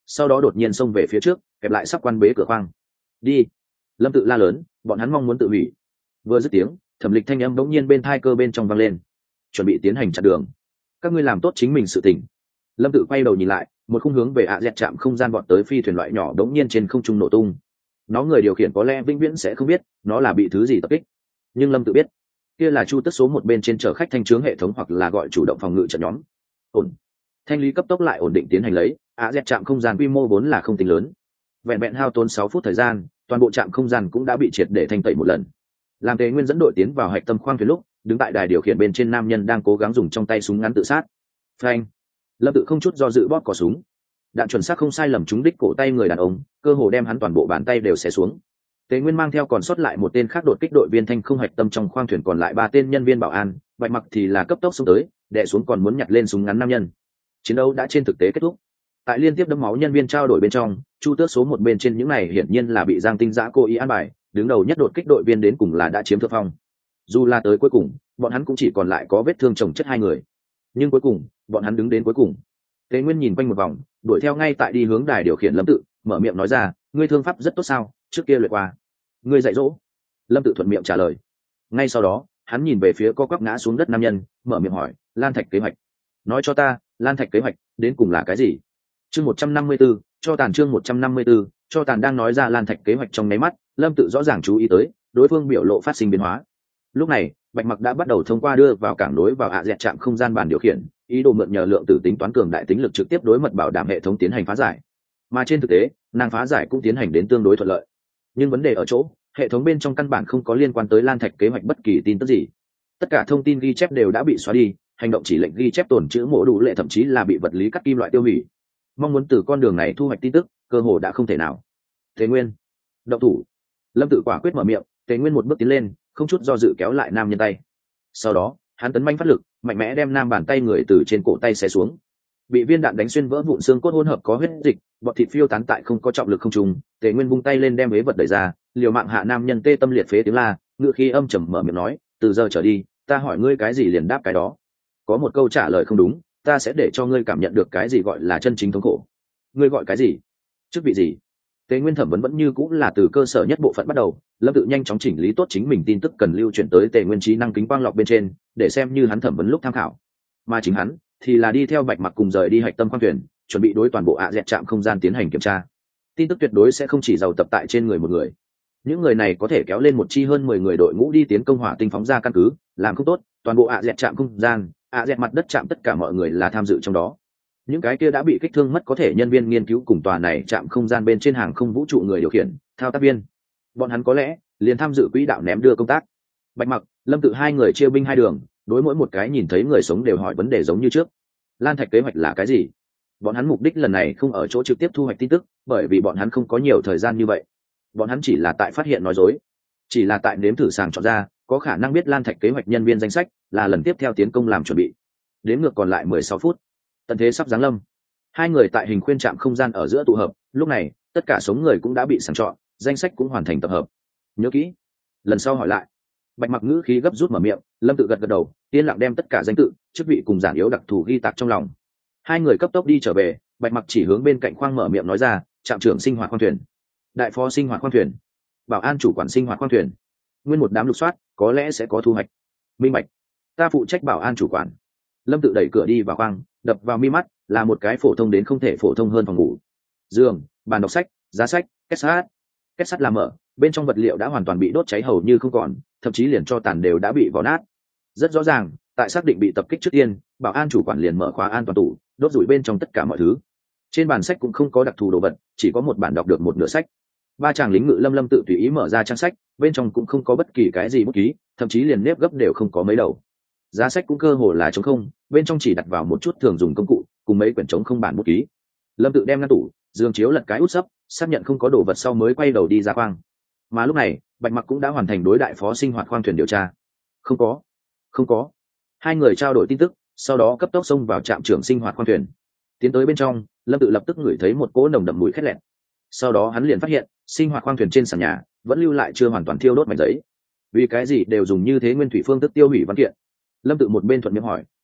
sau đó đột nhiên xông về phía trước kẹp lại sắp quan bế cửa khoang. Đi. Lâm Tự la lớn, bọn hắn mong muốn tự hủy. Vừa dứt tiếng, Thẩm Lịch thanh âm bỗng nhiên bên thai cơ bên trong vang lên, chuẩn bị tiến hành chặn đường. Các ngươi làm tốt chính mình sự tình. Lâm Tự quay đầu nhìn lại, một khung hướng về ạ dẹt chạm không gian vọt tới phi thuyền loại nhỏ đống nhiên trên không trung nổ tung. Nó người điều khiển có lẽ vĩnh viễn sẽ không biết nó là bị thứ gì tập kích, nhưng Lâm Tự biết kia là chu tức số một bên trên chở khách thanh trướng hệ thống hoặc là gọi chủ động phòng ngự trận nhóm. Ổn. Thanh lý cấp tốc lại ổn định tiến hành lấy, ạ dẹt chạm không gian quy mô vốn là không tính lớn, vẹn vẹn hao tốn sáu phút thời gian, toàn bộ trạm không gian cũng đã bị triệt để thanh tẩy một lần. Làm Tề Nguyên dẫn đội tiến vào hạch tâm khoang thuyền lúc, đứng tại đài điều khiển bên trên nam nhân đang cố gắng dùng trong tay súng ngắn tự sát. Phanh. Lâm Tự không chút do dự bóp cò súng, đạn chuẩn xác không sai lầm trúng đích cổ tay người đàn ông, cơ hồ đem hắn toàn bộ bàn tay đều xé xuống. Tề Nguyên mang theo còn sót lại một tên khác đột kích đội viên thanh không hạch tâm trong khoang thuyền, còn lại ba tên nhân viên bảo an, Bạch Mặc thì là cấp tốc xuống tới, đè xuống còn muốn nhặt lên súng ngắn nam nhân. Chiến đấu đã trên thực tế kết thúc. Tại liên tiếp đẫm máu nhân viên trao đổi bên trong, chu tước số một bên trên những này hiển nhiên là bị Giang Tinh Dã cố ý an bài, đứng đầu nhất đột kích đội viên đến cùng là đã chiếm thượng phong. Dù là tới cuối cùng, bọn hắn cũng chỉ còn lại có vết thương chồng chất hai người, nhưng cuối cùng bọn hắn đứng đến cuối cùng. Tề Nguyên nhìn quanh một vòng, đuổi theo ngay tại đi hướng đài điều khiển Lâm Tự, mở miệng nói ra, ngươi thương pháp rất tốt sao, trước kia luyện qua. Ngươi dạy dỗ. Lâm Tự thuận miệng trả lời. Ngay sau đó, hắn nhìn về phía co quắp ngã xuống đất nam nhân, mở miệng hỏi, Lan Thạch kế hoạch. Nói cho ta, Lan Thạch kế hoạch đến cùng là cái gì? Chương một trăm năm mươi 154, cho tàn chương một trăm năm mươi 154, cho tàn đang nói ra Lan Thạch kế hoạch trong nháy mắt, Lâm Tự rõ ràng chú ý tới, đối phương biểu lộ phát sinh biến hóa. Lúc này, Bạch Mặc đã bắt đầu thông qua đưa vào cảng đối vào ạ dẹt chạm không gian bản điều khiển, ý đồ mượn nhờ lượng tử tính toán cường đại tính lực trực tiếp đối mật bảo đảm hệ thống tiến hành phá giải. Mà trên thực tế, nàng phá giải cũng tiến hành đến tương đối thuận lợi. Nhưng vấn đề ở chỗ, hệ thống bên trong căn bản không có liên quan tới Lan Thạch kế hoạch bất kỳ tin tức gì. Tất cả thông tin ghi chép đều đã bị xóa đi, hành động chỉ lệnh ghi chép tồn trữ mổ đủ lệ thậm chí là bị vật lý cắt kim loại tiêu hủy. Mong muốn từ con đường này thu hoạch tin tức, cơ hồ đã không thể nào. Tề Nguyên, động thủ. Lâm Tự quả quyết mở miệng, Tề Nguyên một bước tiến lên, không chút do dự kéo lại nam nhân tay. Sau đó, hắn tấn manh phát lực, mạnh mẽ đem nam bàn tay người từ trên cổ tay xé xuống. Bị viên đạn đánh xuyên vỡ vụn xương cốt hỗn hợp có huyết dịch, bọt thịt phiêu tán tại không có trọng lực không trùng. Tề Nguyên vung tay lên đem ế vật đẩy ra, liều mạng hạ nam nhân tê tâm liệt phế tiếng la, ngựa khí âm trầm mở miệng nói, từ giờ trở đi, ta hỏi ngươi cái gì liền đáp cái đó. Có một câu trả lời không đúng, ta sẽ để cho ngươi cảm nhận được cái gì gọi là chân chính thống khổ. Ngươi gọi cái gì? Chức vị gì? Tề Nguyên thẩm vấn vẫn như cũng là từ cơ sở nhất bộ phận bắt đầu, Lâm Tự nhanh chóng chỉnh lý tốt chính mình tin tức cần lưu chuyển tới Tề Nguyên trí năng kính quang lọc bên trên, để xem như hắn thẩm vấn lúc tham khảo. Mà chính hắn thì là đi theo Bạch Mặc cùng rời đi hạch tâm khoang thuyền, chuẩn bị đối toàn bộ ạ dẹt trạm không gian tiến hành kiểm tra. Tin tức tuyệt đối sẽ không chỉ giàu tập tại trên người một người. Những người này có thể kéo lên một chi hơn mười người đội ngũ đi tiến công hỏa tinh phóng ra căn cứ, làm không tốt, toàn bộ ạ dẹt trạm không gian, ạ dẹt mặt đất chạm tất cả mọi người là tham dự trong đó. Những cái kia đã bị kích thương mất có thể nhân viên nghiên cứu cùng tòa này chạm không gian bên trên hàng không vũ trụ người điều khiển, thao tác viên. Bọn hắn có lẽ liền tham dự quỹ đạo ném đưa công tác. Bạch Mặc, Lâm Tự hai người chia binh hai đường, đối mỗi một cái nhìn thấy người sống đều hỏi vấn đề giống như trước. Lan Thạch kế hoạch là cái gì? Bọn hắn mục đích lần này không ở chỗ trực tiếp thu hoạch tin tức, bởi vì bọn hắn không có nhiều thời gian như vậy. Bọn hắn chỉ là tại phát hiện nói dối, chỉ là tại nếm thử sàng chọn ra có khả năng biết Lan Thạch kế hoạch nhân viên danh sách, là lần tiếp theo tiến công làm chuẩn bị. Đến ngược còn lại mười sáu phút, tận thế sắp giáng lâm. Hai người tại hình khuyên trạm không gian ở giữa tụ hợp, lúc này tất cả sống người cũng đã bị sàng chọn, danh sách cũng hoàn thành tập hợp. Nhớ kỹ, lần sau hỏi lại. Bạch Mặc ngữ khí gấp rút mở miệng, Lâm Tự gật gật đầu, yên lặng đem tất cả danh tự, chức vị cùng giản yếu đặc thù ghi tạc trong lòng. Hai người cấp tốc đi trở về, Bạch Mặc chỉ hướng bên cạnh khoang mở miệng nói ra, trạm trưởng sinh hoạt khoang thuyền, đại phó sinh hoạt khoang thuyền, bảo an chủ quản sinh hoạt khoang thuyền, nguyên một đám lục soát, có lẽ sẽ có thu hoạch. Minh bạch, ta phụ trách bảo an chủ quản. Lâm Tự đẩy cửa đi vào khoang, đập vào mi mắt là một cái phổ thông đến không thể phổ thông hơn phòng ngủ. Giường, bàn đọc sách, giá sách, két sắt. Két sắt làm mở, bên trong vật liệu đã hoàn toàn bị đốt cháy hầu như không còn, thậm chí liền cho tàn đều đã bị vò nát. Rất rõ ràng, tại xác định bị tập kích trước tiên, bảo an chủ quản liền mở khóa an toàn tủ, đốt rủi bên trong tất cả mọi thứ. Trên bàn sách cũng không có đặc thù đồ vật, chỉ có một bản đọc được một nửa sách. Ba chàng lính ngự lâm Lâm Tự tùy ý mở ra trang sách, bên trong cũng không có bất kỳ cái gì bút ký, thậm chí liền nếp gấp đều không có mấy đầu. Giá sách cũng cơ hồ là trống không, bên trong chỉ đặt vào một chút thường dùng công cụ cùng mấy quyển trống không bản bút ký. Lâm Tự đem ngăn tủ, giường chiếu lật cái út sấp, xác nhận không có đồ vật sau mới quay đầu đi ra khoang. Mà lúc này, Bạch Mặc cũng đã hoàn thành đối đại phó sinh hoạt khoang thuyền điều tra. Không có, không có. Hai người trao đổi tin tức, sau đó cấp tốc xông vào trạm trưởng sinh hoạt khoang thuyền. Tiến tới bên trong, Lâm Tự lập tức ngửi thấy một cỗ nồng đậm mùi khét lẹt. Sau đó hắn liền phát hiện, sinh hoạt khoang thuyền trên sàn nhà vẫn lưu lại chưa hoàn toàn thiêu đốt mảnh giấy. Vì cái gì đều dùng như thế nguyên thủy phương thức tiêu hủy văn kiện? Lâm Tự một bên thuận miệng hỏi,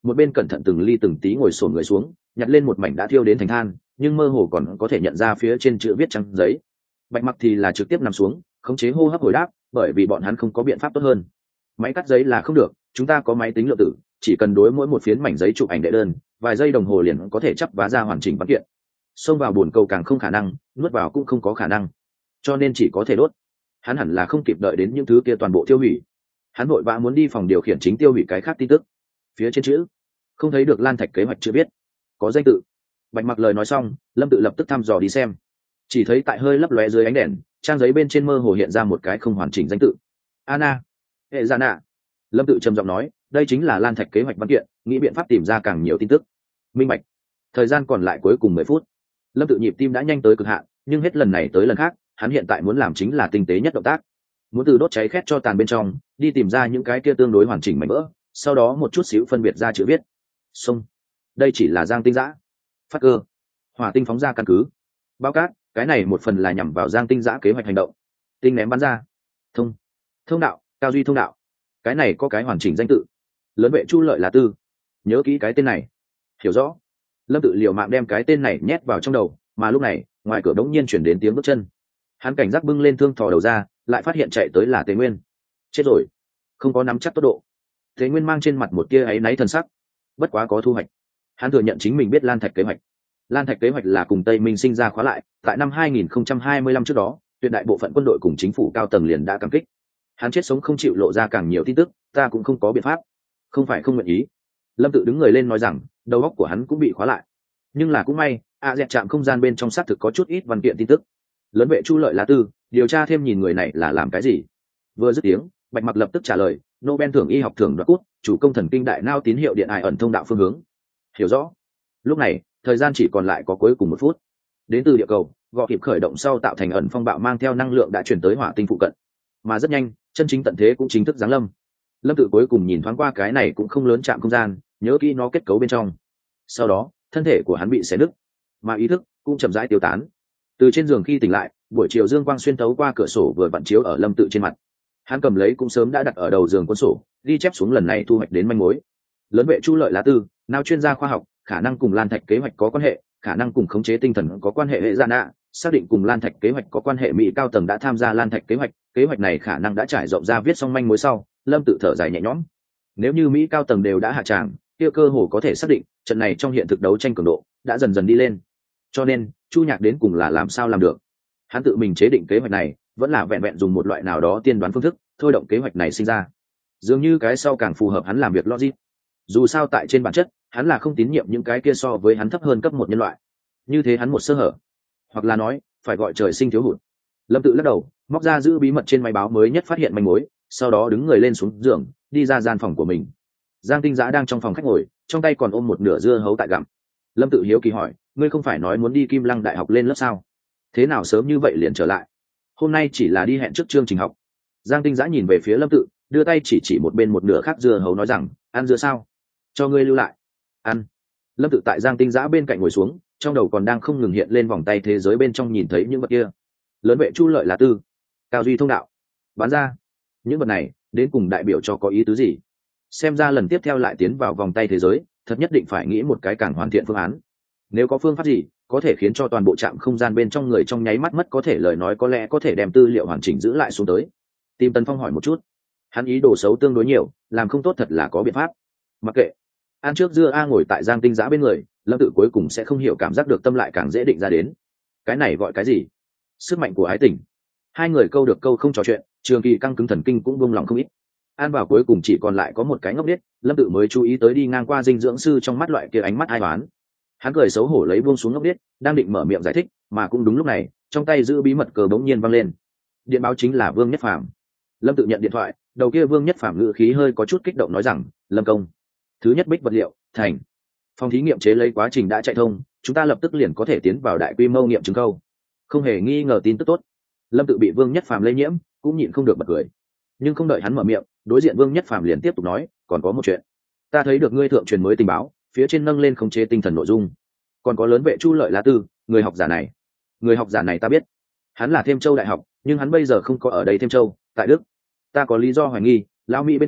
một bên cẩn thận từng ly từng tí ngồi xổm người xuống nhặt lên một mảnh đã thiêu đến thành than, nhưng mơ hồ còn có thể nhận ra phía trên chữ viết trắng giấy. Bạch Mặc thì là trực tiếp nằm xuống khống chế hô hấp hồi đáp, bởi vì bọn hắn không có biện pháp tốt hơn. Máy cắt giấy là không được, chúng ta có máy tính lượng tử, chỉ cần đối mỗi một phiến mảnh giấy chụp ảnh đệ đơn, vài giây đồng hồ liền có thể chắp vá ra hoàn chỉnh văn kiện. Xông vào buồn cầu càng không khả năng, nuốt vào cũng không có khả năng, cho nên chỉ có thể đốt. Hắn hẳn là không kịp đợi đến những thứ kia toàn bộ tiêu hủy. Hắn vội vã muốn đi phòng điều khiển chính tiêu hủy cái khác tin tức. Phía trên chữ không thấy được lan thạch kế hoạch chưa biết, có danh tự. Bạch Mặc lời nói xong, Lâm Tự lập tức thăm dò đi xem, chỉ thấy tại hơi lấp lóe dưới ánh đèn, trang giấy bên trên mơ hồ hiện ra một cái không hoàn chỉnh danh tự. Anna, hệ gia nạ. Lâm Tự trầm giọng nói, đây chính là lan thạch kế hoạch văn kiện, nghĩ biện pháp tìm ra càng nhiều tin tức. Minh bạch. Thời gian còn lại cuối cùng mười phút. Lâm Tự nhịp tim đã nhanh tới cực hạn, nhưng hết lần này tới lần khác, hắn hiện tại muốn làm chính là tinh tế nhất động tác, muốn từ đốt cháy khét cho tàn bên trong đi tìm ra những cái kia tương đối hoàn chỉnh mảnh vỡ, sau đó một chút xíu phân biệt ra chữ viết. Xong, đây chỉ là Giang Tinh Dã. Phát cơ, hỏa tinh phóng ra căn cứ. Báo cát, cái này một phần là nhằm vào Giang Tinh Dã kế hoạch hành động. Tinh ném bắn ra. Thông, thông đạo, cao duy thông đạo. Cái này có cái hoàn chỉnh danh tự. Lớn vệ Chu Lợi là Tư. Nhớ kỹ cái tên này. Hiểu rõ. Lâm Tự liều mạng đem cái tên này nhét vào trong đầu, mà lúc này ngoài cửa đống nhiên chuyển đến tiếng bước chân. Hắn cảnh giác bưng lên thương thò đầu ra, lại phát hiện chạy tới là Tế Nguyên. Chết rồi, không có nắm chắc tốc độ. Tế Nguyên mang trên mặt một tia áy náy thần sắc, bất quá có thu hoạch. Hắn thừa nhận chính mình biết lan thạch kế hoạch. Lan thạch kế hoạch là cùng Tây Minh sinh ra khóa lại, tại năm hai nghìn không trăm hai mươi lăm trước đó, tuyệt đại bộ phận quân đội cùng chính phủ cao tầng liền đã cảm kích. Hắn chết sống không chịu lộ ra càng nhiều tin tức, ta cũng không có biện pháp. Không phải không nguyện ý. Lâm Tự đứng người lên nói rằng, đầu óc của hắn cũng bị khóa lại. Nhưng là cũng may, a dẹt trạm không gian bên trong xác thực có chút ít văn kiện tin tức. Lớn vệ Chu Lợi là Tư, điều tra thêm nhìn người này là làm cái gì. Vừa dứt tiếng, Bạch Mặc lập tức trả lời, Nobel thưởng y học thưởng đoạt cút, chủ công thần kinh đại nao tín hiệu điện ải ẩn thông đạo phương hướng. Hiểu rõ. Lúc này, thời gian chỉ còn lại có cuối cùng một phút. Đến từ địa cầu, gọ kịp khởi động sau tạo thành ẩn phong bạo mang theo năng lượng đã chuyển tới hỏa tinh phụ cận. Mà rất nhanh, chân chính tận thế cũng chính thức giáng lâm. Lâm Tự cuối cùng nhìn thoáng qua cái này cũng không lớn chạm không gian, nhớ kỹ nó kết cấu bên trong. Sau đó, thân thể của hắn bị xé nứt, mà ý thức cũng chậm rãi tiêu tán. Từ trên giường khi tỉnh lại, buổi chiều dương quang xuyên tấu qua cửa sổ vừa vặn chiếu ở Lâm Tự trên mặt. Hắn cầm lấy cũng sớm đã đặt ở đầu giường cuốn sổ, ghi chép xuống lần này thu hoạch đến manh mối. Lớn vệ Chu Lợi là Tư, nào chuyên gia khoa học, khả năng cùng lan thạch kế hoạch có quan hệ, khả năng cùng khống chế tinh thần có quan hệ hệ gia nạ, xác định cùng lan thạch kế hoạch có quan hệ mỹ cao tầng đã tham gia lan thạch kế hoạch, kế hoạch này khả năng đã trải rộng ra. Viết xong manh mối sau, Lâm Tự thở dài nhẹ nhõm. Nếu như mỹ cao tầng đều đã hạ tràng, kia cơ hồ có thể xác định trận này trong hiện thực đấu tranh cường độ đã dần dần đi lên. Cho nên Chu Nhạc đến cùng là làm sao làm được? Hắn tự mình chế định kế hoạch này, vẫn là vẹn vẹn dùng một loại nào đó tiên đoán phương thức thôi động kế hoạch này sinh ra. Dường như cái sau càng phù hợp hắn làm việc logic. Dù sao tại trên bản chất, hắn là không tín nhiệm những cái kia so với hắn thấp hơn cấp một nhân loại. Như thế hắn một sơ hở, hoặc là nói phải gọi trời sinh thiếu hụt. Lâm Tự lắc đầu, móc ra giữ bí mật trên máy báo mới nhất phát hiện manh mối, sau đó đứng người lên xuống giường, đi ra gian phòng của mình. Giang Tinh Dã đang trong phòng khách ngồi, trong tay còn ôm một nửa dưa hấu tại gặm. Lâm Tự hiếu kỳ hỏi, ngươi không phải nói muốn đi Kim Lăng đại học lên lớp sao? Thế nào sớm như vậy liền trở lại? Hôm nay chỉ là đi hẹn trước chương trình học. Giang Tinh Dã nhìn về phía Lâm Tự, đưa tay chỉ chỉ một bên một nửa khác dưa hấu nói rằng, ăn dưa sao? Cho ngươi lưu lại. Ăn. Lâm Tự tại Giang Tinh Dã bên cạnh ngồi xuống, trong đầu còn đang không ngừng hiện lên vòng tay thế giới bên trong nhìn thấy những vật kia. Lớn vệ Chu Lợi là Tư, cao duy thông đạo, bán ra. Những vật này đến cùng đại biểu cho có ý tứ gì? Xem ra lần tiếp theo lại tiến vào vòng tay thế giới, thật nhất định phải nghĩ một cái càng hoàn thiện phương án. Nếu có phương pháp gì có thể khiến cho toàn bộ trạm không gian bên trong người trong nháy mắt mất có thể lời nói, có lẽ có thể đem tư liệu hoàn chỉnh giữ lại xuống tới. Tìm Tần Phong hỏi một chút. Hắn ý đồ xấu tương đối nhiều, làm không tốt thật là có biện pháp. Mặc kệ. Ăn trước dưa a. Ngồi tại Giang Tinh Dã bên người, Lâm Tự cuối cùng sẽ không hiểu cảm giác được tâm lại càng dễ định ra đến. Cái này gọi cái gì? Sức mạnh của ái tình. Hai người câu được câu không trò chuyện, Trường Kỳ căng cứng thần kinh cũng buông lòng không ít. An vào cuối cùng chỉ còn lại có một cái ngốc điếc. Lâm Tự mới chú ý tới đi ngang qua dinh dưỡng sư trong mắt loại kia ánh mắt ai oán. Hắn cười xấu hổ lấy buông xuống ngốc điếc, đang định mở miệng giải thích, mà cũng đúng lúc này, trong tay giữ bí mật cờ bỗng nhiên văng lên. Điện báo chính là Vương Nhất Phàm. Lâm Tự nhận điện thoại, đầu kia Vương Nhất Phàm ngữ khí hơi có chút kích động nói rằng, Lâm công, thứ nhất bích vật liệu thành, phòng thí nghiệm chế lấy quá trình đã chạy thông, chúng ta lập tức liền có thể tiến vào đại quy mô nghiệm chứng câu. Không hề nghi ngờ tin tức tốt. Lâm Tự bị Vương Nhất Phàm lây nhiễm, cũng nhịn không được bật cười. Nhưng không đợi hắn mở miệng, đối diện Vương Nhất Phàm liền tiếp tục nói, còn có một chuyện. Ta thấy được ngươi thượng truyền mới tình báo, phía trên nâng lên khống chế tinh thần nội dung. Còn có lớn vệ Chu Lợi là Tư, người học giả này. Người học giả này ta biết. Hắn là Thêm Châu đại học, nhưng hắn bây giờ không có ở đây Thêm Châu, tại Đức. Ta có lý do hoài nghi, lão Mỹ bên kia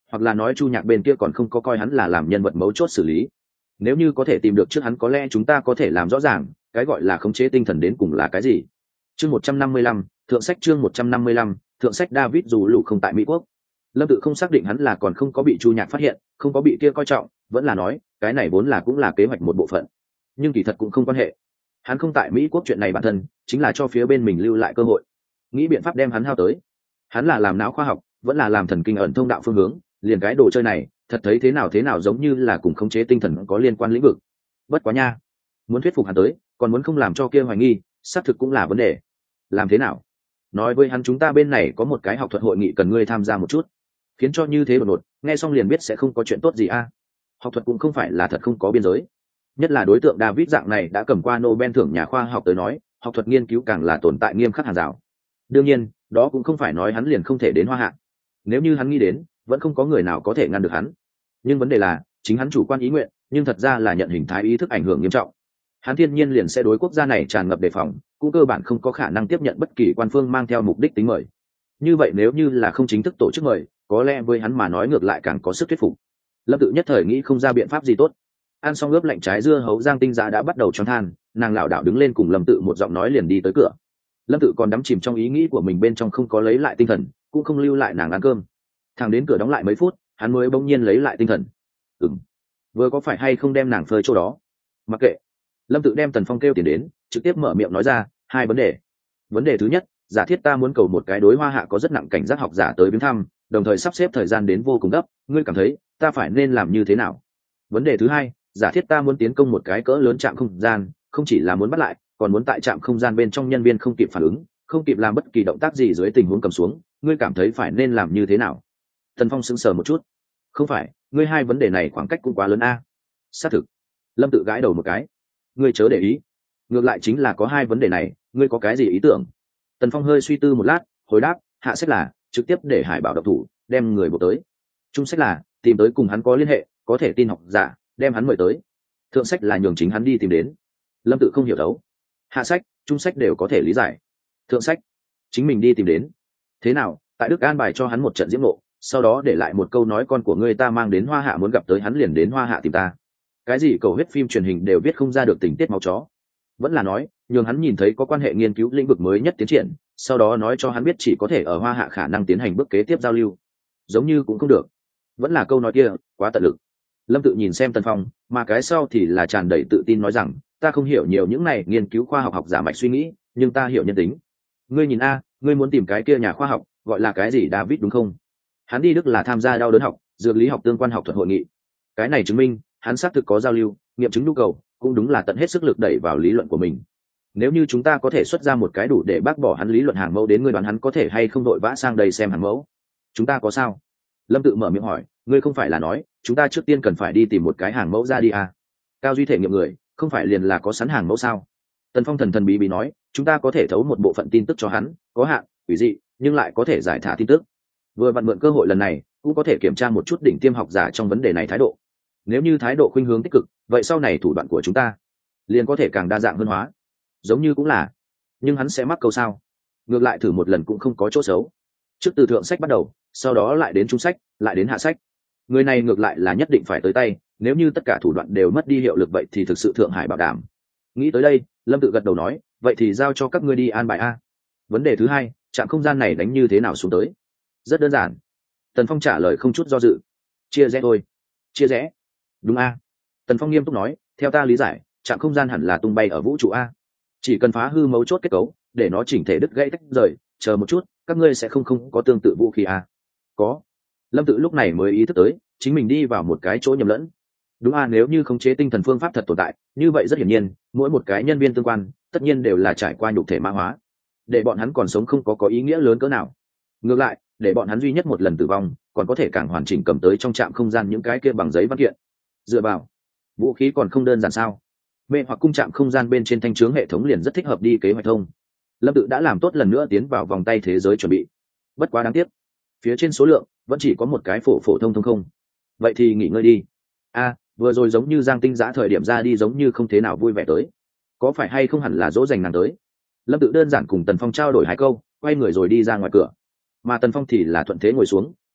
hoặc là nói chu nhạc bên kia còn không có coi hắn là làm nhân vật mấu chốt xử lý. Nếu như có thể tìm được trước hắn, có lẽ chúng ta có thể làm rõ ràng cái gọi là khống chế tinh thần đến cùng là cái gì. Chương một trăm năm mươi lăm, thượng sách. Chương một trăm năm mươi lăm, thượng sách. David dù lù không tại Mỹ quốc. Lâm Tự không xác định hắn là còn không có bị chu nhạc phát hiện, không có bị kia coi trọng, vẫn là nói cái này vốn là cũng là kế hoạch một bộ phận, nhưng kỳ thật cũng không quan hệ. Hắn không tại Mỹ quốc chuyện này bản thân chính là cho phía bên mình lưu lại cơ hội, nghĩ biện pháp đem hắn hao tới. Hắn là làm não khoa học, vẫn là làm thần kinh ẩn thông đạo phương hướng, liền cái đồ chơi này thật thấy thế nào thế nào giống như là cùng khống chế tinh thần có liên quan lĩnh vực. Bất quá nha, muốn thuyết phục hắn tới, còn muốn không làm cho kia hoài nghi, xác thực cũng là vấn đề. Làm thế nào? Nói với hắn chúng ta bên này có một cái học thuật hội nghị cần ngươi tham gia một chút, khiến cho như thế đột ngột, nghe xong liền biết sẽ không có chuyện tốt gì a. Học thuật cũng không phải là thật không có biên giới, nhất là đối tượng David dạng này đã cầm qua Nobel thưởng nhà khoa học tới nói, học thuật nghiên cứu càng là tồn tại nghiêm khắc hàng rào. Đương nhiên, đó cũng không phải nói hắn liền không thể đến Hoa Hạ. Nếu như hắn nghĩ đến, vẫn không có người nào có thể ngăn được hắn. Nhưng vấn đề là, chính hắn chủ quan ý nguyện, nhưng thật ra là nhận hình thái ý thức ảnh hưởng nghiêm trọng. Hắn thiên nhiên liền sẽ đối quốc gia này tràn ngập đề phòng, cũng cơ bản không có khả năng tiếp nhận bất kỳ quan phương mang theo mục đích tính mời. Như vậy nếu như là không chính thức tổ chức mời, có lẽ với hắn mà nói ngược lại càng có sức thuyết phục. Lâm Tự nhất thời nghĩ không ra biện pháp gì tốt. Ăn xong ướp lạnh trái dưa hấu, Giang Tinh Giá đã bắt đầu choáng than, nàng lảo đảo đứng lên cùng Lâm Tự một giọng nói liền đi tới cửa. Lâm Tự còn đắm chìm trong ý nghĩ của mình bên trong, không có lấy lại tinh thần, cũng không lưu lại nàng ăn cơm. Thằng đến cửa đóng lại mấy phút, hắn mới bỗng nhiên lấy lại tinh thần. Ừm, vừa có phải hay không đem nàng phơi chỗ đó? Mặc kệ. Lâm Tự đem Tần Phong kêu tiền đến, trực tiếp mở miệng nói ra hai vấn đề. Vấn đề thứ nhất, giả thiết ta muốn cầu một cái đối Hoa Hạ có rất nặng cảnh giác học giả tới viếng thăm, đồng thời sắp xếp thời gian đến vô cùng gấp, ngươi cảm thấy ta phải nên làm như thế nào? Vấn đề thứ hai, giả thiết ta muốn tiến công một cái cỡ lớn trạm không gian, không chỉ là muốn bắt lại, còn muốn tại trạm không gian bên trong nhân viên không kịp phản ứng, không kịp làm bất kỳ động tác gì dưới tình huống cầm xuống, ngươi cảm thấy phải nên làm như thế nào? Tần Phong sững sờ một chút. Không phải, ngươi hai vấn đề này khoảng cách cũng quá lớn a. Xác thực. Lâm Tự gãi đầu một cái. Ngươi chớ để ý. Ngược lại chính là có hai vấn đề này, ngươi có cái gì ý tưởng? Tần Phong hơi suy tư một lát, hồi đáp, hạ sách là trực tiếp để Hải Bảo độc thủ, đem người buộc tới. Trung sách là tìm tới cùng hắn có liên hệ, có thể tin học giả, đem hắn mời tới. Thượng sách là nhường chính hắn đi tìm đến. Lâm Tự không hiểu đấu. Hạ sách, trung sách đều có thể lý giải. Thượng sách, chính mình đi tìm đến. Thế nào, tại Đức an bài cho hắn một trận diễm nộ, sau đó để lại một câu nói con của ngươi ta mang đến Hoa Hạ muốn gặp tới hắn liền đến Hoa Hạ tìm ta. Cái gì cầu huyết phim truyền hình đều viết không ra được tình tiết máu chó. Vẫn là nói, nhường hắn nhìn thấy có quan hệ nghiên cứu lĩnh vực mới nhất tiến triển, sau đó nói cho hắn biết chỉ có thể ở Hoa Hạ khả năng tiến hành bước kế tiếp giao lưu. Giống như cũng không được. Vẫn là câu nói kia, quá tận lực. Lâm Tự nhìn xem Tần Phong, mà cái sau thì là tràn đầy tự tin nói rằng, ta không hiểu nhiều những này nghiên cứu khoa học học giả mạch suy nghĩ, nhưng ta hiểu nhân tính. Ngươi nhìn a, ngươi muốn tìm cái kia nhà khoa học, gọi là cái gì David đúng không? Hắn đi Đức là tham gia đau đớn học, dược lý học tương quan học thuật hội nghị. Cái này chứng minh, hắn xác thực có giao lưu, nghiệm chứng nhu cầu, cũng đúng là tận hết sức lực đẩy vào lý luận của mình. Nếu như chúng ta có thể xuất ra một cái đủ để bác bỏ hắn lý luận hàng mẫu đến, ngươi đoán hắn có thể hay không đội vã sang đây xem hàng mẫu? Chúng ta có sao? Lâm Tự mở miệng hỏi, ngươi không phải là nói chúng ta trước tiên cần phải đi tìm một cái hàng mẫu ra đi à? Cao duy thể nghiệm người không phải liền là có sẵn hàng mẫu sao? Tần Phong thần thần bí bí nói, chúng ta có thể thấu một bộ phận tin tức cho hắn, có hạn, quỷ dị, nhưng lại có thể giải thả tin tức. Vừa vặn mượn cơ hội lần này, cũng có thể kiểm tra một chút đỉnh tiêm học giả trong vấn đề này thái độ. Nếu như thái độ khuynh hướng tích cực, vậy sau này thủ đoạn của chúng ta liền có thể càng đa dạng hơn hóa. Giống như cũng là, nhưng hắn sẽ mắc câu sao? Ngược lại thử một lần cũng không có chỗ xấu. Trước từ thượng sách bắt đầu, sau đó lại đến trung sách, lại đến hạ sách. Người này ngược lại là nhất định phải tới tay, nếu như tất cả thủ đoạn đều mất đi hiệu lực vậy thì thực sự thượng hải bảo đảm. Nghĩ tới đây, Lâm Tự gật đầu nói, vậy thì giao cho các ngươi đi an bài a. Vấn đề thứ hai, trạm không gian này đánh như thế nào xuống tới? Rất đơn giản. Tần Phong trả lời không chút do dự. Chia rẽ thôi. Chia rẽ? Đúng a. Tần Phong nghiêm túc nói, theo ta lý giải, trạm không gian hẳn là tung bay ở vũ trụ a. Chỉ cần phá hư mấu chốt kết cấu, để nó chỉnh thể đứt gãy tách rời, chờ một chút, các ngươi sẽ không không có tương tự vũ khí a. Có. Lâm Tự lúc này mới ý thức tới, chính mình đi vào một cái chỗ nhầm lẫn. Đúng a, nếu như khống chế tinh thần phương pháp thật tồn tại, như vậy rất hiển nhiên, mỗi một cái nhân viên tương quan, tất nhiên đều là trải qua nhục thể mã hóa. Để bọn hắn còn sống không có có ý nghĩa lớn cỡ nào. Ngược lại, để bọn hắn duy nhất một lần tử vong, còn có thể càng hoàn chỉnh cầm tới trong trạm không gian những cái kia bằng giấy văn kiện. Dựa vào, vũ khí còn không đơn giản sao? Mê hoặc cung trạm không gian bên trên thanh chướng hệ thống liền rất thích hợp đi kế hoạch thông. Lâm Tự đã làm tốt lần nữa tiến vào vòng tay thế giới chuẩn bị. Bất quá đáng tiếc, phía trên số lượng vẫn chỉ có một cái phổ phổ thông thông không. Vậy thì nghỉ ngơi đi. A, vừa rồi giống như Giang Tinh Giã thời điểm ra đi giống như không thế nào vui vẻ tới. Có phải hay không hẳn là dỗ dành nàng tới? Lâm Tự đơn giản cùng Tần Phong trao đổi hai câu, quay người rồi đi ra ngoài cửa. Mà Tần Phong thì là thuận thế ngồi xuống,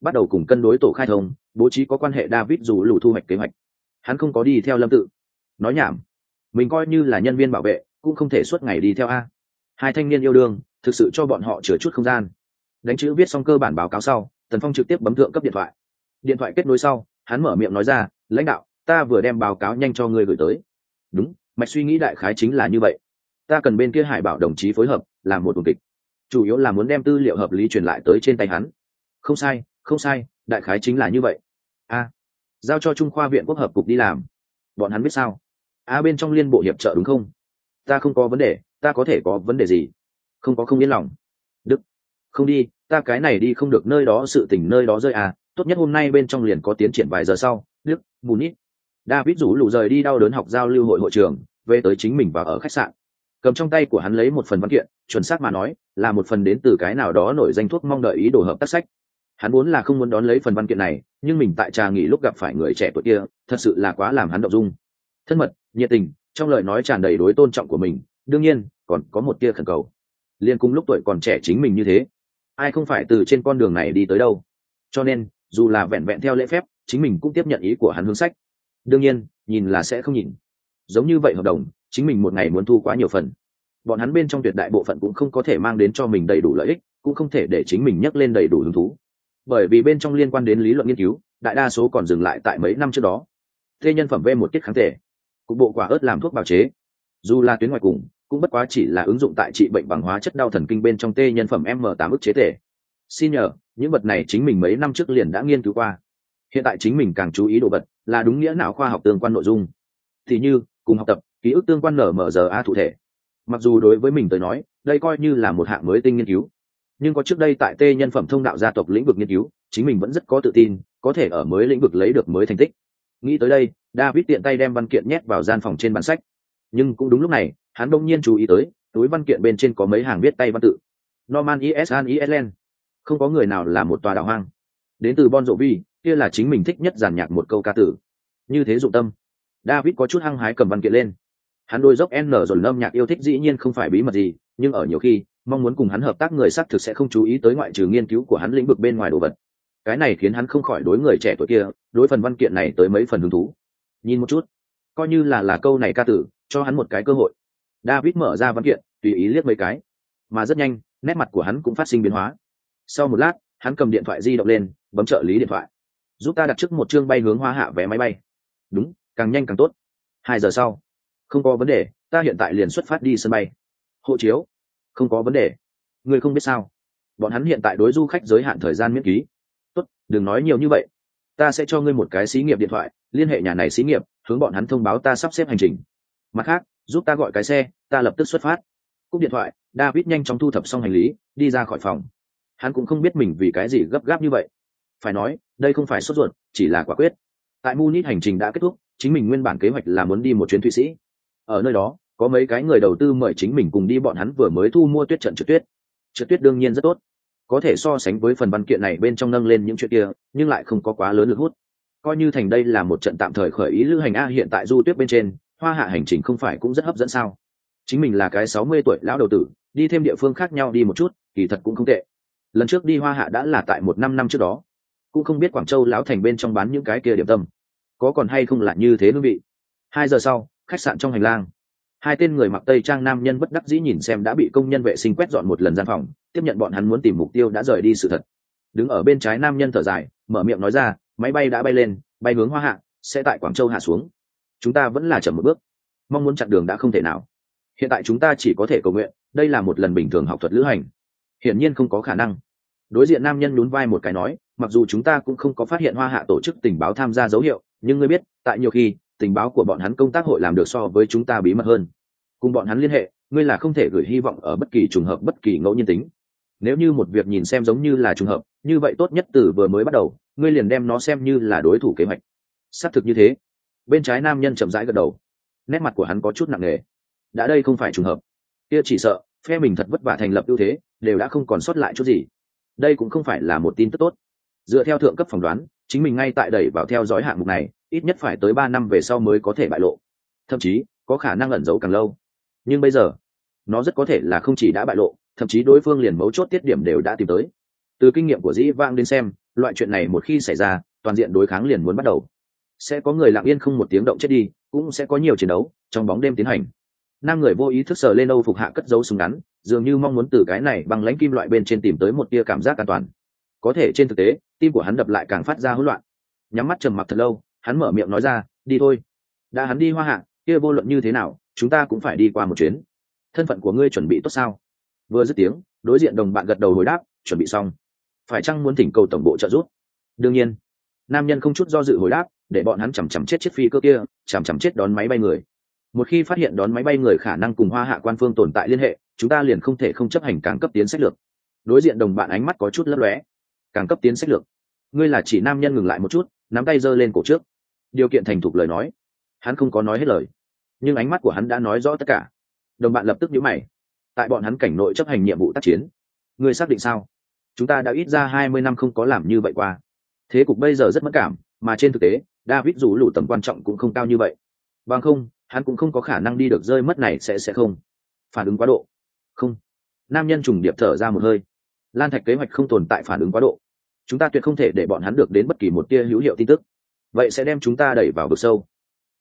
bắt đầu cùng cân đối tổ khai thông, bố trí có quan hệ David dù lù thu hoạch kế hoạch. Hắn không có đi theo Lâm Tự. Nói nhảm, mình coi như là nhân viên bảo vệ cũng không thể suốt ngày đi theo a. Hai thanh niên yêu đương thực sự cho bọn họ chừa chút không gian. Đánh chữ viết xong cơ bản báo cáo sau, Tần Phong trực tiếp bấm thượng cấp điện thoại. Điện thoại kết nối sau, hắn mở miệng nói ra, lãnh đạo, ta vừa đem báo cáo nhanh cho người gửi tới. Đúng, mạch suy nghĩ đại khái chính là như vậy. Ta cần bên kia Hải Bảo đồng chí phối hợp làm một tuần kịch, chủ yếu là muốn đem tư liệu hợp lý truyền lại tới trên tay hắn. Không sai, không sai, đại khái chính là như vậy. A, giao cho Trung khoa viện quốc hợp cục đi làm. Bọn hắn biết sao? A, bên trong liên bộ hiệp trợ đúng không? Ta không có vấn đề, ta có thể có vấn đề gì? Không có không yên lòng. Đức, không đi, ta cái này đi không được, nơi đó sự tình nơi đó rơi à, tốt nhất hôm nay bên trong liền có tiến triển vài giờ sau. Đức, Munich. David rủ lù rời đi đau đớn học giao lưu hội hội trường, về tới chính mình và ở khách sạn. Cầm trong tay của hắn lấy một phần văn kiện, chuẩn xác mà nói, là một phần đến từ cái nào đó nổi danh thuốc mong đợi ý đồ hợp tác sách. Hắn muốn là không muốn đón lấy phần văn kiện này, nhưng mình tại trà nghỉ lúc gặp phải người trẻ tuổi kia, thật sự là quá làm hắn động dung. Thân mật, nhiệt tình, trong lời nói tràn đầy đối tôn trọng của mình, đương nhiên, còn có một tia khẩn cầu. Liên cùng lúc tuổi còn trẻ chính mình như thế, ai không phải từ trên con đường này đi tới đâu. Cho nên, dù là vẹn vẹn theo lễ phép, chính mình cũng tiếp nhận ý của hắn hướng sách. Đương nhiên, nhìn là sẽ không nhìn. Giống như vậy hợp đồng, chính mình một ngày muốn thu quá nhiều phần. Bọn hắn bên trong tuyệt đại bộ phận cũng không có thể mang đến cho mình đầy đủ lợi ích, cũng không thể để chính mình nhắc lên đầy đủ hứng thú. Bởi vì bên trong liên quan đến lý luận nghiên cứu, đại đa số còn dừng lại tại mấy năm trước đó. Tê nhân phẩm v một tiết kháng thể, cục bộ quả ớt làm thuốc bào chế. Dù là tuyến ngoài cùng, cũng bất quá chỉ là ứng dụng tại trị bệnh bằng hóa chất đau thần kinh bên trong tê nhân phẩm M tám ức chế thể. Xin nhờ, những vật này chính mình mấy năm trước liền đã nghiên cứu qua. Hiện tại chính mình càng chú ý đồ vật là đúng nghĩa não khoa học tương quan nội dung. Thì như, cùng học tập, ký ức tương quan nở mở giờ a thủ thể. Mặc dù đối với mình tới nói, đây coi như là một hạng mới tinh nghiên cứu, nhưng có trước đây tại tê nhân phẩm thông đạo gia tộc lĩnh vực nghiên cứu, chính mình vẫn rất có tự tin, có thể ở mới lĩnh vực lấy được mới thành tích. Nghĩ tới đây, David tiện tay đem văn kiện nhét vào gian phòng trên bàn sách. Nhưng cũng đúng lúc này, hắn đông nhiên chú ý tới, túi văn kiện bên trên có mấy hàng viết tay văn tự. Norman Isan Ireland. Không có người nào là một tòa đảo hoang. Đến từ Bon Jovi, kia là chính mình thích nhất giàn nhạc một câu ca tử. Như thế dụng tâm. David có chút hăng hái cầm văn kiện lên. Hắn đôi dốc N rồi âm nhạc yêu thích dĩ nhiên không phải bí mật gì, nhưng ở nhiều khi, mong muốn cùng hắn hợp tác người xác thực sẽ không chú ý tới ngoại trừ nghiên cứu của hắn lĩnh vực bên ngoài đồ vật. Cái này khiến hắn không khỏi đối người trẻ tuổi kia, đối phần văn kiện này tới mấy phần hứng thú. Nhìn một chút, coi như là là câu này ca tử, cho hắn một cái cơ hội. David mở ra văn kiện, tùy ý liếc mấy cái, mà rất nhanh, nét mặt của hắn cũng phát sinh biến hóa. Sau một lát, hắn cầm điện thoại di động lên, bấm trợ lý điện thoại. Giúp ta đặt trước một chương bay hướng Hoa Hạ vé máy bay. Đúng, càng nhanh càng tốt. Hai giờ sau, không có vấn đề, ta hiện tại liền xuất phát đi sân bay. Hộ chiếu, không có vấn đề. Người không biết sao? Bọn hắn hiện tại đối du khách giới hạn thời gian miễn ký. Tốt, đừng nói nhiều như vậy. Ta sẽ cho ngươi một cái xí nghiệp điện thoại, liên hệ nhà này xí nghiệp, hướng bọn hắn thông báo ta sắp xếp hành trình. Mặt khác, giúp ta gọi cái xe, ta lập tức xuất phát. Cúp điện thoại, David nhanh chóng thu thập xong hành lý, đi ra khỏi phòng. Hắn cũng không biết mình vì cái gì gấp gáp như vậy. Phải nói, đây không phải sốt ruột, chỉ là quả quyết. Tại Munich hành trình đã kết thúc, chính mình nguyên bản kế hoạch là muốn đi một chuyến Thụy Sĩ. Ở nơi đó, có mấy cái người đầu tư mời chính mình cùng đi, bọn hắn vừa mới thu mua tuyết trận trượt tuyết. Trượt tuyết đương nhiên rất tốt, có thể so sánh với phần văn kiện này bên trong nâng lên những chuyện kia, nhưng lại không có quá lớn lực hút. Coi như thành đây là một trận tạm thời khởi ý lữ hành a, hiện tại du tuyết bên trên, Hoa Hạ hành trình không phải cũng rất hấp dẫn sao? Chính mình là cái sáu mươi tuổi lão đầu tử, đi thêm địa phương khác nhau đi một chút, kỳ thật cũng không tệ. Lần trước đi Hoa Hạ đã là tại một năm năm trước đó, cũng không biết Quảng Châu lão thành bên trong bán những cái kia điểm tâm, có còn hay không là như thế hương vị. Hai giờ sau, khách sạn trong hành lang, hai tên người mặc tây trang nam nhân bất đắc dĩ nhìn xem đã bị công nhân vệ sinh quét dọn một lần gian phòng, tiếp nhận bọn hắn muốn tìm mục tiêu đã rời đi sự thật. Đứng ở bên trái nam nhân thở dài, mở miệng nói ra, máy bay đã bay lên, bay hướng Hoa Hạ, sẽ tại Quảng Châu hạ xuống. Chúng ta vẫn là chậm một bước, mong muốn chặn đường đã không thể nào. Hiện tại chúng ta chỉ có thể cầu nguyện, đây là một lần bình thường học thuật lữ hành, hiển nhiên không có khả năng. Đối diện nam nhân nhún vai một cái nói, mặc dù chúng ta cũng không có phát hiện Hoa Hạ tổ chức tình báo tham gia dấu hiệu, nhưng ngươi biết, tại nhiều khi tình báo của bọn hắn công tác hội làm được so với chúng ta bí mật hơn. Cùng bọn hắn liên hệ, ngươi là không thể gửi hy vọng ở bất kỳ trùng hợp, bất kỳ ngẫu nhiên tính. Nếu như một việc nhìn xem giống như là trùng hợp, như vậy tốt nhất từ vừa mới bắt đầu, ngươi liền đem nó xem như là đối thủ kế hoạch. Xác thực như thế. Bên trái nam nhân chậm rãi gật đầu, nét mặt của hắn có chút nặng nề. Đã đây không phải trùng hợp, kia chỉ sợ phe mình thật vất vả thành lập ưu thế, đều đã không còn sót lại chút gì. Đây cũng không phải là một tin tức tốt. Dựa theo thượng cấp phỏng đoán, chính mình ngay tại đẩy vào theo dõi hạng mục này, ít nhất phải tới ba năm về sau mới có thể bại lộ, thậm chí có khả năng ẩn giấu càng lâu. Nhưng bây giờ, nó rất có thể là không chỉ đã bại lộ, thậm chí đối phương liền mấu chốt tiết điểm đều đã tìm tới. Từ kinh nghiệm của dĩ vãng đến xem, loại chuyện này một khi xảy ra toàn diện đối kháng liền muốn bắt đầu, sẽ có người lặng yên không một tiếng động chết đi, cũng sẽ có nhiều chiến đấu trong bóng đêm tiến hành. Nam người vô ý thức sờ lên âu phục hạ cất dấu súng ngắn, dường như mong muốn từ cái này bằng lãnh kim loại bên trên tìm tới một tia cảm giác an toàn. Có thể trên thực tế tim của hắn đập lại càng phát ra hỗn loạn. Nhắm mắt trầm mặc thật lâu, hắn mở miệng nói ra, đi thôi. Đã hắn đi Hoa Hạ, kia vô luận như thế nào chúng ta cũng phải đi qua một chuyến. Thân phận của ngươi chuẩn bị tốt sao? Vừa dứt tiếng, đối diện đồng bạn gật đầu hồi đáp, chuẩn bị xong. Phải chăng muốn thỉnh cầu tổng bộ trợ giúp? Đương nhiên. Nam nhân không chút do dự hồi đáp, để bọn hắn chằm chằm chết chiếc phi cơ kia, chằm chằm chết đón máy bay người. Một khi phát hiện đón máy bay người khả năng cùng Hoa Hạ quan phương tồn tại liên hệ, chúng ta liền không thể không chấp hành càng cấp tiến sách lược. Đối diện đồng bạn ánh mắt có chút lấp lóe. Càng cấp tiến sách lược? Ngươi là chỉ nam nhân ngừng lại một chút, nắm tay giơ lên cổ trước. Điều kiện thành thục lời nói. Hắn không có nói hết lời, nhưng ánh mắt của hắn đã nói rõ tất cả. Đồng bạn lập tức nhíu mày. Tại bọn hắn cảnh nội chấp hành nhiệm vụ tác chiến, ngươi xác định sao? Chúng ta đã ít ra hai mươi năm không có làm như vậy qua. Thế cục bây giờ rất mất cảm, mà trên thực tế David dù lũ tầm quan trọng cũng không cao như vậy. Bằng không hắn cũng không có khả năng đi được, rơi mất này sẽ sẽ không phản ứng quá độ. Không. Nam nhân trùng điệp thở ra một hơi. Lan Thạch kế hoạch không tồn tại phản ứng quá độ, chúng ta tuyệt không thể để bọn hắn được đến bất kỳ một tia hữu hiệu tin tức, vậy sẽ đem chúng ta đẩy vào vực sâu.